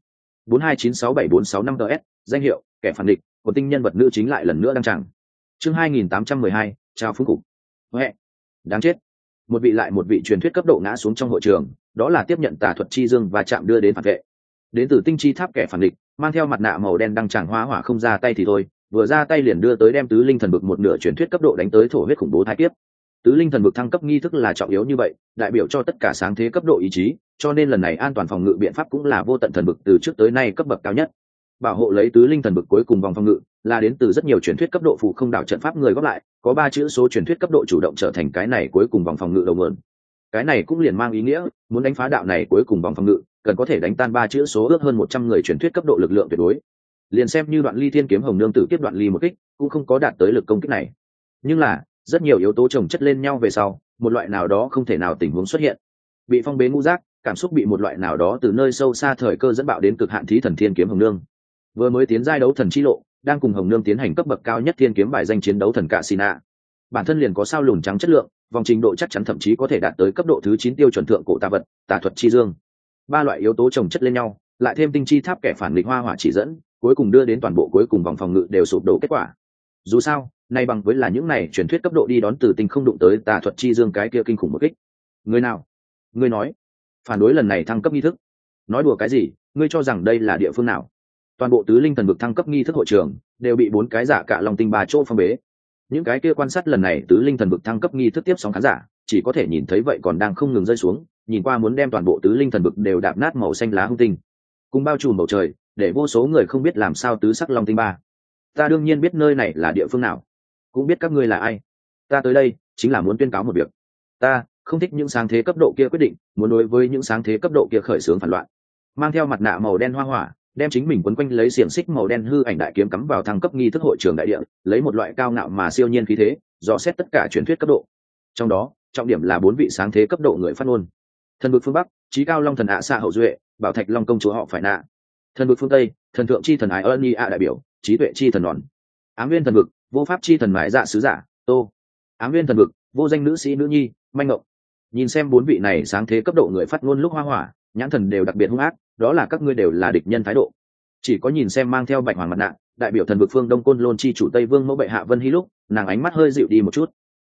42967465 ts, danh hiệu kẻ phản địch của tinh nhân vật nữ chính lại lần nữa đăng tràng. Chương 2812, chào phúng cục. Huệ, đáng chết. Một vị truyền thuyết cấp độ ngã xuống trong hội trường, đó là tiếp nhận tà thuật chi dương và chạm đưa đến phản vệ. Đến từ tinh chi tháp kẻ phản địch, mang theo mặt nạ màu đen đăng tràng hóa hỏa không ra tay thì thôi, vừa ra tay liền đưa tới đem tứ linh thần bực một nửa truyền thuyết cấp độ đánh tới thổ huyết khủng bố thái kiếp. Tứ linh thần bực thăng cấp nghi thức là trọng yếu như vậy, đại biểu cho tất cả sáng thế cấp độ ý chí, cho nên lần này an toàn phòng ngự biện pháp cũng là vô tận thần bực từ trước tới nay cấp bậc cao nhất. Bảo hộ lấy tứ linh thần bực cuối cùng vòng phòng ngự là đến từ rất nhiều truyền thuyết cấp độ phụ không đảo trận pháp người góp lại, có 3 chữ số truyền thuyết cấp độ chủ động trở thành cái này cuối cùng vòng phòng ngự đầu nguồn. Cái này cũng liền mang ý nghĩa, muốn đánh phá đạo này cuối cùng vòng phòng ngự, cần có thể đánh tan 3 chữ số ước hơn 100 người truyền thuyết cấp độ lực lượng tuyệt đối. Liền xem như Đoạn Ly Thiên kiếm hồng nương tử kiếp Đoạn Ly một kích, cũng không có đạt tới lực công kích này. Nhưng là, rất nhiều yếu tố chồng chất lên nhau về sau, một loại nào đó không thể nào tình huống xuất hiện. Bị phong bế ngũ giác, cảm xúc bị một loại nào đó từ nơi sâu xa thời cơ dẫn bạo đến cực hạn thí thần thiên kiếm hồng nương. Vừa mới tiến giai đấu thần chi lộ, đang cùng hồng nương tiến hành cấp bậc cao nhất thiên kiếm bài danh chiến đấu thần cạ Sina. Bản thân liền có sao lùn trắng chất lượng, vòng trình độ chắc chắn thậm chí có thể đạt tới cấp độ thứ 9 tiêu chuẩn thượng cổ tà vật, tà thuật chi dương. 3 loại yếu tố chồng chất lên nhau, lại thêm tinh chi tháp kẻ phản nghịch hoa hỏa chỉ dẫn, cuối cùng đưa đến toàn bộ cuối cùng vòng phòng ngự đều sụp đổ kết quả. Dù sao, nay bằng với là những này truyền thuyết cấp độ đi đón từ tinh không đụng tới tà thuật chi dương cái kia kinh khủng một kích. Người nào? Người nói, phản đối lần này thăng cấp nghi thức. Nói đùa cái gì, ngươi cho rằng đây là địa phương nào? Toàn bộ tứ linh thần vực thăng cấp nghi thức hội trường đều bị 4 cái giả cả long tinh 3 chỗ phong bế. Những cái kia quan sát lần này tứ linh thần vực thăng cấp nghi thức tiếp sóng khán giả, chỉ có thể nhìn thấy vậy còn đang không ngừng rơi xuống, nhìn qua muốn đem toàn bộ tứ linh thần vực đều đạp nát màu xanh lá hung tinh, cùng bao trùm bầu trời, để vô số người không biết làm sao tứ sắc long tinh ba. Ta đương nhiên biết nơi này là địa phương nào, cũng biết các ngươi là ai. Ta tới đây chính là muốn tuyên cáo một việc. Ta không thích những sáng thế cấp độ kia quyết định, muốn đối với những sáng thế cấp độ kia khởi xướng phản loạn. Mang theo mặt nạ màu đen hoa hỏa, đem chính mình quấn quanh lấy xiềng xích màu đen hư ảnh đại kiếm cắm vào thăng cấp nghi thức hội trường đại địa, lấy một loại cao ngạo mà siêu nhiên khí thế, dò xét tất cả truyền thuyết cấp độ. Trong đó, trọng điểm là 4 vị sáng thế cấp độ người phát ngôn. Thần vực phương Bắc, Chí Cao Long thần ạ xạ hậu duệ, Bảo Thạch Long công chúa họ phải nạ. Thần vực phương Tây, thần thượng chi thần ái ơn ạ đại biểu, trí tuệ chi thần nón. Ám Nguyên thần vực, vô pháp chi thần mãi dạ sứ giả, Tô. Ám Nguyên thần vực, vô danh nữ sĩ nữ nhi, Manh Ngộng. Nhìn xem 4 vị này sáng thế cấp độ người phát ngôn lúc hoa hỏa, nhãn thần đều đặc biệt hung ác, đó là các ngươi đều là địch nhân thái độ. Chỉ có nhìn xem mang theo bạch hoàng mặt nạ, đại biểu thần vực phương Đông Côn Lôn chi chủ Tây Vương mẫu bệ hạ Vân Hy lúc, nàng ánh mắt hơi dịu đi một chút.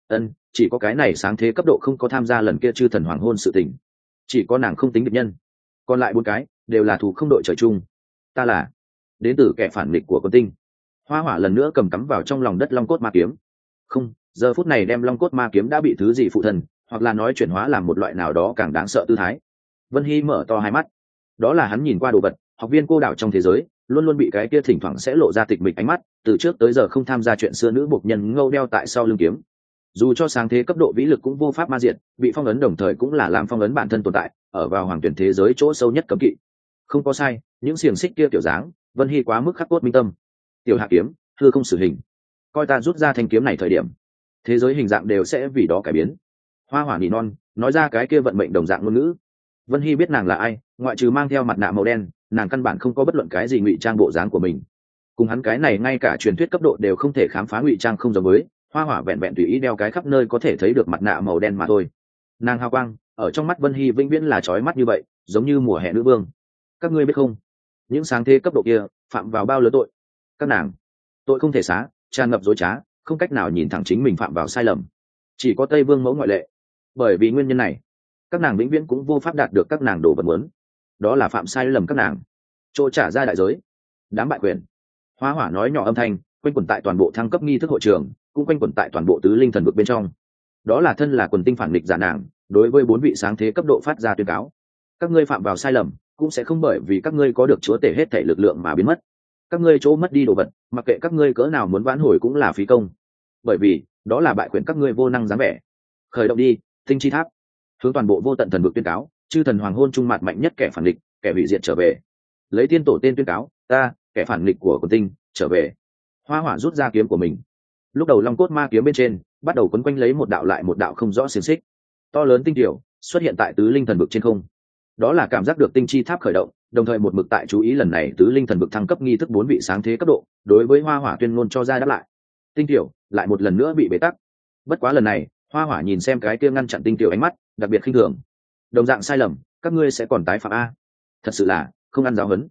Chỉ có cái này sáng thế cấp độ không có tham gia lần kia chư thần hoàng hôn sự tình. Chỉ có nàng không tính địch nhân, còn lại 4 cái đều là thù không đội trời chung. Ta là đến từ kẻ phản nghịch của quân tinh. Hoa hỏa lần nữa cầm cắm vào trong lòng đất long cốt ma kiếm. Không, giờ phút này đem long cốt ma kiếm đã bị thứ gì phụ thần, hoặc là nói chuyển hóa làm một loại nào đó càng đáng sợ tư thái. Vân Hy mở to hai mắt, đó là hắn nhìn qua đồ vật, học viên cô đảo trong thế giới luôn luôn bị cái kia thỉnh thoảng sẽ lộ ra tịch mịch ánh mắt, từ trước tới giờ không tham gia chuyện xưa nữ buộc nhân ngâu đeo tại sau lưng kiếm. Dù cho sáng thế cấp độ vĩ lực cũng vô pháp ma diệt, bị phong ấn đồng thời cũng là làm phong ấn bản thân tồn tại, ở vào hoàng tuyển thế giới chỗ sâu nhất cấm kỵ. Không có sai, những xiềng xích kia kiểu dáng, Vân Hy quá mức khắc cốt minh tâm. Tiểu hạ kiếm, thưa không xử hình. Coi ta rút ra thanh kiếm này thời điểm, thế giới hình dạng đều sẽ vì đó cải biến. Hoa hỏa nỉ non, nói ra cái kia vận mệnh đồng dạng ngôn ngữ. Vân Hy biết nàng là ai, ngoại trừ mang theo mặt nạ màu đen, nàng căn bản không có bất luận cái gì ngụy trang bộ dáng của mình. Cùng hắn cái này ngay cả truyền thuyết cấp độ đều không thể khám phá ngụy trang không giống với, hoa hỏa vẹn vẹn tùy ý đeo cái khắp nơi có thể thấy được mặt nạ màu đen mà thôi. Nàng hào quang ở trong mắt Vân Hy vĩnh viễn là chói mắt như vậy, giống như mùa hè nữ vương. Các ngươi biết không, những sáng thế cấp độ kia phạm vào bao lớn tội. Các nàng tội không thể xá, tràn ngập dối trá, không cách nào nhìn thẳng chính mình phạm vào sai lầm. Chỉ có Tây Vương mẫu ngoại lệ. Bởi vì nguyên nhân này, các nàng vĩnh viễn cũng vô pháp đạt được các nàng đồ vật muốn, đó là phạm sai lầm các nàng chỗ trả ra đại giới. Đám bại quyền. Hoa hỏa nói nhỏ âm thanh quanh quẩn tại toàn bộ thăng cấp nghi thức hội trường, cũng quanh quẩn tại toàn bộ tứ linh thần vực bên trong. Đó là thân là quần tinh phản nghịch giả nàng đối với 4 vị sáng thế cấp độ phát ra tuyên cáo. Các ngươi phạm vào sai lầm cũng sẽ không bởi vì các ngươi có được chúa tể hết thể lực lượng mà biến mất. Các ngươi chỗ mất đi đồ vật, mặc kệ các ngươi cỡ nào muốn vãn hồi cũng là phí công, bởi vì đó là bại quyền các ngươi vô năng dáng vẻ. Khởi động đi, tinh chi tháp, hướng toàn bộ vô tận thần vực tuyên cáo, chư thần hoàng hôn trung mặt mạnh nhất kẻ phản nghịch, kẻ hủy diệt trở về. Lấy tiên tổ tên tuyên cáo, ta kẻ phản nghịch của quần tinh trở về. Hoa hỏa rút ra kiếm của mình, lúc đầu long cốt ma kiếm bên trên bắt đầu quấn quanh lấy một đạo lại một đạo không rõ xiềng xích to lớn tinh tiểu xuất hiện tại tứ linh thần vực trên không. Đó là cảm giác được tinh chi tháp khởi động, đồng thời một mực tại chú ý lần này tứ linh thần vực thăng cấp nghi thức 4 vị sáng thế cấp độ đối với hoa hỏa tuyên ngôn cho ra đáp lại. Tinh tiểu lại một lần nữa bị bế tắc, bất quá lần này hoa hỏa nhìn xem cái kia ngăn chặn tinh tiểu ánh mắt đặc biệt khinh thường. Đồng dạng sai lầm các ngươi sẽ còn tái phạm a, thật sự là không ăn giáo huấn.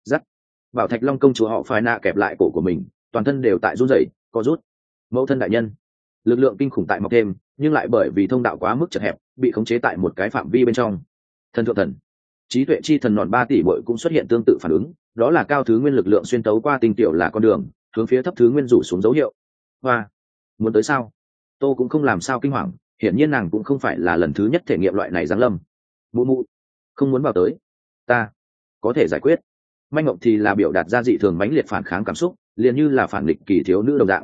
Giắt. Bảo Thạch Long công chúa họ phải nạ kẹp lại cổ của mình, toàn thân đều tại run rẩy, co rút. Mẫu thân đại nhân, lực lượng kinh khủng tại mọc thêm, nhưng lại bởi vì thông đạo quá mức chật hẹp, bị khống chế tại một cái phạm vi bên trong. Thần thượng thần, trí tuệ chi thần nòn 3 tỷ muội cũng xuất hiện tương tự phản ứng, đó là cao thứ nguyên lực lượng xuyên tấu qua tinh tiểu là con đường, hướng phía thấp thứ nguyên rủ xuống dấu hiệu. Hoa, muốn tới sao? Tô cũng không làm sao kinh hoàng, hiển nhiên nàng cũng không phải là lần thứ nhất thể nghiệm loại này giáng lâm. Mụ mụ, không muốn vào tới, ta có thể giải quyết. Manh Ngộng thì là biểu đạt ra dị thường mãnh liệt phản kháng cảm xúc, liền như là phản nghịch kỳ thiếu nữ đồng dạng.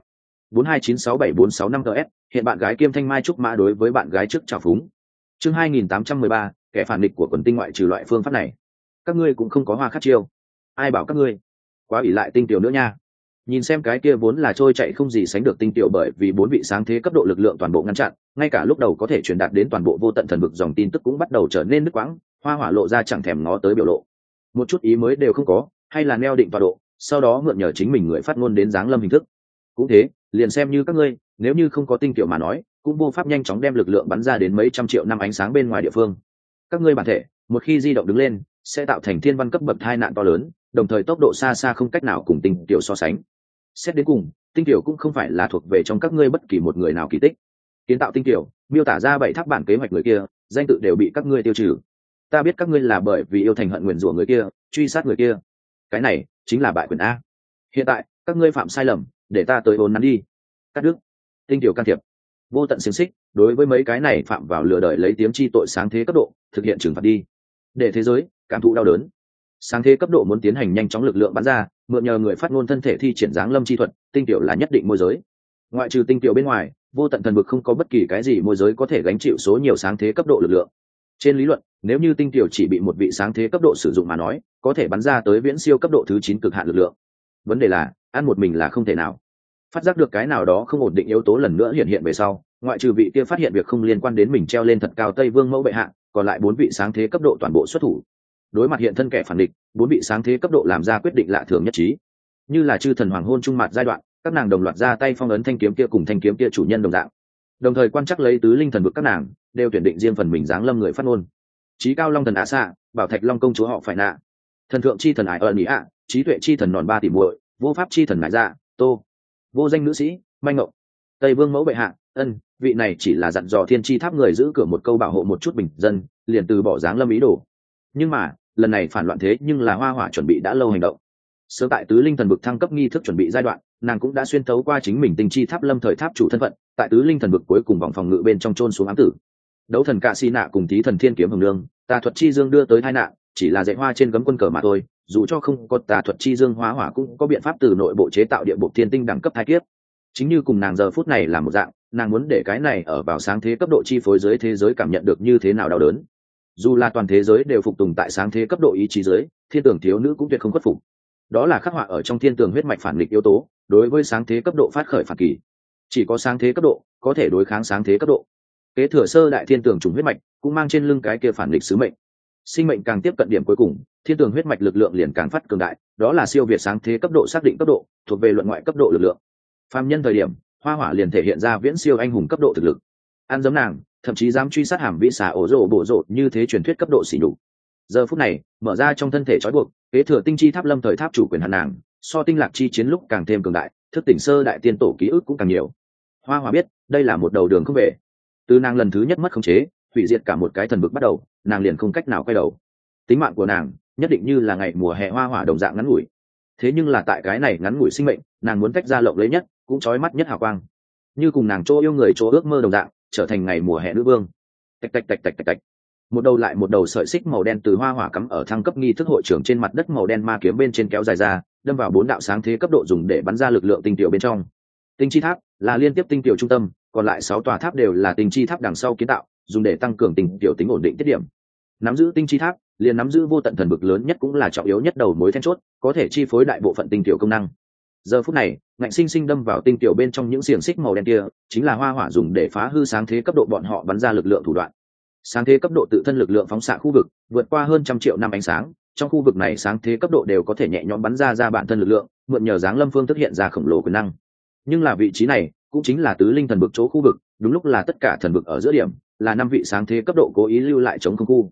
429674665 ts, hiện bạn gái Kiêm Thanh Mai Trúc Mã đối với bạn gái trước trào phúng. Chương 2813, kẻ phản nghịch của quần tinh ngoại trừ loại phương pháp này. Các ngươi cũng không có hoa khát chiêu. Ai bảo các ngươi? Quá ỷ lại tinh tiểu nữa nha. Nhìn xem cái kia vốn là trôi chạy không gì sánh được tinh tiểu, bởi vì 4 vị sáng thế cấp độ lực lượng toàn bộ ngăn chặn, ngay cả lúc đầu có thể truyền đạt đến toàn bộ vô tận thần vực dòng tin tức cũng bắt đầu trở nên đứt quãng, Hoa Hỏa lộ ra chẳng thèm ngó tới biểu lộ. Một chút ý mới đều không có, hay là neo định tọa độ, sau đó mượn nhờ chính mình người phát ngôn đến giáng lâm hình thức. Cũng thế, liền xem như các ngươi, nếu như không có tinh tiểu mà nói, cũng vô pháp nhanh chóng đem lực lượng bắn ra đến mấy trăm triệu năm ánh sáng bên ngoài địa phương. Các ngươi bản thể, một khi di động đứng lên, sẽ tạo thành thiên văn cấp bậc tai nạn to lớn, đồng thời tốc độ xa xa không cách nào cùng tinh tiểu so sánh. Xét đến cùng, tinh tiểu cũng không phải là thuộc về trong các ngươi bất kỳ một người nào kỳ tích. Kiến tạo tinh tiểu, miêu tả ra 7 tháp bản kế hoạch người kia, danh tự đều bị các ngươi tiêu trừ. Ta biết các ngươi là bởi vì yêu thành hận nguyền rủa người kia, truy sát người kia. Cái này chính là bại quyền a. Hiện tại, các ngươi phạm sai lầm, để ta tới vốn nắn đi. Cắt đứt. Tinh tiểu can thiệp. Vô tận xiềng xích, đối với mấy cái này phạm vào lừa đời lấy tiếng chi tội sáng thế cấp độ, thực hiện trừng phạt đi. Để thế giới cảm thụ đau đớn. Sáng thế cấp độ muốn tiến hành nhanh chóng lực lượng bắn ra, mượn nhờ người phát ngôn thân thể thi triển dáng lâm chi thuật, tinh tiểu là nhất định môi giới. Ngoại trừ tinh tiểu bên ngoài, vô tận thần vực không có bất kỳ cái gì môi giới có thể gánh chịu số nhiều sáng thế cấp độ lực lượng. Trên lý luận, nếu như tinh tiểu chỉ bị một vị sáng thế cấp độ sử dụng mà nói, có thể bắn ra tới viễn siêu cấp độ thứ 9 cực hạn lực lượng. Vấn đề là, ăn một mình là không thể nào. Phát giác được cái nào đó không ổn định yếu tố lần nữa hiện hiện về sau, ngoại trừ vị kia phát hiện việc không liên quan đến mình treo lên thật cao Tây Vương mẫu bệ hạ, còn lại 4 vị sáng thế cấp độ toàn bộ xuất thủ. Đối mặt hiện thân kẻ phản địch, 4 vị sáng thế cấp độ làm ra quyết định lạ thường nhất trí. Như là chư thần hoàng hôn trung mặt giai đoạn, các nàng đồng loạt ra tay phong ấn thanh kiếm kia cùng thanh kiếm kia chủ nhân đồng dạng. Đồng thời quan chắc lấy tứ linh thần vực các nàng, đều tuyển định riêng phần mình giáng lâm người phát ngôn. Chí cao long thần Á Xạ, Bảo Thạch Long công chúa họ phải nạ, thần thượng chi thần Ải ơn ý ạ, trí tuệ chi thần nòn 3 tỷ muội, vô pháp chi thần Nại Dạ, Tô, vô danh nữ sĩ, Manh Ngộng, Tây Vương mẫu bệ hạ, vị này chỉ là dặn dò thiên chi tháp người giữ cửa một câu bảo hộ một chút bình dân, liền từ bỏ giáng lâm ý đồ. Nhưng mà, lần này phản loạn thế nhưng là Hoa Hỏa chuẩn bị đã lâu hành động. Sớm tại tứ linh thần vực thăng cấp nghi thức chuẩn bị giai đoạn, nàng cũng đã xuyên tấu qua chính mình tinh chi tháp lâm thời tháp chủ thân phận, tại tứ linh thần vực cuối cùng vòng phòng ngự bên trong chôn xuống ám tử. Đấu thần Cạ Si Nạ cùng Tí thần Thiên kiếm hồng nương, tà thuật chi dương đưa tới tai nạn, chỉ là dạy hoa trên gấm quân cờ mà thôi, dù cho không có tà thuật chi dương Hoa Hỏa cũng có biện pháp từ nội bộ chế tạo địa bộ thiên tinh đẳng cấp thai kiếp. Chính như cùng nàng giờ phút này là một dạng, nàng muốn để cái này ở vào sáng thế cấp độ chi phối dưới thế giới cảm nhận được như thế nào đau đớn. Dù là toàn thế giới đều phục tùng tại sáng thế cấp độ ý chí dưới, thiên tưởng thiếu nữ cũng tuyệt không khuất phục. Đó là khắc họa ở trong thiên tường huyết mạch phản nghịch yếu tố, đối với sáng thế cấp độ phát khởi phản kỳ. Chỉ có sáng thế cấp độ có thể đối kháng sáng thế cấp độ. Kế thừa sơ đại thiên tường trùng huyết mạch cũng mang trên lưng cái kia phản nghịch sứ mệnh. Sinh mệnh càng tiếp cận điểm cuối cùng, thiên tường huyết mạch lực lượng liền càng phát cường đại, đó là siêu việt sáng thế cấp độ xác định cấp độ, thuộc về luận ngoại cấp độ lực lượng. Phàm nhân thời điểm, Hoa Hỏa liền thể hiện ra viễn siêu anh hùng cấp độ thực lực. Ăn giống nàng, thậm chí dám truy sát hàm vĩ xà ổ rồ bộ rộ như thế truyền thuyết cấp độ xỉ nhục. Giờ phút này, mở ra trong thân thể trói buộc, kế thừa tinh chi tháp lâm thời tháp chủ quyền hàn nàng, so tinh lạc chi chiến lúc càng thêm cường đại, thức tỉnh sơ đại tiên tổ ký ức cũng càng nhiều. Hoa Hỏa biết, đây là một đầu đường không về. Từ nàng lần thứ nhất mất khống chế, hủy diệt cả một cái thần vực bắt đầu, nàng liền không cách nào quay đầu. Tính mạng của nàng, nhất định như là ngày mùa hè Hoa Hỏa đồng dạng ngắn ngủi. Thế nhưng là tại cái này ngắn ngủi sinh mệnh, nàng muốn tách ra lộng lấy nhất, cũng chói mắt nhất hào quang. Như cùng nàng chỗ yêu người chỗ ước mơ đồng dạng, trở thành ngày mùa hè nữ vương. Tạch tạch tạch tạch tạch tạch. Một đầu lại một đầu sợi xích màu đen từ Hoa Hỏa cắm ở thăng cấp nghi thức hội trưởng trên mặt đất màu đen ma kiếm bên trên kéo dài ra, đâm vào 4 đạo sáng thế cấp độ dùng để bắn ra lực lượng tinh tiểu bên trong. Tinh chi tháp là liên tiếp tinh tiểu trung tâm, còn lại 6 tòa tháp đều là tinh chi tháp đằng sau kiến tạo, dùng để tăng cường tinh tiểu tính ổn định tiết điểm. Nắm giữ tinh chi tháp, liền nắm giữ vô tận thần vực lớn nhất cũng là trọng yếu nhất đầu mối then chốt, có thể chi phối đại bộ phận tinh tiểu công năng. Giờ phút này, ngạnh sinh sinh đâm vào tinh tiểu bên trong những xiềng xích màu đen kia, chính là Hoa Hỏa dùng để phá hư sáng thế cấp độ bọn họ bắn ra lực lượng thủ đoạn. Sáng thế cấp độ tự thân lực lượng phóng xạ khu vực vượt qua hơn 100 triệu năm ánh sáng, trong khu vực này sáng thế cấp độ đều có thể nhẹ nhõm bắn ra bản thân lực lượng, mượn nhờ dáng lâm phương thức hiện ra khổng lồ quyền năng. Nhưng là vị trí này cũng chính là tứ linh thần vực chỗ khu vực, đúng lúc là tất cả thần vực ở giữa điểm, là 5 vị sáng thế cấp độ cố ý lưu lại chống không khu.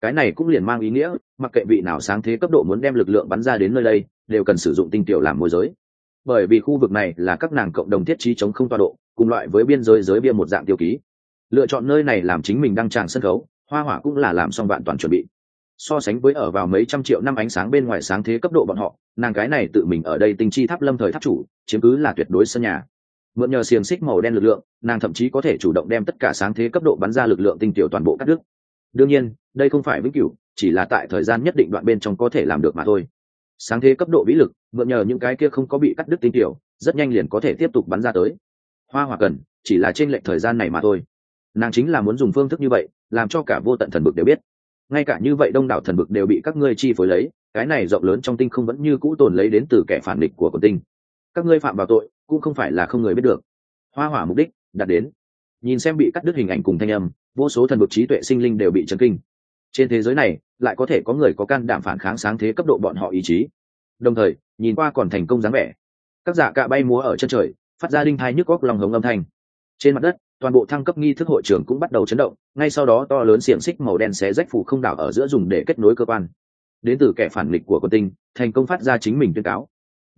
Cái này cũng liền mang ý nghĩa mặc kệ vị nào sáng thế cấp độ muốn đem lực lượng bắn ra đến nơi đây đều cần sử dụng tinh tiểu làm môi giới, bởi vì khu vực này là các nàng cộng đồng thiết trí chống không tọa độ, cùng loại với biên giới giới bia một dạng tiêu ký. Lựa chọn nơi này làm chính mình đăng tràng sân khấu, Hoa Hỏa cũng là làm xong vạn toàn chuẩn bị. So sánh với ở vào mấy trăm triệu năm ánh sáng bên ngoài sáng thế cấp độ bọn họ, nàng cái này tự mình ở đây tinh chi tháp lâm thời tháp chủ, chiếm cứ là tuyệt đối sân nhà. Mượn nhờ xiềng xích màu đen lực lượng, nàng thậm chí có thể chủ động đem tất cả sáng thế cấp độ bắn ra lực lượng tinh tiểu toàn bộ cắt đứt. Đương nhiên, đây không phải vĩnh cửu, chỉ là tại thời gian nhất định đoạn bên trong có thể làm được mà thôi. Sáng thế cấp độ vĩ lực, mượn nhờ những cái kia không có bị cắt đứt tinh tiểu, rất nhanh liền có thể tiếp tục bắn ra tới. Hoa Hỏa cần chỉ là trên lệch thời gian này mà thôi. Nàng chính là muốn dùng phương thức như vậy, làm cho cả vô tận thần vực đều biết. Ngay cả như vậy đông đảo thần vực đều bị các ngươi chi phối lấy, cái này rộng lớn trong tinh không vẫn như cũ tồn lấy đến từ kẻ phản địch của quần tinh. Các ngươi phạm vào tội, cũng không phải là không người biết được. Hoa Hỏa mục đích đạt đến. Nhìn xem bị cắt đứt hình ảnh cùng thanh âm, vô số thần vực trí tuệ sinh linh đều bị chấn kinh. Trên thế giới này, lại có thể có người có can đảm phản kháng sáng thế cấp độ bọn họ ý chí. Đồng thời, nhìn qua còn thành công dáng vẻ. Các giả cạ bay múa ở chân trời, phát ra đinh thai nhức góc lòng hống âm thanh. Trên mặt đất, toàn bộ thăng cấp nghi thức hội trưởng cũng bắt đầu chấn động, ngay sau đó to lớn xiềng xích màu đen xé rách phủ không đảo ở giữa dùng để kết nối cơ quan. Đến từ kẻ phản nghịch của quân tinh, thành công phát ra chính mình tuyên cáo.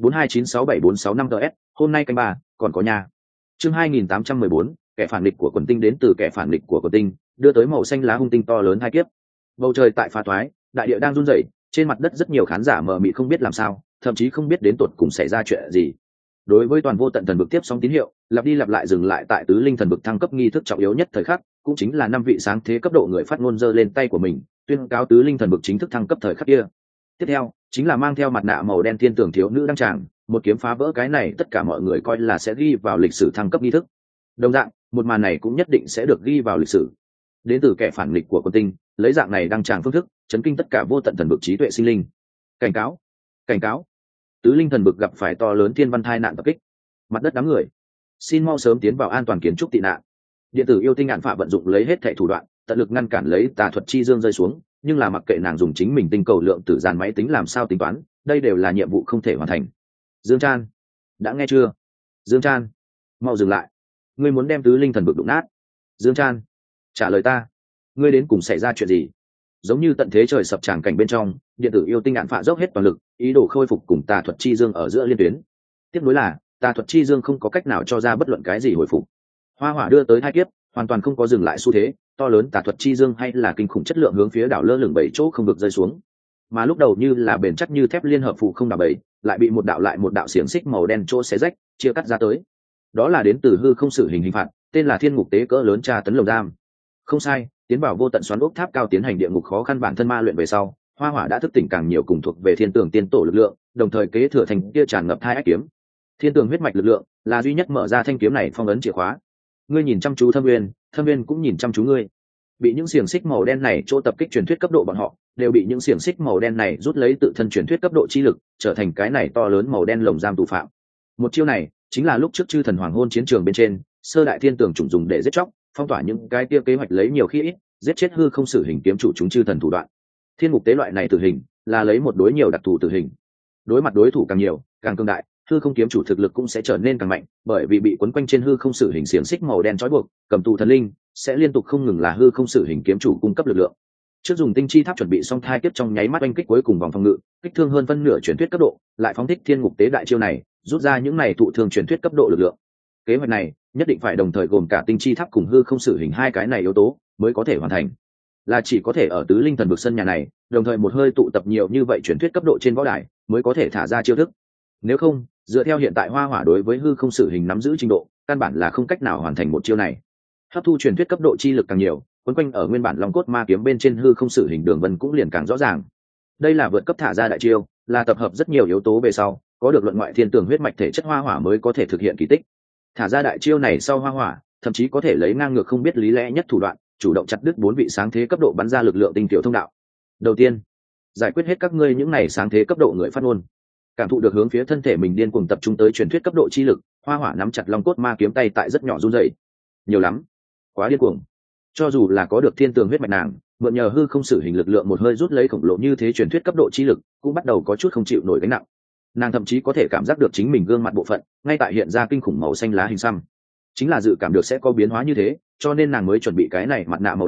42967465 ts, hôm nay canh 3, còn có nhà. Chương 2814, kẻ phản nghịch của quần tinh đến từ kẻ phản nghịch của quần tinh, đưa tới màu xanh lá hung tinh to lớn hai kiếp. Bầu trời tại phá toái, đại địa đang run rẩy, trên mặt đất rất nhiều khán giả mờ mịt không biết làm sao, thậm chí không biết đến tột cùng xảy ra chuyện gì. Đối với toàn vô tận thần vực tiếp sóng tín hiệu, lặp đi lặp lại dừng lại tại tứ linh thần vực thăng cấp nghi thức trọng yếu nhất thời khắc, cũng chính là 5 vị sáng thế cấp độ người phát ngôn giơ lên tay của mình, tuyên cáo tứ linh thần vực chính thức thăng cấp thời khắc kia. Tiếp theo, chính là mang theo mặt nạ màu đen thiên tưởng thiếu nữ đăng tràng, một kiếm phá vỡ cái này tất cả mọi người coi là sẽ ghi vào lịch sử thăng cấp nghi thức. Đồng dạng, một màn này cũng nhất định sẽ được ghi vào lịch sử. Đến từ kẻ phản nghịch của quân tinh, lấy dạng này đăng tràng phương thức, chấn kinh tất cả vô tận thần vực trí tuệ sinh linh. Cảnh cáo, cảnh cáo, tứ linh thần vực gặp phải to lớn thiên văn thai nạn tập kích, mặt đất đám người xin mau sớm tiến vào an toàn kiến trúc tị nạn. Điện tử yêu tinh ngạn phạ vận dụng lấy hết thảy thủ đoạn, tận lực ngăn cản lấy tà thuật chi dương rơi xuống, nhưng là mặc kệ nàng dùng chính mình tinh cầu lượng tử dàn máy tính làm sao tính toán, đây đều là nhiệm vụ không thể hoàn thành. Dương Chan, đã nghe chưa? Dương Chan, mau dừng lại, ngươi muốn đem tứ linh thần vực đụng nát. Dương Chan, trả lời ta, ngươi đến cùng xảy ra chuyện gì? Giống như tận thế trời sập tràng cảnh bên trong, điện tử yêu tinh ngạn phạ dốc hết toàn lực, ý đồ khôi phục cùng tà thuật chi dương ở giữa liên tuyến. Tiếp nối là tà thuật chi dương không có cách nào cho ra bất luận cái gì hồi phục. Hoa Hỏa đưa tới hai kiếp, hoàn toàn không có dừng lại xu thế, to lớn tà thuật chi dương hay là kinh khủng chất lượng hướng phía đảo lơ lửng 7 chỗ không được rơi xuống. Mà lúc đầu như là bền chắc như thép liên hợp phụ không đảo 7, lại bị một đạo lại một đạo xiềng xích màu đen chỗ xé rách, chia cắt ra tới. Đó là đến từ hư không sự hình phạt, tên là thiên ngục tế cỡ lớn tra tấn lồng giam. Không sai, tiến vào vô tận xoắn ốc tháp cao tiến hành địa ngục khó khăn bản thân ma luyện về sau, Hoa Hỏa đã thức tỉnh càng nhiều cùng thuộc về thiên tường tiên tổ lực lượng, đồng thời kế thừa thành kia tràn ngập hai ách kiếm. Thiên tường huyết mạch lực lượng là duy nhất mở ra thanh kiếm này phong ấn chìa khóa. Ngươi nhìn chăm chú Thâm Nguyên cũng nhìn chăm chú ngươi. Bị những xiềng xích màu đen này chỗ tập kích truyền thuyết cấp độ bọn họ, đều bị những xiềng xích màu đen này rút lấy tự thân truyền thuyết cấp độ chi lực, trở thành cái này to lớn màu đen lồng giam tù phạm. Một chiêu này chính là lúc trước chư thần hoàng hôn chiến trường bên trên, sơ đại thiên tường chủng dùng để giết chóc, phong tỏa những cái kia kế hoạch lấy nhiều khi ít, giết chết hư không sử hình kiếm chủ chúng chư thần thủ đoạn. Thiên ngục tế loại này tử hình là lấy một đối nhiều đặc thù tử hình, đối mặt đối thủ càng nhiều càng cường đại, hư không kiếm chủ thực lực cũng sẽ trở nên càng mạnh, bởi vì bị quấn quanh trên hư không sử hình xiềng xích màu đen trói buộc, cầm tù thần linh sẽ liên tục không ngừng là hư không sử hình kiếm chủ cung cấp lực lượng. Trước dùng tinh chi tháp chuẩn bị xong thai tiếp trong nháy mắt oanh kích cuối cùng vòng phòng ngự, kích thương hơn phân nửa truyền thuyết cấp độ, lại phóng thích thiên ngục tế đại chiêu này, rút ra những này thụ thương truyền thuyết cấp độ lực lượng. Kế hoạch này nhất định phải đồng thời gồm cả tinh chi tháp cùng hư không sử hình hai cái này yếu tố mới có thể hoàn thành. Là chỉ có thể ở tứ linh thần vực sân nhà này, đồng thời một hơi tụ tập nhiều như vậy truyền thuyết cấp độ trên võ đài mới có thể thả ra chiêu thức. Nếu không, dựa theo hiện tại Hoa Hỏa đối với hư không sử hình nắm giữ trình độ, căn bản là không cách nào hoàn thành một chiêu này. Hấp thu truyền thuyết cấp độ chi lực càng nhiều, quấn quanh ở nguyên bản long cốt ma kiếm bên trên hư không sử hình đường vân cũng liền càng rõ ràng. Đây là vượt cấp thả ra đại chiêu, là tập hợp rất nhiều yếu tố về sau, có được luận ngoại thiên tường huyết mạch thể chất Hoa Hỏa mới có thể thực hiện kỳ tích. Thả ra đại chiêu này sau Hoa Hỏa, thậm chí có thể lấy ngang ngược không biết lý lẽ nhất thủ đoạn, chủ động chặt đứt 4 vị sáng thế cấp độ bắn ra lực lượng tinh tiểu thông đạo. Đầu tiên, giải quyết hết các ngươi những này sáng thế cấp độ người phát ngôn. Cảm thụ được hướng phía thân thể mình điên cuồng tập trung tới truyền thuyết cấp độ chi lực, Hoa Hỏa nắm chặt long cốt ma kiếm tay tại rất nhỏ run rẩy. Nhiều lắm, quá điên cuồng. Cho dù là có được thiên tường huyết mạch nàng, mượn nhờ hư không sử hình lực lượng một hơi rút lấy khổng lồ như thế truyền thuyết cấp độ chi lực, cũng bắt đầu có chút không chịu nổi gánh nặng. Nàng thậm chí có thể cảm giác được chính mình gương mặt bộ phận ngay tại hiện ra kinh khủng màu xanh lá hình xăm. Chính là dự cảm được sẽ có biến hóa như thế, cho nên nàng mới chuẩn bị cái này mặt nạ màu đen,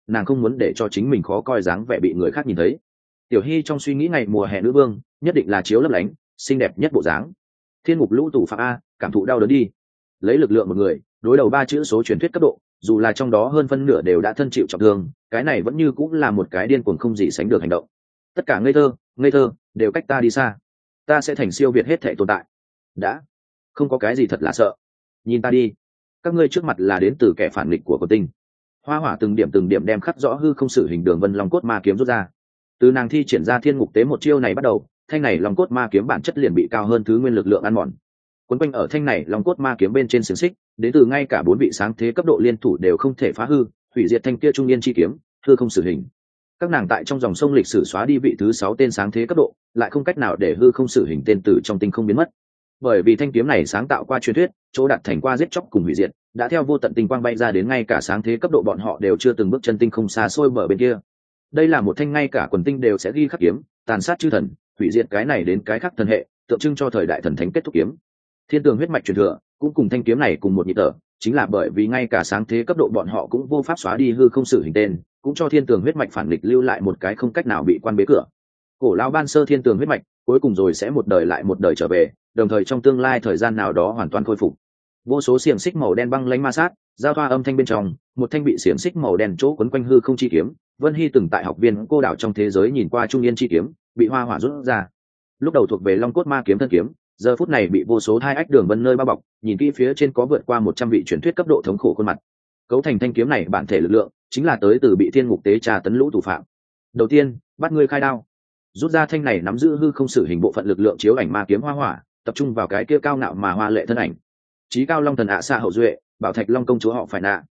nàng không muốn để cho chính mình khó coi dáng vẻ bị người khác nhìn thấy. Tiểu Hy trong suy nghĩ ngày mùa hè nữ vương nhất định là chiếu lấp lánh xinh đẹp nhất bộ dáng. Thiên ngục lũ tù phạm a, cảm thụ đau đớn đi. Lấy lực lượng một người đối đầu 3 chữ số truyền thuyết cấp độ, dù là trong đó hơn phân nửa đều đã thân chịu trọng thương, cái này vẫn như cũng là một cái điên cuồng không gì sánh được hành động. Tất cả ngây thơ đều cách ta đi xa, ta sẽ thành siêu việt hết thảy tồn tại. Đã không có cái gì thật là sợ, nhìn ta đi, các ngươi trước mặt là đến từ kẻ phản nghịch của quần tinh. Hoa hỏa từng điểm đem khắc rõ hư không sử hình đường vân long cốt ma kiếm rút ra. Từ nàng thi triển ra thiên ngục tế một chiêu này bắt đầu, thanh này long cốt ma kiếm bản chất liền bị cao hơn thứ nguyên lực lượng ăn mòn. Quấn quanh ở thanh này long cốt ma kiếm bên trên xiềng xích, đến từ ngay cả 4 vị sáng thế cấp độ liên thủ đều không thể phá hư, hủy diệt thanh kia trung niên chi kiếm, hư không sử hình. Các nàng tại trong dòng sông lịch sử xóa đi vị thứ 6 tên sáng thế cấp độ, lại không cách nào để hư không sử hình tên tử trong tinh không biến mất. Bởi vì thanh kiếm này sáng tạo qua truyền thuyết, chỗ đạt thành qua giết chóc cùng hủy diệt, đã theo vô tận tinh quang bay ra đến ngay cả sáng thế cấp độ bọn họ đều chưa từng bước chân tinh không xa xôi bờ bên kia. Đây là một thanh ngay cả quần tinh đều sẽ ghi khắc kiếm, tàn sát chư thần, hủy diệt cái này đến cái khác thần hệ, tượng trưng cho thời đại thần thánh kết thúc kiếm. Thiên tường huyết mạch truyền thừa cũng cùng thanh kiếm này cùng một nhịp thở, chính là bởi vì ngay cả sáng thế cấp độ bọn họ cũng vô pháp xóa đi hư không sử hình tên, cũng cho thiên tường huyết mạch phản nghịch lưu lại một cái không cách nào bị quan bế cửa. Cổ lão ban sơ thiên tường huyết mạch cuối cùng rồi sẽ một đời lại một đời trở về, đồng thời trong tương lai thời gian nào đó hoàn toàn khôi phục. Vô số xiềng xích màu đen băng lãnh ma sát, giao thoa âm thanh bên trong, một thanh bị xiềng xích màu đen chỗ quấn quanh hư không chi kiếm, Vân Hy từng tại học viên cô đảo trong thế giới nhìn qua trung niên chi kiếm, bị hoa hỏa rút ra. Lúc đầu thuộc về long cốt ma kiếm thân kiếm, giờ phút này bị vô số thai ách đường vân nơi bao bọc, nhìn kỹ phía trên có vượt qua 100 vị truyền thuyết cấp độ thống khổ khuôn mặt. Cấu thành thanh kiếm này bản thể lực lượng chính là tới từ bị thiên ngục tế trà tấn lũ thủ phạm. Đầu tiên, bắt ngươi khai đao. Rút ra thanh này nắm giữ hư không sử hình bộ phận lực lượng chiếu ảnh ma kiếm hoa hỏa, tập trung vào cái kia cao ngạo mà hoa lệ thân ảnh. Chí cao long thần ạ xa hậu duệ, bảo thạch long công chúa họ phải nạ.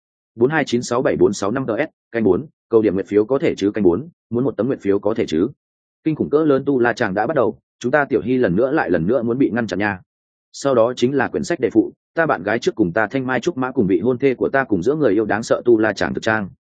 42967465 ts, canh 4, câu điểm nguyện phiếu có thể chứ canh 4, muốn một tấm nguyện phiếu có thể chứ. Kinh khủng cỡ lớn tu la chàng đã bắt đầu, chúng ta Tiểu Hy lần nữa muốn bị ngăn chặn nha. Sau đó chính là quyển sách đề phụ, ta bạn gái trước cùng ta thanh mai trúc mã cùng vị hôn thê của ta cùng giữa người yêu đáng sợ tu la chàng thực trang.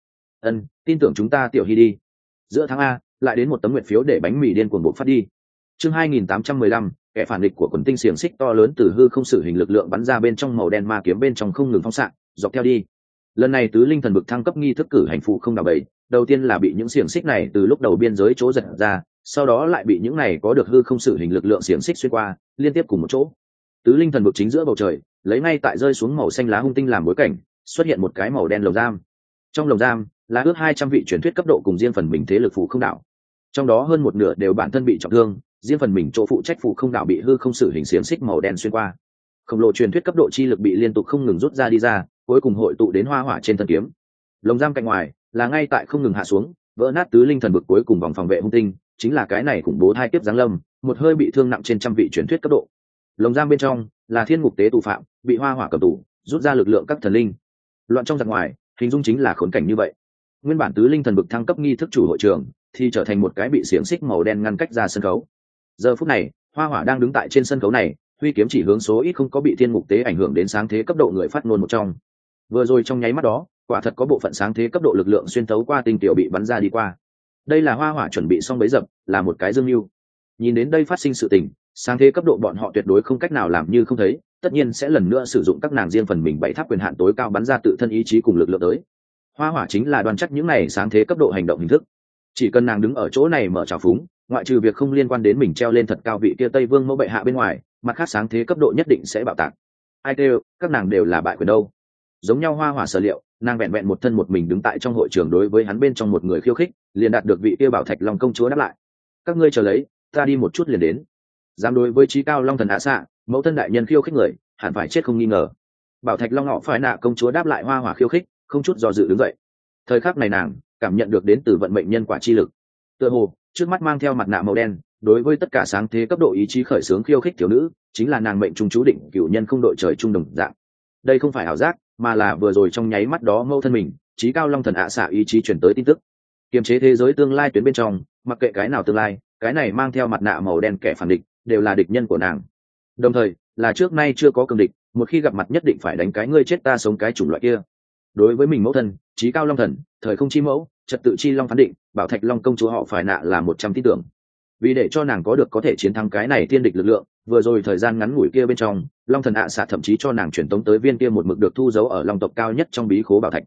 Tin tưởng chúng ta Tiểu Hy đi. Giữa tháng A, lại đến một tấm nguyện phiếu để bánh mì điên cuồng bộ phát đi. Chương 2815, kẻ phản địch của quần tinh xiềng xích to lớn từ hư không sử hình lực lượng bắn ra bên trong màu đen ma kiếm bên trong không ngừng phóng xạ, dọc theo đi. Lần này tứ linh thần bực thăng cấp nghi thức cử hành phụ không đảo bầy, đầu tiên là bị những xiềng xích này từ lúc đầu biên giới chỗ giật ra, sau đó lại bị những này có được hư không sử hình lực lượng xiềng xích xuyên qua, liên tiếp cùng một chỗ. Tứ linh thần bực chính giữa bầu trời, lấy ngay tại rơi xuống màu xanh lá hung tinh làm bối cảnh, xuất hiện một cái màu đen lồng giam. Trong lồng giam là ước 200 vị truyền thuyết cấp độ cùng riêng phần mình thế lực phụ không đảo. Trong đó hơn một nửa đều bản thân bị trọng thương, riêng phần mình chỗ phụ trách phụ không đảo bị hư không sử hình xiềng xích màu đen xuyên qua. Khổng lồ truyền thuyết cấp độ chi lực bị liên tục không ngừng rút ra đi ra, cuối cùng hội tụ đến hoa hỏa trên thân kiếm. Lồng giam cạnh ngoài là ngay tại không ngừng hạ xuống, vỡ nát tứ linh thần bực cuối cùng vòng phòng vệ hung tinh, chính là cái này khủng bố thai kiếp giáng lâm, một hơi bị thương nặng trên trăm vị truyền thuyết cấp độ. Lồng giam bên trong là thiên ngục tế tù phạm, bị hoa hỏa cầm tù, rút ra lực lượng các thần linh. Loạn trong giặc ngoài, hình dung chính là khốn cảnh như vậy. Nguyên bản tứ linh thần bực thăng cấp nghi thức chủ hội trường thì trở thành một cái bị xiềng xích màu đen ngăn cách ra sân khấu. Giờ phút này, hoa hỏa đang đứng tại trên sân khấu này, huy kiếm chỉ hướng số ít không có bị thiên ngục tế ảnh hưởng đến sáng thế cấp độ người phát ngôn một trong. Vừa rồi trong nháy mắt đó, quả thật có bộ phận sáng thế cấp độ lực lượng xuyên thấu qua tinh tiểu bị bắn ra đi qua. Đây là hoa hỏa chuẩn bị xong bấy dập, là một cái dương mưu. Nhìn đến đây phát sinh sự tình, sáng thế cấp độ bọn họ tuyệt đối không cách nào làm như không thấy, tất nhiên sẽ lần nữa sử dụng các nàng riêng phần mình bảy tháp quyền hạn tối cao bắn ra tự thân ý chí cùng lực lượng tới. Hoa hỏa chính là đoan chắc những này sáng thế cấp độ hành động hình thức. Chỉ cần nàng đứng ở chỗ này mở trào phúng, ngoại trừ việc không liên quan đến mình treo lên thật cao vị kia Tây Vương mẫu bệ hạ bên ngoài, mặt khác sáng thế cấp độ nhất định sẽ bạo tạc. Ai kêu, các nàng đều là bại quyền đâu. Giống nhau hoa hỏa sở liệu, nàng vẹn vẹn một thân một mình đứng tại trong hội trường đối với hắn bên trong một người khiêu khích, liền đạt được vị kia bảo thạch long công chúa đáp lại. Các ngươi chờ lấy, ta đi một chút liền đến. Dám đối với trí cao long thần ạ xạ, mẫu thân đại nhân khiêu khích người, hẳn phải chết không nghi ngờ. Bảo thạch long họ phải nạ công chúa đáp lại hoa hỏa khiêu khích, không chút do dự đứng dậy. Thời khắc này nàng cảm nhận được đến từ vận mệnh nhân quả chi lực. Tựa hồ trước mắt mang theo mặt nạ màu đen, đối với tất cả sáng thế cấp độ ý chí khởi xướng khiêu khích thiếu nữ, chính là nàng mệnh trung chú định cửu nhân không đội trời chung đồng dạng. Đây không phải ảo giác, mà là vừa rồi trong nháy mắt đó mâu thân mình, trí cao long thần ạ xạ ý chí truyền tới tin tức. Kiềm chế thế giới tương lai tuyến bên trong, mặc kệ cái nào tương lai, cái này mang theo mặt nạ màu đen kẻ phản địch đều là địch nhân của nàng. Đồng thời, là trước nay chưa có cường địch, một khi gặp mặt nhất định phải đánh cái ngươi chết ta sống cái chủng loại kia. Đối với mình mẫu thân, trí cao long thần, thời không chi mẫu, trật tự chi long phán định, bảo thạch long công chúa họ phải nạ là 100 tin tưởng. Vì để cho nàng có thể chiến thắng cái này thiên địch lực lượng, vừa rồi thời gian ngắn ngủi kia bên trong, long thần ạ xạ thậm chí cho nàng truyền tống tới viên kia một mực được thu giấu ở long tộc cao nhất trong bí khố bảo thạch.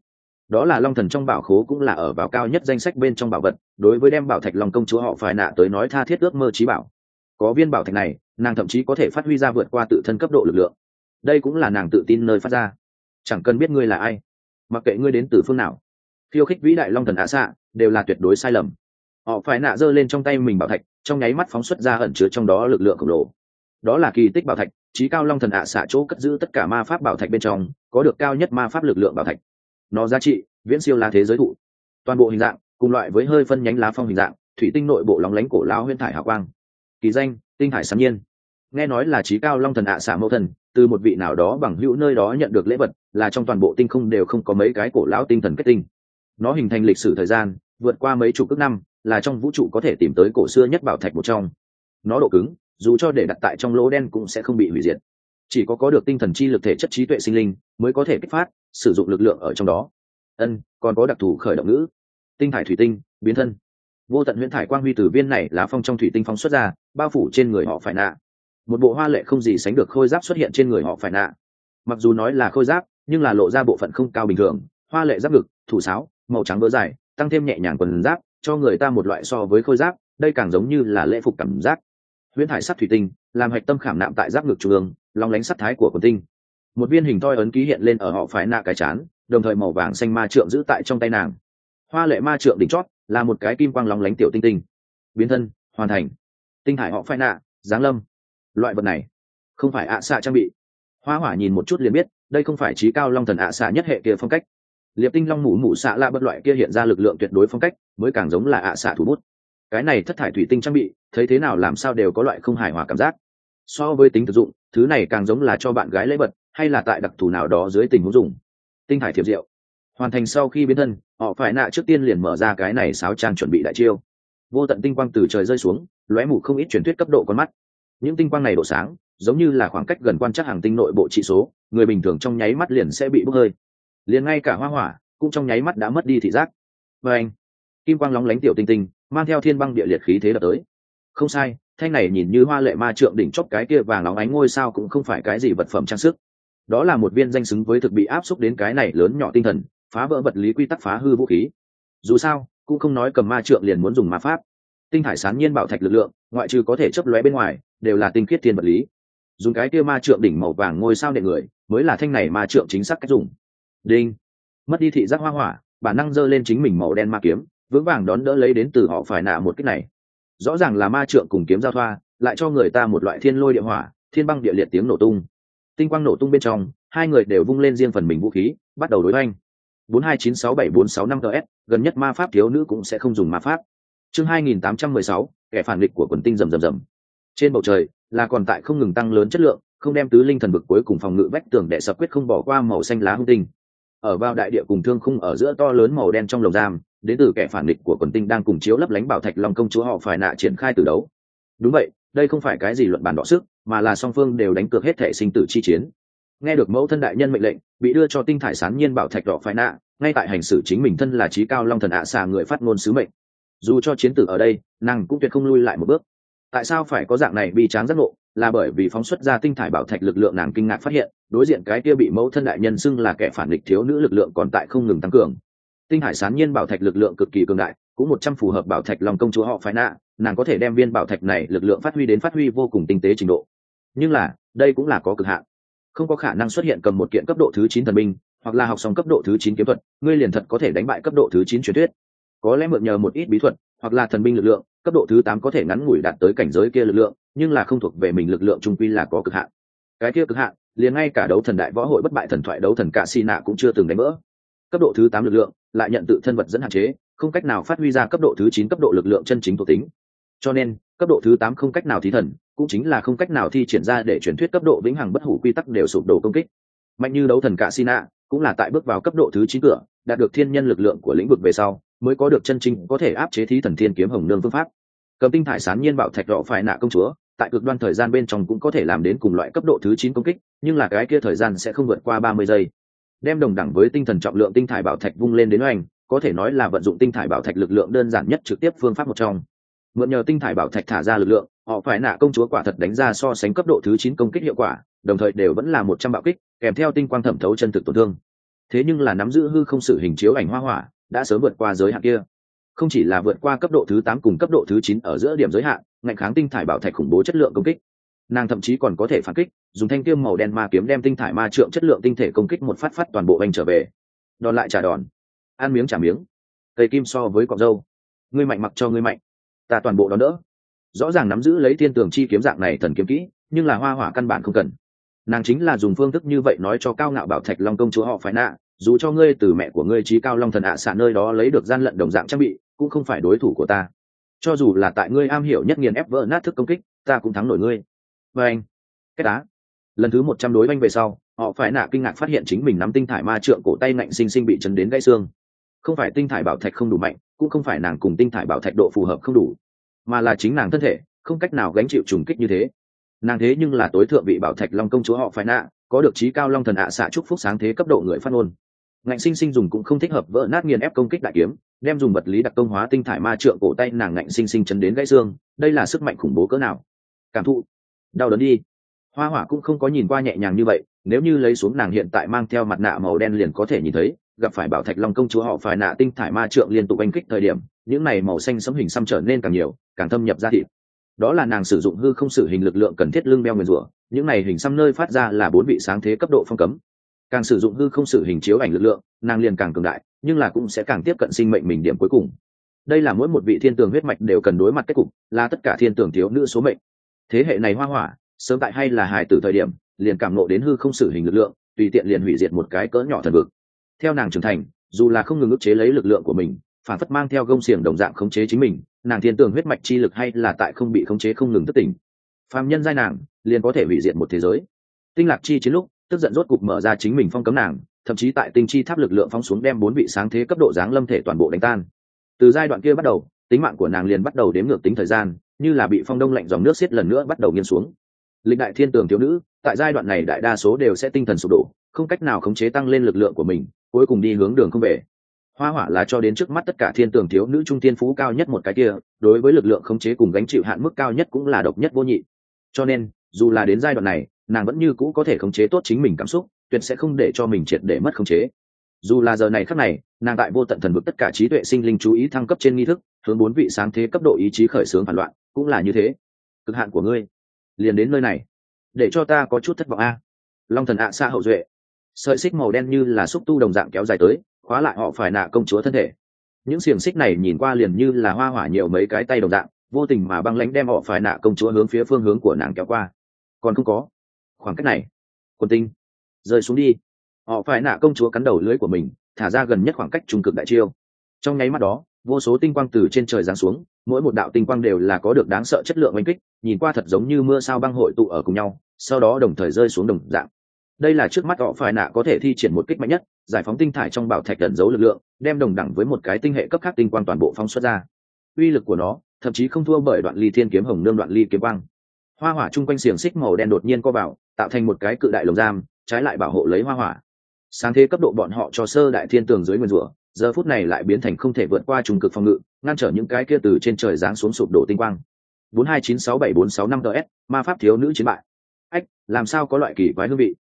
Đó là long thần trong bảo khố, cũng là ở vào cao nhất danh sách bên trong bảo vật, đối với đem bảo thạch long công chúa họ phải nạ tới nói tha thiết ước mơ trí bảo. Có viên bảo thạch này, nàng thậm chí có thể phát huy ra vượt qua tự thân cấp độ lực lượng. Đây cũng là nàng tự tin nơi phát ra. Chẳng cần biết ngươi là ai, mặc kệ ngươi đến từ phương nào, khiêu khích vĩ đại long thần ạ xạ đều là tuyệt đối sai lầm. Họ phải nạ giơ lên trong tay mình bảo thạch, trong nháy mắt phóng xuất ra ẩn chứa trong đó lực lượng khổng lồ. Đó là kỳ tích bảo thạch, chí cao long thần ạ xạ chỗ cất giữ tất cả ma pháp bảo thạch bên trong, có được cao nhất ma pháp lực lượng bảo thạch. Nó giá trị viễn siêu lá thế giới thụ. Toàn bộ hình dạng cùng loại với hơi phân nhánh lá phong hình dạng, thủy tinh nội bộ lóng lánh cổ lao huyễn thải hào quang. Kỳ danh tinh hải sáng nhiên. Nghe nói là chí cao long thần ạ xạ mẫu thần từ một vị nào đó bằng hữu nơi đó nhận được lễ vật, là trong toàn bộ tinh không đều không có mấy cái cổ lão tinh thần kết tinh. Nó hình thành lịch sử thời gian vượt qua mấy chục ức năm, là trong vũ trụ có thể tìm tới cổ xưa nhất bảo thạch một trong. Nó độ cứng dù cho để đặt tại trong lỗ đen cũng sẽ không bị hủy diệt. Chỉ có được tinh thần chi lực thể chất trí tuệ sinh linh mới có thể kích phát sử dụng lực lượng ở trong đó. Còn có đặc thù khởi động ngữ. Tinh thải thủy tinh biến thân. Vô tận huyễn thải quang huy từ viên này lá phong trong thủy tinh phóng xuất ra, bao phủ trên người họ phải nạ. Một bộ hoa lệ không gì sánh được khôi giáp xuất hiện trên người họ phải nạ. Mặc dù nói là khôi giáp, nhưng là lộ ra bộ phận không cao bình thường, hoa lệ giáp ngực, thủ sáo màu trắng vỡ dài, tăng thêm nhẹ nhàng quần giáp, cho người ta một loại so với khôi giáp, đây càng giống như là lễ phục cảm giác. Huyễn thải sắt thủy tinh làm hạch tâm khảm nạm tại giáp ngực trung ương, long lánh sắt thái của quần tinh. Một viên hình thoi ấn ký hiện lên ở họ phải nạ cái chán, đồng thời màu vàng xanh ma trượng giữ tại trong tay nàng. Hoa lệ ma trượng đỉnh chót là một cái kim quang long lánh tiểu tinh tinh. Biến thân hoàn thành. Tinh thải họ phải nạ giáng lâm. Loại vật này không phải ạ xạ trang bị. Hoa hỏa nhìn một chút liền biết đây không phải chí cao long thần ạ xạ nhất hệ kia phong cách. Liệp tinh long mũ mũ xạ lạ bất loại kia hiện ra lực lượng tuyệt đối phong cách, mới càng giống là ạ xạ thủ bút. Cái này thất thải thủy tinh trang bị, thấy thế nào làm sao đều có loại không hài hòa cảm giác. So với tính thực dụng, thứ này càng giống là cho bạn gái lễ vật, hay là tại đặc thù nào đó dưới tình huống dùng. Tinh thải thiệp diệu hoàn thành sau khi biến thân, họ phải nạ trước tiên liền mở ra cái này sáo trang chuẩn bị đại chiêu. Vô tận tinh quang từ trời rơi xuống, lóe mù không ít truyền thuyết cấp độ con mắt. Những tinh quang này độ sáng giống như là khoảng cách gần quan trắc hàng tinh nội bộ trị số, người bình thường trong nháy mắt liền sẽ bị bốc hơi. Liền ngay cả hoa hỏa cũng trong nháy mắt đã mất đi thị giác. Và anh, kim quang lóng lánh tiểu tinh tinh mang theo thiên băng địa liệt khí thế đập tới. Không sai, thanh này nhìn như hoa lệ ma trượng đỉnh chóp cái kia vàng óng ánh ngôi sao cũng không phải cái gì vật phẩm trang sức. Đó là một viên danh xứng với thực bị áp xúc đến cái này lớn nhỏ tinh thần, phá vỡ vật lý quy tắc, phá hư vũ khí. Dù sao cũng không nói cầm ma trượng liền muốn dùng ma pháp. Tinh thải sán nhiên bảo thạch lực lượng, ngoại trừ có thể chấp lóe bên ngoài, đều là tinh khiết thiên vật lý. Dùng cái kia ma trượng đỉnh màu vàng ngôi sao nện người, mới là thanh này ma trượng chính xác cách dùng. Đinh. Mất đi thị giác hoa hỏa, bản năng giơ lên chính mình màu đen ma kiếm, vững vàng đón đỡ lấy đến từ họ phải nạ một kích này. Rõ ràng là ma trượng cùng kiếm giao thoa, lại cho người ta một loại thiên lôi địa hỏa, thiên băng địa liệt tiếng nổ tung. Tinh quang nổ tung bên trong, hai người đều vung lên riêng phần mình vũ khí, bắt đầu đối oanh. 4296745 ts, gần nhất ma pháp thiếu nữ cũng sẽ không dùng ma pháp. Chương 2816, kẻ phản nghịch của quần tinh rầm rầm rầm. Trên bầu trời là còn tại không ngừng tăng lớn chất lượng, không đem tứ linh thần bực cuối cùng phòng ngự vách tường đệ sập quyết không bỏ qua màu xanh lá hung tinh. Ở vào đại địa cùng thương khung ở giữa to lớn màu đen trong lồng giam, đến từ kẻ phản nghịch của quần tinh đang cùng chiếu lấp lánh bảo thạch long công chúa họ phải nạ triển khai tử đấu. Đúng vậy, đây không phải cái gì luận bàn đọ sức, mà là song phương đều đánh cược hết thể sinh tử chi chiến. Nghe được mẫu thân đại nhân mệnh lệnh, bị đưa cho tinh thải sán nhiên bảo thạch đỏ phải nạ, ngay tại hành xử chính mình thân là chí cao long thần ạ xà người phát ngôn sứ mệnh. Dù cho chiến tử ở đây, nàng cũng tuyệt không lui lại một bước. Tại sao phải có dạng này bi tráng giác ngộ, là bởi vì phóng xuất ra tinh thải bảo thạch lực lượng, nàng kinh ngạc phát hiện đối diện cái kia bị mẫu thân đại nhân xưng là kẻ phản nghịch thiếu nữ lực lượng còn tại không ngừng tăng cường. Tinh hải sán nhiên bảo thạch lực lượng cực kỳ cường đại, cũng 100 phù hợp bảo thạch long công chúa họ phải nạ, nàng có thể đem viên bảo thạch này lực lượng phát huy vô cùng tinh tế trình độ. Nhưng là đây cũng là có cực hạn, không có khả năng xuất hiện cầm một kiện cấp độ thứ 9 thần binh, hoặc là học xong cấp độ thứ 9 kiếm thuật, ngươi liền thật có thể đánh bại cấp độ thứ 9 truyền thuyết. Có lẽ mượn nhờ một ít bí thuật hoặc là thần binh lực lượng, cấp độ thứ 8 có thể ngắn ngủi đạt tới cảnh giới kia lực lượng, nhưng là không thuộc về mình lực lượng trung quy là có cực hạn. Cái kia cực hạn, liền ngay cả đấu thần đại võ hội bất bại thần thoại đấu thần cả xì nạ cũng chưa từng đánh vỡ. Cấp độ thứ 8 lực lượng lại nhận tự thân vật dẫn hạn chế, không cách nào phát huy ra cấp độ thứ 9 cấp độ lực lượng chân chính thuộc tính. Cho nên, cấp độ thứ 8 không cách nào thí thần, cũng chính là không cách nào thi triển ra để truyền thuyết cấp độ vĩnh hằng bất hủ quy tắc đều sụp đổ công kích. Mạnh như đấu thần cả xì nạ, cũng là tại bước vào cấp độ thứ 9 cửa, đạt được thiên nhân lực lượng của lĩnh vực về sau, mới có được chân chính có thể áp chế thí thần thiên kiếm hồng nương phương pháp. Cầm tinh thải sán nhiên bảo thạch đỏ phải nạ công chúa, tại cực đoan thời gian bên trong cũng có thể làm đến cùng loại cấp độ thứ 9 công kích, nhưng là cái kia thời gian sẽ không vượt qua 30 giây. Đem đồng đẳng với tinh thần trọng lượng tinh thải bảo thạch vung lên đến oanh, có thể nói là vận dụng tinh thải bảo thạch lực lượng đơn giản nhất trực tiếp phương pháp một trong. Mượn nhờ tinh thải bảo thạch thả ra lực lượng, họ phải nạ công chúa quả thật đánh ra so sánh cấp độ thứ 9 công kích hiệu quả, đồng thời đều vẫn là 100 bạo kích, kèm theo tinh quang thẩm thấu chân thực tổn thương. thế nhưng là nắm giữ hư không sử hình chiếu ảnh hoa hỏa đã sớm vượt qua giới hạn kia, không chỉ là vượt qua cấp độ thứ 8 cùng cấp độ thứ 9 ở giữa điểm giới hạn, ngạnh kháng tinh thải bảo thạch khủng bố chất lượng công kích. Nàng thậm chí còn có thể phản kích, dùng thanh kiếm màu đen ma kiếm đem tinh thải ma trượng chất lượng tinh thể công kích một phát toàn bộ anh trở về. Đòn lại trả đòn, ăn miếng trả miếng. Cây kim so với cọc dâu, ngươi mạnh mặc cho ngươi mạnh, ta toàn bộ đón đỡ. Rõ ràng nắm giữ lấy thiên tường chi kiếm dạng này thần kiếm kỹ, nhưng là hoa hỏa căn bản không cần. Nàng chính là dùng phương thức như vậy nói cho cao ngạo bảo thạch long công chúa họ phải nạ, dù cho ngươi từ mẹ của ngươi trí cao long thần ạ xạ nơi đó lấy được gian lận đồng dạng trang bị, cũng không phải đối thủ của ta. Cho dù là tại ngươi am hiểu nhất nghiền ép vỡ nát thức công kích, ta cũng thắng nổi ngươi. Và anh, cái đá. Lần thứ 100 đối banh về sau, họ phải nạ kinh ngạc phát hiện chính mình nắm tinh thải ma trượng cổ tay ngạnh sinh sinh bị chấn đến gãy xương. Không phải tinh thải bảo thạch không đủ mạnh, cũng không phải nàng cùng tinh thải bảo thạch độ phù hợp không đủ, mà là chính nàng thân thể không cách nào gánh chịu trùng kích như thế. Nàng thế nhưng là tối thượng vị bảo thạch long công chúa họ phải nạ, có được trí cao long thần ạ xạ chúc phúc sáng thế cấp độ người phát ngôn. Ngạnh sinh sinh dùng cũng không thích hợp vỡ nát nghiền ép công kích đại kiếm, đem dùng vật lý đặc công hóa tinh thải ma trượng cổ tay nàng ngạnh sinh sinh chấn đến gãy xương, đây là sức mạnh khủng bố cỡ nào. Cảm thụ đau đớn đi. Hoa hỏa cũng không có nhìn qua nhẹ nhàng như vậy, nếu như lấy xuống nàng hiện tại mang theo mặt nạ màu đen liền có thể nhìn thấy, gặp phải bảo thạch long công chúa họ phải nạ tinh thải ma trượng liên tục oanh kích thời điểm, những này màu xanh sẫm hình xăm trở nên càng nhiều, càng thâm nhập ra thịt. Đó là nàng sử dụng hư không sử hình lực lượng cần thiết lưng beo nguyên rủa, những này hình xăm nơi phát ra là 4 vị sáng thế cấp độ phong cấm. Càng sử dụng hư không sử hình chiếu ảnh lực lượng, nàng liền càng cường đại, nhưng là cũng sẽ càng tiếp cận sinh mệnh mình điểm cuối cùng. Đây là mỗi một vị thiên tường huyết mạch đều cần đối mặt kết cục, là tất cả thiên tường thiếu nữ số mệnh. Thế hệ này hoa hỏa, sớm tại hay là hài tử thời điểm, liền cảm ngộ đến hư không sử hình lực lượng, tùy tiện liền hủy diệt một cái cỡ nhỏ thần vực. Theo nàng trưởng thành, dù là không ngừng ức chế lấy lực lượng của mình, phản phất mang theo gông xiềng đồng dạng khống chế chính mình, nàng thiên tường huyết mạch chi lực hay là tại không bị khống chế không ngừng thức tỉnh. Phàm nhân giai nàng, liền có thể hủy diệt một thế giới. Tinh lạc chi chiến lúc, tức giận rốt cục mở ra chính mình phong cấm nàng, thậm chí tại tinh chi tháp lực lượng phóng xuống đem 4 vị sáng thế cấp độ dáng lâm thể toàn bộ đánh tan. Từ giai đoạn kia bắt đầu, tính mạng của nàng liền bắt đầu đếm ngược tính thời gian, như là bị phong đông lạnh dòng nước xiết lần nữa bắt đầu nghiêng xuống. Lịch đại thiên tường thiếu nữ, tại giai đoạn này đại đa số đều sẽ tinh thần sụp đổ, không cách nào khống chế tăng lên lực lượng của mình, cuối cùng đi hướng đường không về. Hoa hỏa là cho đến trước mắt tất cả thiên tường thiếu nữ trung thiên phú cao nhất một cái kia, đối với lực lượng khống chế cùng gánh chịu hạn mức cao nhất cũng là độc nhất vô nhị. Cho nên, dù là đến giai đoạn này, nàng vẫn như cũ có thể khống chế tốt chính mình cảm xúc, tuyệt sẽ không để cho mình triệt để mất khống chế. Dù là giờ này khắc này, nàng tại vô tận thần vực tất cả trí tuệ sinh linh chú ý thăng cấp trên nghi thức, hướng 4 vị sáng thế cấp độ ý chí khởi xướng phản loạn, cũng là như thế. Cực hạn của ngươi, liền đến nơi này, để cho ta có chút thất vọng a. Long thần ạ xa hậu duệ, sợi xích màu đen như là xúc tu đồng dạng kéo dài tới, khóa lại họ phải nạ công chúa thân thể. Những xiềng xích này nhìn qua liền như là hoa hỏa nhiều mấy cái tay đồng dạng, vô tình mà băng lãnh đem họ phải nạ công chúa hướng phía phương hướng của nàng kéo qua. Còn không có khoảng cách này, quần tinh rơi xuống đi. Họ phải nạ công chúa cắn đầu lưới của mình, thả ra gần nhất khoảng cách trung cực đại chiêu. Trong nháy mắt đó, vô số tinh quang từ trên trời giáng xuống, mỗi một đạo tinh quang đều là có được đáng sợ chất lượng oanh kích, nhìn qua thật giống như mưa sao băng hội tụ ở cùng nhau, sau đó đồng thời rơi xuống đồng dạng. Đây là trước mắt họ phải nạ có thể thi triển một kích mạnh nhất, giải phóng tinh thải trong bảo thạch ẩn giấu lực lượng, đem đồng đẳng với một cái tinh hệ cấp khác tinh quang toàn bộ phóng xuất ra. Uy lực của nó thậm chí không thua bởi đoạn ly thiên kiếm hồng nương đoạn ly kiếm quang. Hoa hỏa chung quanh xiềng xích màu đen đột nhiên co vào, tạo thành một cái cự đại lồng giam, trái lại bảo hộ lấy hoa hỏa. Sáng thế cấp độ bọn họ cho sơ đại thiên tường dưới nguyên rủa, giờ phút này lại biến thành không thể vượt qua trùng cực phòng ngự, ngăn trở những cái kia từ trên trời giáng xuống sụp đổ tinh quang. 42967465 ds, ma pháp thiếu nữ chiến bại. Ách, làm sao có loại kỳ quái hương vị.